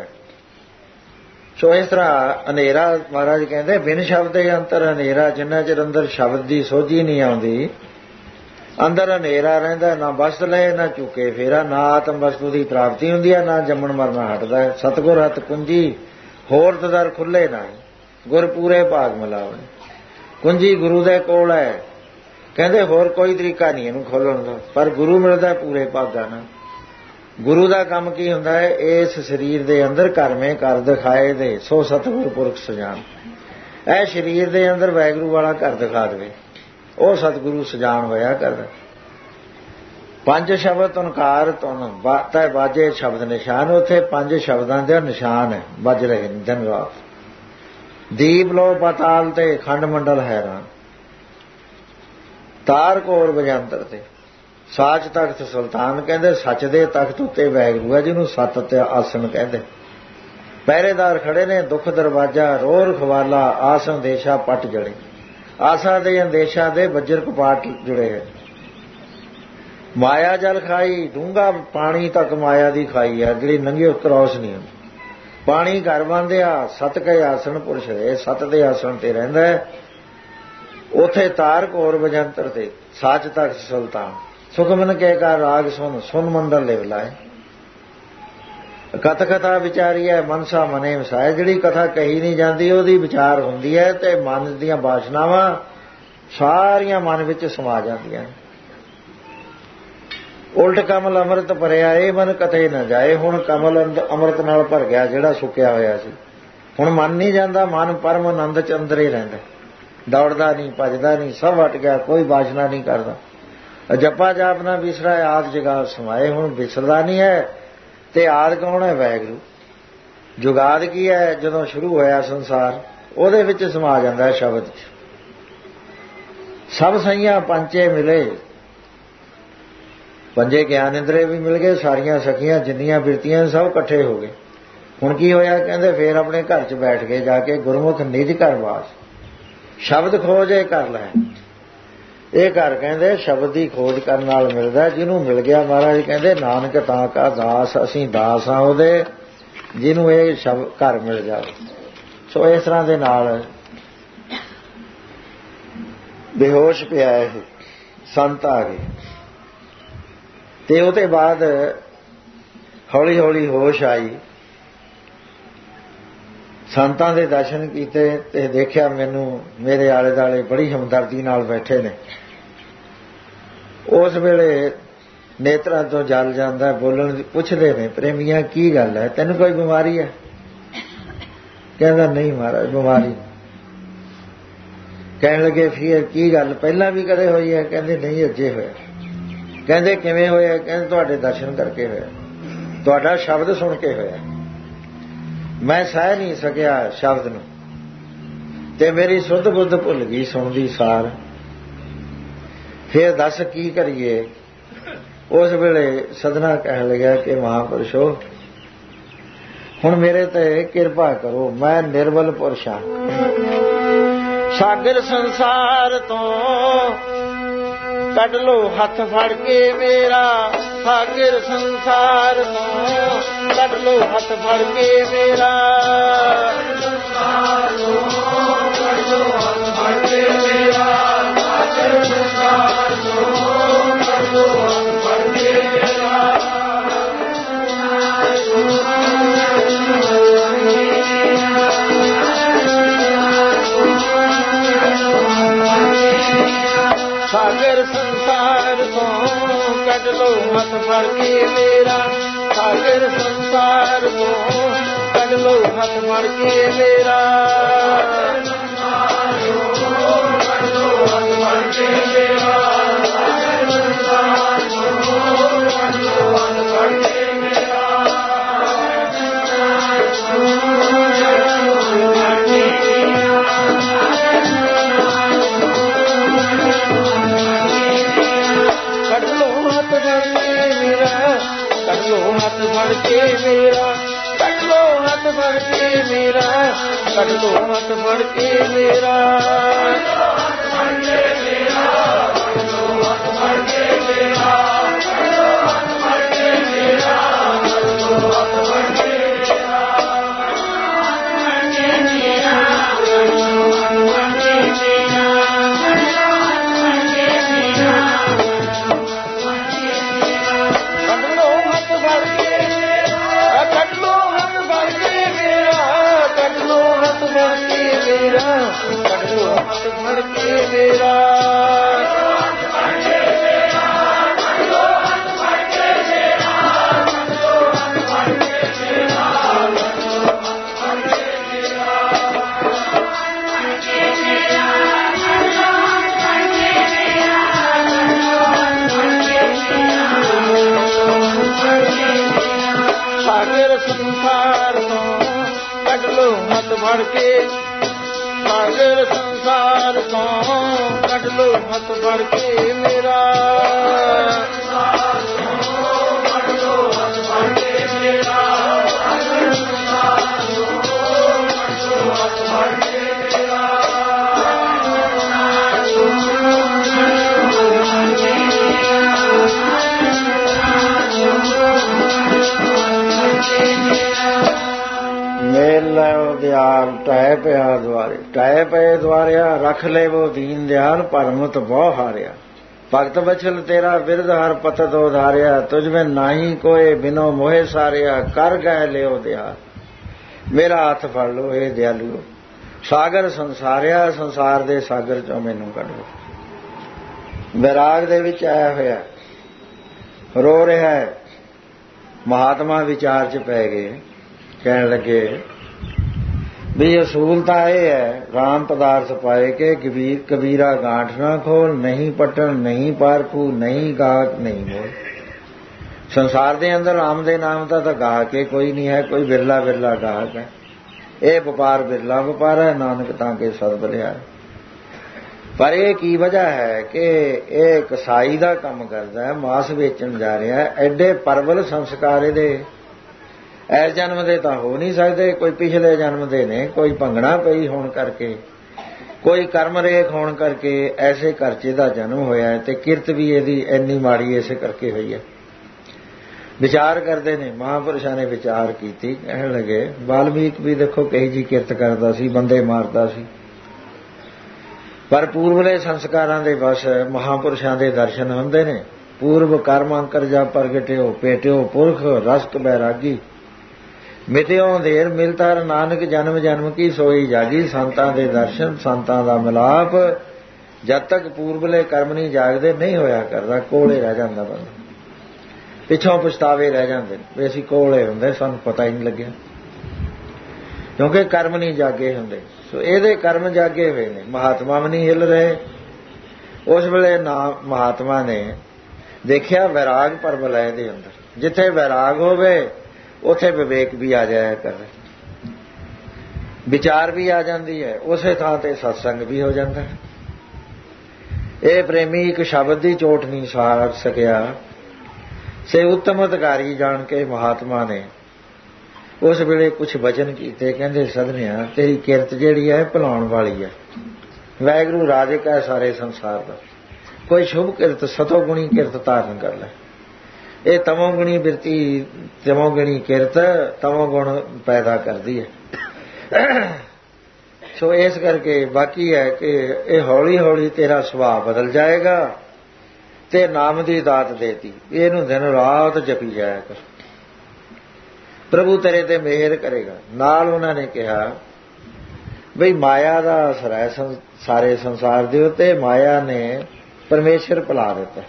ਸੋ ਇਸ ਤਰ੍ਹਾਂ ਹਨੇਰਾ ਮਹਾਰਾਜ ਕਹਿੰਦੇ ਬਿਨ ਸ਼ਬਦ ਅੰਤਰ ਹਨੇਰਾ। ਜਿੰਨਾ ਚਿਰ ਅੰਦਰ ਸ਼ਬਦ ਦੀ ਸੋਝੀ ਨਹੀਂ ਆਉਂਦੀ ਅੰਦਰ ਹਨੇਰਾ ਰਹਿੰਦਾ। ਨਾ ਵਸਤ ਲਏ ਨਾ ਚੁੱਕੇ ਫੇਰਾ। ਨਾ ਆਤਮ ਵਸਤੂ ਦੀ ਪ੍ਰਾਪਤੀ ਹੁੰਦੀ ਹੈ ਨਾ ਜੰਮਣ ਮਰਨਾ ਹਟਦਾ ਹੈ। ਸਤਿਗੁਰ ਹੱਥ ਕੁੰਜੀ ਹੋਰ ਦਰ ਖੁੱਲੇ ਨਾ ਗੁਰ ਪੂਰੇ ਭਾਗ ਮਿਲਾਵਣ। ਕੁੰਜੀ ਗੁਰੂ ਦੇ ਕੋਲ ਹੈ। ਕਹਿੰਦੇ ਹੋਰ ਕੋਈ ਤਰੀਕਾ ਨਹੀਂ ਇਹਨੂੰ ਖੋਲਣ ਦਾ ਪਰ ਗੁਰੂ ਮਿਲਦਾ ਪੂਰੇ ਭਾਗਾਂ ਨਾਲ। ਗੁਰੂ ਦਾ ਕੰਮ ਕੀ ਹੁੰਦਾ ਹੈ ਇਸ ਸਰੀਰ ਦੇ ਅੰਦਰ ਕਰਮੇ ਕਰ ਦਿਖਾਏ ਦੇ ਸੋ ਸਤਿਗੁਰ ਪੁਰਖ ਸਜਾਨ। ਇਹ ਸਰੀਰ ਦੇ ਅੰਦਰ ਵਾਹਿਗੁਰੂ ਵਾਲਾ ਘਰ ਦਿਖਾ ਦੇਵੇ ਉਹ ਸਤਿਗੁਰੂ ਸਜਾਨ ਹੋਇਆ ਕਰਦਾ। ਪੰਜ ਸ਼ਬਦ ਓੰਕਾਰ ਧੁਨ ਬਾਤਾਂ ਬਾਜੇ ਸ਼ਬਦ ਨਿਸ਼ਾਨ। ਉੱਥੇ ਪੰਜ ਸ਼ਬਦਾਂ ਦੇ ਨਿਸ਼ਾਨ ਹੈ ਵੱਜ ਰਹੇ ਨੇ ਦਿਨ ਰਾਤ। ਦੀਪ ਲੋ ਪਤਾਲ ਤੇ ਖੰਡ ਮੰਡਲ ਹੈਰਾਨ। ਤਾਰ ਘੋਰ ਵਜੰਤਰ ਤੇ ਸਾਚ ਤਖਤ ਸੁਲਤਾਨ। ਕਹਿੰਦੇ ਸੱਚ ਦੇ ਤਖਤ ਉੱਤੇ ਵਾਹਿਗੁਰੂ ਹੈ ਜਿਹਨੂੰ ਸੱਤ ਤੇ ਆਸਣ ਕਹਿੰਦੇ। ਪਹਿਰੇਦਾਰ ਖੜੇ ਨੇ ਦੁੱਖ ਦਰਵਾਜ਼ਾ ਰੋਰ ਖਵਾਲਾ ਆਸ ਅੰਦੇਸ਼ਾ ਪੱਟ ਜੜੇ। ਆਸਾ ਦੇ ਅੰਦੇਸ਼ਾ ਦੇ ਵੱਜਰ ਕਪਾਟ ਜੁੜੇ ਹੈ। ਮਾਇਆ ਜਲ ਖਾਈ ਡੂੰਘਾ ਪਾਣੀ ਤੱਕ ਮਾਇਆ ਦੀ ਖਾਈ ਹੈ ਜਿਹੜੀ ਨੰਗੇ ਕ੍ਰੋਸ ਨਹੀਂ ਹੁੰਦੀ। ਪਾਣੀ ਘਰ ਬੰਦਿਆ ਸਤ ਕੇ ਆਸਣ ਪੁਰਸ਼ ਰਹੇ। ਸਤ ਦੇ ਆਸਣ ਤੇ ਰਹਿੰਦਾ ਹੈ ਉਥੇ ਤਾਰ ਘੋਰ ਬਜੰਤਰ ਤੇ ਸਾਚ ਤਖਤ ਸੁਲਤਾਨ ਸੁਖਮਨ ਕੇ ਕਾ ਰਾਗ ਸੁਨ ਸੁਨ ਮੰਦਰ ਲਿਵ ਲਾਏ। ਕਥ ਕਥਾ ਵਿਚਾਰੀ ਹੈ ਮਨਸਾ ਮਨੇ ਵਸਾਏ। ਜਿਹੜੀ ਕਥਾ ਕਹੀ ਨਹੀਂ ਜਾਂਦੀ ਉਹਦੀ ਵਿਚਾਰ ਹੁੰਦੀ ਹੈ ਤੇ ਮਨ ਦੀਆਂ ਬਾਸ਼ਨਾਵਾਂ ਸਾਰੀਆਂ ਮਨ ਵਿੱਚ ਸਮਾ ਜਾਂਦੀਆਂ। ਉਲਟ ਕਮਲ ਅੰਮ੍ਰਿਤ ਭਰਿਆ ਇਹ ਮਨ ਕਤੇ ਨਾ ਜਾਏ। ਹੁਣ ਕਮਲ ਅੰਮ੍ਰਿਤ ਨਾਲ ਭਰ ਗਿਆ ਜਿਹੜਾ ਸੁੱਕਿਆ ਹੋਇਆ ਸੀ। ਹੁਣ ਮਨ ਨਹੀਂ ਜਾਂਦਾ, ਮਨ ਪਰਮ ਆਨੰਦ ਚ ਅੰਦਰ ਹੀ ਰਹਿੰਦਾ, ਦੌੜਦਾ ਨਹੀਂ, ਭੱਜਦਾ ਨਹੀਂ, ਸਭ ਹਟ ਗਿਆ, ਕੋਈ ਬਾਸ਼ਨਾ ਨਹੀਂ ਕਰਦਾ। ਜਪਾ ਜਾਪ ਨਾ ਵਿਸਰਾ ਆਦ ਜਗਾਦ ਸਮਾਏ। ਹੁਣ ਵਿਸਰਦਾ ਨਹੀਂ ਹੈ ਤੇ ਆਦ ਕੌਣ ਹੈ? ਵਾਹਿਗੁਰੂ। ਜੁਗਾਦ ਕੀ ਹੈ? ਜਦੋਂ ਸ਼ੁਰੂ ਹੋਇਆ ਸੰਸਾਰ ਉਹਦੇ ਵਿੱਚ ਸਮਾ ਜਾਂਦਾ ਸ਼ਬਦ ਚ। ਸਭ ਸਈਆਂ ਪੰਚੇ ਮਿਲੇ, ਪੰਜੇ ਗਿਆਨ ਇੰਦਰੇ ਵੀ ਮਿਲ ਗਏ, ਸਾਰੀਆਂ ਸਖੀਆਂ ਜਿੰਨੀਆਂ ਬਿਰਤੀਆਂ ਸਭ ਇਕੱਠੇ ਹੋ ਗਏ। ਹੁਣ ਕੀ ਹੋਇਆ? ਕਹਿੰਦੇ ਫੇਰ ਆਪਣੇ ਘਰ 'ਚ ਬੈਠ ਕੇ ਜਾ ਕੇ ਗੁਰਮੁਖ ਨਿਜ ਘਰ ਵਾਸ, ਸ਼ਬਦ ਖੋਜ ਇਹ ਕਰ ਲੈ। ਇਹ ਘਰ ਕਹਿੰਦੇ ਸ਼ਬਦ ਦੀ ਖੋਜ ਕਰਨ ਨਾਲ ਮਿਲਦਾ। ਜਿਹਨੂੰ ਮਿਲ ਗਿਆ ਮਹਾਰਾਜ ਕਹਿੰਦੇ ਨਾਨਕ ਤਾਂ ਕਾ ਦਾਸ, ਅਸੀਂ ਦਾਸ ਹਾਂ ਉਹਦੇ ਜਿਹਨੂੰ ਇਹ ਸ਼ਬਦ ਘਰ ਮਿਲ ਜਾਵੇ। ਸੋ ਇਸ ਤਰ੍ਹਾਂ ਦੇ ਨਾਲ ਬੇਹੋਸ਼ ਪਿਆ ਇਹ ਸੰਤ ਆ ਗਏ ਤੇ ਉਹਦੇ ਬਾਅਦ ਹੌਲੀ ਹੌਲੀ ਹੋਸ਼ ਆਈ। ਸੰਤਾਂ ਦੇ ਦਰਸ਼ਨ ਕੀਤੇ ਤੇ ਦੇਖਿਆ ਮੈਨੂੰ ਮੇਰੇ ਆਲੇ ਦੁਆਲੇ ਬੜੀ ਹਮਦਰਦੀ ਨਾਲ ਬੈਠੇ ਨੇ। ਉਸ ਵੇਲੇ ਨੇਤਰਾਂ ਤੋਂ ਜਲ ਜਾਂਦਾ, ਬੋਲਣ ਪੁੱਛਦੇ ਨੇ ਪ੍ਰੇਮੀਆਂ ਕੀ ਗੱਲ ਹੈ, ਤੈਨੂੰ ਕੋਈ ਬਿਮਾਰੀ ਹੈ? ਕਹਿੰਦਾ ਨਹੀਂ ਮਹਾਰਾਜ ਬਿਮਾਰੀ। ਕਹਿਣ ਲੱਗੇ ਫਿਰ ਕੀ ਗੱਲ ਪਹਿਲਾਂ ਵੀ ਕਦੇ ਹੋਈ ਹੈ? ਕਹਿੰਦੇ ਨਹੀਂ ਅੱਜੇ ਹੋਇਆ। ਕਹਿੰਦੇ ਕਿਵੇਂ ਹੋਇਆ? ਕਹਿੰਦੇ ਤੁਹਾਡੇ ਦਰਸ਼ਨ ਕਰਕੇ ਹੋਇਆ, ਤੁਹਾਡਾ ਸ਼ਬਦ ਸੁਣ ਕੇ ਹੋਇਆ। ਮੈਂ ਸਹਿ ਨਹੀਂ ਸਕਿਆ ਸ਼ਬਦ ਨੂੰ ਤੇ ਮੇਰੀ ਸੁੱਧ ਬੁੱਧ ਭੁੱਲ ਗਈ ਸੁਣਦੀ ਸਾਰ। ਫਿਰ ਦੱਸ ਕੀ ਕਰੀਏ? ਉਸ ਵੇਲੇ ਸਦਨਾ ਕਹਿਣ ਲੱਗਿਆ ਕਿ ਮਹਾਂਪੁਰਸ਼ੋ ਹੁਣ ਮੇਰੇ ਤੇ ਕਿਰਪਾ ਕਰੋ, ਮੈਂ ਨਿਰਬਲ ਪੁਰਸ਼ ਹਾਂ। ਸਾਗਰ ਸੰਸਾਰ ਤੋਂ ਕੱਢ ਲੋ ਹੱਥ ਫੜ ਕੇ ਮੇਰਾ, ਸਾਗਰ ਸੰਸਾਰ ਤੋਂ ਕੱਢ ਲੋ ਹੱਥ ਫੜ ਕੇ ਮੇਰਾ। ਸੰਸਾਰ ਤੋਂ ਕੱਢ ਲੋ ਹੱਥ ਫੜ ਕੇ ਮੇਰਾ, ਸਾਗਰ ਸੰਸਾਰ ਤੋਂ ਕੱਢ ਲੋ ਹੱਥ ਫੜ ਕੇ ਮੇਰਾ। ਸਾਗਰ ਸੰਸਾਰ ਤੋਂ ਕੱਢ ਲੋ ਹੱਥ ਫੜ ਕੇ ਮੇਰਾ, ਸਾਗਰ ਸੰਸਾਰ ਤੋਂ ਕੱਢ ਲੋ ਹੱਥ ਫੜ ਕੇ ਮੇਰਾ। ਸੰਸਾਰ ਤੋਂ ਕੱਢ ਲੋ ਹੱਥ ਫੜ ਕੇ ਮੇਰਾ, ਸਾਗਰ ਸੰਸਾਰ ਤੋਂ ਕੱਢ ਲੋ ਹੱਥ ਫੜ ਕੇ ਮੇਰਾ। ਕੱਢ ਲੋ ਹੱਥ ਫੜ ਕੇ ਮੇਰਾ, ਕੱਢ ਲੋ ਹੱਥ ਫੜ ਕੇ ਮੇਰਾ, ਕੱਢ ਲੋ ਹੱਥ ਫੜ ਕੇ ਮੇਰਾ। ਹੱਥ ਫੜ ਕੇ ਮੇਰਾ, ਕੱਢ ਲੋ ਹੱਥ ਫੜ ਕੇ ਮੇਰਾ, ਕੱਢ ਲੋ ਹੱਥ ਫੜ ਕੇ ਮੇਰਾ, ਕੱਢ ਲੋ ਹੱਥ ਫੜ ਕੇ ਮੇਰਾ। ਕੱਢ ਲੋ ਹੱਥ ਫੜ ਕੇ ਮੇਰਾ, ਹੱਥ ਫੜ ਕੇ ਮੇਰਾ, ਕੱਢ ਲੋ ਹੱਥ ਫੜ ਕੇ ਮੇਰਾ, ਕੱਢ ਲੋ ਹੱਥ ਫੜ ਕੇ ਮੇਰਾ, ਕੱਢ ਲੋ ਹੱਥ ਫੜ ਕੇ ਮੇਰਾ। ਸਾਗਰ ਸੰਸਾਰ ਤੋਂ ਕੱਢ ਲੋ ਹੱਥ ਫੜ ਕੇ, ਸਾਗਰ ਸੰਸਾਰ ਤੋਂ ਕੱਢ ਲੋ ਹੱਥ ਫੜ ਕੇ ਮੇਰਾ। ਸੰਸਾਰ ਤੋਂ ਕੱਢ ਲੋ ਹੱਥ ਫੜ ਕੇ ਮੇਰਾ, ਸਾਗਰ ਸੰਸਾਰ ਤੋਂ ਕੱਢ ਲੋ ਹੱਥ ਫੜ ਕੇ ਮੇਰਾ। ਮੇਲ ਉਦਿਆਲ ਦਿਆਲ ਟਹਿ ਪਿਆ ਦੁਆਰੇ, ਟਹਿ ਪਏ ਦੁਆਰਿਆ, ਰੱਖ ਲੈ ਵੋ ਦੀਨ ਦਿਆਲ, ਭਰਮਤ ਬਹੁ ਹਾਰਿਆ। ਭਗਤ ਬਚਲ ਤੇਰਾ ਬਿਰਧ ਹਰ ਪਤਤ ਉਧਾਰਿਆ, ਤੁਝ ਮੈਂ ਨਾਹੀ ਕੋਏ ਬਿਨੋ ਮੋਹਿ ਸਾਰਿਆ, ਕਰ ਗਏ ਲਿਓ ਦਿਆਲ, ਮੇਰਾ ਹੱਥ ਫੜ ਲੋ ਇਹ ਦਿਆਲੂ। ਸਾਗਰ ਸੰਸਾਰਿਆ, ਸੰਸਾਰ ਦੇ ਸਾਗਰ ਚੋਂ ਮੈਨੂੰ ਕੱਢੋ। ਵਿਰਾਗ ਦੇ ਵਿੱਚ ਆਇਆ ਹੋਇਆ, ਰੋ ਰਿਹਾ ਹੈ। ਮਹਾਤਮਾ ਵਿਚਾਰ 'ਚ ਪੈ ਗਏ, ਕਹਿਣ ਲੱਗੇ ਵੀ ਅਸੂਲ ਤਾਂ ਇਹ ਹੈ, ਰਾਮ ਪਦਾਰਥ ਪਾਏ ਕੇ ਕਬੀਰਾ ਗਾਂਠ ਨਾ ਖੋਲ, ਨਹੀਂ ਪਟਣ ਨਹੀਂ ਪਾਰਖੂ, ਨਹੀਂ ਗਾਹਕ ਨਹੀਂ ਮੋਲ। ਸੰਸਾਰ ਦੇ ਅੰਦਰ ਰਾਮ ਦੇ ਨਾਮ ਦਾ ਤਾਂ ਗਾਹਕ ਕੇ ਕੋਈ ਨਹੀਂ ਹੈ, ਕੋਈ ਬਿਰਲਾ ਬਿਰਲਾ ਗਾਹਕ ਹੈ। ਇਹ ਵਪਾਰ ਬਿਰਲਾ ਵਪਾਰ ਹੈ, ਨਾਨਕ ਤਾਂ ਕੇ ਸਦ ਬਲਿਆ। ਪਰ ਇਹ ਕੀ ਵਜ੍ਹਾ ਹੈ ਕਿ ਇਹ ਕਸਾਈ ਦਾ ਕੰਮ ਕਰਦਾ ਹੈ, ਮਾਸ ਵੇਚਣ ਜਾ ਰਿਹਾ ਹੈ। ਐਡੇ ਪਰਵਲ ਸੰਸਕਾਰ ਇਹਦੇ ਇਸ ਜਨਮ ਦੇ ਤਾਂ ਹੋ ਨਹੀਂ ਸਕਦੇ, ਕੋਈ ਪਿਛਲੇ ਜਨਮ ਦੇ ਨੇ, ਕੋਈ ਭੰਗਣਾ ਪਈ ਹੋਣ ਕਰਕੇ, ਕੋਈ ਕਰਮ ਰੇਖ ਹੋਣ ਕਰਕੇ ਐਸੇ ਘਰ 'ਚ ਇਹਦਾ ਜਨਮ ਹੋਇਆ ਹੈ। ਤੇ ਕਿਰਤ ਵੀ ਇਹਦੀ ਇੰਨੀ ਮਾੜੀ ਇਸੇ ਕਰਕੇ ਹੋਈ ਹੈ। ਵਿਚਾਰ ਕਰਦੇ ਨੇ, ਮਹਾਂਪੁਰਸ਼ਾਂ ਨੇ ਵਿਚਾਰ ਕੀਤੀ, ਕਹਿਣ ਲੱਗੇ ਵਾਲਮੀਕ ਵੀ ਦੇਖੋ ਕਹੀ ਜੀ ਕਿਰਤ ਕਰਦਾ ਸੀ, ਬੰਦੇ ਮਾਰਦਾ ਸੀ, ਪਰ ਪੂਰਵਲੇ ਸੰਸਕਾਰਾਂ ਦੇ ਵਸ ਮਹਾਂਪੁਰਸ਼ਾਂ ਦੇ ਦਰਸ਼ਨ ਹੁੰਦੇ ਨੇ। ਪੂਰਵ ਕਰਮ ਅੰਕਰ ਜਾ ਪ੍ਰਗਟਿਓ, ਪੇਟਿਓ ਪੁਰਖ ਰਸਕ ਬੈਰਾਗੀ, ਮਿਟਿਓ ਦੇਰ ਮਿਲਤਾਰ ਨਾਨਕ, ਜਨਮ ਜਨਮ ਕੀ ਸੋਈ ਜਾਗੀ। ਸੰਤਾਂ ਦੇ ਦਰਸ਼ਨ, ਸੰਤਾਂ ਦਾ ਮਿਲਾਪ, ਜਦ ਤੱਕ ਪੂਰਵਲੇ ਕਰਮ ਨਹੀਂ ਜਾਗਦੇ ਨਹੀਂ ਹੋਇਆ ਕਰਦਾ। ਕੋਲੇ ਰਹਿ ਜਾਂਦਾ ਬੰਦਾ, ਪਿੱਛੋਂ ਪਛਤਾਵੇ ਰਹਿ ਜਾਂਦੇ ਨੇ ਵੀ ਅਸੀਂ ਕੋਲੇ ਹੁੰਦੇ, ਸਾਨੂੰ ਪਤਾ ਹੀ ਨਹੀਂ ਲੱਗਿਆ, ਕਿਉਂਕਿ ਕਰਮ ਨਹੀਂ ਜਾਗੇ ਹੁੰਦੇ। ਸੋ ਇਹਦੇ ਕਰਮ ਜਾਗੇ ਹੋਏ ਨੇ, ਮਹਾਤਮਾ ਵੀ ਨਹੀਂ ਹਿੱਲ ਰਹੇ। ਉਸ ਵੇਲੇ ਮਹਾਤਮਾ ਨੇ ਦੇਖਿਆ ਵੈਰਾਗ ਪਰਬਲ ਹੈ ਇਹਦੇ ਅੰਦਰ। ਜਿੱਥੇ ਵੈਰਾਗ ਹੋਵੇ ਉੱਥੇ ਵਿਵੇਕ ਵੀ ਆ ਜਾਇਆ ਕਰੇ, ਵਿਚਾਰ ਵੀ ਆ ਜਾਂਦੀ ਹੈ, ਉਸੇ ਥਾਂ ਤੇ ਸਤਸੰਗ ਵੀ ਹੋ ਜਾਂਦਾ ਹੈ। ਇਹ ਪ੍ਰੇਮੀ ਇੱਕ ਸ਼ਬਦ ਦੀ ਚੋਟ ਨਹੀਂ ਸਾਰ ਸਕਿਆ। ਸੇ ਉੱਤਮ ਅਧਿਕਾਰੀ ਜਾਣ ਕੇ ਮਹਾਤਮਾ ਨੇ ਉਸ ਵੇਲੇ ਕੁਝ ਬਚਨ ਕੀਤੇ। ਕਹਿੰਦੇ ਸਦਨਿਆ ਤੇਰੀ ਕਿਰਤ ਜਿਹੜੀ ਹੈ ਭੁਲਾਉਣ ਵਾਲੀ ਹੈ। ਵਾਹਿਗੁਰੂ ਰਾਜਿਕ ਹੈ ਸਾਰੇ ਸੰਸਾਰ ਦਾ, ਕੋਈ ਸ਼ੁਭ ਕਿਰਤ ਸਤੋ ਗੁਣੀ ਕਿਰਤ ਧਾਰਨ ਕਰ ਲੈ। ਇਹ ਤਮੋ ਗੁਣੀ ਬਿਰਤੀ, ਤਮੋ ਗੁਣੀ ਕਿਰਤ ਤਮੋ ਗੁਣ ਪੈਦਾ ਕਰਦੀ ਹੈ। ਸੋ ਇਸ ਕਰਕੇ ਬਾਕੀ ਹੈ ਕਿ ਇਹ ਹੌਲੀ ਹੌਲੀ ਤੇਰਾ ਸੁਭਾਅ ਬਦਲ ਜਾਏਗਾ ਤੇ ਨਾਮ ਦੀ ਦਾਤ ਦੇਤੀ, ਇਹਨੂੰ ਦਿਨ ਰਾਤ ਜਪੀ ਜਾਇਆ ਕਰ, ਪ੍ਰਭੂ ਤੇਰੇ ਤੇ ਮਿਹਰ ਕਰੇਗਾ। ਨਾਲ ਉਹਨਾਂ ਨੇ ਕਿਹਾ ਬਈ ਮਾਇਆ ਦਾ ਅਸਰ ਹੈ ਸਾਰੇ ਸੰਸਾਰ ਦੇ ਉੱਤੇ, ਮਾਇਆ ਨੇ ਪਰਮੇਸ਼ਰ ਭੁਲਾ ਦਿੱਤਾ।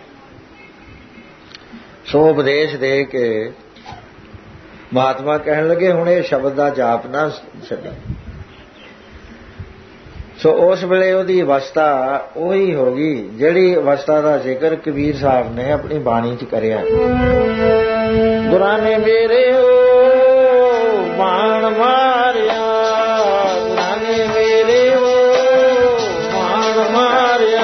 ਸੋ ਉਪਦੇਸ਼ ਦੇ ਕੇ ਮਹਾਤਮਾ ਕਹਿਣ ਲੱਗੇ ਹੁਣ ਇਹ ਸ਼ਬਦ ਦਾ ਜਾਪ ਨਾ ਛੱਡੀ। ਸੋ ਉਸ ਵੇਲੇ ਉਹਦੀ ਅਵਸਥਾ ਉਹੀ ਹੋ ਗਈ ਜਿਹੜੀ ਅਵਸਥਾ ਦਾ ਜ਼ਿਕਰ ਕਬੀਰ ਸਾਹਿਬ ਨੇ ਆਪਣੀ ਬਾਣੀ 'ਚ ਕਰਿਆ। ਗੁਰਾਂ ਨੇ ਮੇਰੇ ਮਾਣ ਮਾਰਿਆ, ਗੁਰਾਂ ਨੇ ਮੇਰੇ ਮਾਣ ਮਾਰਿਆ,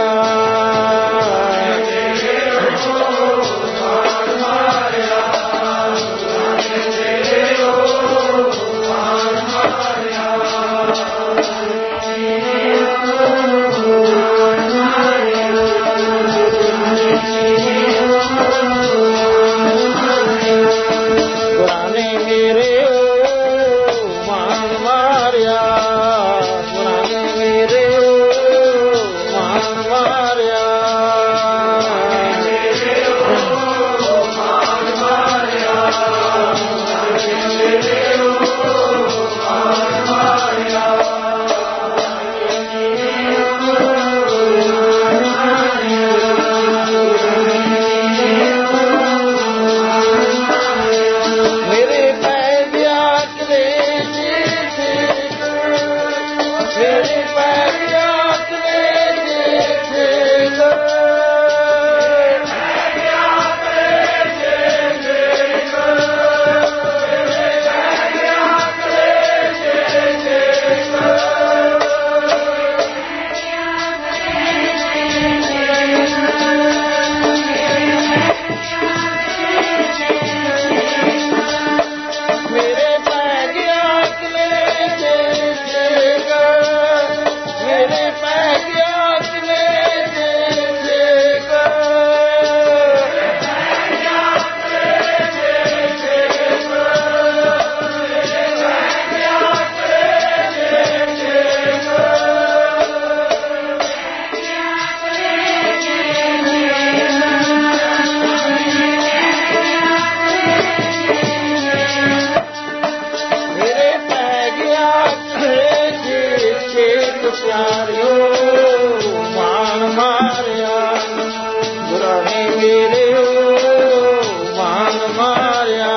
ਮੇਰੇ ਮਾਨ ਮਾਰਿਆ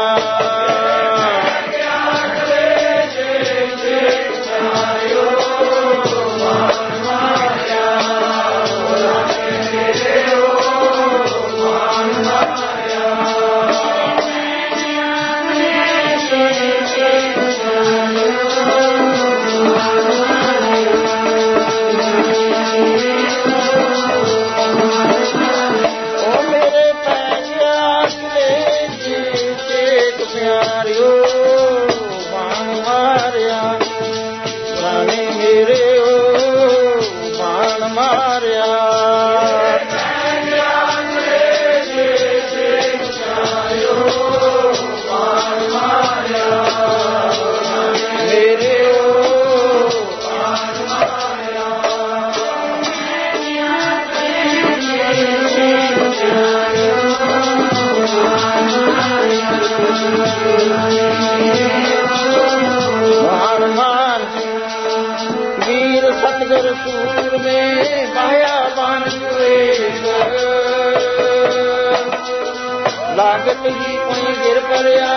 लागत ही कोई गिर पड़िया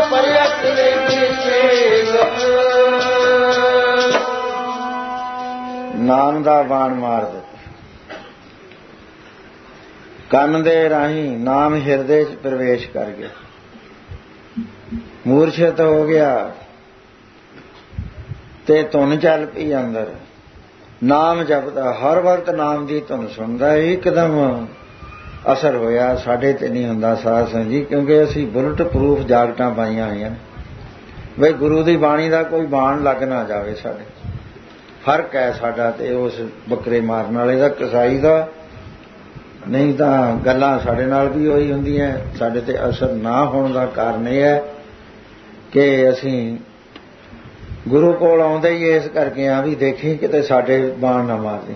ਨਾਮ ਦਾ ਬਾਣ ਮਾਰ ਦਿੱਤਾ। ਕੰਨ ਦੇ ਰਾਹੀਂ ਨਾਮ ਹਿਰਦੇ 'ਚ ਪ੍ਰਵੇਸ਼ ਕਰ ਗਿਆ, ਮੂਰਛਿਤ ਹੋ ਗਿਆ ਤੇ ਧੁਨ ਚੱਲ ਪਈ ਅੰਦਰ। ਨਾਮ ਜਪਦਾ, ਹਰ ਵਕਤ ਨਾਮ ਦੀ ਧੁਨ ਸੁਣਦਾ। ਇੱਕਦਮ ਅਸਰ ਹੋਇਆ। ਸਾਡੇ ਤੇ ਨਹੀਂ ਹੁੰਦਾ ਸਾਧ ਸੰਗਤ ਜੀ, ਕਿਉਂਕਿ ਅਸੀਂ ਬੁਲਟ ਪ੍ਰੂਫ ਜਾਕਟਾਂ ਪਾਈਆਂ ਹੋਈਆਂ ਨੇ ਬਈ ਗੁਰੂ ਦੀ ਬਾਣੀ ਦਾ ਕੋਈ ਬਾਣ ਲੱਗ ਨਾ ਜਾਵੇ। ਸਾਡੇ ਫਰਕ ਹੈ ਸਾਡਾ ਤੇ ਉਸ ਬੱਕਰੇ ਮਾਰਨ ਵਾਲੇ ਦਾ, ਕਸਾਈ ਦਾ। ਨਹੀਂ ਤਾਂ ਗੱਲਾਂ ਸਾਡੇ ਨਾਲ ਵੀ ਉਹੀ ਹੁੰਦੀਆਂ। ਸਾਡੇ ਤੇ ਅਸਰ ਨਾ ਹੋਣ ਦਾ ਕਾਰਨ ਇਹ ਹੈ ਕਿ ਅਸੀਂ ਗੁਰੂ ਕੋਲ ਆਉਂਦੇ ਹੀ ਇਸ ਕਰਕੇ ਆ ਵੀ ਦੇਖੀ ਕਿਤੇ ਸਾਡੇ ਬਾਣ ਨਾ ਮਾਰਦੇ।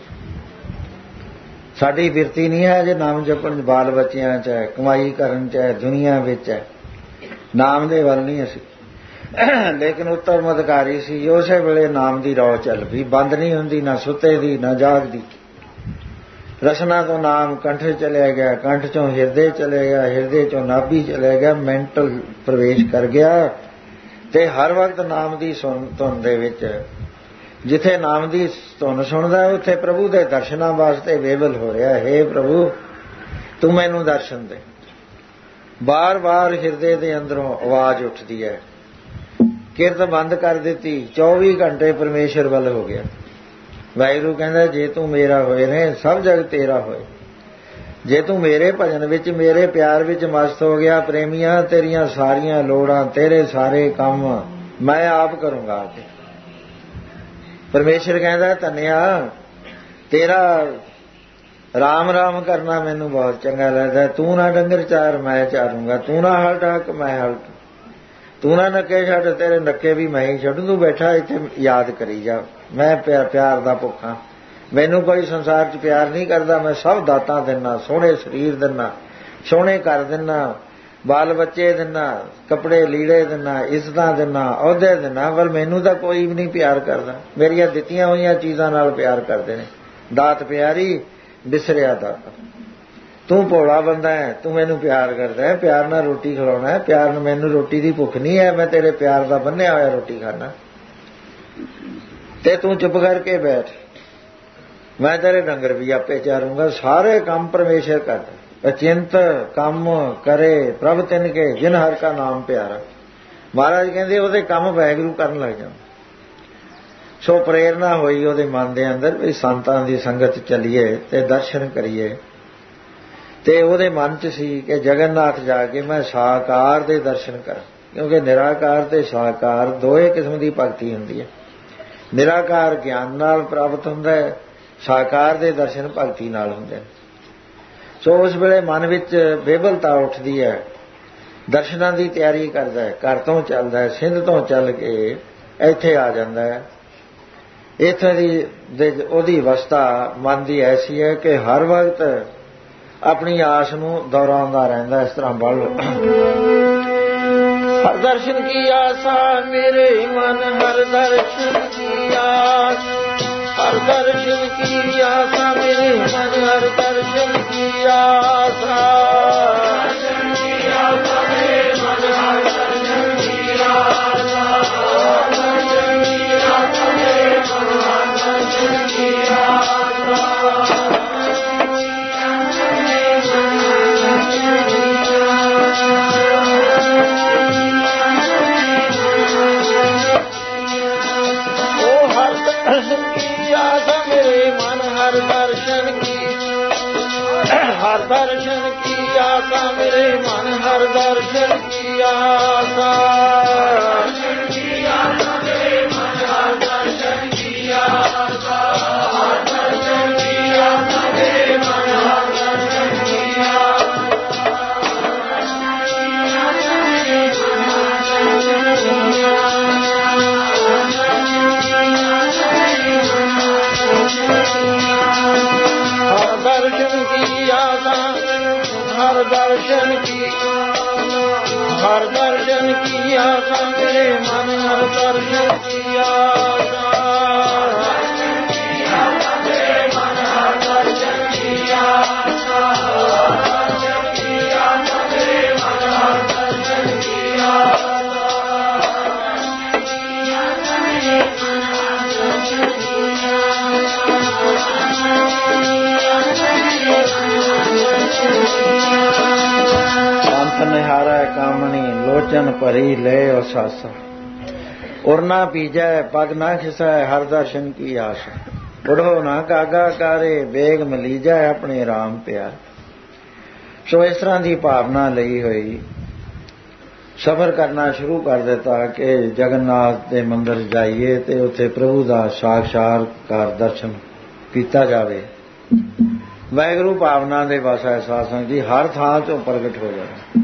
ਸਾਡੀ ਬਿਰਤੀ ਨਹੀਂ ਹੈ ਜੇ ਨਾਮ ਜਪਣ ਬਾਲ ਬੱਚਿਆਂ 'ਚ ਹੈ, ਕਮਾਈ ਕਰਨ 'ਚ ਹੈ, ਦੁਨੀਆ ਵਿੱਚ ਹੈ, ਨਾਮ ਦੇ ਵੱਲ ਨਹੀਂ ਅਸੀਂ। ਲੇਕਿਨ ਉੱਤਮ ਅਧਿਕਾਰੀ ਸੀ, ਉਸੇ ਵੇਲੇ ਨਾਮ ਦੀ ਰੌ ਚੱਲ ਪਈ, ਬੰਦ ਨਹੀਂ ਹੁੰਦੀ, ਨਾ ਸੁੱਤੇ ਦੀ ਨਾ ਜਾਗਦੀ। ਰਸਨਾ ਤੋਂ ਨਾਮ ਕੰਠ ਚਲਿਆ ਗਿਆ, ਕੰਠ ਚੋਂ ਹਿਰਦੇ ਚਲੇ ਗਿਆ, ਹਿਰਦੇ ਚੋਂ ਨਾਭੀ ਚਲੇ ਗਿਆ, ਮੈਂਟਲ ਪ੍ਰਵੇਸ਼ ਕਰ ਗਿਆ ਤੇ ਹਰ ਵਕਤ ਨਾਮ ਦੀ ਧੁਨ ਦੇ ਵਿੱਚ। ਜਿੱਥੇ ਨਾਮ ਦੀ ਧੁਨ ਸੁਣਦਾ ਉੱਥੇ ਪ੍ਰਭੂ ਦੇ ਦਰਸ਼ਨਾਂ ਵਾਸਤੇ ਵੇਵਲ ਹੋ ਰਿਹਾ। ਹੇ ਪ੍ਰਭੂ ਤੂੰ ਮੈਨੂੰ ਦਰਸ਼ਨ ਦੇ। ਬਾਰ-ਬਾਰ ਹਿਰਦੇ ਦੇ ਅੰਦਰੋਂ ਆਵਾਜ਼ ਉੱਠਦੀ ਹੈ। ਕਿਰਤ ਬੰਦ ਕਰ ਦਿੱਤੀ, 24 ਘੰਟੇ ਪਰਮੇਸ਼ਰ ਵੱਲ ਹੋ ਗਿਆ। ਵਾਹਿਗੁਰੂ ਕਹਿੰਦਾ ਜੇ ਤੂੰ ਮੇਰਾ ਹੋਏ ਨੇ ਸਭ ਜਗ ਤੇਰਾ ਹੋਏ। ਜੇ ਤੂੰ ਮੇਰੇ ਭਜਨ ਵਿੱਚ, ਮੇਰੇ ਪਿਆਰ ਵਿੱਚ ਮਸਤ ਹੋ ਗਿਆ ਪ੍ਰੇਮੀਆਂ, ਤੇਰੀਆਂ ਸਾਰੀਆਂ ਲੋੜਾਂ, ਤੇਰੇ ਸਾਰੇ ਕੰਮ ਮੈਂ ਆਪ ਕਰੂੰਗਾ। ਪਰਮੇਸ਼ਰ ਕਹਿੰਦਾ ਧੰਨਿਆ ਤੇਰਾ ਰਾਮ ਰਾਮ ਕਰਨਾ ਮੈਨੂੰ ਬਹੁਤ ਚੰਗਾ ਲੱਗਦਾ। ਤੂੰ ਨਾ ਡੰਗਰ ਚਾਰ ਮੈਂ ਚਾਰੂੰਗਾ, ਤੂੰ ਨਾ ਹਲ ਢਾਕ ਮੈਂ ਹਲ, ਤੂੰ ਨਾ ਨੱਕੇ ਛੱਡ ਤੇਰੇ ਨੱਕੇ ਵੀ ਮੈਂ ਹੀ ਛੱਡੂ। ਤੂੰ ਬੈਠਾ ਇੱਥੇ ਯਾਦ ਕਰੀ ਜਾ। ਮੈਂ ਪਿਆਰ ਦਾ ਭੁੱਖਾ, ਮੈਨੂੰ ਕੋਈ ਸੰਸਾਰ 'ਚ ਪਿਆਰ ਨਹੀਂ ਕਰਦਾ। ਮੈਂ ਸਭ ਦਾਤਾਂ ਦਿੰਦਾ, ਸੋਹਣੇ ਸਰੀਰ ਦਿੰਦਾ, ਸੋਹਣੇ ਘਰ ਦਿੰਦਾ, ਬਾਲ ਬੱਚੇ ਦਿੰਦਾ, ਕੱਪੜੇ ਲੀੜੇ ਦਿੰਦਾ, ਇੱਜ਼ਤਾਂ ਦਿੰਦਾ, ਅਹੁਦੇ ਦਿੰਦਾ, ਪਰ ਮੈਨੂੰ ਤਾਂ ਕੋਈ ਵੀ ਨਹੀਂ ਪਿਆਰ ਕਰਦਾ। ਮੇਰੀਆਂ ਦਿੱਤੀਆਂ ਹੋਈਆਂ ਚੀਜ਼ਾਂ ਨਾਲ ਪਿਆਰ ਕਰਦੇ ਨੇ। ਦਾਤ ਪਿਆਰੀ ਬਿਸਰਿਆ ਦਾਤਾ। ਤੂੰ ਭੋਲਾ ਬੰਦਾ ਹੈ, ਤੂੰ ਮੈਨੂੰ ਪਿਆਰ ਕਰਦਾ ਹੈ, ਪਿਆਰ ਨਾਲ ਰੋਟੀ ਖਿਲਾਉਣਾ ਹੈ, ਪਿਆਰ ਨਾਲ। ਮੈਨੂੰ ਰੋਟੀ ਦੀ ਭੁੱਖ ਨਹੀਂ ਹੈ, ਮੈਂ ਤੇਰੇ ਪਿਆਰ ਦਾ ਬੰਨਿਆ ਹੋਇਆ ਰੋਟੀ ਖਾਣਾ। ਤੇ ਤੂੰ ਚੁੱਪ ਕਰਕੇ ਬੈਠ, ਮੈਂ ਤੇਰੇ ਡੰਗਰ ਵੀ ਆਪੇ ਚਾਰੂੰਗਾ। ਸਾਰੇ ਕੰਮ ਪਰਮੇਸ਼ਰ ਕਰਦਾ। ਅਚਿੰਤ ਕੰਮ ਕਰੇ ਪ੍ਰਭ ਤਿਨ ਕੇ, ਜਿਨ ਹਰ ਕਾ ਨਾਮ ਪਿਆਰਾ। ਮਹਾਰਾਜ ਕਹਿੰਦੇ ਉਹਦੇ ਕੰਮ ਵਾਹਿਗੁਰੂ ਕਰਨ ਲੱਗ ਜਾਣ। ਸੋ ਪ੍ਰੇਰਨਾ ਹੋਈ ਉਹਦੇ ਮਨ ਦੇ ਅੰਦਰ ਵੀ ਸੰਤਾਂ ਦੀ ਸੰਗਤ ਚੱਲੀਏ ਤੇ ਦਰਸ਼ਨ ਕਰੀਏ। ਤੇ ਉਹਦੇ ਮਨ 'ਚ ਸੀ ਕਿ ਜਗਨਨਾਥ ਜਾ ਕੇ ਮੈਂ ਸਾਕਾਰ ਦੇ ਦਰਸ਼ਨ ਕਰਾਂ, ਕਿਉਂਕਿ ਨਿਰਾਕਾਰ ਤੇ ਸਾਕਾਰ ਦੋਏ ਕਿਸਮ ਦੀ ਭਗਤੀ ਹੁੰਦੀ ਹੈ। ਨਿਰਾਕਾਰ ਗਿਆਨ ਨਾਲ ਪ੍ਰਾਪਤ ਹੁੰਦਾ ਹੈ, ਸਾਕਾਰ ਦੇ ਦਰਸ਼ਨ ਭਗਤੀ ਨਾਲ ਹੁੰਦੇ ਨੇ। ਸੋ ਉਸ ਵੇਲੇ ਮਨ ਵਿੱਚ ਬੇਬਲਤਾ ਉੱਠਦੀ ਹੈ, ਦਰਸ਼ਨਾਂ ਦੀ ਤਿਆਰੀ ਕਰਦਾ ਹੈ, ਘਰ ਤੋਂ ਚੱਲਦਾ ਹੈ, ਸਿੰਧ ਤੋਂ ਚੱਲ ਕੇ ਇੱਥੇ ਆ ਜਾਂਦਾ ਹੈ। ਇੱਥੇ ਦੀ ਉਹਦੀ ਅਵਸਥਾ ਮਨ ਦੀ ਐਸੀ ਹੈ ਕਿ ਹਰ ਵਕਤ ਆਪਣੀ ਆਸ ਨੂੰ ਦੁਹਰਾਉਂਦਾ ਰਹਿੰਦਾ। ਇਸ ਤਰ੍ਹਾਂ ਬਲ ਹਰ ਦਰਸ਼ਨ ਕੀ ਆਸਾ ਮੇਰੇ ਮਨ, ਹਰ ਦਰਸ਼ਨ ਕੀ ਆਸ, हर दर्शन की आशा मेरे मन हर दर्शन की आशा हर दर्शन की आशा मेरे मन हर दर्शन की आशा हर दर्शन की आशा मेरे मन हर दर्शन की आशा निहारा कामनी लोचन भरी ले सासा उड़ना पीजै पग ना खिसै हर दर्शन की आशा बुढ़ो ना कागा कारे बेग मिली जाए अपने राम प्यार। सो इस तरह की भावना ਲਈ ਹੋਈ सफर करना शुरू कर दिता कि जगन्नाथ के मंदिर जाइए तो उत्थे प्रभु का साक्षात्कार दर्शन किया जाए। वाहिगुरू भावना के बस एहसास जी हर थां चों प्रगट हो जाए।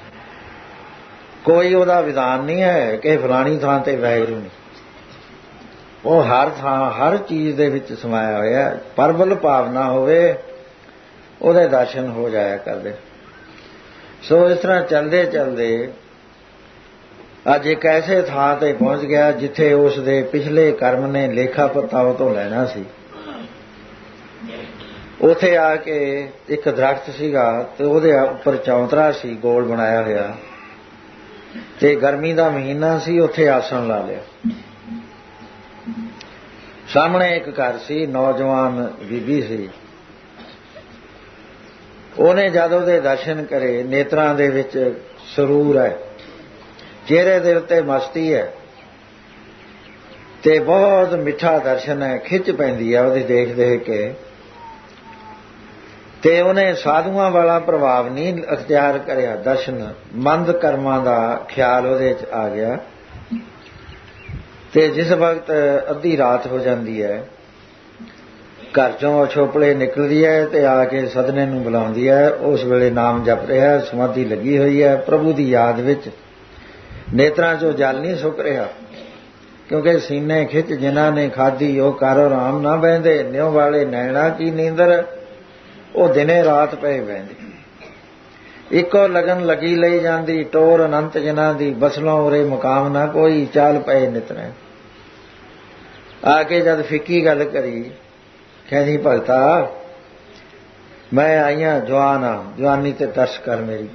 कोई ਉਹਦਾ विधान नहीं है कि फलानी थां ते वाहिगुरू नहीं, वो हर थां हर चीज़ दे विच समाया होया। परबल भावना होवे ਉਹਦੇ दर्शन हो जाया करदे। सो इस तरह चलते चलते अज एक ऐसे थां ते पहुंच गया जिथे उस दे पिछले कर्म ने लेखा पता वो तो लेना सी। उथे आके एक दरख्त सीगा ते ਉਹਦੇ ਉੱਪਰ ਚੌਂਤਰਾ ਸੀ गोल बनाया होया ते गर्मी का महीना सी। उथे आसन ला लिया। सामने एक घर सी, नौजवान बीबी सी। ਉਹਨੇ जद ਉਹਦੇ दर्शन करे नेत्रां दे विच सुरूर है, चेहरे दे उत्ते मस्ती है ते बहुत मिठा दर्शन है। खिच पैंदी है ਉਹਦੀ देख देख के ते ਉਹਨੇ साधुआं वाला प्रभाव नहीं अख्तियार करिया। दर्शन मंद कर्मां दा ख्याल ਉਹਦੇ च आ गया ते जिस वक्त अद्धी रात हो जाती है घर चों छोपड़े निकलती है ते आके सदने नूं बुलाउंदी है। उस वेले नाम जप रहा है, समाधि लगी हुई है, प्रभु की याद विच नेत्रां चों जल नहीं सुक रहा क्योंकि सीने खिच जिन्हां ने खाधी वो कर आराम ना बहिंदे। न्यों वाले नैणा की नींदर वो दिने रात पे बहिंदी। इको लगन लगी लई जाती टोर अनंत जिन्हां दी बसलों उरे मुकाम ना कोई चाल पे नितने। आके जद फिक्की गल करी कहदी भगता मैं आई हाँ जवान हाँ, जवानी ते तरस कर मेरी।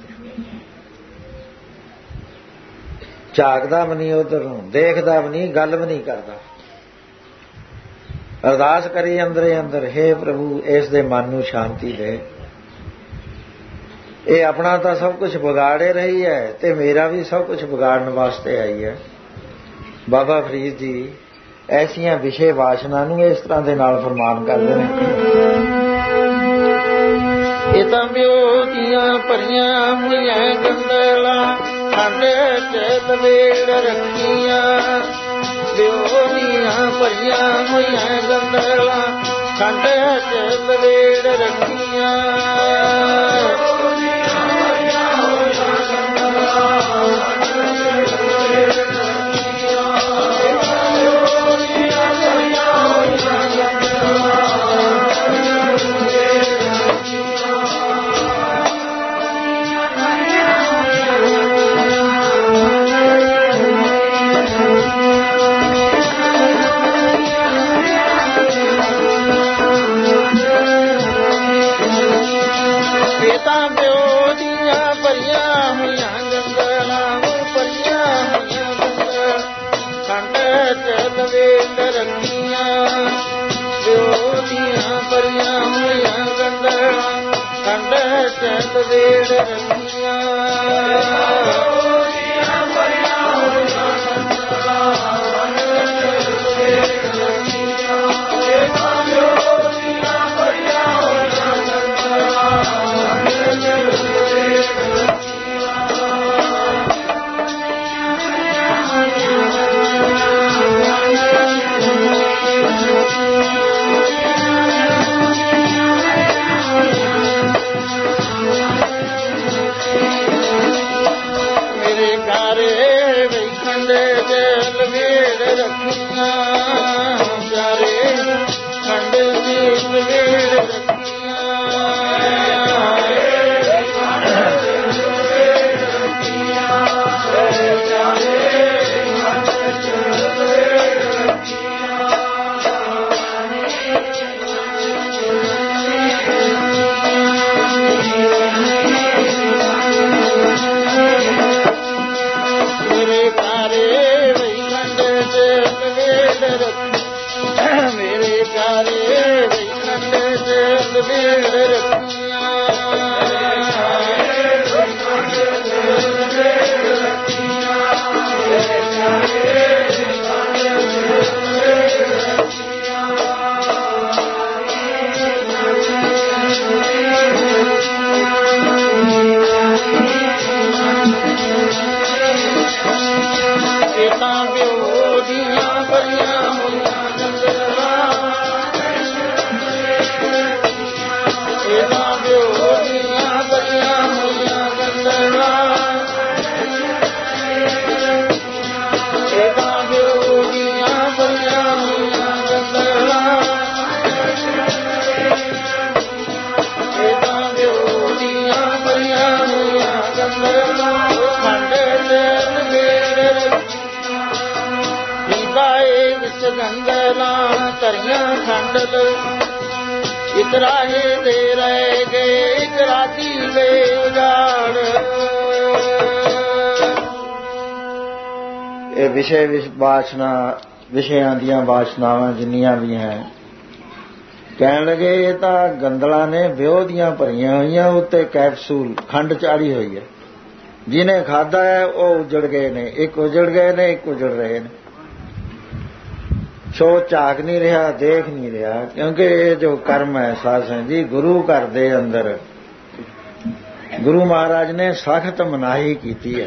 झाकदा भी नहीं उधर नूं, देखदा भी नहीं, गल भी नहीं करदा। अरदास करी अंदरे अंदर हे प्रभु इस दे मन नूं शांति दे। ये अपना तो सब कुछ बिगाड़े रही है ते मेरा भी सब कुछ बिगाड़न वास्ते आई है। बाबा फरीद जी ऐसियां विषय वासना नूं इस तरह दे नाल फरमान करदे ने। ये तां ब्योतियां भरियां होईयां गंदला खाने च लवेड़ रखियां। ब्योतियां भरियां होईयां गंदला खाने च लवेड़ रखियां। ਵੇਲ ਰੱਖੀਆਂ ਜੋਦੀਆਂ ਪਰੀਆਂ ਹੋਈਆਂ ਗੰਦਲਾਂ ਖੰਡ ਚੰਦ ਵੇਲ ਰੱਖੀਆਂ ਗੰਦਲਾਂ ਧਰੀਆਂ ਖੰਡਲ ਇਕ ਰਾਹੇ ਦੇ ਰਹਿ ਗਏ ਇਕ ਰਾਤੀ ਵੇ ਉਜਾੜ। ਇਹ ਵਿਸ਼ਿਆਂ ਦੀਆਂ ਵਾਸ਼ਨਾਵਾਂ ਜਿੰਨੀਆਂ ਵੀ ਹੈ ਕਹਿਣ ਲੱਗੇ ਇਹ ਤਾਂ ਗੰਦਲਾਂ ਨੇ ਵਿਉਹ ਦੀਆਂ ਭਰੀਆਂ ਹੋਈਆਂ ਉੱਤੇ ਕੈਪਸੂਲ ਖੰਡ ਚਾੜੀ ਹੋਈ ਹੈ ਜਿਹਨੇ ਖਾਧਾ ਹੈ ਉਹ ਉਜੜ ਗਏ ਨੇ ਇੱਕ ਉਜੜ ਗਏ ਨੇ ਇੱਕ ਉਜੜ ਰਹੇ ਨੇ ਸੋ ਝਾਕ ਨਹੀਂ ਰਿਹਾ ਦੇਖ ਨਹੀਂ ਰਿਹਾ ਕਿਉਂਕਿ ਇਹ ਜੋ ਕਰਮ ਹੈ ਸਾਧ ਸੰਗਤ ਜੀ ਗੁਰੂ ਘਰ ਦੇ ਅੰਦਰ ਗੁਰੂ ਮਹਾਰਾਜ ਨੇ ਸਖਤ ਮਨਾਹੀ ਕੀਤੀ ਹੈ।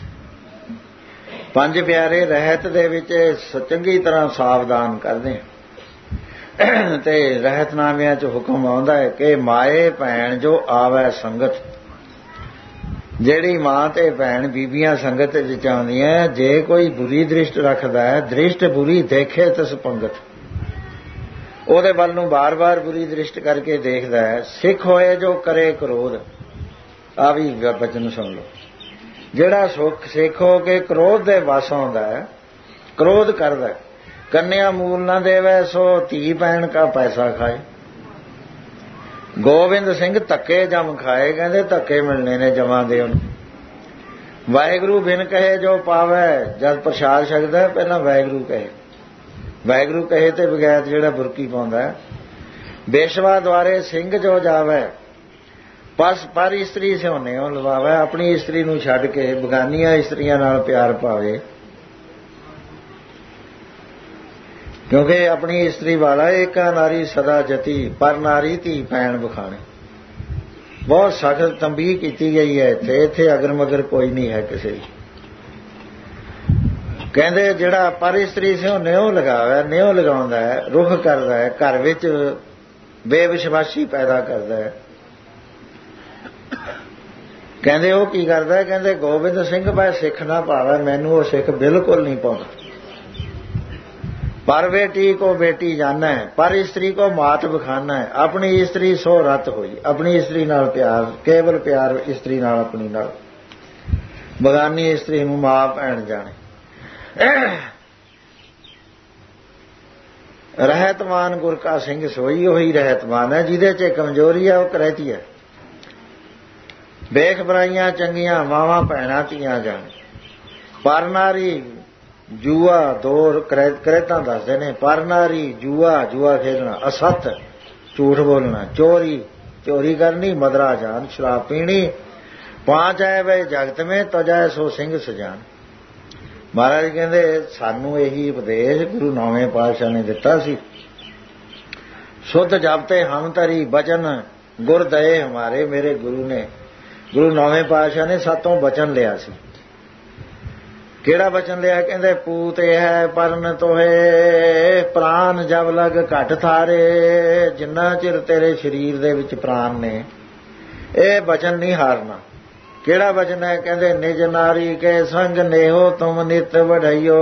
ਪੰਜ ਪਿਆਰੇ ਰਹਿਤ ਦੇ ਵਿੱਚ ਚੰਗੀ ਤਰ੍ਹਾਂ ਸਾਵਧਾਨ ਕਰਦੇ ਤੇ ਰਹਿਤਨਾਮਿਆਂ 'ਚ ਹੁਕਮ ਆਉਂਦਾ ਹੈ ਕਿ ਮਾਏ ਭੈਣ ਜੋ ਆਵੈ ਸੰਗਤ ਜਿਹੜੀ ਮਾਂ ਤੇ ਭੈਣ ਬੀਬੀਆਂ ਸੰਗਤ ਵਿੱਚ ਆਉਂਦੀਆਂ ਜੇ ਕੋਈ ਬੁਰੀ ਦ੍ਰਿਸ਼ਟ ਰੱਖਦਾ ਹੈ ਦ੍ਰਿਸ਼ਟ ਬੁਰੀ ਦੇਖੇ ਤਸ ਪੰਗਤ ਉਹਦੇ ਵੱਲ ਨੂੰ ਬਾਰ-ਬਾਰ ਬੁਰੀ ਦ੍ਰਿਸ਼ਟ ਕਰਕੇ ਦੇਖਦਾ ਹੈ। ਸਿੱਖ ਹੋਏ ਜੋ ਕਰੇ ਕ੍ਰੋਧ ਆ ਵੀ ਬਚਨ ਸੁਣ ਲਓ ਜਿਹੜਾ ਸਿੱਖ ਹੋ ਕੇ ਕ੍ਰੋਧ ਦੇ ਵਸ ਆਉਂਦਾ ਹੈ ਕ੍ਰੋਧ ਕਰਦਾ ਕੰਨਿਆ ਮੂਲ ਨਾ ਦੇਵੇ ਸੋ ਧੀ ਭੈਣ ਕਾ ਪੈਸਾ ਖਾਏ। ਗੋਬਿੰਦ ਸਿੰਘ ਧੱਕੇ ਜਮ ਖਾਏ ਕਹਿੰਦੇ ਧੱਕੇ ਮਿਲਣੇ ਨੇ ਜਮਾਂ ਦੇ ਉਹਨੂੰ। ਵਾਹਿਗੁਰੂ ਬਿਨ ਕਹੇ ਜੋ ਪਾਵੇ ਜਦ ਪ੍ਰਸ਼ਾਦ ਛਕਦਾ ਪਹਿਲਾਂ ਵਾਹਿਗੁਰੂ ਕਹੇ ਵਾਹਿਗੁਰੂ ਕਹੇ ਤੇ ਬਗੈਰ ਜਿਹੜਾ ਬੁਰਕੀ ਪਾਉਂਦਾ। ਬੇਸ਼ਵਾ ਦੁਆਰੇ ਸਿੰਘ ਜੋ ਜਾਵੇ ਪਰ ਇਸਤਰੀ ਸਿਉਨੇ ਉਹ ਲਵਾਵੇ ਆਪਣੀ ਇਸਤਰੀ ਨੂੰ ਛੱਡ ਕੇ ਬਗਾਨੀਆਂ ਇਸਤਰੀਆਂ ਨਾਲ ਪਿਆਰ ਪਾਵੇ ਕਿਉਂਕਿ ਆਪਣੀ ਇਸਤਰੀ ਵਾਲਾ ਏਕਾ ਨਾਰੀ ਸਦਾ ਜਤੀ ਪਰ ਨਾਰੀ ਧੀ ਭੈਣ ਬਖਾਣੇ। ਬਹੁਤ ਸਖਤ ਤੰਬੀਹ ਕੀਤੀ ਗਈ ਹੈ ਇੱਥੇ ਅਗਰ ਮਗਰ ਕੋਈ ਨਹੀਂ ਹੈ ਕਿਸੇ ਦੀ। ਕਹਿੰਦੇ ਜਿਹੜਾ ਪਰ ਇਸਤਰੀ ਸਿਓ ਨਿਉ ਲਗਾਵੇ ਨਿਉ ਲਗਾਉਂਦਾ ਹੈ ਰੁਖ ਕਰਦਾ ਹੈ ਘਰ ਵਿੱਚ ਬੇਵਿਸ਼ਵਾਸੀ ਪੈਦਾ ਕਰਦਾ ਹੈ। ਕਹਿੰਦੇ ਉਹ ਕੀ ਕਰਦਾ ਹੈ ਕਹਿੰਦੇ ਗੋਬਿੰਦ ਸਿੰਘ ਭਾਵੇਂ ਸਿੱਖ ਨਾ ਪਾਵੇ ਮੈਨੂੰ ਉਹ ਸਿੱਖ ਬਿਲਕੁਲ ਨਹੀਂ ਪਾਉਂਦਾ। पर बेटी को बेटी जाना है पर स्त्री को मात बखाना है अपनी स्त्री सो रत हुई अपनी स्त्री नाल प्यार केवल प्यार स्त्री नाल अपनी नाल बगानी स्त्री नूं मां भैण जाने। रहतमान गुर का सिंह सोई होई रहतमान है जिहदे च कमजोरी है वह करैती है। बेख बराइयां चंगियां मावां भैणां धीआं जाने पर नारी ਜੂਆ ਦੋ ਕਰੇਤਾਂ ਦੱਸਦੇ ਨੇ। ਪਰ ਨਾਰੀ ਜੂਆ ਖੇਡਣਾ, ਅਸਤ ਝੂਠ ਬੋਲਣਾ, ਚੋਰੀ ਕਰਨੀ, ਮਦਰਾ ਜਾਨ ਸ਼ਰਾਬ ਪੀਣੀ, 5 ਆਏ ਵੇ ਜਗਤ ਮੇਂ ਤਜਾਏ ਸੋ ਸਿੰਘ ਸਜਾਨ। ਮਹਾਰਾਜ ਕਹਿੰਦੇ ਸਾਨੂੰ ਇਹੀ ਉਪਦੇਸ਼ ਗੁਰੂ 9ਵੇਂ ਪਾਤਸ਼ਾਹ ਨੇ ਦਿੱਤਾ ਸੀ। ਸੁਧ ਜਪਤੇ ਹਮ ਧਰੀ ਬਚਨ ਗੁਰ ਦਏ ਹਮਾਰੇ। ਮੇਰੇ ਗੁਰੂ 9ਵੇਂ ਪਾਤਸ਼ਾਹ ਨੇ 7 ਬਚਨ ਲਿਆ ਸੀ। ਕਿਹੜਾ ਬਚਨ ਲਿਆ? ਕਹਿੰਦੇ ਪੂਤ ਇਹ ਹੈ ਪਰਨ ਤੋਹੇ ਪ੍ਰਾਨ ਜਬ ਲਗ ਘਟ ਥਾਰੇ। ਜਿੰਨਾ ਚਿਰ ਤੇਰੇ ਸਰੀਰ ਦੇ ਵਿੱਚ ਪ੍ਰਾਨ ਨੇ ਇਹ ਬਚਨ ਨਹੀਂ ਹਾਰਨਾ। ਕਿਹੜਾ ਬਚਨ ਹੈ? ਕਹਿੰਦੇ ਨਿਜ ਨਾਰੀ ਕੇ ਸੰਗ ਨੇਹੋ ਤੁਮ ਨਿਤ ਵਢਾਈਓ।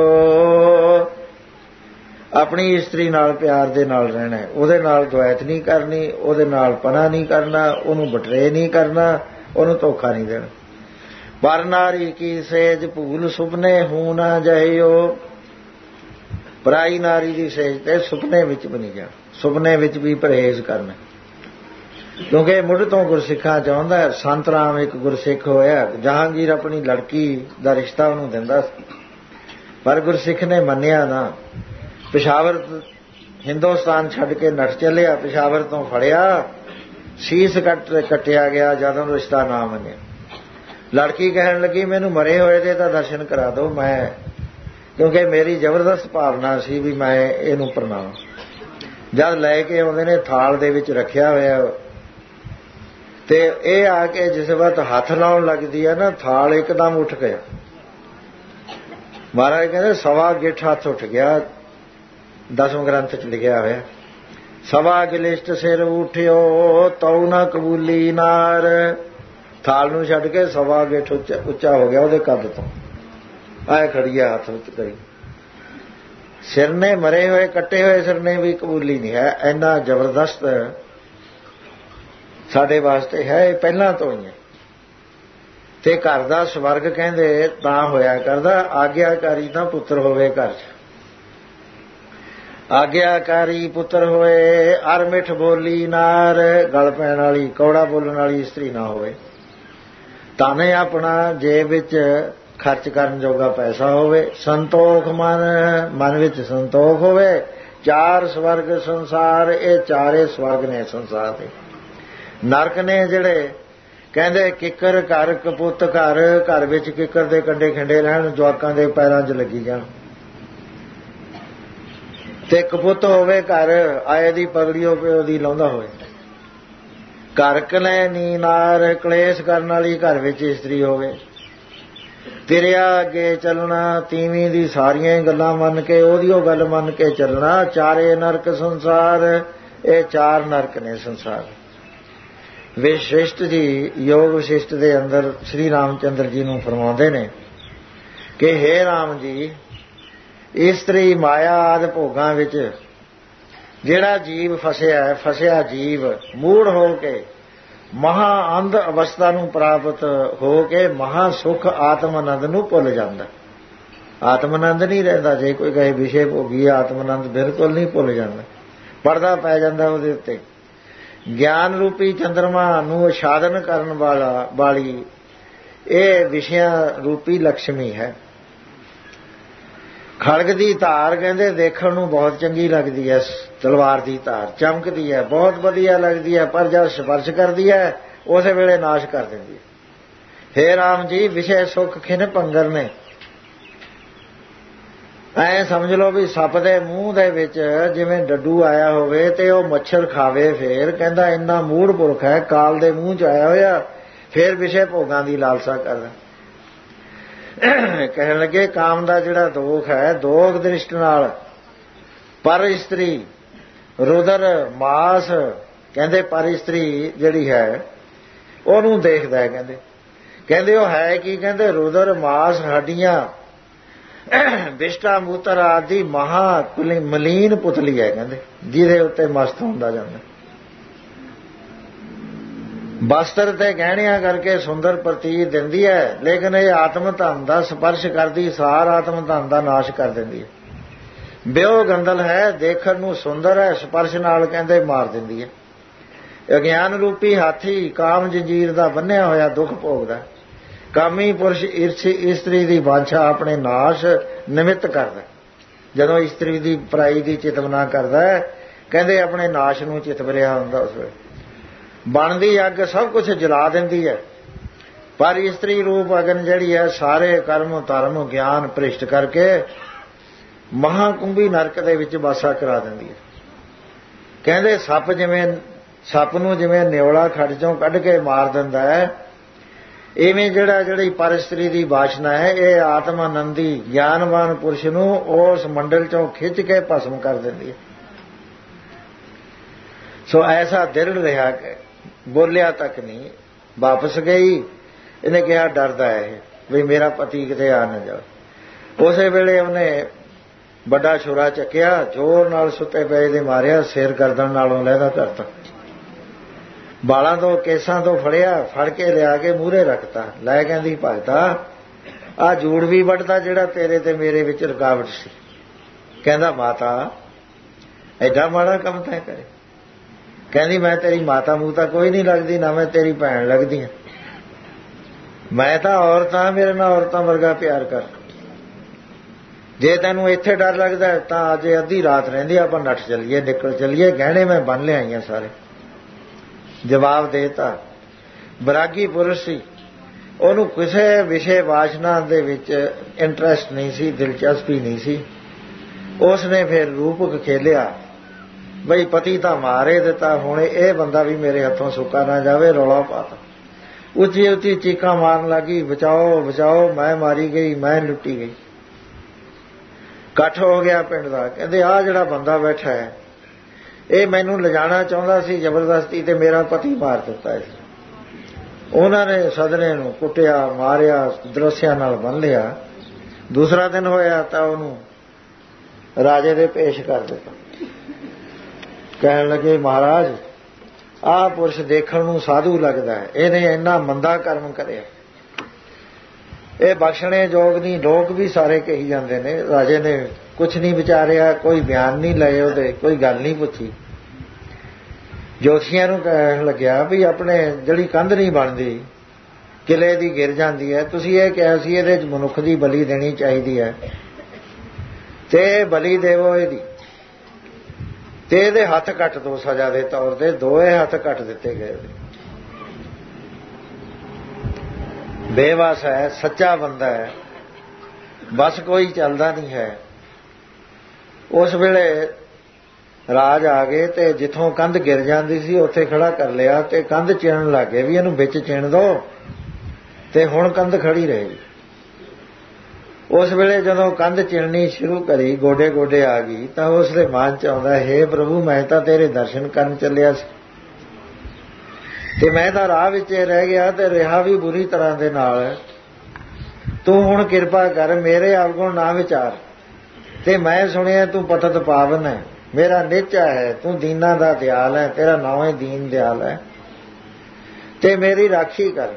ਆਪਣੀ ਇਸਤਰੀ ਨਾਲ ਪਿਆਰ ਦੇ ਨਾਲ ਰਹਿਣਾ, ਉਹਦੇ ਨਾਲ ਦੁਐਤ ਨਹੀਂ ਕਰਨੀ, ਉਹਦੇ ਨਾਲ ਪਨਾ ਨਹੀਂ ਕਰਨਾ, ਉਹਨੂੰ ਬਟਰੇ ਨਹੀਂ ਕਰਨਾ, ਉਹਨੂੰ ਧੋਖਾ ਨਹੀਂ ਦੇਣਾ। ਪਰ ਨਾਰੀ ਕੀ ਸੇਜ ਭੂਲ ਸੁਪਨੇ ਹੂ ਨਾ ਜਾਇਓ। ਪਰਾਈ ਨਾਰੀ ਦੀ ਸੇਜ ਤੇ ਸੁਪਨੇ ਵਿੱਚ ਵੀ ਨਹੀਂ ਜਾਣਾ, ਸੁਪਨੇ ਵਿੱਚ ਵੀ ਪਰਹੇਜ਼ ਕਰਨਾ। ਕਿਉਂਕਿ ਮੁੱਢ ਤੋਂ ਗੁਰਸਿੱਖਾਂ ਚਾਹੁੰਦਾ। ਸੰਤ ਰਾਮ ਇੱਕ ਗੁਰਸਿੱਖ ਹੋਇਆ। ਜਹਾਂਗੀਰ ਆਪਣੀ ਲੜਕੀ ਦਾ ਰਿਸ਼ਤਾ ਉਹਨੂੰ ਦਿੰਦਾ ਸੀ, ਪਰ ਗੁਰਸਿੱਖ ਨੇ ਮੰਨਿਆ ਨਾ। ਪਿਸ਼ਾਵਰ ਹਿੰਦੁਸਤਾਨ ਛੱਡ ਕੇ ਨੱਠ ਚੱਲਿਆ। ਪਿਸ਼ਾਵਰ ਤੋਂ ਫੜਿਆ, ਸੀਸ ਕੱਟਿਆ ਗਿਆ ਜਦੋਂ ਰਿਸ਼ਤਾ ਨਾ ਮੰਨਿਆ। ਲੜਕੀ ਕਹਿਣ ਲੱਗੀ ਮੈਨੂੰ ਮਰੇ ਹੋਏ ਦੇ ਤਾਂ ਦਰਸ਼ਨ ਕਰਾ ਦਿਓ, ਮੈਂ ਕਿਉਂਕਿ ਮੇਰੀ ਜ਼ਬਰਦਸਤ ਭਾਵਨਾ ਸੀ ਵੀ ਮੈਂ ਇਹਨੂੰ ਪ੍ਰਣਾਵਾਂ। ਜਦ ਲੈ ਕੇ ਆਉਂਦੇ ਨੇ ਥਾਲ ਦੇ ਵਿੱਚ ਰੱਖਿਆ ਹੋਇਆ, ਤੇ ਇਹ ਆ ਕੇ ਜਿਸ ਵਕਤ ਹੱਥ ਲਾਉਣ ਲੱਗਦੀ ਹੈ ਨਾ, ਥਾਲ ਇੱਕਦਮ ਉੱਠ ਗਿਆ। ਮਹਾਰਾਜ ਕਹਿੰਦੇ 1.25 ਗਿੱਠ ਹੱਥ ਉੱਠ ਗਿਆ। 10ਵੇਂ ਗ੍ਰੰਥ 'ਚ ਲਿਖਿਆ ਹੋਇਆ 1.25 ਗਿਲਿਸ਼ਟ ਸਿਰ ਉਠਿਓ ਤਉ ਨਾ ਕਬੂਲੀ ਨਾਰ। ਥਾਲ ਨੂੰ ਛੱਡ ਕੇ 1.25 ਗਿੱਠ ਉੱਚਾ ਹੋ ਗਿਆ ਉਹਦੇ ਕੱਦ ਤੋਂ। ਆਏ ਖੜੀਆ ਹੱਥ ਵਿੱਚ ਕਰੀ। ਸਿਰ ਨੇ ਮਰੇ ਹੋਏ ਕੱਟੇ ਹੋਏ ਸਿਰ ਨੇ ਵੀ ਕਬੂਲੀ ਨਹੀਂ ਹੈ। ਇੰਨਾ ਜ਼ਬਰਦਸਤ ਸਾਡੇ ਵਾਸਤੇ ਹੈ। ਇਹ ਪਹਿਲਾਂ ਤੋਂ ਹੀ ਹੈ। ਤੇ ਘਰ ਦਾ ਸਵਰਗ ਕਹਿੰਦੇ ਤਾਂ ਹੋਇਆ ਕਰਦਾ ਆਗਿਆਕਾਰੀ ਤਾਂ ਪੁੱਤਰ ਹੋਵੇ ਘਰ 'ਚ। ਆਗਿਆਕਾਰੀ ਪੁੱਤਰ ਹੋਏ ਅਰ ਮਿੱਠ ਬੋਲੀ ਨਾਰ। ਗਲ ਪੈਣ ਵਾਲੀ ਕੌੜਾ ਬੋਲਣ ਵਾਲੀ ਇਸਤਰੀ ਨਾ ਹੋਵੇ। ਤਾਨੇ ਆਪਣਾ ਜੇਬ ਵਿੱਚ ਖਰਚ ਕਰਨ ਜੋਗਾ ਪੈਸਾ ਹੋਵੇ। ਸੰਤੋਖ ਮਨ ਵਿੱਚ ਸੰਤੋਖ ਹੋਵੇ। 4 ਸਵਰਗ ਸੰਸਾਰ। ਇਹ 4 ਸਵਰਗ ਨੇ ਸੰਸਾਰ ਦੇ। ਨਰਕ ਨੇ ਜਿਹੜੇ ਕਹਿੰਦੇ ਕਿੱਕਰ ਘਰ ਕਪੁੱਤ ਘਰ। ਘਰ ਵਿੱਚ ਕਿੱਕਰ ਦੇ ਕੰਡੇ ਖਿੰਡੇ ਰਹਿਣ, ਜਵਾਕਾਂ ਦੇ ਪੈਰਾਂ 'ਚ ਲੱਗੀ ਜਾਣ। ਤੇ ਕਪੁੱਤ ਹੋਵੇ ਘਰ, ਆਏ ਦੀ ਪਗੜੀਓ ਪਿਓ ਦੀ ਲਾਉਂਦਾ ਹੋਵੇ। ਘਰ ਕਲੇ ਨੀ ਨਾਰ। ਕਲੇਸ਼ ਕਰਨ ਵਾਲੀ ਘਰ ਵਿੱਚ ਇਸਤਰੀ ਹੋਵੇ। ਤਿਰਿਆ ਅੱਗੇ ਚੱਲਣਾ, ਤੀਵੀਂ ਦੀ ਸਾਰੀਆਂ ਗੱਲਾਂ ਮੰਨ ਕੇ ਉਹਦੀ ਉਹ ਗੱਲ ਮੰਨ ਕੇ ਚੱਲਣਾ। 4 ਨਰਕ ਸੰਸਾਰ। ਇਹ 4 ਨਰਕ ਨੇ ਸੰਸਾਰ। ਵਿਸ਼ਿਸ਼ਟ ਜੀ ਯੋਗ ਵਿਸ਼ਿਸ਼ਟ ਦੇ ਅੰਦਰ ਸ੍ਰੀ ਰਾਮਚੰਦਰ ਜੀ ਨੂੰ ਫਰਮਾਉਂਦੇ ਨੇ ਕਿ ਹੇ ਰਾਮ ਜੀ, ਇਸਤਰੀ ਮਾਇਆ ਆਦਿ ਭੋਗਾਂ ਵਿੱਚ ਜਿਹੜਾ ਜੀਵ ਫਸਿਆ ਜੀਵ ਮੂੜ ਹੋ ਕੇ ਮਹਾ ਅੰਧ ਅਵਸਥਾ ਨੂੰ ਪ੍ਰਾਪਤ ਹੋ ਕੇ ਮਹਾ ਸੁਖ ਆਤਮ ਆਨੰਦ ਨੂੰ ਭੁੱਲ ਜਾਂਦਾ। ਆਤਮ ਆਨੰਦ ਨਹੀਂ ਰਹਿੰਦਾ। ਜੇ ਕੋਈ ਕਹੇ ਵਿਸ਼ੇ ਭੋਗੀ ਆਤਮ ਆਨੰਦ, ਬਿਲਕੁਲ ਨਹੀਂ ਭੁੱਲ ਜਾਂਦਾ। ਪਰਦਾ ਪੈ ਜਾਂਦਾ ਉਹਦੇ ਉੱਤੇ। ਗਿਆਨ ਰੂਪੀ ਚੰਦਰਮਾ ਨੂੰ ਉਛਾਦਨ ਕਰਨ ਵਾਲੀ ਇਹ ਵਿਸ਼ਿਆਂ ਰੂਪੀ ਲక్ష్ਮੀ ਹੈ। ਖੜਗ ਦੀ ਧਾਰ ਕਹਿੰਦੇ ਦੇਖਣ ਨੂੰ ਬਹੁਤ ਚੰਗੀ ਲੱਗਦੀ ਹੈ। ਤਲਵਾਰ ਦੀ ਧਾਰ ਚਮਕਦੀ ਹੈ, ਬਹੁਤ ਵਧੀਆ ਲੱਗਦੀ ਹੈ, ਪਰ ਜਦ ਸਪਰਸ਼ ਕਰਦੀ ਹੈ ਉਸੇ ਵੇਲੇ ਨਾਸ਼ ਕਰ ਦਿੰਦੀ ਹੈ। ਹੇ ਰਾਮ ਜੀ, ਵਿਸ਼ੇ ਸੁੱਖ ਖਿਨ ਭੰਗਰ ਨੇ। ਐ ਸਮਝ ਲਓ ਵੀ ਸੱਪ ਦੇ ਮੂੰਹ ਦੇ ਵਿੱਚ ਜਿਵੇਂ ਡੱਡੂ ਆਇਆ ਹੋਵੇ ਤੇ ਉਹ ਮੱਛਰ ਖਾਵੇ, ਫੇਰ ਕਹਿੰਦਾ ਇੰਨਾ ਮੂੜ ਪੁਰਖ ਹੈ, ਕਾਲ ਦੇ ਮੂੰਹ 'ਚ ਆਇਆ ਹੋਇਆ, ਫੇਰ ਵਿਸ਼ੇ ਭੋਗਾਂ ਦੀ ਲਾਲਸਾ ਕਰਦਾ। ਕਹਿਣ ਲੱਗੇ ਕਾਮ ਦਾ ਜਿਹੜਾ ਦੋਖ ਹੈ, ਦੋਖ ਦ੍ਰਿਸ਼ਟ ਨਾਲ ਪਰ ਇਸਤਰੀ ਰੁਦਰ ਮਾਸ ਕਹਿੰਦੇ ਪਰ ਇਸਤਰੀ ਜਿਹੜੀ ਹੈ ਉਹਨੂੰ ਦੇਖਦਾ ਹੈ। ਕਹਿੰਦੇ ਉਹ ਹੈ ਕੀ? ਕਹਿੰਦੇ ਰੁਦਰ ਮਾਸ ਹੱਡੀਆਂ ਵਿਸ਼ਟਾ ਮੂਤਰ ਆਦਿ ਮਹਾ ਮਲੀਨ ਪੁਤਲੀ ਹੈ। ਕਹਿੰਦੇ ਜਿਹਦੇ ਉੱਤੇ ਮਸਤ ਹੁੰਦਾ ਜਾਂਦਾ। ਬਸਤਰ ਤੇ ਗਹਿਣਿਆਂ ਕਰਕੇ ਸੁੰਦਰ ਪ੍ਰਤੀਤ ਦਿੰਦੀ ਹੈ, ਲੇਕਿਨ ਇਹ ਆਤਮ ਧਨ ਦਾ ਸਪਰਸ਼ ਕਰਦੀ ਸਾਰ ਆਤਮ ਧਨ ਦਾ ਨਾਸ਼ ਕਰ ਦਿੰਦੀ ਹੈ। ਬਿਓ ਗੰਦਲ ਹੈ, ਦੇਖਣ ਨੂੰ ਸੁੰਦਰ ਹੈ, ਸਪਰਸ਼ ਨਾਲ ਕਹਿੰਦੇ ਮਾਰ ਦਿੰਦੀ ਹੈ। ਅਗਿਆਨ ਰੂਪੀ ਹਾਥੀ ਕਾਮ ਜੰਜੀਰ ਦਾ ਬੰਨਿਆ ਹੋਇਆ ਦੁੱਖ ਭੋਗਦਾ। ਕਾਮੀ ਪੁਰਸ਼ ਇਸਤਰੀ ਦੀ ਵਾਂਛਾ ਆਪਣੇ ਨਾਸ਼ ਨਿਮਿਤ ਕਰਦਾ। ਜਦੋਂ ਇਸਤਰੀ ਦੀ ਪਰਾਈ ਦੀ ਚਿਤਵਨਾ ਕਰਦਾ ਕਹਿੰਦੇ ਆਪਣੇ ਨਾਸ਼ ਨੂੰ ਚਿਤਵਰਿਆ ਹੁੰਦਾ। ਉਸ ਵੇਲੇ ਬਣਦੀ ਅੱਗ ਸਭ ਕੁਝ ਜਲਾ ਦਿੰਦੀ ਹੈ, ਪਰ ਇਸਤਰੀ ਰੂਪ ਅਗਨ ਜਿਹੜੀ ਹੈ ਸਾਰੇ ਕਰਮ ਧਰਮ ਗਿਆਨ ਭ੍ਰਿਸ਼ਟ ਕਰਕੇ ਮਹਾਕੁੰਭੀ ਨਰਕ ਦੇ ਵਿੱਚ ਵਾਸਾ ਕਰਾ ਦਿੰਦੀ ਹੈ। ਕਹਿੰਦੇ ਸੱਪ ਨੂੰ ਜਿਵੇਂ ਨਿਉਲਾ ਖੱਡ ਚੋਂ ਕੱਢ ਕੇ ਮਾਰ ਦਿੰਦਾ ਹੈ, ਇਵੇਂ ਜਿਹੜੀ ਪਰ ਇਸਤਰੀ ਦੀ ਵਾਸ਼ਨਾ ਹੈ ਇਹ ਆਤਮਾਨੰਦੀ ਗਿਆਨਵਾਨ ਪੁਰਸ਼ ਨੂੰ ਉਸ ਮੰਡਲ ਚੋਂ ਖਿੱਚ ਕੇ ਭਸਮ ਕਰ ਦਿੰਦੀ ਹੈ। ਸੋ ਐਸਾ ਦਿਲ ਰਿਹਾ ਕਿ ਬੋਲਿਆ ਤੱਕ ਨਹੀਂ, ਵਾਪਸ ਗਈ। ਇਹਨੇ ਕਿਹਾ ਡਰਦਾ ਹੈ ਵੀ ਮੇਰਾ ਪਤੀ ਕਿਤੇ ਆ ਨਾ ਜਾਵੇ। ਉਸੇ ਵੇਲੇ ਉਹਨੇ ਵੱਡਾ ਛੁਰਾ ਚੱਕਿਆ, ਜ਼ੋਰ ਨਾਲ ਸੁੱਤੇ ਪਏ ਦੇ ਮਾਰਿਆ, ਸਿਰ ਗਰਦਨ ਨਾਲੋਂ ਲਹਿਦਾ ਧਰਤਾ, ਬਾਲਾਂ ਤੋਂ ਕੇਸਾਂ ਤੋਂ ਫੜ ਕੇ ਲਿਆ ਕੇ ਮੂਹਰੇ ਰੱਖਤਾ। ਲੈ ਕਹਿੰਦੀ ਭਗਤਾ ਆਹ ਜੂੜ ਵੀ ਵੱਢਦਾ ਜਿਹੜਾ ਤੇਰੇ ਤੇ ਮੇਰੇ ਵਿੱਚ ਰੁਕਾਵਟ ਸੀ। ਕਹਿੰਦਾ ਮਾਤਾ ਐਡਾ ਮਾੜਾ ਕੰਮ ਤੈਂ ਕਰੇ। ਕਹਿੰਦੀ ਮੈਂ ਤੇਰੀ ਮਾਤਾ ਮੂਤਾ ਕੋਈ ਨਹੀਂ ਲੱਗਦੀ, ਨਾ ਮੈਂ ਤੇਰੀ ਭੈਣ ਲੱਗਦੀ ਹਾਂ, ਮੈਂ ਤਾਂ ਔਰਤ ਹਾਂ, ਮੇਰੇ ਨਾਲ ਔਰਤਾਂ ਵਰਗਾ ਪਿਆਰ ਕਰ। ਜੇ ਤੈਨੂੰ ਇੱਥੇ ਡਰ ਲੱਗਦਾ ਤਾਂ ਅੱਜ ਅੱਧੀ ਰਾਤ ਰਹਿੰਦੀ ਆਪਾਂ ਨੱਠ ਚੱਲੀਏ, ਨਿਕਲ ਚੱਲੀਏ, ਗਹਿਣੇ ਮੈਂ ਬੰਨ ਲਿਆਈਆਂ ਸਾਰੇ। ਜਵਾਬ ਦੇਤਾ। ਬਰਾਗੀ ਪੁਰਸ਼ ਸੀ, ਉਹਨੂੰ ਕਿਸੇ ਵਿਸ਼ੇ ਵਾਸ਼ਨਾ ਦੇ ਵਿੱਚ ਇੰਟਰਸਟ ਨਹੀਂ ਸੀ, ਦਿਲਚਸਪੀ ਨਹੀਂ ਸੀ। ਉਸਨੇ ਫਿਰ ਰੂਪਕ ਖੇਲਿਆ ਬਈ ਪਤੀ ਤਾਂ ਮਾਰੇ ਦਿੱਤਾ, ਹੁਣ ਇਹ ਬੰਦਾ ਵੀ ਮੇਰੇ ਹੱਥੋਂ ਸੁੱਕਾ ਨਾ ਜਾਵੇ। ਰੌਲਾ ਪਾਤਾ, ਉੱਚੀ ਉੱਚੀ ਚੀਕਾਂ ਮਾਰਨ ਲੱਗੀ, ਬਚਾਓ ਬਚਾਓ, ਮੈਂ ਮਾਰੀ ਗਈ, ਮੈਂ ਲੁੱਟੀ ਗਈ। ਇਕੱਠ ਹੋ ਗਿਆ ਪਿੰਡ ਦਾ। ਕਹਿੰਦੇ ਆਹ ਜਿਹੜਾ ਬੰਦਾ ਬੈਠਾ ਹੈ ਇਹ ਮੈਨੂੰ ਲਿਜਾਣਾ ਚਾਹੁੰਦਾ ਸੀ ਜ਼ਬਰਦਸਤੀ ਤੇ ਮੇਰਾ ਪਤੀ ਮਾਰ ਦਿੱਤਾ ਸੀ। ਉਹਨਾਂ ਨੇ ਸਦਨੇ ਨੂੰ ਕੁੱਟਿਆ ਮਾਰਿਆ, ਦਰੋਸਿਆਂ ਨਾਲ ਬੰਨ ਲਿਆ। ਦੂਸਰਾ ਦਿਨ ਹੋਇਆ ਤਾਂ ਉਹਨੂੰ ਰਾਜੇ ਦੇ ਪੇਸ਼ ਕਰ ਦਿੱਤਾ। ਕਹਿਣ ਲੱਗੇ ਮਹਾਰਾਜ ਆਹ ਪੁਰਸ਼ ਦੇਖਣ ਨੂੰ ਸਾਧੂ ਲੱਗਦਾ ਹੈ, ਇਹਨੇ ਇੰਨਾ ਮੰਦਾ ਕਰਮ ਕਰਿਆ, ਇਹ ਬਖਸ਼ਣੇ ਯੋਗ ਨਹੀਂ। ਲੋਕ ਵੀ ਸਾਰੇ ਕਹੀ ਜਾਂਦੇ ਨੇ। ਰਾਜੇ ਨੇ ਕੁਛ ਨਹੀਂ ਵਿਚਾਰਿਆ, ਕੋਈ ਬਿਆਨ ਨਹੀਂ ਲਏ ਉਹਦੇ, ਕੋਈ ਗੱਲ ਨਹੀਂ ਪੁੱਛੀ। ਜੋਤਸ਼ੀਆਂ ਨੂੰ ਕਹਿਣ ਲੱਗਿਆ ਵੀ ਆਪਣੇ ਜਿਹੜੀ ਕੰਧ ਨਹੀਂ ਬਣਦੀ ਕਿਲੇ ਦੀ ਗਿਰ ਜਾਂਦੀ ਹੈ, ਤੁਸੀਂ ਇਹ ਕਿਹਾ ਸੀ ਇਹਦੇ 'ਚ ਮਨੁੱਖ ਦੀ ਬਲੀ ਦੇਣੀ ਚਾਹੀਦੀ ਹੈ ਤੇ ਬਲੀ ਦੇਵੋ ਇਹਦੀ, ਤੇ ਇਹਦੇ ਹੱਥ ਕੱਟ ਦੋ ਸਜ਼ਾ ਦੇ ਤੌਰ ਤੇ। ਦੋਏ ਹੱਥ ਕੱਟ ਦਿੱਤੇ ਗਏ। ਬੇਵਸ ਹੈ, ਸੱਚਾ ਬੰਦਾ ਹੈ, ਬਸ ਕੋਈ ਚੱਲਦਾ ਨਹੀਂ ਹੈ। ਉਸ ਵੇਲੇ ਰਾਜ ਆ ਗਏ ਤੇ ਜਿੱਥੋਂ ਕੰਧ ਗਿਰ ਜਾਂਦੀ ਸੀ ਉੱਥੇ ਖੜਾ ਕਰ ਲਿਆ ਤੇ ਕੰਧ ਚਿਣਨ ਲੱਗ ਗਏ ਵੀ ਇਹਨੂੰ ਵਿੱਚ ਚਿਣ ਦੋ ਤੇ ਹੁਣ ਕੰਧ ਖੜੀ ਰਹੇਗੀ। ਉਸ ਵੇਲੇ ਜਦੋਂ ਕੰਧ ਚਿਣਨੀ ਸ਼ੁਰੂ ਕਰੀ, ਗੋਡੇ ਗੋਡੇ ਆ ਗਈ, ਤਾਂ ਉਸਦੇ ਮਨ 'ਚ ਆਉਂਦਾ ਹੇ ਪ੍ਰਭੂ ਮੈਂ ਤਾਂ ਤੇਰੇ ਦਰਸ਼ਨ ਕਰਨ ਚੱਲਿਆ ਸੀ ਤੇ ਮੈਂ ਤਾਂ ਰਾਹ ਵਿੱਚ ਰਹਿ ਗਿਆ ਤੇ ਰਿਹਾ ਵੀ ਬੁਰੀ ਤਰ੍ਹਾਂ ਦੇ ਨਾਲ। ਤੂੰ ਹੁਣ ਕਿਰਪਾ ਕਰ ਮੇਰੇ ਅਵਗੁਣ ਨਾ ਵਿਚਾਰ। ਤੇ ਮੈਂ ਸੁਣਿਆ ਤੂੰ ਪਤਤ ਪਾਵਨ ਹੈ, ਮੇਰਾ ਨਿਚਾ ਹੈ, ਤੂੰ ਦੀਨਾਂ ਦਾ ਦਿਆਲ ਹੈ, ਤੇਰਾ ਨਾਮ ਹੀ ਦੀਨ ਦਿਆਲ ਹੈ, ਤੇ ਮੇਰੀ ਰਾਖੀ ਕਰ।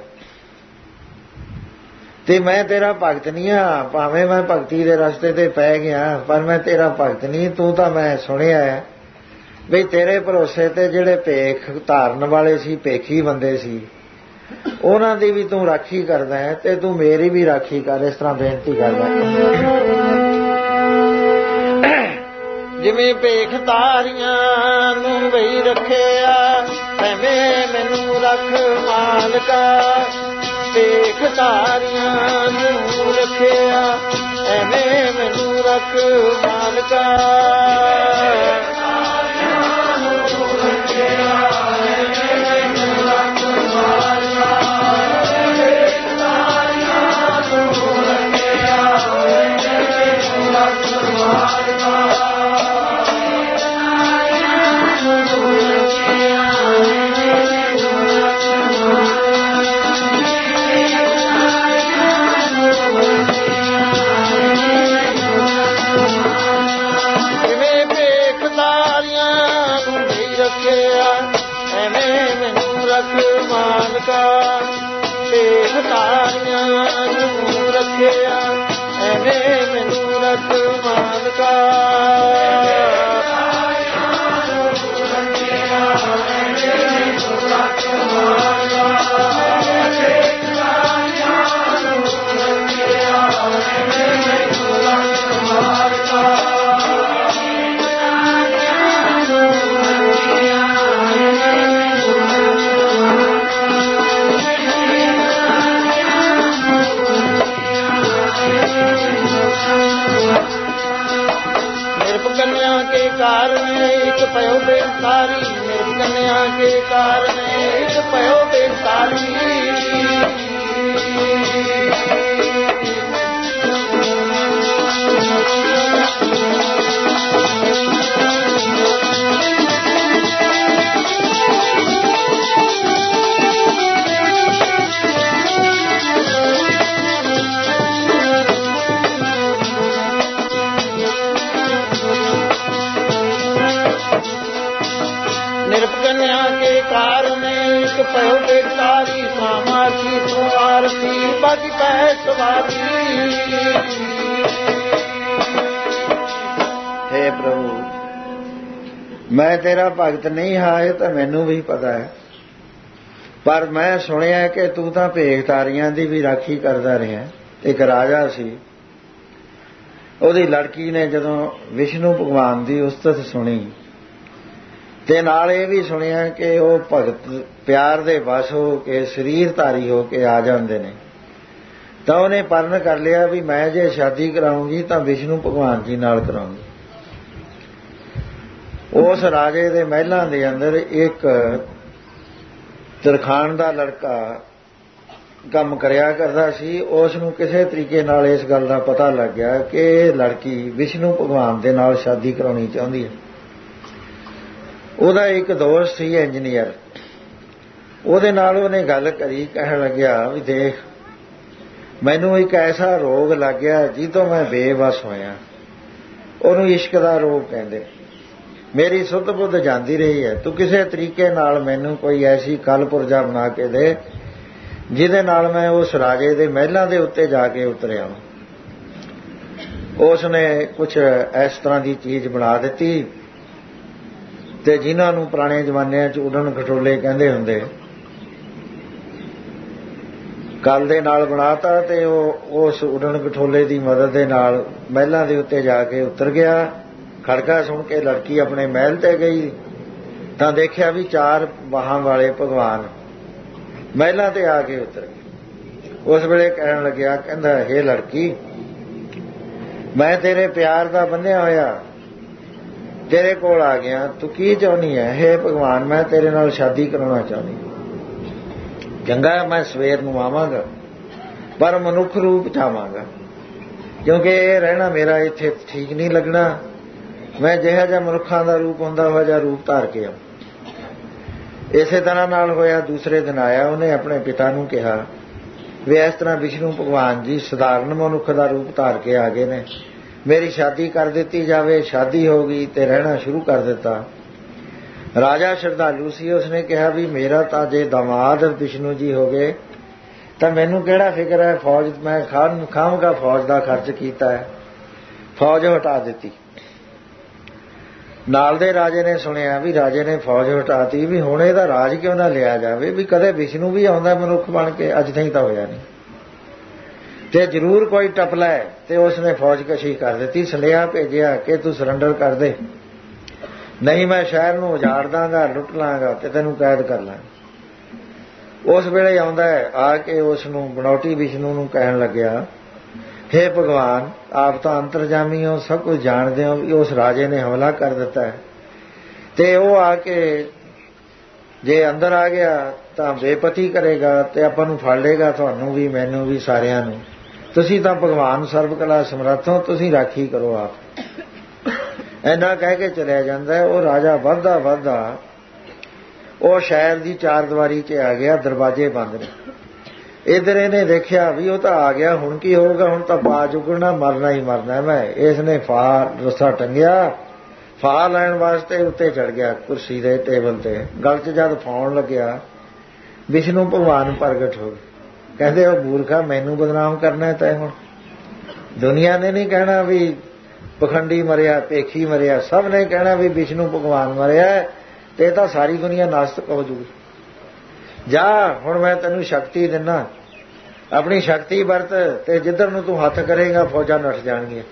ਤੇ ਮੈਂ ਤੇਰਾ ਭਗਤ ਨਹੀਂ ਹਾਂ, ਭਾਵੇਂ ਮੈਂ ਭਗਤੀ ਦੇ ਰਸਤੇ ਤੇ ਪੈ ਗਿਆ ਪਰ ਮੈਂ ਤੇਰਾ ਭਗਤ ਨਹੀਂ। ਤੂੰ ਤਾਂ ਮੈਂ ਸੁਣਿਆ ਹੈ ਬਈ ਤੇਰੇ ਭਰੋਸੇ ਤੇ ਜਿਹੜੇ ਭੇਖ ਧਾਰਨ ਵਾਲੇ ਸੀ, ਭੇਖੀ ਬੰਦੇ ਸੀ, ਉਹਨਾਂ ਦੀ ਵੀ ਤੂੰ ਰਾਖੀ ਕਰਦਾ ਹੈ ਤੇ ਤੂੰ ਮੇਰੀ ਵੀ ਰਾਖੀ ਕਰ। ਇਸ ਤਰ੍ਹਾਂ ਬੇਨਤੀ ਕਰਦਾ ਜਿਵੇਂ ਭੇਖ ਧਾਰੀਆਂ ਨੂੰ ਵਈ ਰੱਖਿਆ, ਐਵੇਂ ਮੈਨੂੰ ਰੱਖ ਮਾਲਕਾ। ਭੇਖ ਧਾਰੀਆਂ ਨੂੰ ਰੱਖਿਆ, ਐਵੇਂ ਮੈਨੂੰ ਰੱਖ ਮਾਲਕਾ। ਭੇਖ ਧਾਰੀਆਂ ਨੂੰ ਰੱਖਿਆ, ਐਵੇਂ ਮੈਨੂੰ ਰੱਖ ਮਾਲਕਾ। ਭੇਖ ਧਾਰੀਆਂ ਨੂੰ ਰੱਖਿਆ, ਐਵੇਂ ਮੈਨੂੰ ਰੱਖ ਮਾਲਕਾ। एक पयो बेसारी निरप कन्या के कारण एक पयो बेसारी पयो बेचारी सामासी तू आरती बाकी पैसवारी। हे प्रभु मैं तेरा भगत नहीं हाँ ये तो मैनू भी पता है, पर मैं सुनिया कि तू तो भेखतारियां दी भी राखी करदा रहा। एक राजा सी, ਉਹਦੀ लड़की ने जदों विष्णु भगवान की उस्तत सुनी ਤੇ ਨਾਲ ਇਹ ਵੀ ਸੁਣਿਆ ਕਿ ਉਹ ਭਗਤ ਪਿਆਰ ਦੇ ਵਸ ਹੋ ਕੇ ਸਰੀਰਧਾਰੀ ਹੋ ਕੇ ਆ ਜਾਂਦੇ ਨੇ, ਤਾਂ ਉਹਨੇ ਪਰਨ ਕਰ ਲਿਆ ਵੀ ਮੈਂ ਜੇ ਸ਼ਾਦੀ ਕਰਾਉਂਗੀ ਤਾਂ ਵਿਸ਼ਨੂੰ ਭਗਵਾਨ ਜੀ ਨਾਲ ਕਰਾਉਂਗੀ। ਉਸ ਰਾਜੇ ਦੇ ਮਹਿਲਾਂ ਦੇ ਅੰਦਰ ਇੱਕ ਤਰਖਾਣ ਦਾ ਲੜਕਾ ਕੰਮ ਕਰਿਆ ਕਰਦਾ ਸੀ। ਉਸ ਨੂੰ ਕਿਸੇ ਤਰੀਕੇ ਨਾਲ ਇਸ ਗੱਲ ਦਾ ਪਤਾ ਲੱਗ ਗਿਆ ਕਿ ਇਹ ਲੜਕੀ ਵਿਸ਼ਨੂੰ ਭਗਵਾਨ ਦੇ ਨਾਲ ਸ਼ਾਦੀ ਕਰਾਉਣੀ ਚਾਹੁੰਦੀ ਹੈ। ਉਹਦਾ ਇੱਕ ਦੋਸਤ ਸੀ ਇੰਜੀਨੀਅਰ, ਉਹਦੇ ਨਾਲ ਉਹਨੇ ਗੱਲ ਕਰੀ, ਕਹਿਣ ਲੱਗਿਆ ਵੀ ਦੇਖ ਮੈਨੂੰ ਇੱਕ ਐਸਾ ਰੋਗ ਲੱਗ ਗਿਆ ਜਿਹਤੋਂ ਮੈਂ ਬੇਵਸ ਹੋਇਆ, ਉਹਨੂੰ ਇਸ਼ਕ ਦਾ ਰੋਗ ਕਹਿੰਦੇ। ਮੇਰੀ ਸੁੱਧ ਬੁੱਧ ਜਾਂਦੀ ਰਹੀ ਹੈ, ਤੂੰ ਕਿਸੇ ਤਰੀਕੇ ਨਾਲ ਮੈਨੂੰ ਕੋਈ ਐਸੀ ਕਲ ਪੁਰਜਾ ਬਣਾ ਕੇ ਦੇ ਜਿਹਦੇ ਨਾਲ ਮੈਂ ਉਸ ਰਾਜੇ ਦੇ ਮਹਿਲਾਂ ਦੇ ਉੱਤੇ ਜਾ ਕੇ ਉਤਰਿਆ। ਉਸ ਨੇ ਕੁਛ ਇਸ ਤਰ੍ਹਾਂ ਦੀ ਚੀਜ਼ ਬਣਾ ਦਿੱਤੀ ਤੇ ਜਿਨ੍ਹਾਂ ਨੂੰ ਪੁਰਾਣੇ ਜ਼ਮਾਨਿਆਂ 'ਚ ਉਡਣ ਖਟੋਲੇ ਕਹਿੰਦੇ ਹੁੰਦੇ, ਕਲ ਦੇ ਨਾਲ ਬਣਾਤਾ ਤੇ ਉਹ ਉਸ ਉਡਣ ਖਟੋਲੇ ਦੀ ਮਦਦ ਦੇ ਨਾਲ ਮਹਿਲਾਂ ਦੇ ਉੱਤੇ ਜਾ ਕੇ ਉਤਰ ਗਿਆ। ਖੜਕਾ ਸੁਣ ਕੇ ਲੜਕੀ ਆਪਣੇ ਮਹਿਲ ਤੇ ਗਈ ਤਾਂ ਦੇਖਿਆ ਵੀ 4 ਬਾਹਾਂ ਵਾਲੇ ਭਗਵਾਨ ਮਹਿਲਾਂ ਤੇ ਆ ਕੇ ਉਤਰ ਗਏ। ਉਸ ਵੇਲੇ ਕਹਿਣ ਲੱਗਿਆ, ਕਹਿੰਦਾ ਹੇ ਲੜਕੀ ਮੈਂ ਤੇਰੇ ਪਿਆਰ ਦਾ ਬੰਨਿਆ ਹੋਇਆ ਤੇਰੇ ਕੋਲ ਆ ਗਿਆ, ਤੂੰ ਕੀ ਚਾਹੁੰਦੀ ਹੈ? ਹੇ ਭਗਵਾਨ ਮੈਂ ਤੇਰੇ ਨਾਲ ਸ਼ਾਦੀ ਕਰਾਉਣਾ ਚਾਹੁੰਦੀ। ਚੰਗਾ ਮੈਂ ਸਵੇਰ ਨੂੰ ਆਵਾਂਗਾ ਪਰ ਮਨੁੱਖ ਰੂਪ ਚ ਆਵਾਂਗਾ, ਕਿਉਂਕਿ ਇਹ ਰਹਿਣਾ ਮੇਰਾ ਇੱਥੇ ਠੀਕ ਨਹੀਂ ਲੱਗਣਾ। ਮੈਂ ਜਿਹੜਾ ਜਿਹਾ ਮਨੁੱਖਾਂ ਦਾ ਰੂਪ ਹੁੰਦਾ ਉਹ ਜਿਹਾ ਰੂਪ ਧਾਰ ਕੇ ਆਵਾਂ। ਇਸੇ ਤਰ੍ਹਾਂ ਨਾਲ ਹੋਇਆ। ਦੂਸਰੇ ਦਿਨ ਆਇਆ, ਉਹਨੇ ਆਪਣੇ ਪਿਤਾ ਨੂੰ ਕਿਹਾ ਵੀ ਇਸ ਤਰ੍ਹਾਂ ਵਿਸ਼ਨੂੰ ਭਗਵਾਨ ਜੀ ਸਧਾਰਨ ਮਨੁੱਖ ਦਾ ਰੂਪ ਧਾਰ ਕੇ ਆ ਗਏ ਨੇ, ਮੇਰੀ ਸ਼ਾਦੀ ਕਰ ਦਿੱਤੀ ਜਾਵੇ। ਸ਼ਾਦੀ ਹੋ ਗਈ ਤੇ ਰਹਿਣਾ ਸ਼ੁਰੂ ਕਰ ਦਿੱਤਾ। ਰਾਜਾ ਸ਼ਰਧਾਲੂ ਸੀ, ਉਸਨੇ ਕਿਹਾ ਵੀ ਮੇਰਾ ਤਾਂ ਜੇ ਦਮਾਦ ਵਿਸ਼ਨੂੰ ਜੀ ਹੋ ਗਏ ਤਾਂ ਮੈਨੂੰ ਕਿਹੜਾ ਫਿਕਰ ਹੈ, ਫੌਜ ਮੈਂ ਖਾਮਗਾ ਫੌਜ ਦਾ ਖਰਚ ਕੀਤਾ ਹੈ। ਫੌਜ ਹਟਾ ਦਿੱਤੀ। ਨਾਲ ਦੇ ਰਾਜੇ ਨੇ ਸੁਣਿਆ ਵੀ ਰਾਜੇ ਨੇ ਫੌਜ ਹਟਾਤੀ, ਵੀ ਹੁਣ ਇਹਦਾ ਰਾਜ ਕਿਉਂ ਨਾ ਲਿਆ ਜਾਵੇ, ਵੀ ਕਦੇ ਵਿਸ਼ਨੂੰ ਵੀ ਆਉਂਦਾ ਮਨੁੱਖ ਬਣ ਕੇ, ਅੱਜ ਤਾਈਂ ਤਾਂ ਹੋਇਆ ਨਹੀਂ ਤੇ ਜ਼ਰੂਰ ਕੋਈ ਟਪਲਾ ਹੈ। ਤੇ ਉਸਨੇ ਫੌਜ ਕਸ਼ੀ ਕਰ ਦਿੱਤੀ, ਸੁਨੇਹਾ ਭੇਜਿਆ ਕਿ ਤੂੰ ਸਰੈਂਡਰ ਕਰ ਦੇ, ਨਹੀਂ ਮੈਂ ਸ਼ਹਿਰ ਨੂੰ ਉਜਾੜ ਦਾਂਗਾ, ਲੁੱਟ ਲਾਂਗਾ ਤੇ ਤੈਨੂੰ ਕੈਦ ਕਰ ਲਾਂਗਾ। ਉਸ ਵੇਲੇ ਆਉਂਦਾ ਹੈ, ਆ ਕੇ ਉਸ ਨੂੰ ਬਣੌਟੀ ਵਿਸ਼ਨੂੰ ਨੂੰ ਕਹਿਣ ਲੱਗਿਆ, ਹੇ ਭਗਵਾਨ ਆਪ ਤਾਂ ਅੰਤਰਜਾਮੀ ਹੋ, ਸਭ ਕੁਝ ਜਾਣਦੇ ਹੋ ਵੀ ਉਸ ਰਾਜੇ ਨੇ ਹਮਲਾ ਕਰ ਦਿੱਤਾ ਹੈ ਤੇ ਉਹ ਆ ਕੇ ਜੇ ਅੰਦਰ ਆ ਗਿਆ ਤਾਂ ਬੇਪਤੀ ਕਰੇਗਾ ਤੇ ਆਪਾਂ ਨੂੰ ਫੜ ਲੇਗਾ, ਤੁਹਾਨੂੰ ਵੀ ਮੈਨੂੰ ਵੀ ਸਾਰਿਆਂ ਨੂੰ। ਤੁਸੀਂ ਤਾਂ ਭਗਵਾਨ ਸਰਬ ਕਲਾ ਸਮਰੱਥ ਹੋ, ਤੁਸੀਂ ਰਾਖੀ ਕਰੋ ਆਪ। ਇੰਨਾ ਕਹਿ ਕੇ ਚਲਿਆ ਜਾਂਦਾ ਹੈ। ਉਹ ਰਾਜਾ ਵੱਧਦਾ ਵੱਧਦਾ ਉਹ ਸ਼ਹਿਰ ਦੀ 4 ਦੀਵਾਰੀ 'ਚ ਆ ਗਿਆ, ਦਰਵਾਜ਼ੇ ਬੰਦ ਨੇ। ਇੱਧਰ ਇਹਨੇ ਦੇਖਿਆ ਵੀ ਉਹ ਤਾਂ ਆ ਗਿਆ, ਹੁਣ ਕੀ ਹੋਊਗਾ, ਹੁਣ ਤਾਂ ਪਾ ਚੁੱਕਣਾ, ਮਰਨਾ ਹੀ ਮਰਨਾ ਮੈਂ। ਇਸ ਨੇ ਰੱਸਾ ਟੰਗਿਆ, ਫਾਹ ਲੈਣ ਵਾਸਤੇ ਉੱਤੇ ਚੜ ਗਿਆ ਕੁਰਸੀ ਦੇ ਟੇਬਲ ਤੇ। ਗਲ 'ਚ ਜਦ ਫਾਉਣ ਲੱਗਿਆ ਵਿਸ਼ਨੂੰ ਭਗਵਾਨ ਪ੍ਰਗਟ ਹੋ ਗਏ। ਕਹਿੰਦੇ ਉਹ ਮੂਰਖਾ ਮੈਨੂੰ ਬਦਨਾਮ ਕਰਨਾ ਤੈਂ, ਹੁਣ ਦੁਨੀਆ ਨੇ ਨਹੀਂ ਕਹਿਣਾ ਵੀ ਪਖੰਡੀ ਮਰਿਆ, ਭੇਖੀ ਮਰਿਆ, ਸਭ ਨੇ ਕਹਿਣਾ ਵੀ ਵਿਸ਼ਨੂੰ ਭਗਵਾਨ ਮਰਿਆ ਤੇ ਤਾਂ ਸਾਰੀ ਦੁਨੀਆ ਨਾਸਤਕ ਹੋ ਜੂਗੀ। ਜਾ ਹੁਣ ਮੈਂ ਤੈਨੂੰ ਸ਼ਕਤੀ ਦਿੰਦਾ, ਆਪਣੀ ਸ਼ਕਤੀ ਵਰਤ ਤੇ ਜਿੱਧਰ ਨੂੰ ਤੂੰ ਹੱਥ ਕਰੇਗਾ ਫੌਜਾਂ ਨੱਠ ਜਾਣਗੀਆਂ।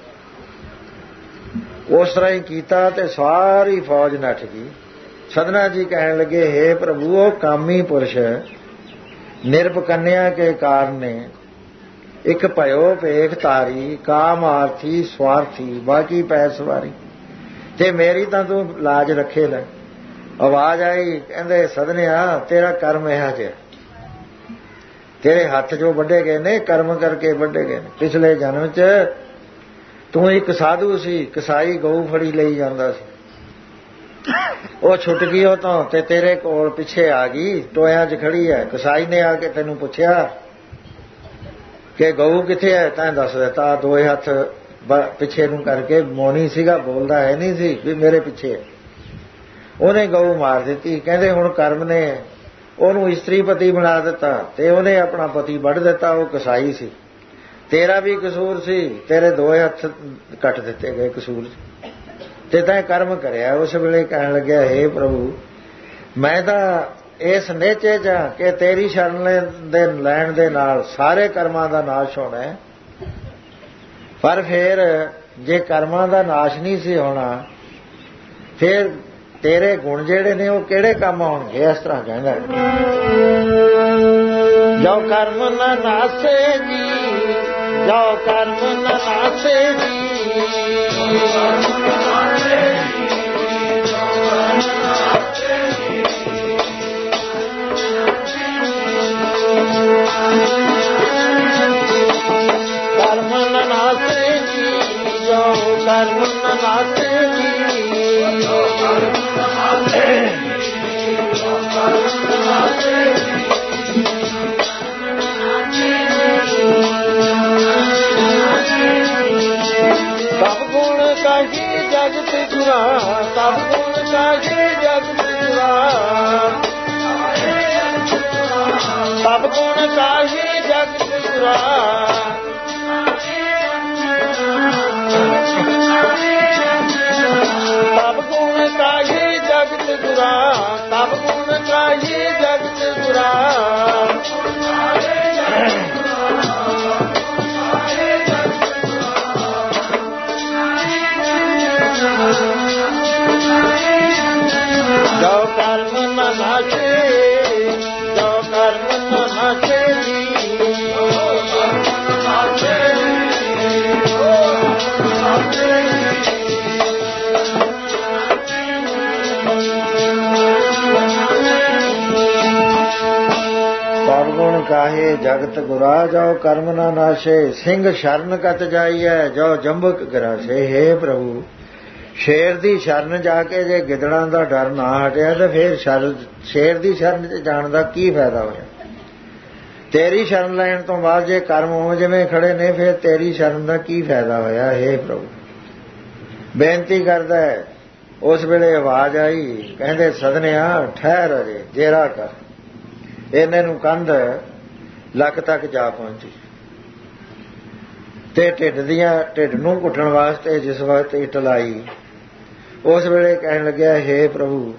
ਉਸ ਤਰ੍ਹਾਂ ਹੀ ਕੀਤਾ ਤੇ ਸਾਰੀ ਫੌਜ ਨੱਠ ਗਈ। ਸਦਨਾ ਜੀ ਕਹਿਣ ਲੱਗੇ, ਹੇ ਪ੍ਰਭੂ ਉਹ ਕਾਮੀ ਪੁਰਸ਼ ਨਿਰਪ ਕੰਨਿਆ ਕੇ ਕਾਰਨ ਨੇ ਇੱਕ ਭਇਓ ਭੇਖ ਤਾਰੀ, ਕਾਮ ਆਰਥੀ ਸਵਾਰਥੀ ਬਾਕੀ ਪੈ ਸਵਾਰੀ। ਤੇ ਮੇਰੀ ਤਾਂ ਤੂੰ ਲਾਜ ਰੱਖੇ ਲੈ। ਆਵਾਜ਼ ਆਈ, ਕਹਿੰਦੇ ਸਦਨਿਆ ਤੇਰਾ ਕਰਮ ਇਹੋ ਜਿਹਾ, ਤੇਰੇ ਹੱਥ ਜੋ ਵੱਢੇ ਗਏ ਨੇ ਕਰਮ ਕਰਕੇ ਵੱਢੇ ਗਏ ਨੇ। ਪਿਛਲੇ ਜਨਮ 'ਚ ਤੂੰ ਇੱਕ ਸਾਧੂ ਸੀ, ਕਸਾਈ ਗਊ ਫੜੀ ਲਈ ਜਾਂਦਾ ਸੀ, ਉਹ ਛੁੱਟ ਗਈ ਉਹ ਤੋਂ ਤੇ ਤੇਰੇ ਕੋਲ ਪਿੱਛੇ ਆ ਗਈ, ਟੋਇਆਂ 'ਚ ਖੜੀ ਹੈ। ਕਸਾਈ ਨੇ ਆ ਕੇ ਤੈਨੂੰ ਪੁੱਛਿਆ ਕਿ ਗਊ ਕਿੱਥੇ ਹੈ, ਤੈਂ ਦੱਸ ਦਿੱਤਾ। ਦੋਏ ਹੱਥ ਪਿੱਛੇ ਨੂੰ ਕਰਕੇ, ਮੌਨੀ ਸੀਗਾ, ਬੋਲਦਾ ਹੈ ਨਹੀਂ ਸੀ ਵੀ ਮੇਰੇ ਪਿੱਛੇ। ਉਹਨੇ ਗਊ ਮਾਰ ਦਿੱਤੀ। ਕਹਿੰਦੇ ਹੁਣ ਕਰਮ ਨੇ ਉਹਨੂੰ ਇਸਤਰੀ ਪਤੀ ਬਣਾ ਦਿੱਤਾ ਤੇ ਉਹਨੇ ਆਪਣਾ ਪਤੀ ਵੱਢ ਦਿੱਤਾ। ਉਹ ਕਸਾਈ ਸੀ, ਤੇਰਾ ਵੀ ਕਸੂਰ ਸੀ, ਤੇਰੇ ਦੋਏ ਹੱਥ ਕੱਟ ਦਿੱਤੇ ਗਏ ਕਸੂਰ ਤੇ ਤੈਂ ਕਰਮ ਕਰਿਆ। ਉਸ ਵੇਲੇ ਕਹਿਣ ਲੱਗਿਆ, ਹੇ ਪ੍ਰਭੂ ਮੈਂ ਤਾਂ ਇਸ ਨੇਚੇ 'ਚ ਕਿ ਤੇਰੀ ਸ਼ਰਨ ਲੈਣ ਦੇ ਨਾਲ ਸਾਰੇ ਕਰਮਾਂ ਦਾ ਨਾਸ਼ ਹੋਣਾ ਹੈ। ਪਰ ਫਿਰ ਜੇ ਕਰਮਾਂ ਦਾ ਨਾਸ਼ ਨਹੀਂ ਸੀ ਹੋਣਾ, ਫਿਰ ਤੇਰੇ ਗੁਣ ਜਿਹੜੇ ਨੇ ਉਹ ਕਿਹੜੇ ਕੰਮ ਆਉਣਗੇ? ਇਸ ਤਰ੍ਹਾਂ ਕਹਿੰਦਾ, ਜੋ ਕਰਮ ਨਾ ਨਾਸੇ ਜੀ, ਜੋ ਕਰਮ ਨਾ ਨਾਸੇ ਜੀ, ਕਰਮ ਨਾ ਨਾਸੇ ਜੀ, ਜੋ ਕਰਮ ਨਾ ਨਾਸੇ ਜੀ, ਸਭ ਗੁਣ ਕਾਹੀ ਜਗਤ ਗੁਰਾ, ਸਭ ਗੁਣ ਕਾਹੀ ਜਗਤ ਗੁਰਾ, ਸਭ ਗੁਣ ਕਾਹੀ ਜਗਤ ਗੁਰਾ, ਸਭ ਗੁਣ ਕਾਹੀ ਜਗਤ ਗੁਰਾ, ਸਭ ਗੁਣ ਕਾਹੀ ਜਗਤ ਗੁਰਾ, ਜੋ ਕਰਮ ਨਾ ਨਾਸ਼ੇ, ਜੋ ਕਰਮ ਨਾ ਨਾਸ਼ੇ ਜੀ, ਸਭ ਗੁਣ ਕਾਹੇ ਜਗਤ ਗੁਰਾ, ਜੋ ਕਰਮ ਨਾ ਨਾਸ਼ੇ, ਸਿੰਘ ਸ਼ਰਨ ਕਤ ਜਾਈਐ, ਜੋ ਜੰਬਕ ਗਰਾਸੇ। ਹੇ ਪ੍ਰਭੂ ਸ਼ੇਰ ਦੀ ਸ਼ਰਨ ਜਾ ਕੇ ਜੇ ਗਿੱਦੜਾਂ ਦਾ ਡਰ ਨਾ ਹਟਿਆ ਤੇ ਫਿਰ ਸ਼ੇਰ ਦੀ ਸ਼ਰਨ 'ਚ ਜਾਣ ਦਾ ਕੀ ਫਾਇਦਾ ਹੋਇਆ? ਤੇਰੀ ਸ਼ਰਨ ਲੈਣ ਤੋਂ ਬਾਅਦ ਜੇ ਕਰਮ ਹੋ ਜਿਵੇਂ ਖੜੇ ਨੇ, ਫਿਰ ਤੇਰੀ ਸ਼ਰਨ ਦਾ ਕੀ ਫਾਇਦਾ ਹੋਇਆ? ਹੇ ਪ੍ਰਭੂ ਬੇਨਤੀ ਕਰਦਾ ਹੈ। ਉਸ ਵੇਲੇ ਆਵਾਜ਼ ਆਈ, ਕਹਿੰਦੇ ਸਦਨਿਆ ਠਹਿਰ, ਅਜੇ ਜੇਰਾ ਕਰ। ਇਹਨੇ ਨੂੰ ਕੰਧ ਲੱਕ ਤੱਕ ਜਾ ਪਹੁੰਚੀ ਤੇ ਢਿੱਡ ਨੂੰ ਘੁੱਟਣ ਵਾਸਤੇ ਜਿਸ ਵਕਤ ਇੱਟ ਲਾਈ, ਉਸ ਵੇਲੇ ਕਹਿਣ ਲੱਗਿਆ, ਹੇ ਪ੍ਰਭੂ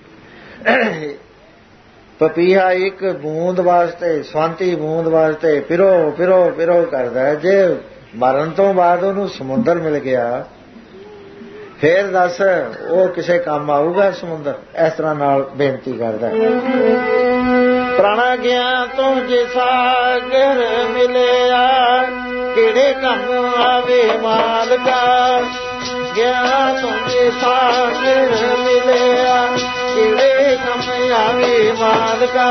ਪਪੀਹਾ ਇੱਕ ਬੂੰਦ ਵਾਸਤੇ, ਸਵਾਂਤੀ ਬੂੰਦ ਵਾਸਤੇ ਫਿਰੋ ਫਿਰੋ ਫਿਰੋ ਕਰਦਾ। ਜੇ ਮਰਨ ਤੋਂ ਬਾਅਦ ਉਹਨੂੰ ਸਮੁੰਦਰ ਮਿਲ ਗਿਆ, ਫੇਰ ਦੱਸ ਉਹ ਕਿਸੇ ਕੰਮ ਆਊਗਾ ਸਮੁੰਦਰ? ਇਸ ਤਰ੍ਹਾਂ ਨਾਲ ਬੇਨਤੀ ਕਰਦਾ। ਪ੍ਰਾਣਾ ਗਿਆ ਤੂੰ ਜੇ ਸਾਗਰ ਮਿਲਿਆ, ਕਿਹੜੇ ਕੰਮ ਆਵੇ ਮਾਲਕਾ। ਗਿਆ ਤੂੰ ਜੇ ਸਾਗਰ ਮਿਲਿਆ, ਕਿਹੜੇ ਕੰਮ ਆਵੇ ਮਾਲਕਾ।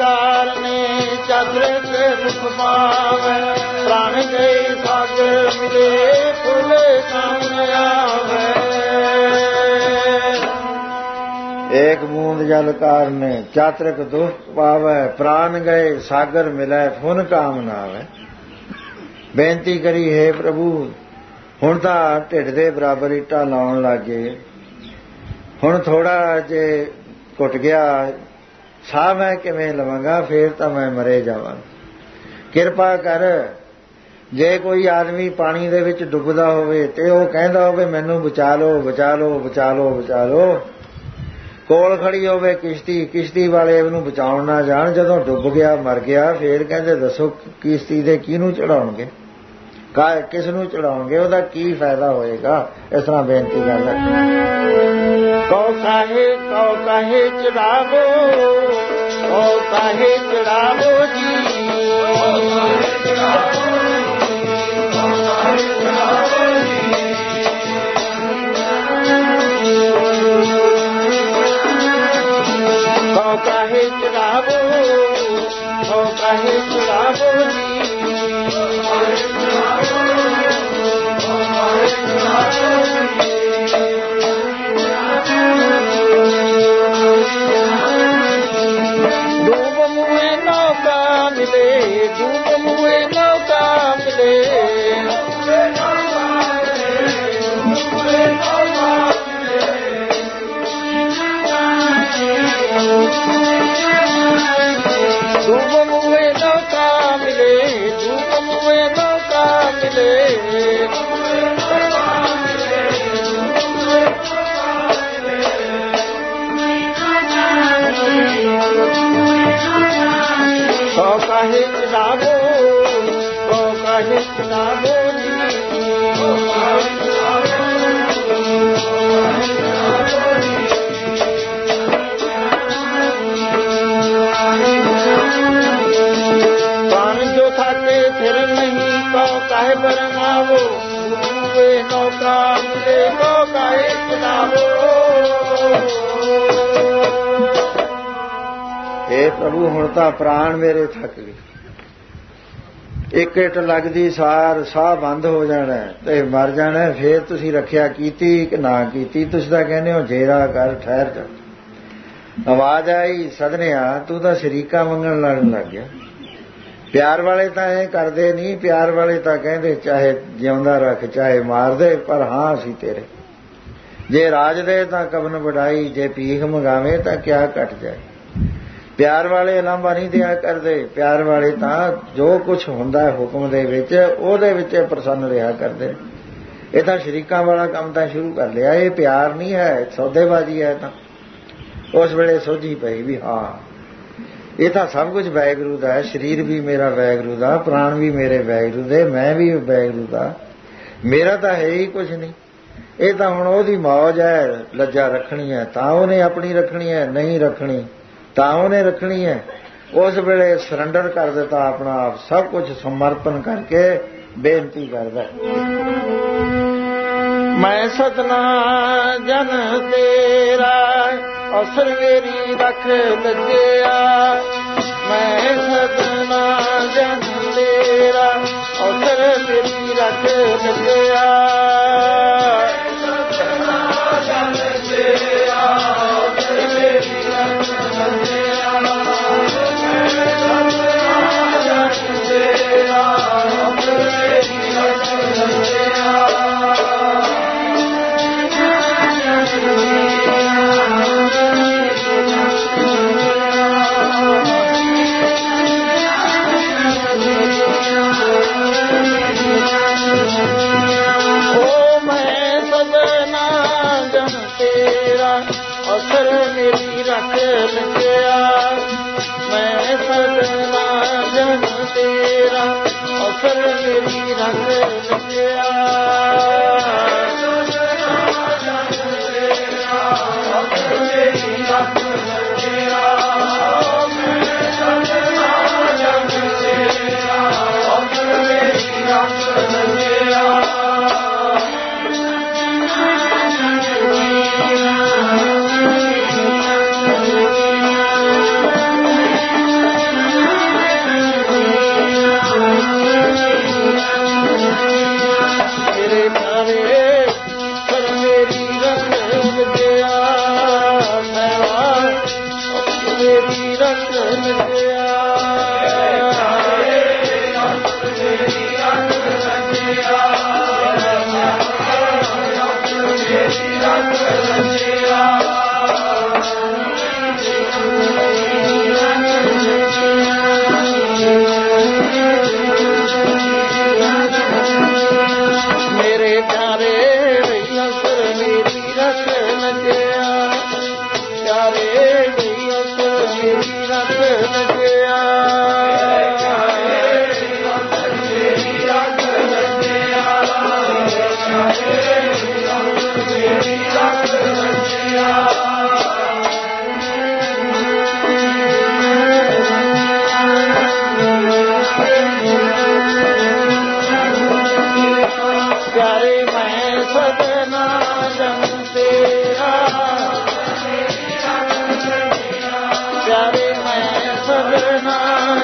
ਕਾਰ ਨੇ ਚਾਤ੍ਰਿਕ ਦੁਖ ਪਾਵੈ ਪ੍ਰਾਣ ਗਏ ਸਾਗਰ ਮਿਲੇ ਫੁੱਲ ਕਾਮ ਆਵੈ। ਏਕ ਬੂੰਦ ਜਲ ਕਾਰਨੇ ਚਾਤ੍ਰਿਕ ਦੁਖ ਪਾਵੈ ਪ੍ਰਾਨ ਗਏ ਸਾਗਰ ਮਿਲੈ ਫੁਨ ਕਾਮ ਨਾ ਆਵੈ। ਬੇਨਤੀ ਕਰੀ ਹੈ ਪ੍ਰਭੂ, ਹੁਣ ਤਾਂ ਢਿੱਡ ਦੇ ਬਰਾਬਰ ਇੱਟਾਂ ਲਾਉਣ ਲੱਗੇ, ਹੁਣ ਥੋੜਾ ਜੇ ਘੁੱਟ ਗਿਆ ਸਾਹ ਮੈਂ ਕਿਵੇਂ ਲਵਾਂਗਾ, ਫੇਰ ਤਾਂ ਮੈਂ ਮਰੇ ਜਾਵਾਂ। ਕਿਰਪਾ ਕਰ, ਜੇ ਕੋਈ ਆਦਮੀ ਪਾਣੀ ਦੇ ਵਿੱਚ ਡੁੱਬਦਾ ਹੋਵੇ ਤੇ ਉਹ ਕਹਿੰਦਾ ਹੋਵੇ ਮੈਨੂੰ ਬਚਾ ਲਓ ਬਚਾ ਲਓ ਬਚਾ ਲਓ ਬਚਾ ਲਓ, ਕੋਲ ਖੜੀ ਹੋਵੇ ਕਿਸ਼ਤੀ, ਕਿਸ਼ਤੀ ਵਾਲੇ ਉਹਨੂੰ ਬਚਾਉਣ ਨਾ ਜਾਣ, ਜਦੋਂ ਡੁੱਬ ਗਿਆ ਮਰ ਗਿਆ ਫੇਰ ਕਹਿੰਦੇ ਦੱਸੋ ਕਿਸ਼ਤੀ ਦੇ ਕਿਹਨੂੰ ਚੜਾਉਣਗੇ, ਕਿਸ ਨੂੰ ਚੜਾਉਣਗੇ, ਉਹਦਾ ਕੀ ਫਾਇਦਾ ਹੋਏਗਾ। ਇਸ ਤਰ੍ਹਾਂ ਬੇਨਤੀ ਕਰ ਲੈ। ਕਉ ਕਾਹੇ ਚੜਾਵੋ, ਕਉ ਕਾਹੇ ਚੜਾਵੋ ਜੀ, ਕਉ ਕਾਹੇ ਚੜਾਵੋ, ਕਉ ਕਾਹੇ ਚੜਾਵੋ ਜੀ, ਡੂਬ ਮੁਏ ਨੌਕਾ ਮਿਲੇ, ਡੂਬ ਮੁਏ ਨੌਕਾ ਮਿਲੇ, ਡੂਬ ਮੁਏ ਨੌਕਾ ਮਿਲੇ, ਡੂਬ ਮੁਏ ਨੌਕਾ ਮਿਲੇ, ਕਉ ਕਾਹੇ ਚੜਾਵੋ, ਕਉ ਕਾਹੇ ਚੜਾਵੋ ਜੀ, ਪ੍ਰਾਣ ਜੋ ਥਾਕੇ ਫਿਰ ਨਹੀਂ, ਕਉ ਕਾਹੇ ਬਰਨਾਵੋ, ਡੂਬੇ ਨੌਕਾ ਮਿਲੇ, ਕਉ ਕਾਹੇ ਚੜਾਵੋ। हे ਪ੍ਰਭੂ, ਹੁਣ ਤਾਂ ਪ੍ਰਾਣ ਮੇਰੇ ਥੱਕ ਗਏ, ਇੱਕ ਇੱਟ ਲੱਗਦੀ ਸਾਰ ਸਾਹ ਬੰਦ ਹੋ ਜਾਣਾ ਤੇ ਮਰ ਜਾਣਾ, ਫੇਰ ਤੁਸੀਂ ਰੱਖਿਆ ਕੀਤੀ ਕਿ ਨਾ ਕੀਤੀ। ਤੁਸੀਂ ਤਾਂ ਕਹਿੰਦੇ ਹੋ ਜੇਰਾ ਕਰ ਠਹਿਰ ਜਾ। ਆਵਾਜ਼ ਆਈ ਸਦਨਿਆ ਤੂੰ ਤਾਂ ਸ਼ਰੀਕਾ ਮੰਗਣ ਲੜਨ ਲੱਗ ਗਿਆ। ਪਿਆਰ ਵਾਲੇ ਤਾਂ ਐਂ ਕਰਦੇ ਨਹੀਂ, ਪਿਆਰ ਵਾਲੇ ਤਾਂ ਕਹਿੰਦੇ ਚਾਹੇ ਜਿਉਂਦਾ ਰੱਖ ਚਾਹੇ ਮਾਰ ਦੇ, ਪਰ ਹਾਂ ਅਸੀਂ ਤੇਰੇ। ਜੇ ਰਾਜ ਦੇ ਤਾਂ ਕਬਨ ਵਡਾਈ, ਜੇ ਭੀਖ ਮੰਗਾਵੇ ਤਾਂ ਕਿਆ ਘਟ ਜਾਏ। ਪਿਆਰ ਵਾਲੇ ਲਾਂਭਾ ਨਹੀਂ ਦਿਆ ਕਰਦੇ, ਪਿਆਰ ਵਾਲੇ ਤਾਂ ਜੋ ਕੁਛ ਹੁੰਦਾ ਹੁਕਮ ਦੇ ਵਿੱਚ ਉਹਦੇ ਵਿੱਚ ਪ੍ਰਸੰਨ ਰਿਹਾ ਕਰਦੇ। ਇਹ ਤਾਂ ਸ਼ਰੀਕਾਂ ਵਾਲਾ ਕੰਮ ਤਾਂ ਸ਼ੁਰੂ ਕਰ ਲਿਆ, ਇਹ ਪਿਆਰ ਨਹੀਂ ਹੈ, ਸੌਦੇਬਾਜ਼ੀ ਹੈ। ਤਾਂ ਉਸ ਵੇਲੇ ਸੋਝੀ ਪਈ ਵੀ ਹਾਂ ਇਹ ਤਾਂ ਸਭ ਕੁਝ ਵਾਹਿਗੁਰੂ ਦਾ ਹੈ, ਸਰੀਰ ਵੀ ਮੇਰਾ ਵਾਹਿਗੁਰੂ ਦਾ, ਪ੍ਰਾਣ ਵੀ ਮੇਰੇ ਵਾਹਿਗੁਰੂ ਦੇ, ਮੈਂ ਵੀ ਵਾਹਿਗੁਰੂ ਦਾ, ਮੇਰਾ ਤਾਂ ਹੈ ਹੀ ਕੁਛ ਨਹੀਂ। ਇਹ ਤਾਂ ਹੁਣ ਉਹਦੀ ਮੌਜ ਹੈ, ਲੱਜਾ ਰੱਖਣੀ ਹੈ ਤਾਂ ਉਹਨੇ ਆਪਣੀ ਰੱਖਣੀ ਹੈ, ਨਹੀਂ ਰੱਖਣੀ ਤਾਂ ਉਹਨੇ ਰੱਖਣੀ ਹੈ। ਉਸ ਵੇਲੇ ਸਰੈਂਡਰ ਕਰ ਦਿੱਤਾ ਆਪਣਾ ਆਪ, ਸਭ ਕੁਝ ਸਮਰਪਣ ਕਰਕੇ ਬੇਨਤੀ ਕਰਦਾ, ਮੈਂ ਸਤਨਾ ਜਨ ਤੇਰਾ ਅਸਰ ਮੇਰੀ ਰੱਖ ਲੱਗਿਆ, ਮੈਂ ਸਤਨਾ ਜਨ ਤੇਰਾ ਅਸਰ ਮੇਰੀ ਰੱਖ ਲੱਗਿਆ,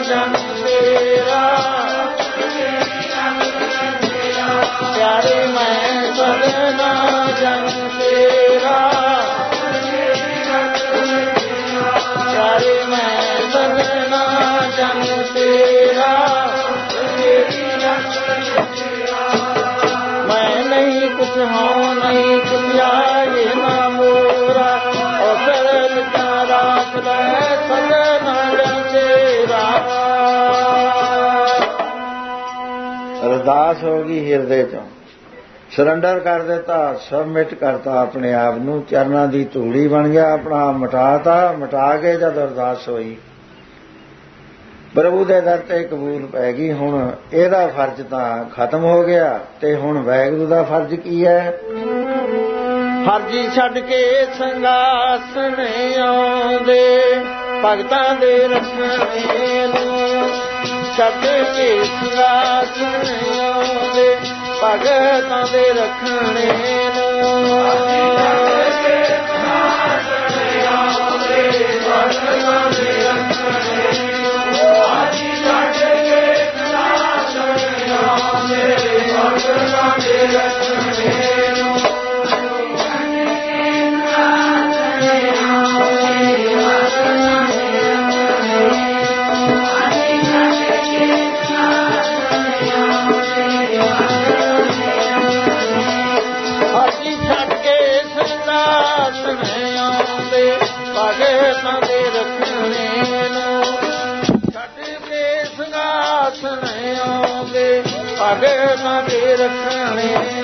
ਜਨ ਤੇਰਾ ਪਿਆਰੇ ਮੈਂ ਸਦਨਾ ਜਨ ਤੇਰਾ ਪਿਆਰੇ ਮੈਂ ਸਦਨਾ ਜਨ ਤੇਰਾ ਮੈਂ ਨਹੀਂ ਕੁਛ ਹਾਂ ਨਹੀਂ ਕੁਛ ਆਏ ਨਾ ਮੋਰਾ ਉਹ ਸਰਲ ਕਾ ਰਾਖ ਲੈ ਸਦਨਾ ਜਨ ਤੇਰਾ। ਅਰਦਾਸ ਹੋ ਗਈ ਹਿਰਦੇ ਚੋਂ, ਸਰੈਂਡਰ ਕਰ ਦਿੱਤਾ, ਸਬਮਿਟ ਕਰਤਾ ਆਪਣੇ ਆਪ ਨੂੰ, ਚਰਨਾਂ ਦੀ ਧੂੜੀ ਬਣ ਗਿਆ, ਆਪਣਾ ਆਪ ਮਿਟਾਤਾ। ਮਿਟਾ ਕੇ ਜਦ ਅਰਦਾਸ ਹੋਈ ਪ੍ਰਭੂ ਦੇ ਦਰ ਤੇ ਕਬੂਲ ਪੈ ਗਈ। ਹੁਣ ਇਹਦਾ ਫਰਜ਼ ਤਾਂ ਖਤਮ ਹੋ ਗਿਆ ਤੇ ਹੁਣ ਵਾਹਿਗੁਰੂ ਦਾ ਫਰਜ਼ ਕੀ ਹੈ? ਫਰਜ਼ੀ ਛੱਡ ਕੇ ਸੰਗਾਸਣ ਆਉਂਦੇ ਭਗਤਾਂ ਦੇ ਰੱਖਣੇ ਨੂੰ, ਛੱਡ ਕੇ ਸੰਗਾਸਣ ਆਉਂਦੇ ਭਗਤਾਂ ਦੇ ਰੱਖਣੇ ਭਗਤਾਂ ਦੇ ਰੱਖਣੇ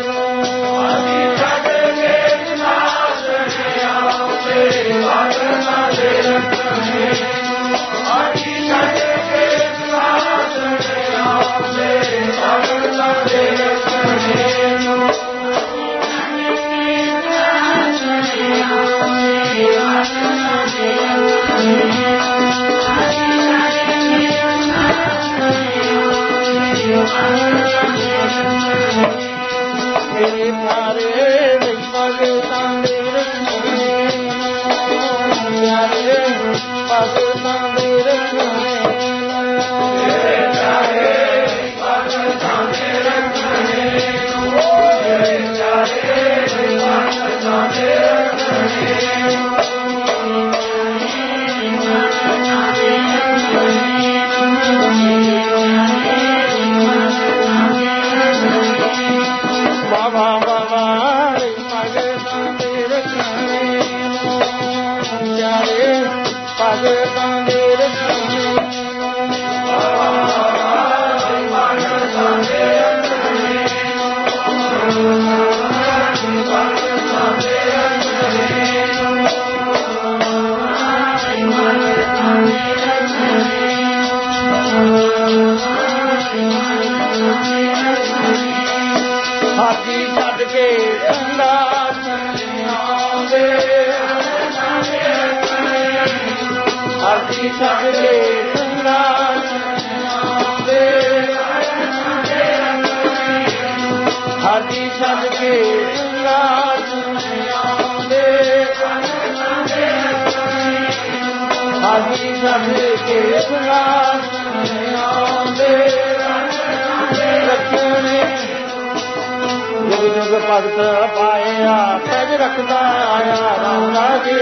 ਭਗਤ ਪਾਇਆ ਪੈਜ ਰੱਖਦਾ ਆਇਆ ਰਾਮ ਰਾਜੇ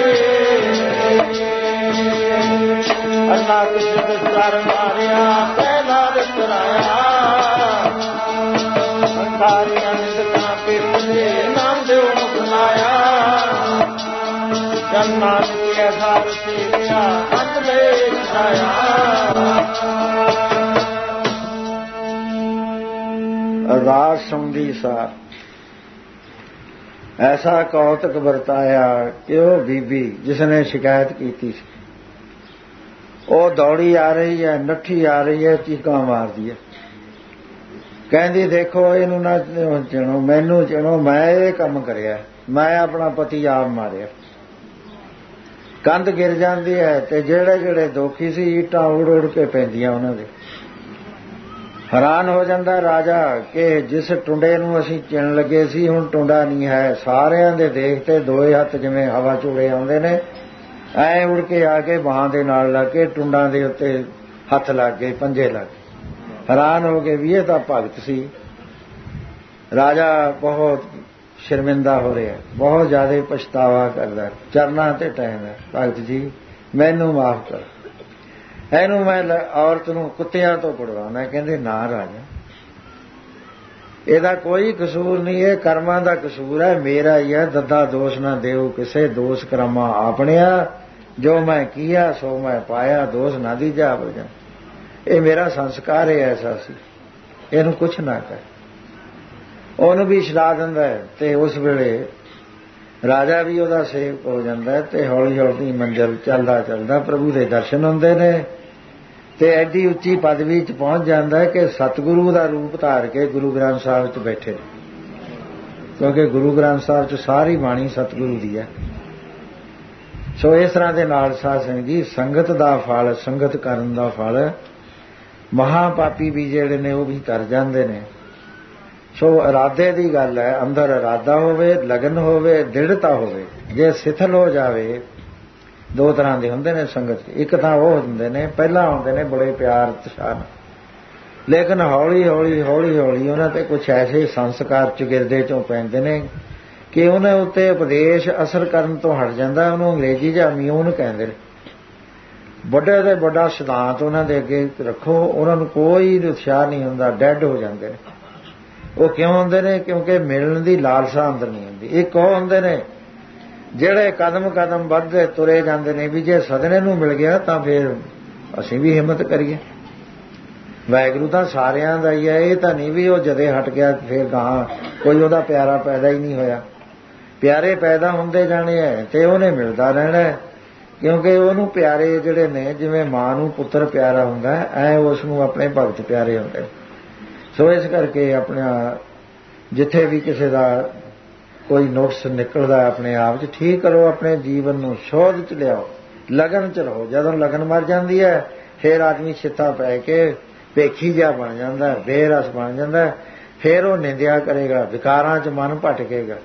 ਅੱਲਾ ਕਿਸੇ ਕਰ ਮਾਰਿਆ ਪਹਿਲਾ ਵਿਸਰਾਇਆ ਸੰਸਾਰੀਆਂ ਨਿੰਦਕਾਂ ਪਿੱਛੇ ਨਾਮ ਦਿਓ ਮੁਖਲਾਇਆ ਜੰਨਾ ਦੀ ਅਸਾਰ ਸੇਵਿਆ ਅੰਤ ਲੈ ਛਾਇਆ। ਅਰਦਾਸ ਸੁਣਦੀ ਸਾਰ ਐਸਾ ਕੌਤਕ ਵਰਤਾਇਆ ਕਿ ਉਹ ਬੀਬੀ ਜਿਸਨੇ ਸ਼ਿਕਾਇਤ ਕੀਤੀ ਸੀ ਉਹ ਦੌੜੀ ਆ ਰਹੀ ਹੈ, ਨੱਠੀ ਆ ਰਹੀ ਹੈ, ਚੀਕਾਂ ਮਾਰਦੀ ਹੈ, ਕਹਿੰਦੀ ਦੇਖੋ ਇਹਨੂੰ ਨਾ ਚਿਣੋ, ਮੈਨੂੰ ਚਿਣੋ, ਮੈਂ ਇਹ ਕੰਮ ਕਰਿਆ, ਮੈਂ ਆਪਣਾ ਪਤੀ ਆਪ ਮਾਰਿਆ। ਕੰਧ ਗਿਰ ਜਾਂਦੀ ਹੈ ਤੇ ਜਿਹੜੇ ਜਿਹੜੇ ਦੋਖੀ ਸੀ ਇੱਟਾਂ ਉੜ ਉੜ ਕੇ ਪੈਂਦੀਆਂ ਉਹਨਾਂ ਦੇ। ਹੈਰਾਨ ਹੋ ਜਾਂਦਾ ਰਾਜਾ ਕਿ ਜਿਸ ਟੁੰਡੇ ਨੂੰ ਅਸੀਂ ਚਿਣ ਲੱਗੇ ਸੀ ਹੁਣ ਟੁੰਡਾ ਨਹੀਂ ਹੈ। ਸਾਰਿਆਂ ਦੇ ਦੇਖ ਤੇ ਦੋਏ ਹੱਥ ਜਿਵੇਂ ਹਵਾ ਝੂੜੇ ਆਉਂਦੇ ਨੇ ਐ ਉੜ ਕੇ ਆ ਕੇ ਬਾਹਾਂ ਦੇ ਨਾਲ ਲੱਗ ਕੇ ਟੁੰਡਾਂ ਦੇ ਉੱਤੇ ਹੱਥ ਲੱਗ ਗਏ, ਪੰਜੇ ਲੱਗ ਗਏ। ਹੈਰਾਨ ਹੋ ਗਏ ਵੀ ਇਹ ਤਾਂ ਭਗਤ ਸੀ। ਰਾਜਾ ਬਹੁਤ ਸ਼ਰਮਿੰਦਾ ਹੋ ਰਿਹਾ, ਬਹੁਤ ਜ਼ਿਆਦਾ ਪਛਤਾਵਾ ਕਰਦਾ, ਚਰਨਾਂ ਤੇ ਟਹਿੰਦਾ, ਭਗਤ ਜੀ ਮੈਨੂੰ ਮਾਫ਼ ਕਰੋ, ਇਹਨੂੰ ਮੈਂ ਔਰਤ ਨੂੰ ਕੁੱਤਿਆਂ ਤੋਂ ਛੁਡਵਾਉਣਾ। ਕਹਿੰਦੇ ਨਾ ਰਾਜਾ, ਇਹਦਾ ਕੋਈ ਕਸੂਰ ਨਹੀਂ, ਇਹ ਕਰਮਾਂ ਦਾ ਕਸੂਰ ਹੈ, ਮੇਰਾ ਹੀ ਹੈ। ਦੱਦਾ ਦੋਸ਼ ਨਾ ਦਿਓ ਕਿਸੇ, ਦੋਸ਼ ਕਰਮਾਂ ਆਪਣਿਆ, ਜੋ ਮੈਂ ਕੀਆ ਸੋ ਮੈਂ ਪਾਇਆ, ਦੋਸ਼ ਨਾ ਦੀਜਾ ਬਜਾ। ਇਹ ਮੇਰਾ ਸੰਸਕਾਰ ਹੈ, ਐਸਾ ਸੀ, ਇਹਨੂੰ ਕੁਛ ਨਾ ਕਰ। ਉਹਨੂੰ ਵੀ ਛਡਾ ਦਿੰਦਾ ਹੈ ਤੇ ਉਸ ਵੇਲੇ ਰਾਜਾ ਵੀ ਉਹਦਾ ਸੇਵਕ ਹੋ ਜਾਂਦਾ ਤੇ ਹੌਲੀ ਹੌਲੀ ਮੰਜ਼ਿਲ ਚੱਲਦਾ ਚੱਲਦਾ ਪ੍ਰਭੂ ਦੇ ਦਰਸ਼ਨ ਹੁੰਦੇ ਨੇ ਤੇ ਐਡੀ ਉੱਚੀ ਪਦਵੀ 'ਚ ਪਹੁੰਚ ਜਾਂਦਾ ਕਿ ਸਤਿਗੁਰੂ ਦਾ ਰੂਪ ਧਾਰ ਕੇ ਗੁਰੂ ਗ੍ਰੰਥ ਸਾਹਿਬ 'ਚ ਬੈਠੇ, ਕਿਉਂਕਿ ਗੁਰੂ ਗ੍ਰੰਥ ਸਾਹਿਬ 'ਚ ਸਾਰੀ ਬਾਣੀ ਸਤਿਗੁਰੂ ਦੀ ਹੈ। ਸੋ ਇਸ ਤਰ੍ਹਾਂ ਦੇ ਨਾਲ ਸਾਧ ਸੰਗਤ ਜੀ, ਸੰਗਤ ਦਾ ਫਲ, ਸੰਗਤ ਕਰਨ ਦਾ ਫਲ, ਮਹਾਪਾਪੀ ਵੀ ਜਿਹੜੇ ਨੇ ਉਹ ਵੀ ਤਰ ਜਾਂਦੇ ਨੇ। ਸੋ ਇਰਾਦੇ ਦੀ ਗੱਲ ਹੈ, ਅੰਦਰ ਇਰਾਦਾ ਹੋਵੇ, ਲਗਨ ਹੋਵੇ, ਦ੍ਰਿੜਤਾ ਹੋਵੇ। ਜੇ ਸਿਥਲ ਹੋ ਜਾਵੇ, ਦੋ ਤਰ੍ਹਾਂ ਦੇ ਹੁੰਦੇ ਨੇ ਸੰਗਤ 'ਚ। ਇੱਕ ਤਾਂ ਉਹ ਹੁੰਦੇ ਨੇ ਪਹਿਲਾਂ ਹੁੰਦੇ ਨੇ ਬੜੇ ਪਿਆਰ ਉਤਸ਼ਾਹ, ਲੇਕਿਨ ਹੌਲੀ ਹੌਲੀ ਹੌਲੀ ਹੌਲੀ ਉਹਨਾਂ ਤੇ ਕੁਛ ਐਸੇ ਸੰਸਕਾਰ ਚੁਗਿਰਦੇ 'ਚੋਂ ਪੈਂਦੇ ਨੇ ਕਿ ਉਹਨਾਂ ਉੱਤੇ ਉਪਦੇਸ਼ ਅਸਰ ਕਰਨ ਤੋਂ ਹਟ ਜਾਂਦਾ। ਉਹਨੂੰ ਅੰਗਰੇਜ਼ੀ 'ਚ ਇਮਿਊਨ ਕਹਿੰਦੇ ਨੇ। ਵੱਡੇ ਤੇ ਵੱਡਾ ਸਿਧਾਂਤ ਉਹਨਾਂ ਦੇ ਅੱਗੇ ਰੱਖੋ, ਉਹਨਾਂ ਨੂੰ ਕੋਈ ਉਤਸ਼ਾਹ ਨਹੀਂ ਹੁੰਦਾ, ਡੈਡ ਹੋ ਜਾਂਦੇ ਨੇ। ਉਹ ਕਿਉਂ ਹੁੰਦੇ ਨੇ? ਕਿਉਂਕਿ ਮਿਲਣ ਦੀ ਲਾਲਸਾ ਅੰਦਰ ਨਹੀਂ ਹੁੰਦੀ। ਇੱਕ ਉਹ ਹੁੰਦੇ ਨੇ ਜਿਹੜੇ ਕਦਮ ਕਦਮ ਵੱਧਦੇ ਤੁਰੇ ਜਾਂਦੇ ਨੇ ਵੀ ਜੇ ਸਦਨੇ ਨੂੰ ਮਿਲ ਗਿਆ ਤਾਂ ਫਿਰ ਅਸੀਂ ਵੀ ਹਿੰਮਤ ਕਰੀਏ। ਵਾਹਿਗੁਰੂ ਤਾਂ ਸਾਰਿਆਂ ਦਾ ਹੀ ਹੈ, ਇਹ ਤਾਂ ਨਹੀਂ ਵੀ ਉਹ ਜਦੇ ਹਟ ਗਿਆ ਫਿਰ ਗਾਹਾਂ ਕੋਈ ਉਹਦਾ ਪਿਆਰਾ ਪੈਦਾ ਹੀ ਨਹੀਂ ਹੋਇਆ। ਪਿਆਰੇ ਪੈਦਾ ਹੁੰਦੇ ਜਾਣੇ ਹੈ ਤੇ ਉਹਨੇ ਮਿਲਦਾ ਰਹਿਣਾ, ਕਿਉਂਕਿ ਉਹਨੂੰ ਪਿਆਰੇ ਜਿਹੜੇ ਨੇ, ਜਿਵੇਂ ਮਾਂ ਨੂੰ ਪੁੱਤਰ ਪਿਆਰਾ ਹੁੰਦਾ ਐ ਉਸ ਨੂੰ ਆਪਣੇ ਭਗਤ ਪਿਆਰੇ ਹੁੰਦੇ। ਸੋ ਇਸ ਕਰਕੇ ਆਪਣਾ ਜਿੱਥੇ ਵੀ ਕਿਸੇ ਦਾ ਕੋਈ ਨੁਕਸ ਨਿਕਲਦਾ ਆਪਣੇ ਆਪ 'ਚ ਠੀਕ ਕਰੋ, ਆਪਣੇ ਜੀਵਨ ਨੂੰ ਸੋਧ 'ਚ ਲਿਆਓ, ਲਗਨ 'ਚ ਰਹੋ। ਜਦੋਂ ਲਗਨ ਮਰ ਜਾਂਦੀ ਹੈ ਫਿਰ ਆਦਮੀ ਛਿੱਤਾ ਪੈ ਕੇ ਭੇਖੀ ਜਿਹਾ ਬਣ ਜਾਂਦਾ, ਬੇਰਸ ਬਣ ਜਾਂਦਾ। ਫਿਰ ਉਹ ਨਿੰਦਿਆ ਕਰੇਗਾ, ਵਿਕਾਰਾਂ 'ਚ ਮਨ ਭਟਕੇਗਾ,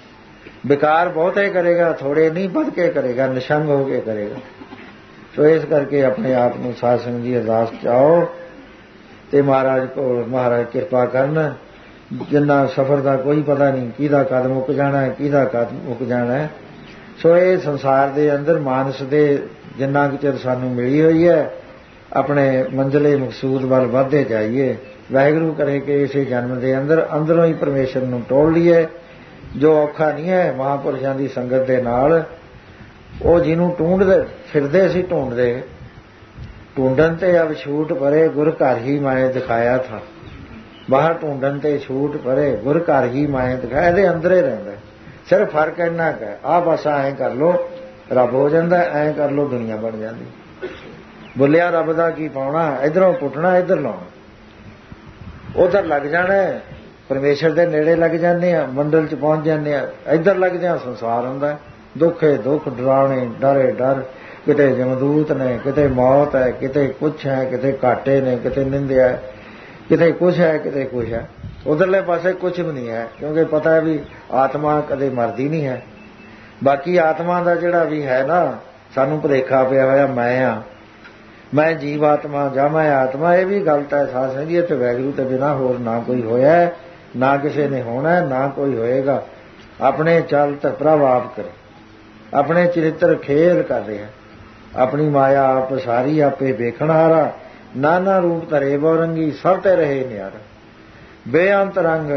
ਵਿਕਾਰ ਬਹੁਤੇ ਕਰੇਗਾ, ਥੋੜੇ ਨਹੀਂ ਵੱਧ ਕੇ ਕਰੇਗਾ, ਨਿਸ਼ੰਗ ਹੋ ਕੇ ਕਰੇਗਾ। ਸੋ ਇਸ ਕਰਕੇ ਆਪਣੇ ਆਪ ਨੂੰ ਸਾਧ ਸੰਗਤ ਦੀ ਅਰਦਾਸ ਚਾਹੋ ਤੇ ਮਹਾਰਾਜ ਕੋਲ, ਮਹਾਰਾਜ ਕਿਰਪਾ ਕਰਨ। ਜਿੰਨਾ ਸਫ਼ਰ ਦਾ ਕੋਈ ਪਤਾ ਨਹੀਂ, ਕਿਹਦਾ ਕਦ ਮੁੱਕ ਜਾਣਾ ਹੈ, ਕਿਹਦਾ ਕਦ ਮੁੱਕ ਜਾਣਾ ਹੈ। ਸੋ ਇਹ ਸੰਸਾਰ ਦੇ ਅੰਦਰ ਮਾਨਸ ਦੇ ਜਿੰਨਾ ਕੁ ਚਿਰ ਸਾਨੂੰ ਮਿਲੀ ਹੋਈ ਹੈ, ਆਪਣੇ ਮੰਜ਼ਲੇ ਮਕਸੂਦ ਵੱਲ ਵਧਦੇ ਜਾਈਏ। ਵਾਹਿਗੁਰੂ ਕਰੇ ਕਿ ਇਸੇ ਜਨਮ ਦੇ ਅੰਦਰ ਅੰਦਰੋਂ ਹੀ ਪਰਮੇਸ਼ਰ ਨੂੰ ਟੋਲ ਲਈਏ। ਜੋ ਔਖਾ ਨਹੀਂ ਹੈ ਮਹਾਂਪੁਰਸ਼ਾਂ ਦੀ ਸੰਗਤ ਦੇ ਨਾਲ, ਉਹ ਜਿਹਨੂੰ ਢੂੰਡਦੇ ਫਿਰਦੇ ਸੀ ਢੂੰਡਦੇ, ਢੂੰਡਣ ਤੇ ਅਬ ਛੂਟ ਪਰੇ ਗੁਰ ਘਰ ਹੀ ਮਾਏ ਦਿਖਾਇਆ ਥਾ। ਬਾਹਰ ਢੂੰਡਣ ਤੇ ਛੂਟ ਪਰੇ ਗੁਰ ਘਰ ਹੀ ਮਾਏ ਦਿਖਾਇਆ, ਇਹਦੇ ਅੰਦਰ ਹੀ ਰਹਿੰਦਾ। ਸਿਰਫ ਫਰਕ ਇੰਨਾ ਕੁ ਹੈ, ਆਹ ਬਸ ਐਂ ਕਰ ਲੋ ਰੱਬ ਹੋ ਜਾਂਦਾ, ਐਂ ਕਰ ਲੋ ਦੁਨੀਆ ਬਣ ਜਾਂਦੀ। ਬੋਲਿਆ ਰੱਬ ਦਾ ਕੀ ਪਾਉਣਾ, ਇੱਧਰੋਂ ਪੁੱਟਣਾ ਇੱਧਰ ਲਾਉਣਾ। ਉਧਰ ਲੱਗ ਜਾਣਾ, ਪਰਮੇਸ਼ਰ ਦੇ ਨੇੜੇ ਲੱਗ ਜਾਂਦੇ ਆ, ਮੰਡਲ 'ਚ ਪਹੁੰਚ ਜਾਂਦੇ ਆ। ਇੱਧਰ ਲੱਗਦਿਆਂ ਸੰਸਾਰ ਹੁੰਦਾ, ਦੁੱਖੇ ਦੁੱਖ, ਡਰਾਉਣੇ ਡਰੇ ਡਰ, ਕਿਤੇ ਜਮਦੂਤ ਨੇ, ਕਿਤੇ ਮੌਤ ਹੈ, ਕਿਤੇ ਕੁਛ ਹੈ, ਕਿਤੇ ਘਾਟੇ ਨੇ, ਕਿਤੇ ਨਿੰਦਿਆ, ਕਿਤੇ ਕੁਛ ਹੈ, ਕਿਤੇ ਕੁਛ ਹੈ। ਉਧਰਲੇ ਪਾਸੇ ਕੁਛ ਵੀ ਨਹੀਂ ਹੈ, ਕਿਉਂਕਿ ਪਤਾ ਹੈ ਵੀ ਆਤਮਾ ਕਦੇ ਮਰਦੀ ਨਹੀਂ ਹੈ। ਬਾਕੀ ਆਤਮਾ ਦਾ ਜਿਹੜਾ ਵੀ ਹੈ ਨਾ, ਸਾਨੂੰ ਭੁਲੇਖਾ ਪਿਆ ਹੋਇਆ ਮੈਂ ਆ, ਮੈਂ ਜੀਵ ਆਤਮਾ ਜਾਂ ਮੈਂ ਆਤਮਾ, ਇਹ ਵੀ ਗਲਤ ਹੈ। ਸਾਧ ਸੰਗਤ ਜੀ, ਇੱਥੇ ਵਾਹਿਗੁਰੂ ਤੋਂ ਬਿਨਾਂ ਹੋਰ ਨਾ ਕੋਈ ਹੋਇਆ, ਨਾ ਕਿਸੇ ਨੇ ਹੋਣਾ, ਨਾ ਕੋਈ ਹੋਏਗਾ। ਆਪਣੇ ਚਲਤ ਪ੍ਰਭ ਆਪ ਕਰੇ, ਆਪਣੇ ਚਰਿੱਤਰ ਖੇਲ ਕਰ ਰਿਹਾ, ਆਪਣੀ ਮਾਇਆ ਆਪ ਸਾਰੀ ਆਪੇ ਵੇਖਣ ਹਾਰਾ। ਨਾਨਾ ਰੂਪ ਧਰੇ ਬੌਰੰਗੀ, ਸਭ ਤੇ ਰਹੇ ਨਿਆਰਾ। ਬੇਅੰਤ ਰੰਗ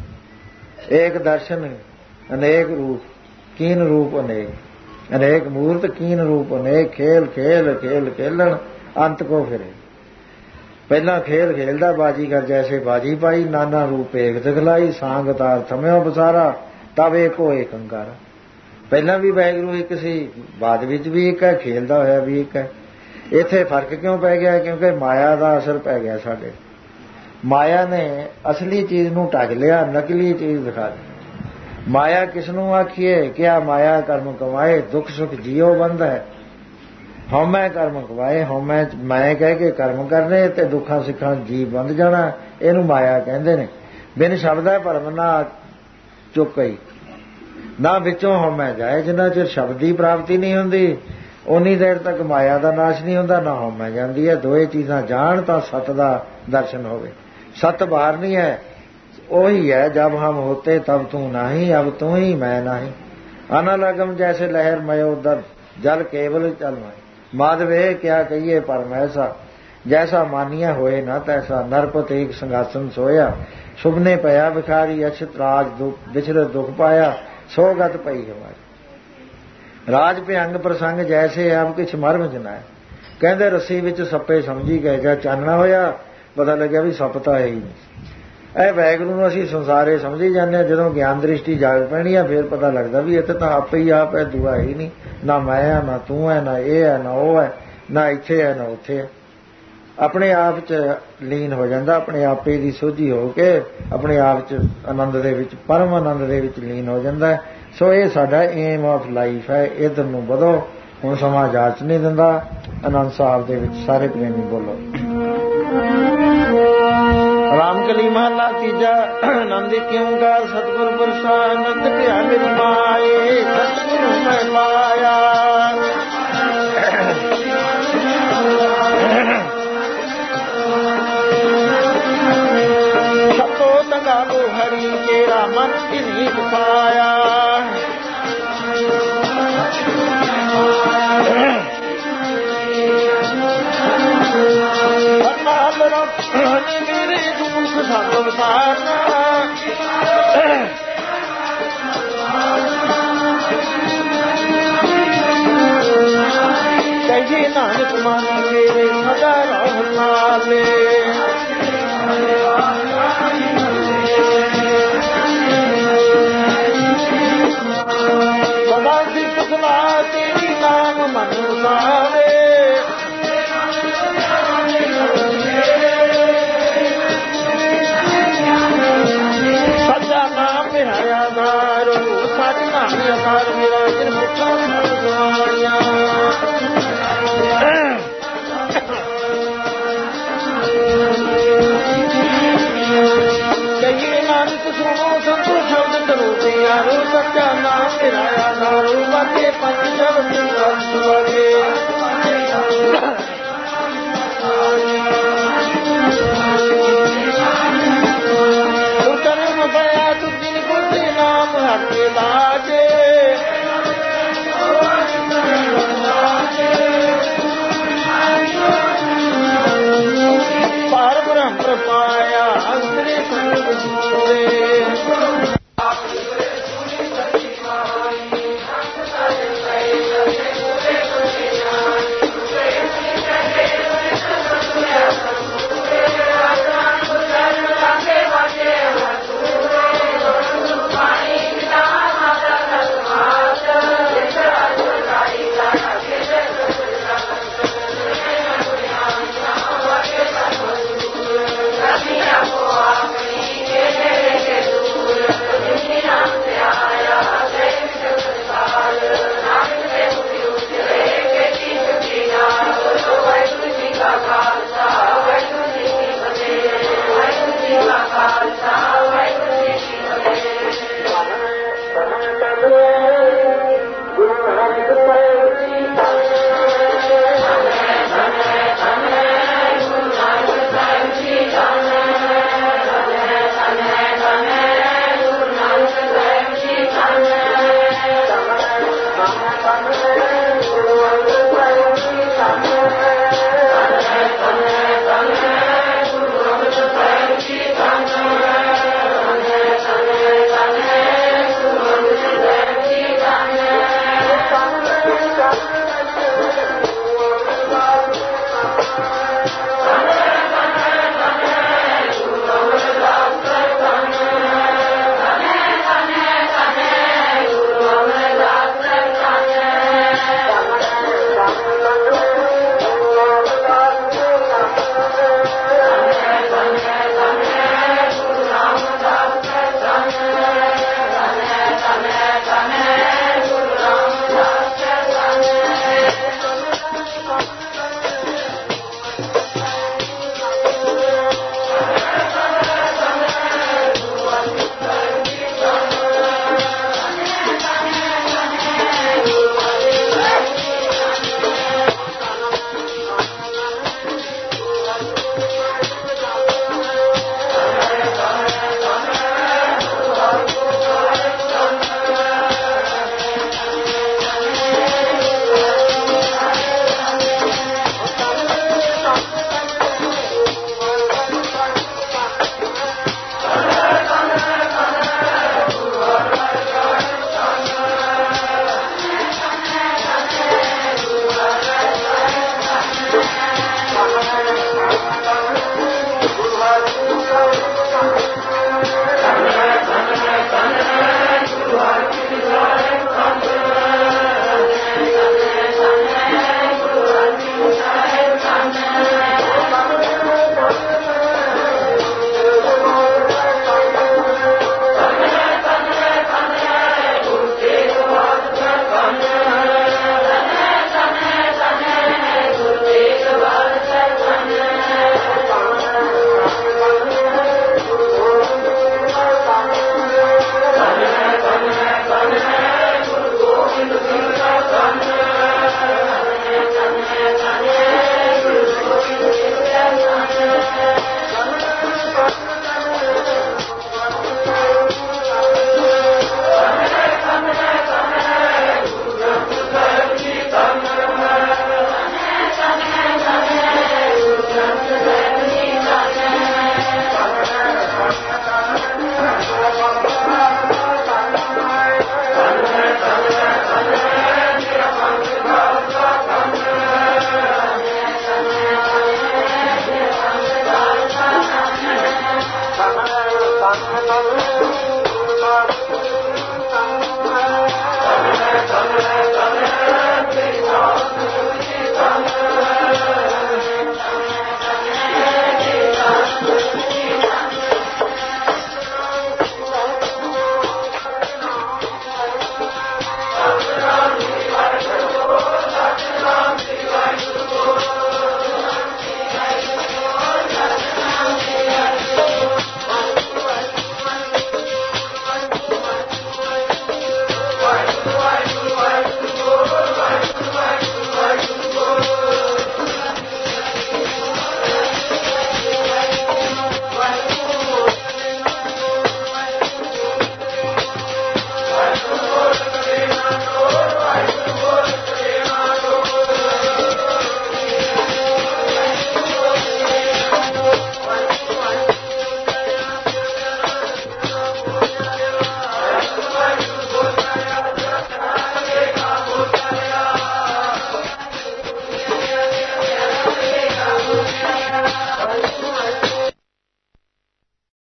ਏਕ ਦਰਸ਼ਨ, ਅਨੇਕ ਰੂਪ ਕੀਨ ਰੂਪ ਅਨੇਕ, ਅਨੇਕ ਮੂਰਤ ਕੀਨ ਰੂਪ ਅਨੇਕ। ਖੇਲ ਖੇਲ ਖੇਲ ਖੇਲਣ ਅੰਤ ਕੋ ਫਿਰੇ। ਪਹਿਲਾਂ ਖੇਲ ਖੇਲਦਾ ਬਾਜੀਗਰ ਜੈਸੇ ਬਾਜੀ ਪਾਈ, ਨਾਨਾ ਰੂਪ ਏਕ ਦਿਖਲਾਈ, ਸਾਂਗ ਤਾਰ ਥਮਿਓ ਬਸਾਰਾ, ਤਬ ਏਕੋ ਏਕ ਅੰਗਾਰਾ। ਪਹਿਲਾਂ ਵੀ ਵਾਹਿਗੁਰੂ ਇੱਕ ਸੀ, ਬਾਅਦ ਵਿੱਚ ਵੀ ਇੱਕ ਹੈ, ਖੇਲਦਾ ਹੋਇਆ ਵੀ ਇੱਕ ਹੈ। ਇੱਥੇ ਫਰਕ ਕਿਉਂ ਪੈ ਗਿਆ? ਕਿਉਂਕਿ ਮਾਇਆ ਦਾ ਅਸਰ ਪੈ ਗਿਆ ਸਾਡੇ। ਮਾਇਆ ਨੇ ਅਸਲੀ ਚੀਜ਼ ਨੂੰ ਢੱਕ ਲਿਆ, ਨਕਲੀ ਚੀਜ਼ ਦਿਖਾ ਦਿੱਤੀ। ਮਾਇਆ ਕਿਸ ਨੂੰ ਆਖੀਏ? ਕਿਆ ਮਾਇਆ ਕਰਮ ਕਮਾਏ, ਦੁੱਖ ਸੁਖ ਜੀਓ ਬੰਦ ਹੈ। ਹਉਮੈ ਕਰਮ ਕਮਾਏ, ਹਉਮੈ ਮੈਂ ਕਹਿ ਕੇ ਕਰਮ ਕਰਨੇ ਤੇ ਦੁੱਖਾਂ ਸਿੱਖਾਂ ਜੀਵ ਬੰਦ ਜਾਣਾ, ਇਹਨੂੰ ਮਾਇਆ ਕਹਿੰਦੇ ਨੇ। ਬਿਨ ਸ਼ਬਦਾ ਭਰਮ ਨਾ ਚੁੱਕਈ, ਨਾ ਵਿੱਚੋਂ ਹਉਮੈ ਜਾਏ। ਜਿੰਨਾ ਚਿਰ ਸ਼ਬਦ ਦੀ ਪ੍ਰਾਪਤੀ ਨਹੀਂ ਹੁੰਦੀ, ਉਨੀ ਦੇਰ ਤੱਕ ਮਾਇਆ ਦਾ ਨਾਸ਼ ਨਹੀਂ ਹੁੰਦਾ, ਨਾ ਹਉਮੈ ਜਾਂਦੀ ਹੈ। ਦੋਏ ਚੀਜ਼ਾਂ ਜਾਣ ਤਾਂ ਸਤ ਦਾ ਦਰਸ਼ਨ ਹੋਵੇ। ਸਤ ਬਾਹਰ ਨਹੀਂ ਹੈ, ਉਹੀ ਹੈ। ਜਬ ਹਮ ਹੋਤੇ ਤਬ ਤੂੰ ਨਹੀਂ, ਅਬ ਤੂੰ ਹੀ ਮੈਂ ਨਹੀਂ। ਅਨਲਗਮ ਜੈਸੇ ਲਹਿਰ ਮਯੋ ਦਰ, ਜਲ ਕੇਵਲ ਚਲਮੈ। ਮਾਧਵੇ ਕਿਆ ਕਹੀਏ ਪਰਮ ਐਸਾ, ਜੈਸਾ ਮਾਨੀਆ ਹੋਏ ਨਾ ਤੈਸਾ। ਨਰਪਤ ਏਕ ਸੰਗਾਸਨ ਸੋਇਆ, ਸੁਭਨੇ ਪਿਆ ਵਿਖਾਰੀ। ਅਛਤ ਰਾਜ ਵਿਚਰਤ ਦੁਖ ਪਾਇਆ, ਸੋ ਗਤ ਪਈ ਹਮਾਰੀ। ਰਾਜ ਭਿਅੰਗ ਪ੍ਰਸੰਗ ਜੈਸੇ ਆਪ ਕਿਛ ਮਰਮ ਚ ਨਾ। ਕਹਿੰਦੇ ਰੱਸੀ ਵਿੱਚ ਸੱਪੇ ਸਮਝੀ ਗਏ, ਜਾਂ ਚਾਨਣਾ ਹੋਇਆ ਪਤਾ ਲੱਗਿਆ ਵੀ ਸੱਪ ਤਾਂ ਹੈ ਹੀ ਨਹੀਂ। ਇਹ ਵੈਗਰੂ ਨੂੰ ਅਸੀਂ ਸੰਸਾਰੇ ਸਮਝੀ ਜਾਂਦੇ ਹਾਂ। ਜਦੋਂ ਗਿਆਨ ਦ੍ਰਿਸ਼ਟੀ ਜਾਗ ਪੈਣੀ ਆ ਫੇਰ ਪਤਾ ਲੱਗਦਾ ਵੀ ਇੱਥੇ ਤਾਂ ਆਪੇ ਹੀ ਆਪ ਹੈ, ਦੂਆ ਹੀ ਨਹੀਂ। ਨਾ ਮੈਂ ਹੈ, ਨਾ ਤੂੰ ਹੈ, ਨਾ ਇਹ ਹੈ, ਨਾ ਉਹ ਹੈ, ਨਾ ਇੱਥੇ ਹੈ, ਨਾ ਉੱਥੇ ਹੈ। ਆਪਣੇ ਆਪ 'ਚ ਲੀਨ ਹੋ ਜਾਂਦਾ, ਆਪਣੇ ਆਪੇ ਦੀ ਸੋਝੀ ਹੋ ਕੇ ਆਪਣੇ ਆਪ 'ਚ ਆਨੰਦ ਦੇ ਵਿੱਚ, ਪਰਮ ਆਨੰਦ ਦੇ ਵਿੱਚ ਲੀਨ ਹੋ ਜਾਂਦਾ। ਸੋ ਇਹ ਸਾਡਾ ਏਮ ਆਫ ਲਾਈਫ ਹੈ। ਇੱਧਰ ਨੂੰ ਵਧੋ। ਹੁਣ ਸਮਾਂ ਜਾਚ ਨਹੀਂ ਦਿੰਦਾ। ਆਨੰਦ ਸਾਹਿਬ ਦੇ ਵਿੱਚ ਸਾਰੇ ਪ੍ਰੇਮੀ ਬੋਲੋ। ਰਾਮਕਲੀ ਮਹਲਾ ਤੀਜਾ। ਆਨੰਦ ਕਿਉਂ ਗਾ ਸਤਿਗੁਰ ਪ੍ਰਸਾਦ, ਆਨੰਦ ਕਿਆ ਮੇਰੀ ਮਾਏ, ਸਤਿਗੁਰੂ ਮੈਂ ਪਾਇਆ। ਸਤੋ ਤੰਗਾਲੋ ਹਰੀ ਕੇਰਾ ਮਨ ਕਿਨੀ ਪਾਇਆ। ਮੇਰੇ ਦੁਖ ਸੰਗ ਸਾਰਨਾ, ਕਹੇ ਨਾਨਕ ਮਾਨੀ ਮੇਰੇ ਸਦਾ ਰਹਿਣ ਵਾਲੇ। ਸਦਾ ਸਿਫਤ ਸਲਾਹ ਤੇਰੀ ਨਾਮ ਮਨ ਲਾਵੇ। ਆਧਾਰ ਮੇਰਾ ਜਿਨ ਮੁੱਠਾ ਗਵਾਇਆ। ਕਹੀਏ ਨਾਨਕ ਸੁਣੋ ਸੰਤੋ ਸ਼ਬਦ ਕਰੋ ਪਿਆਰੋ, ਸੱਚਾ ਨਾਮ ਮੇਰਾ ਆਧਾਰ। ਬਾਤੇ ਪੰਜ ਸ਼ਬਦ ਵਗੇ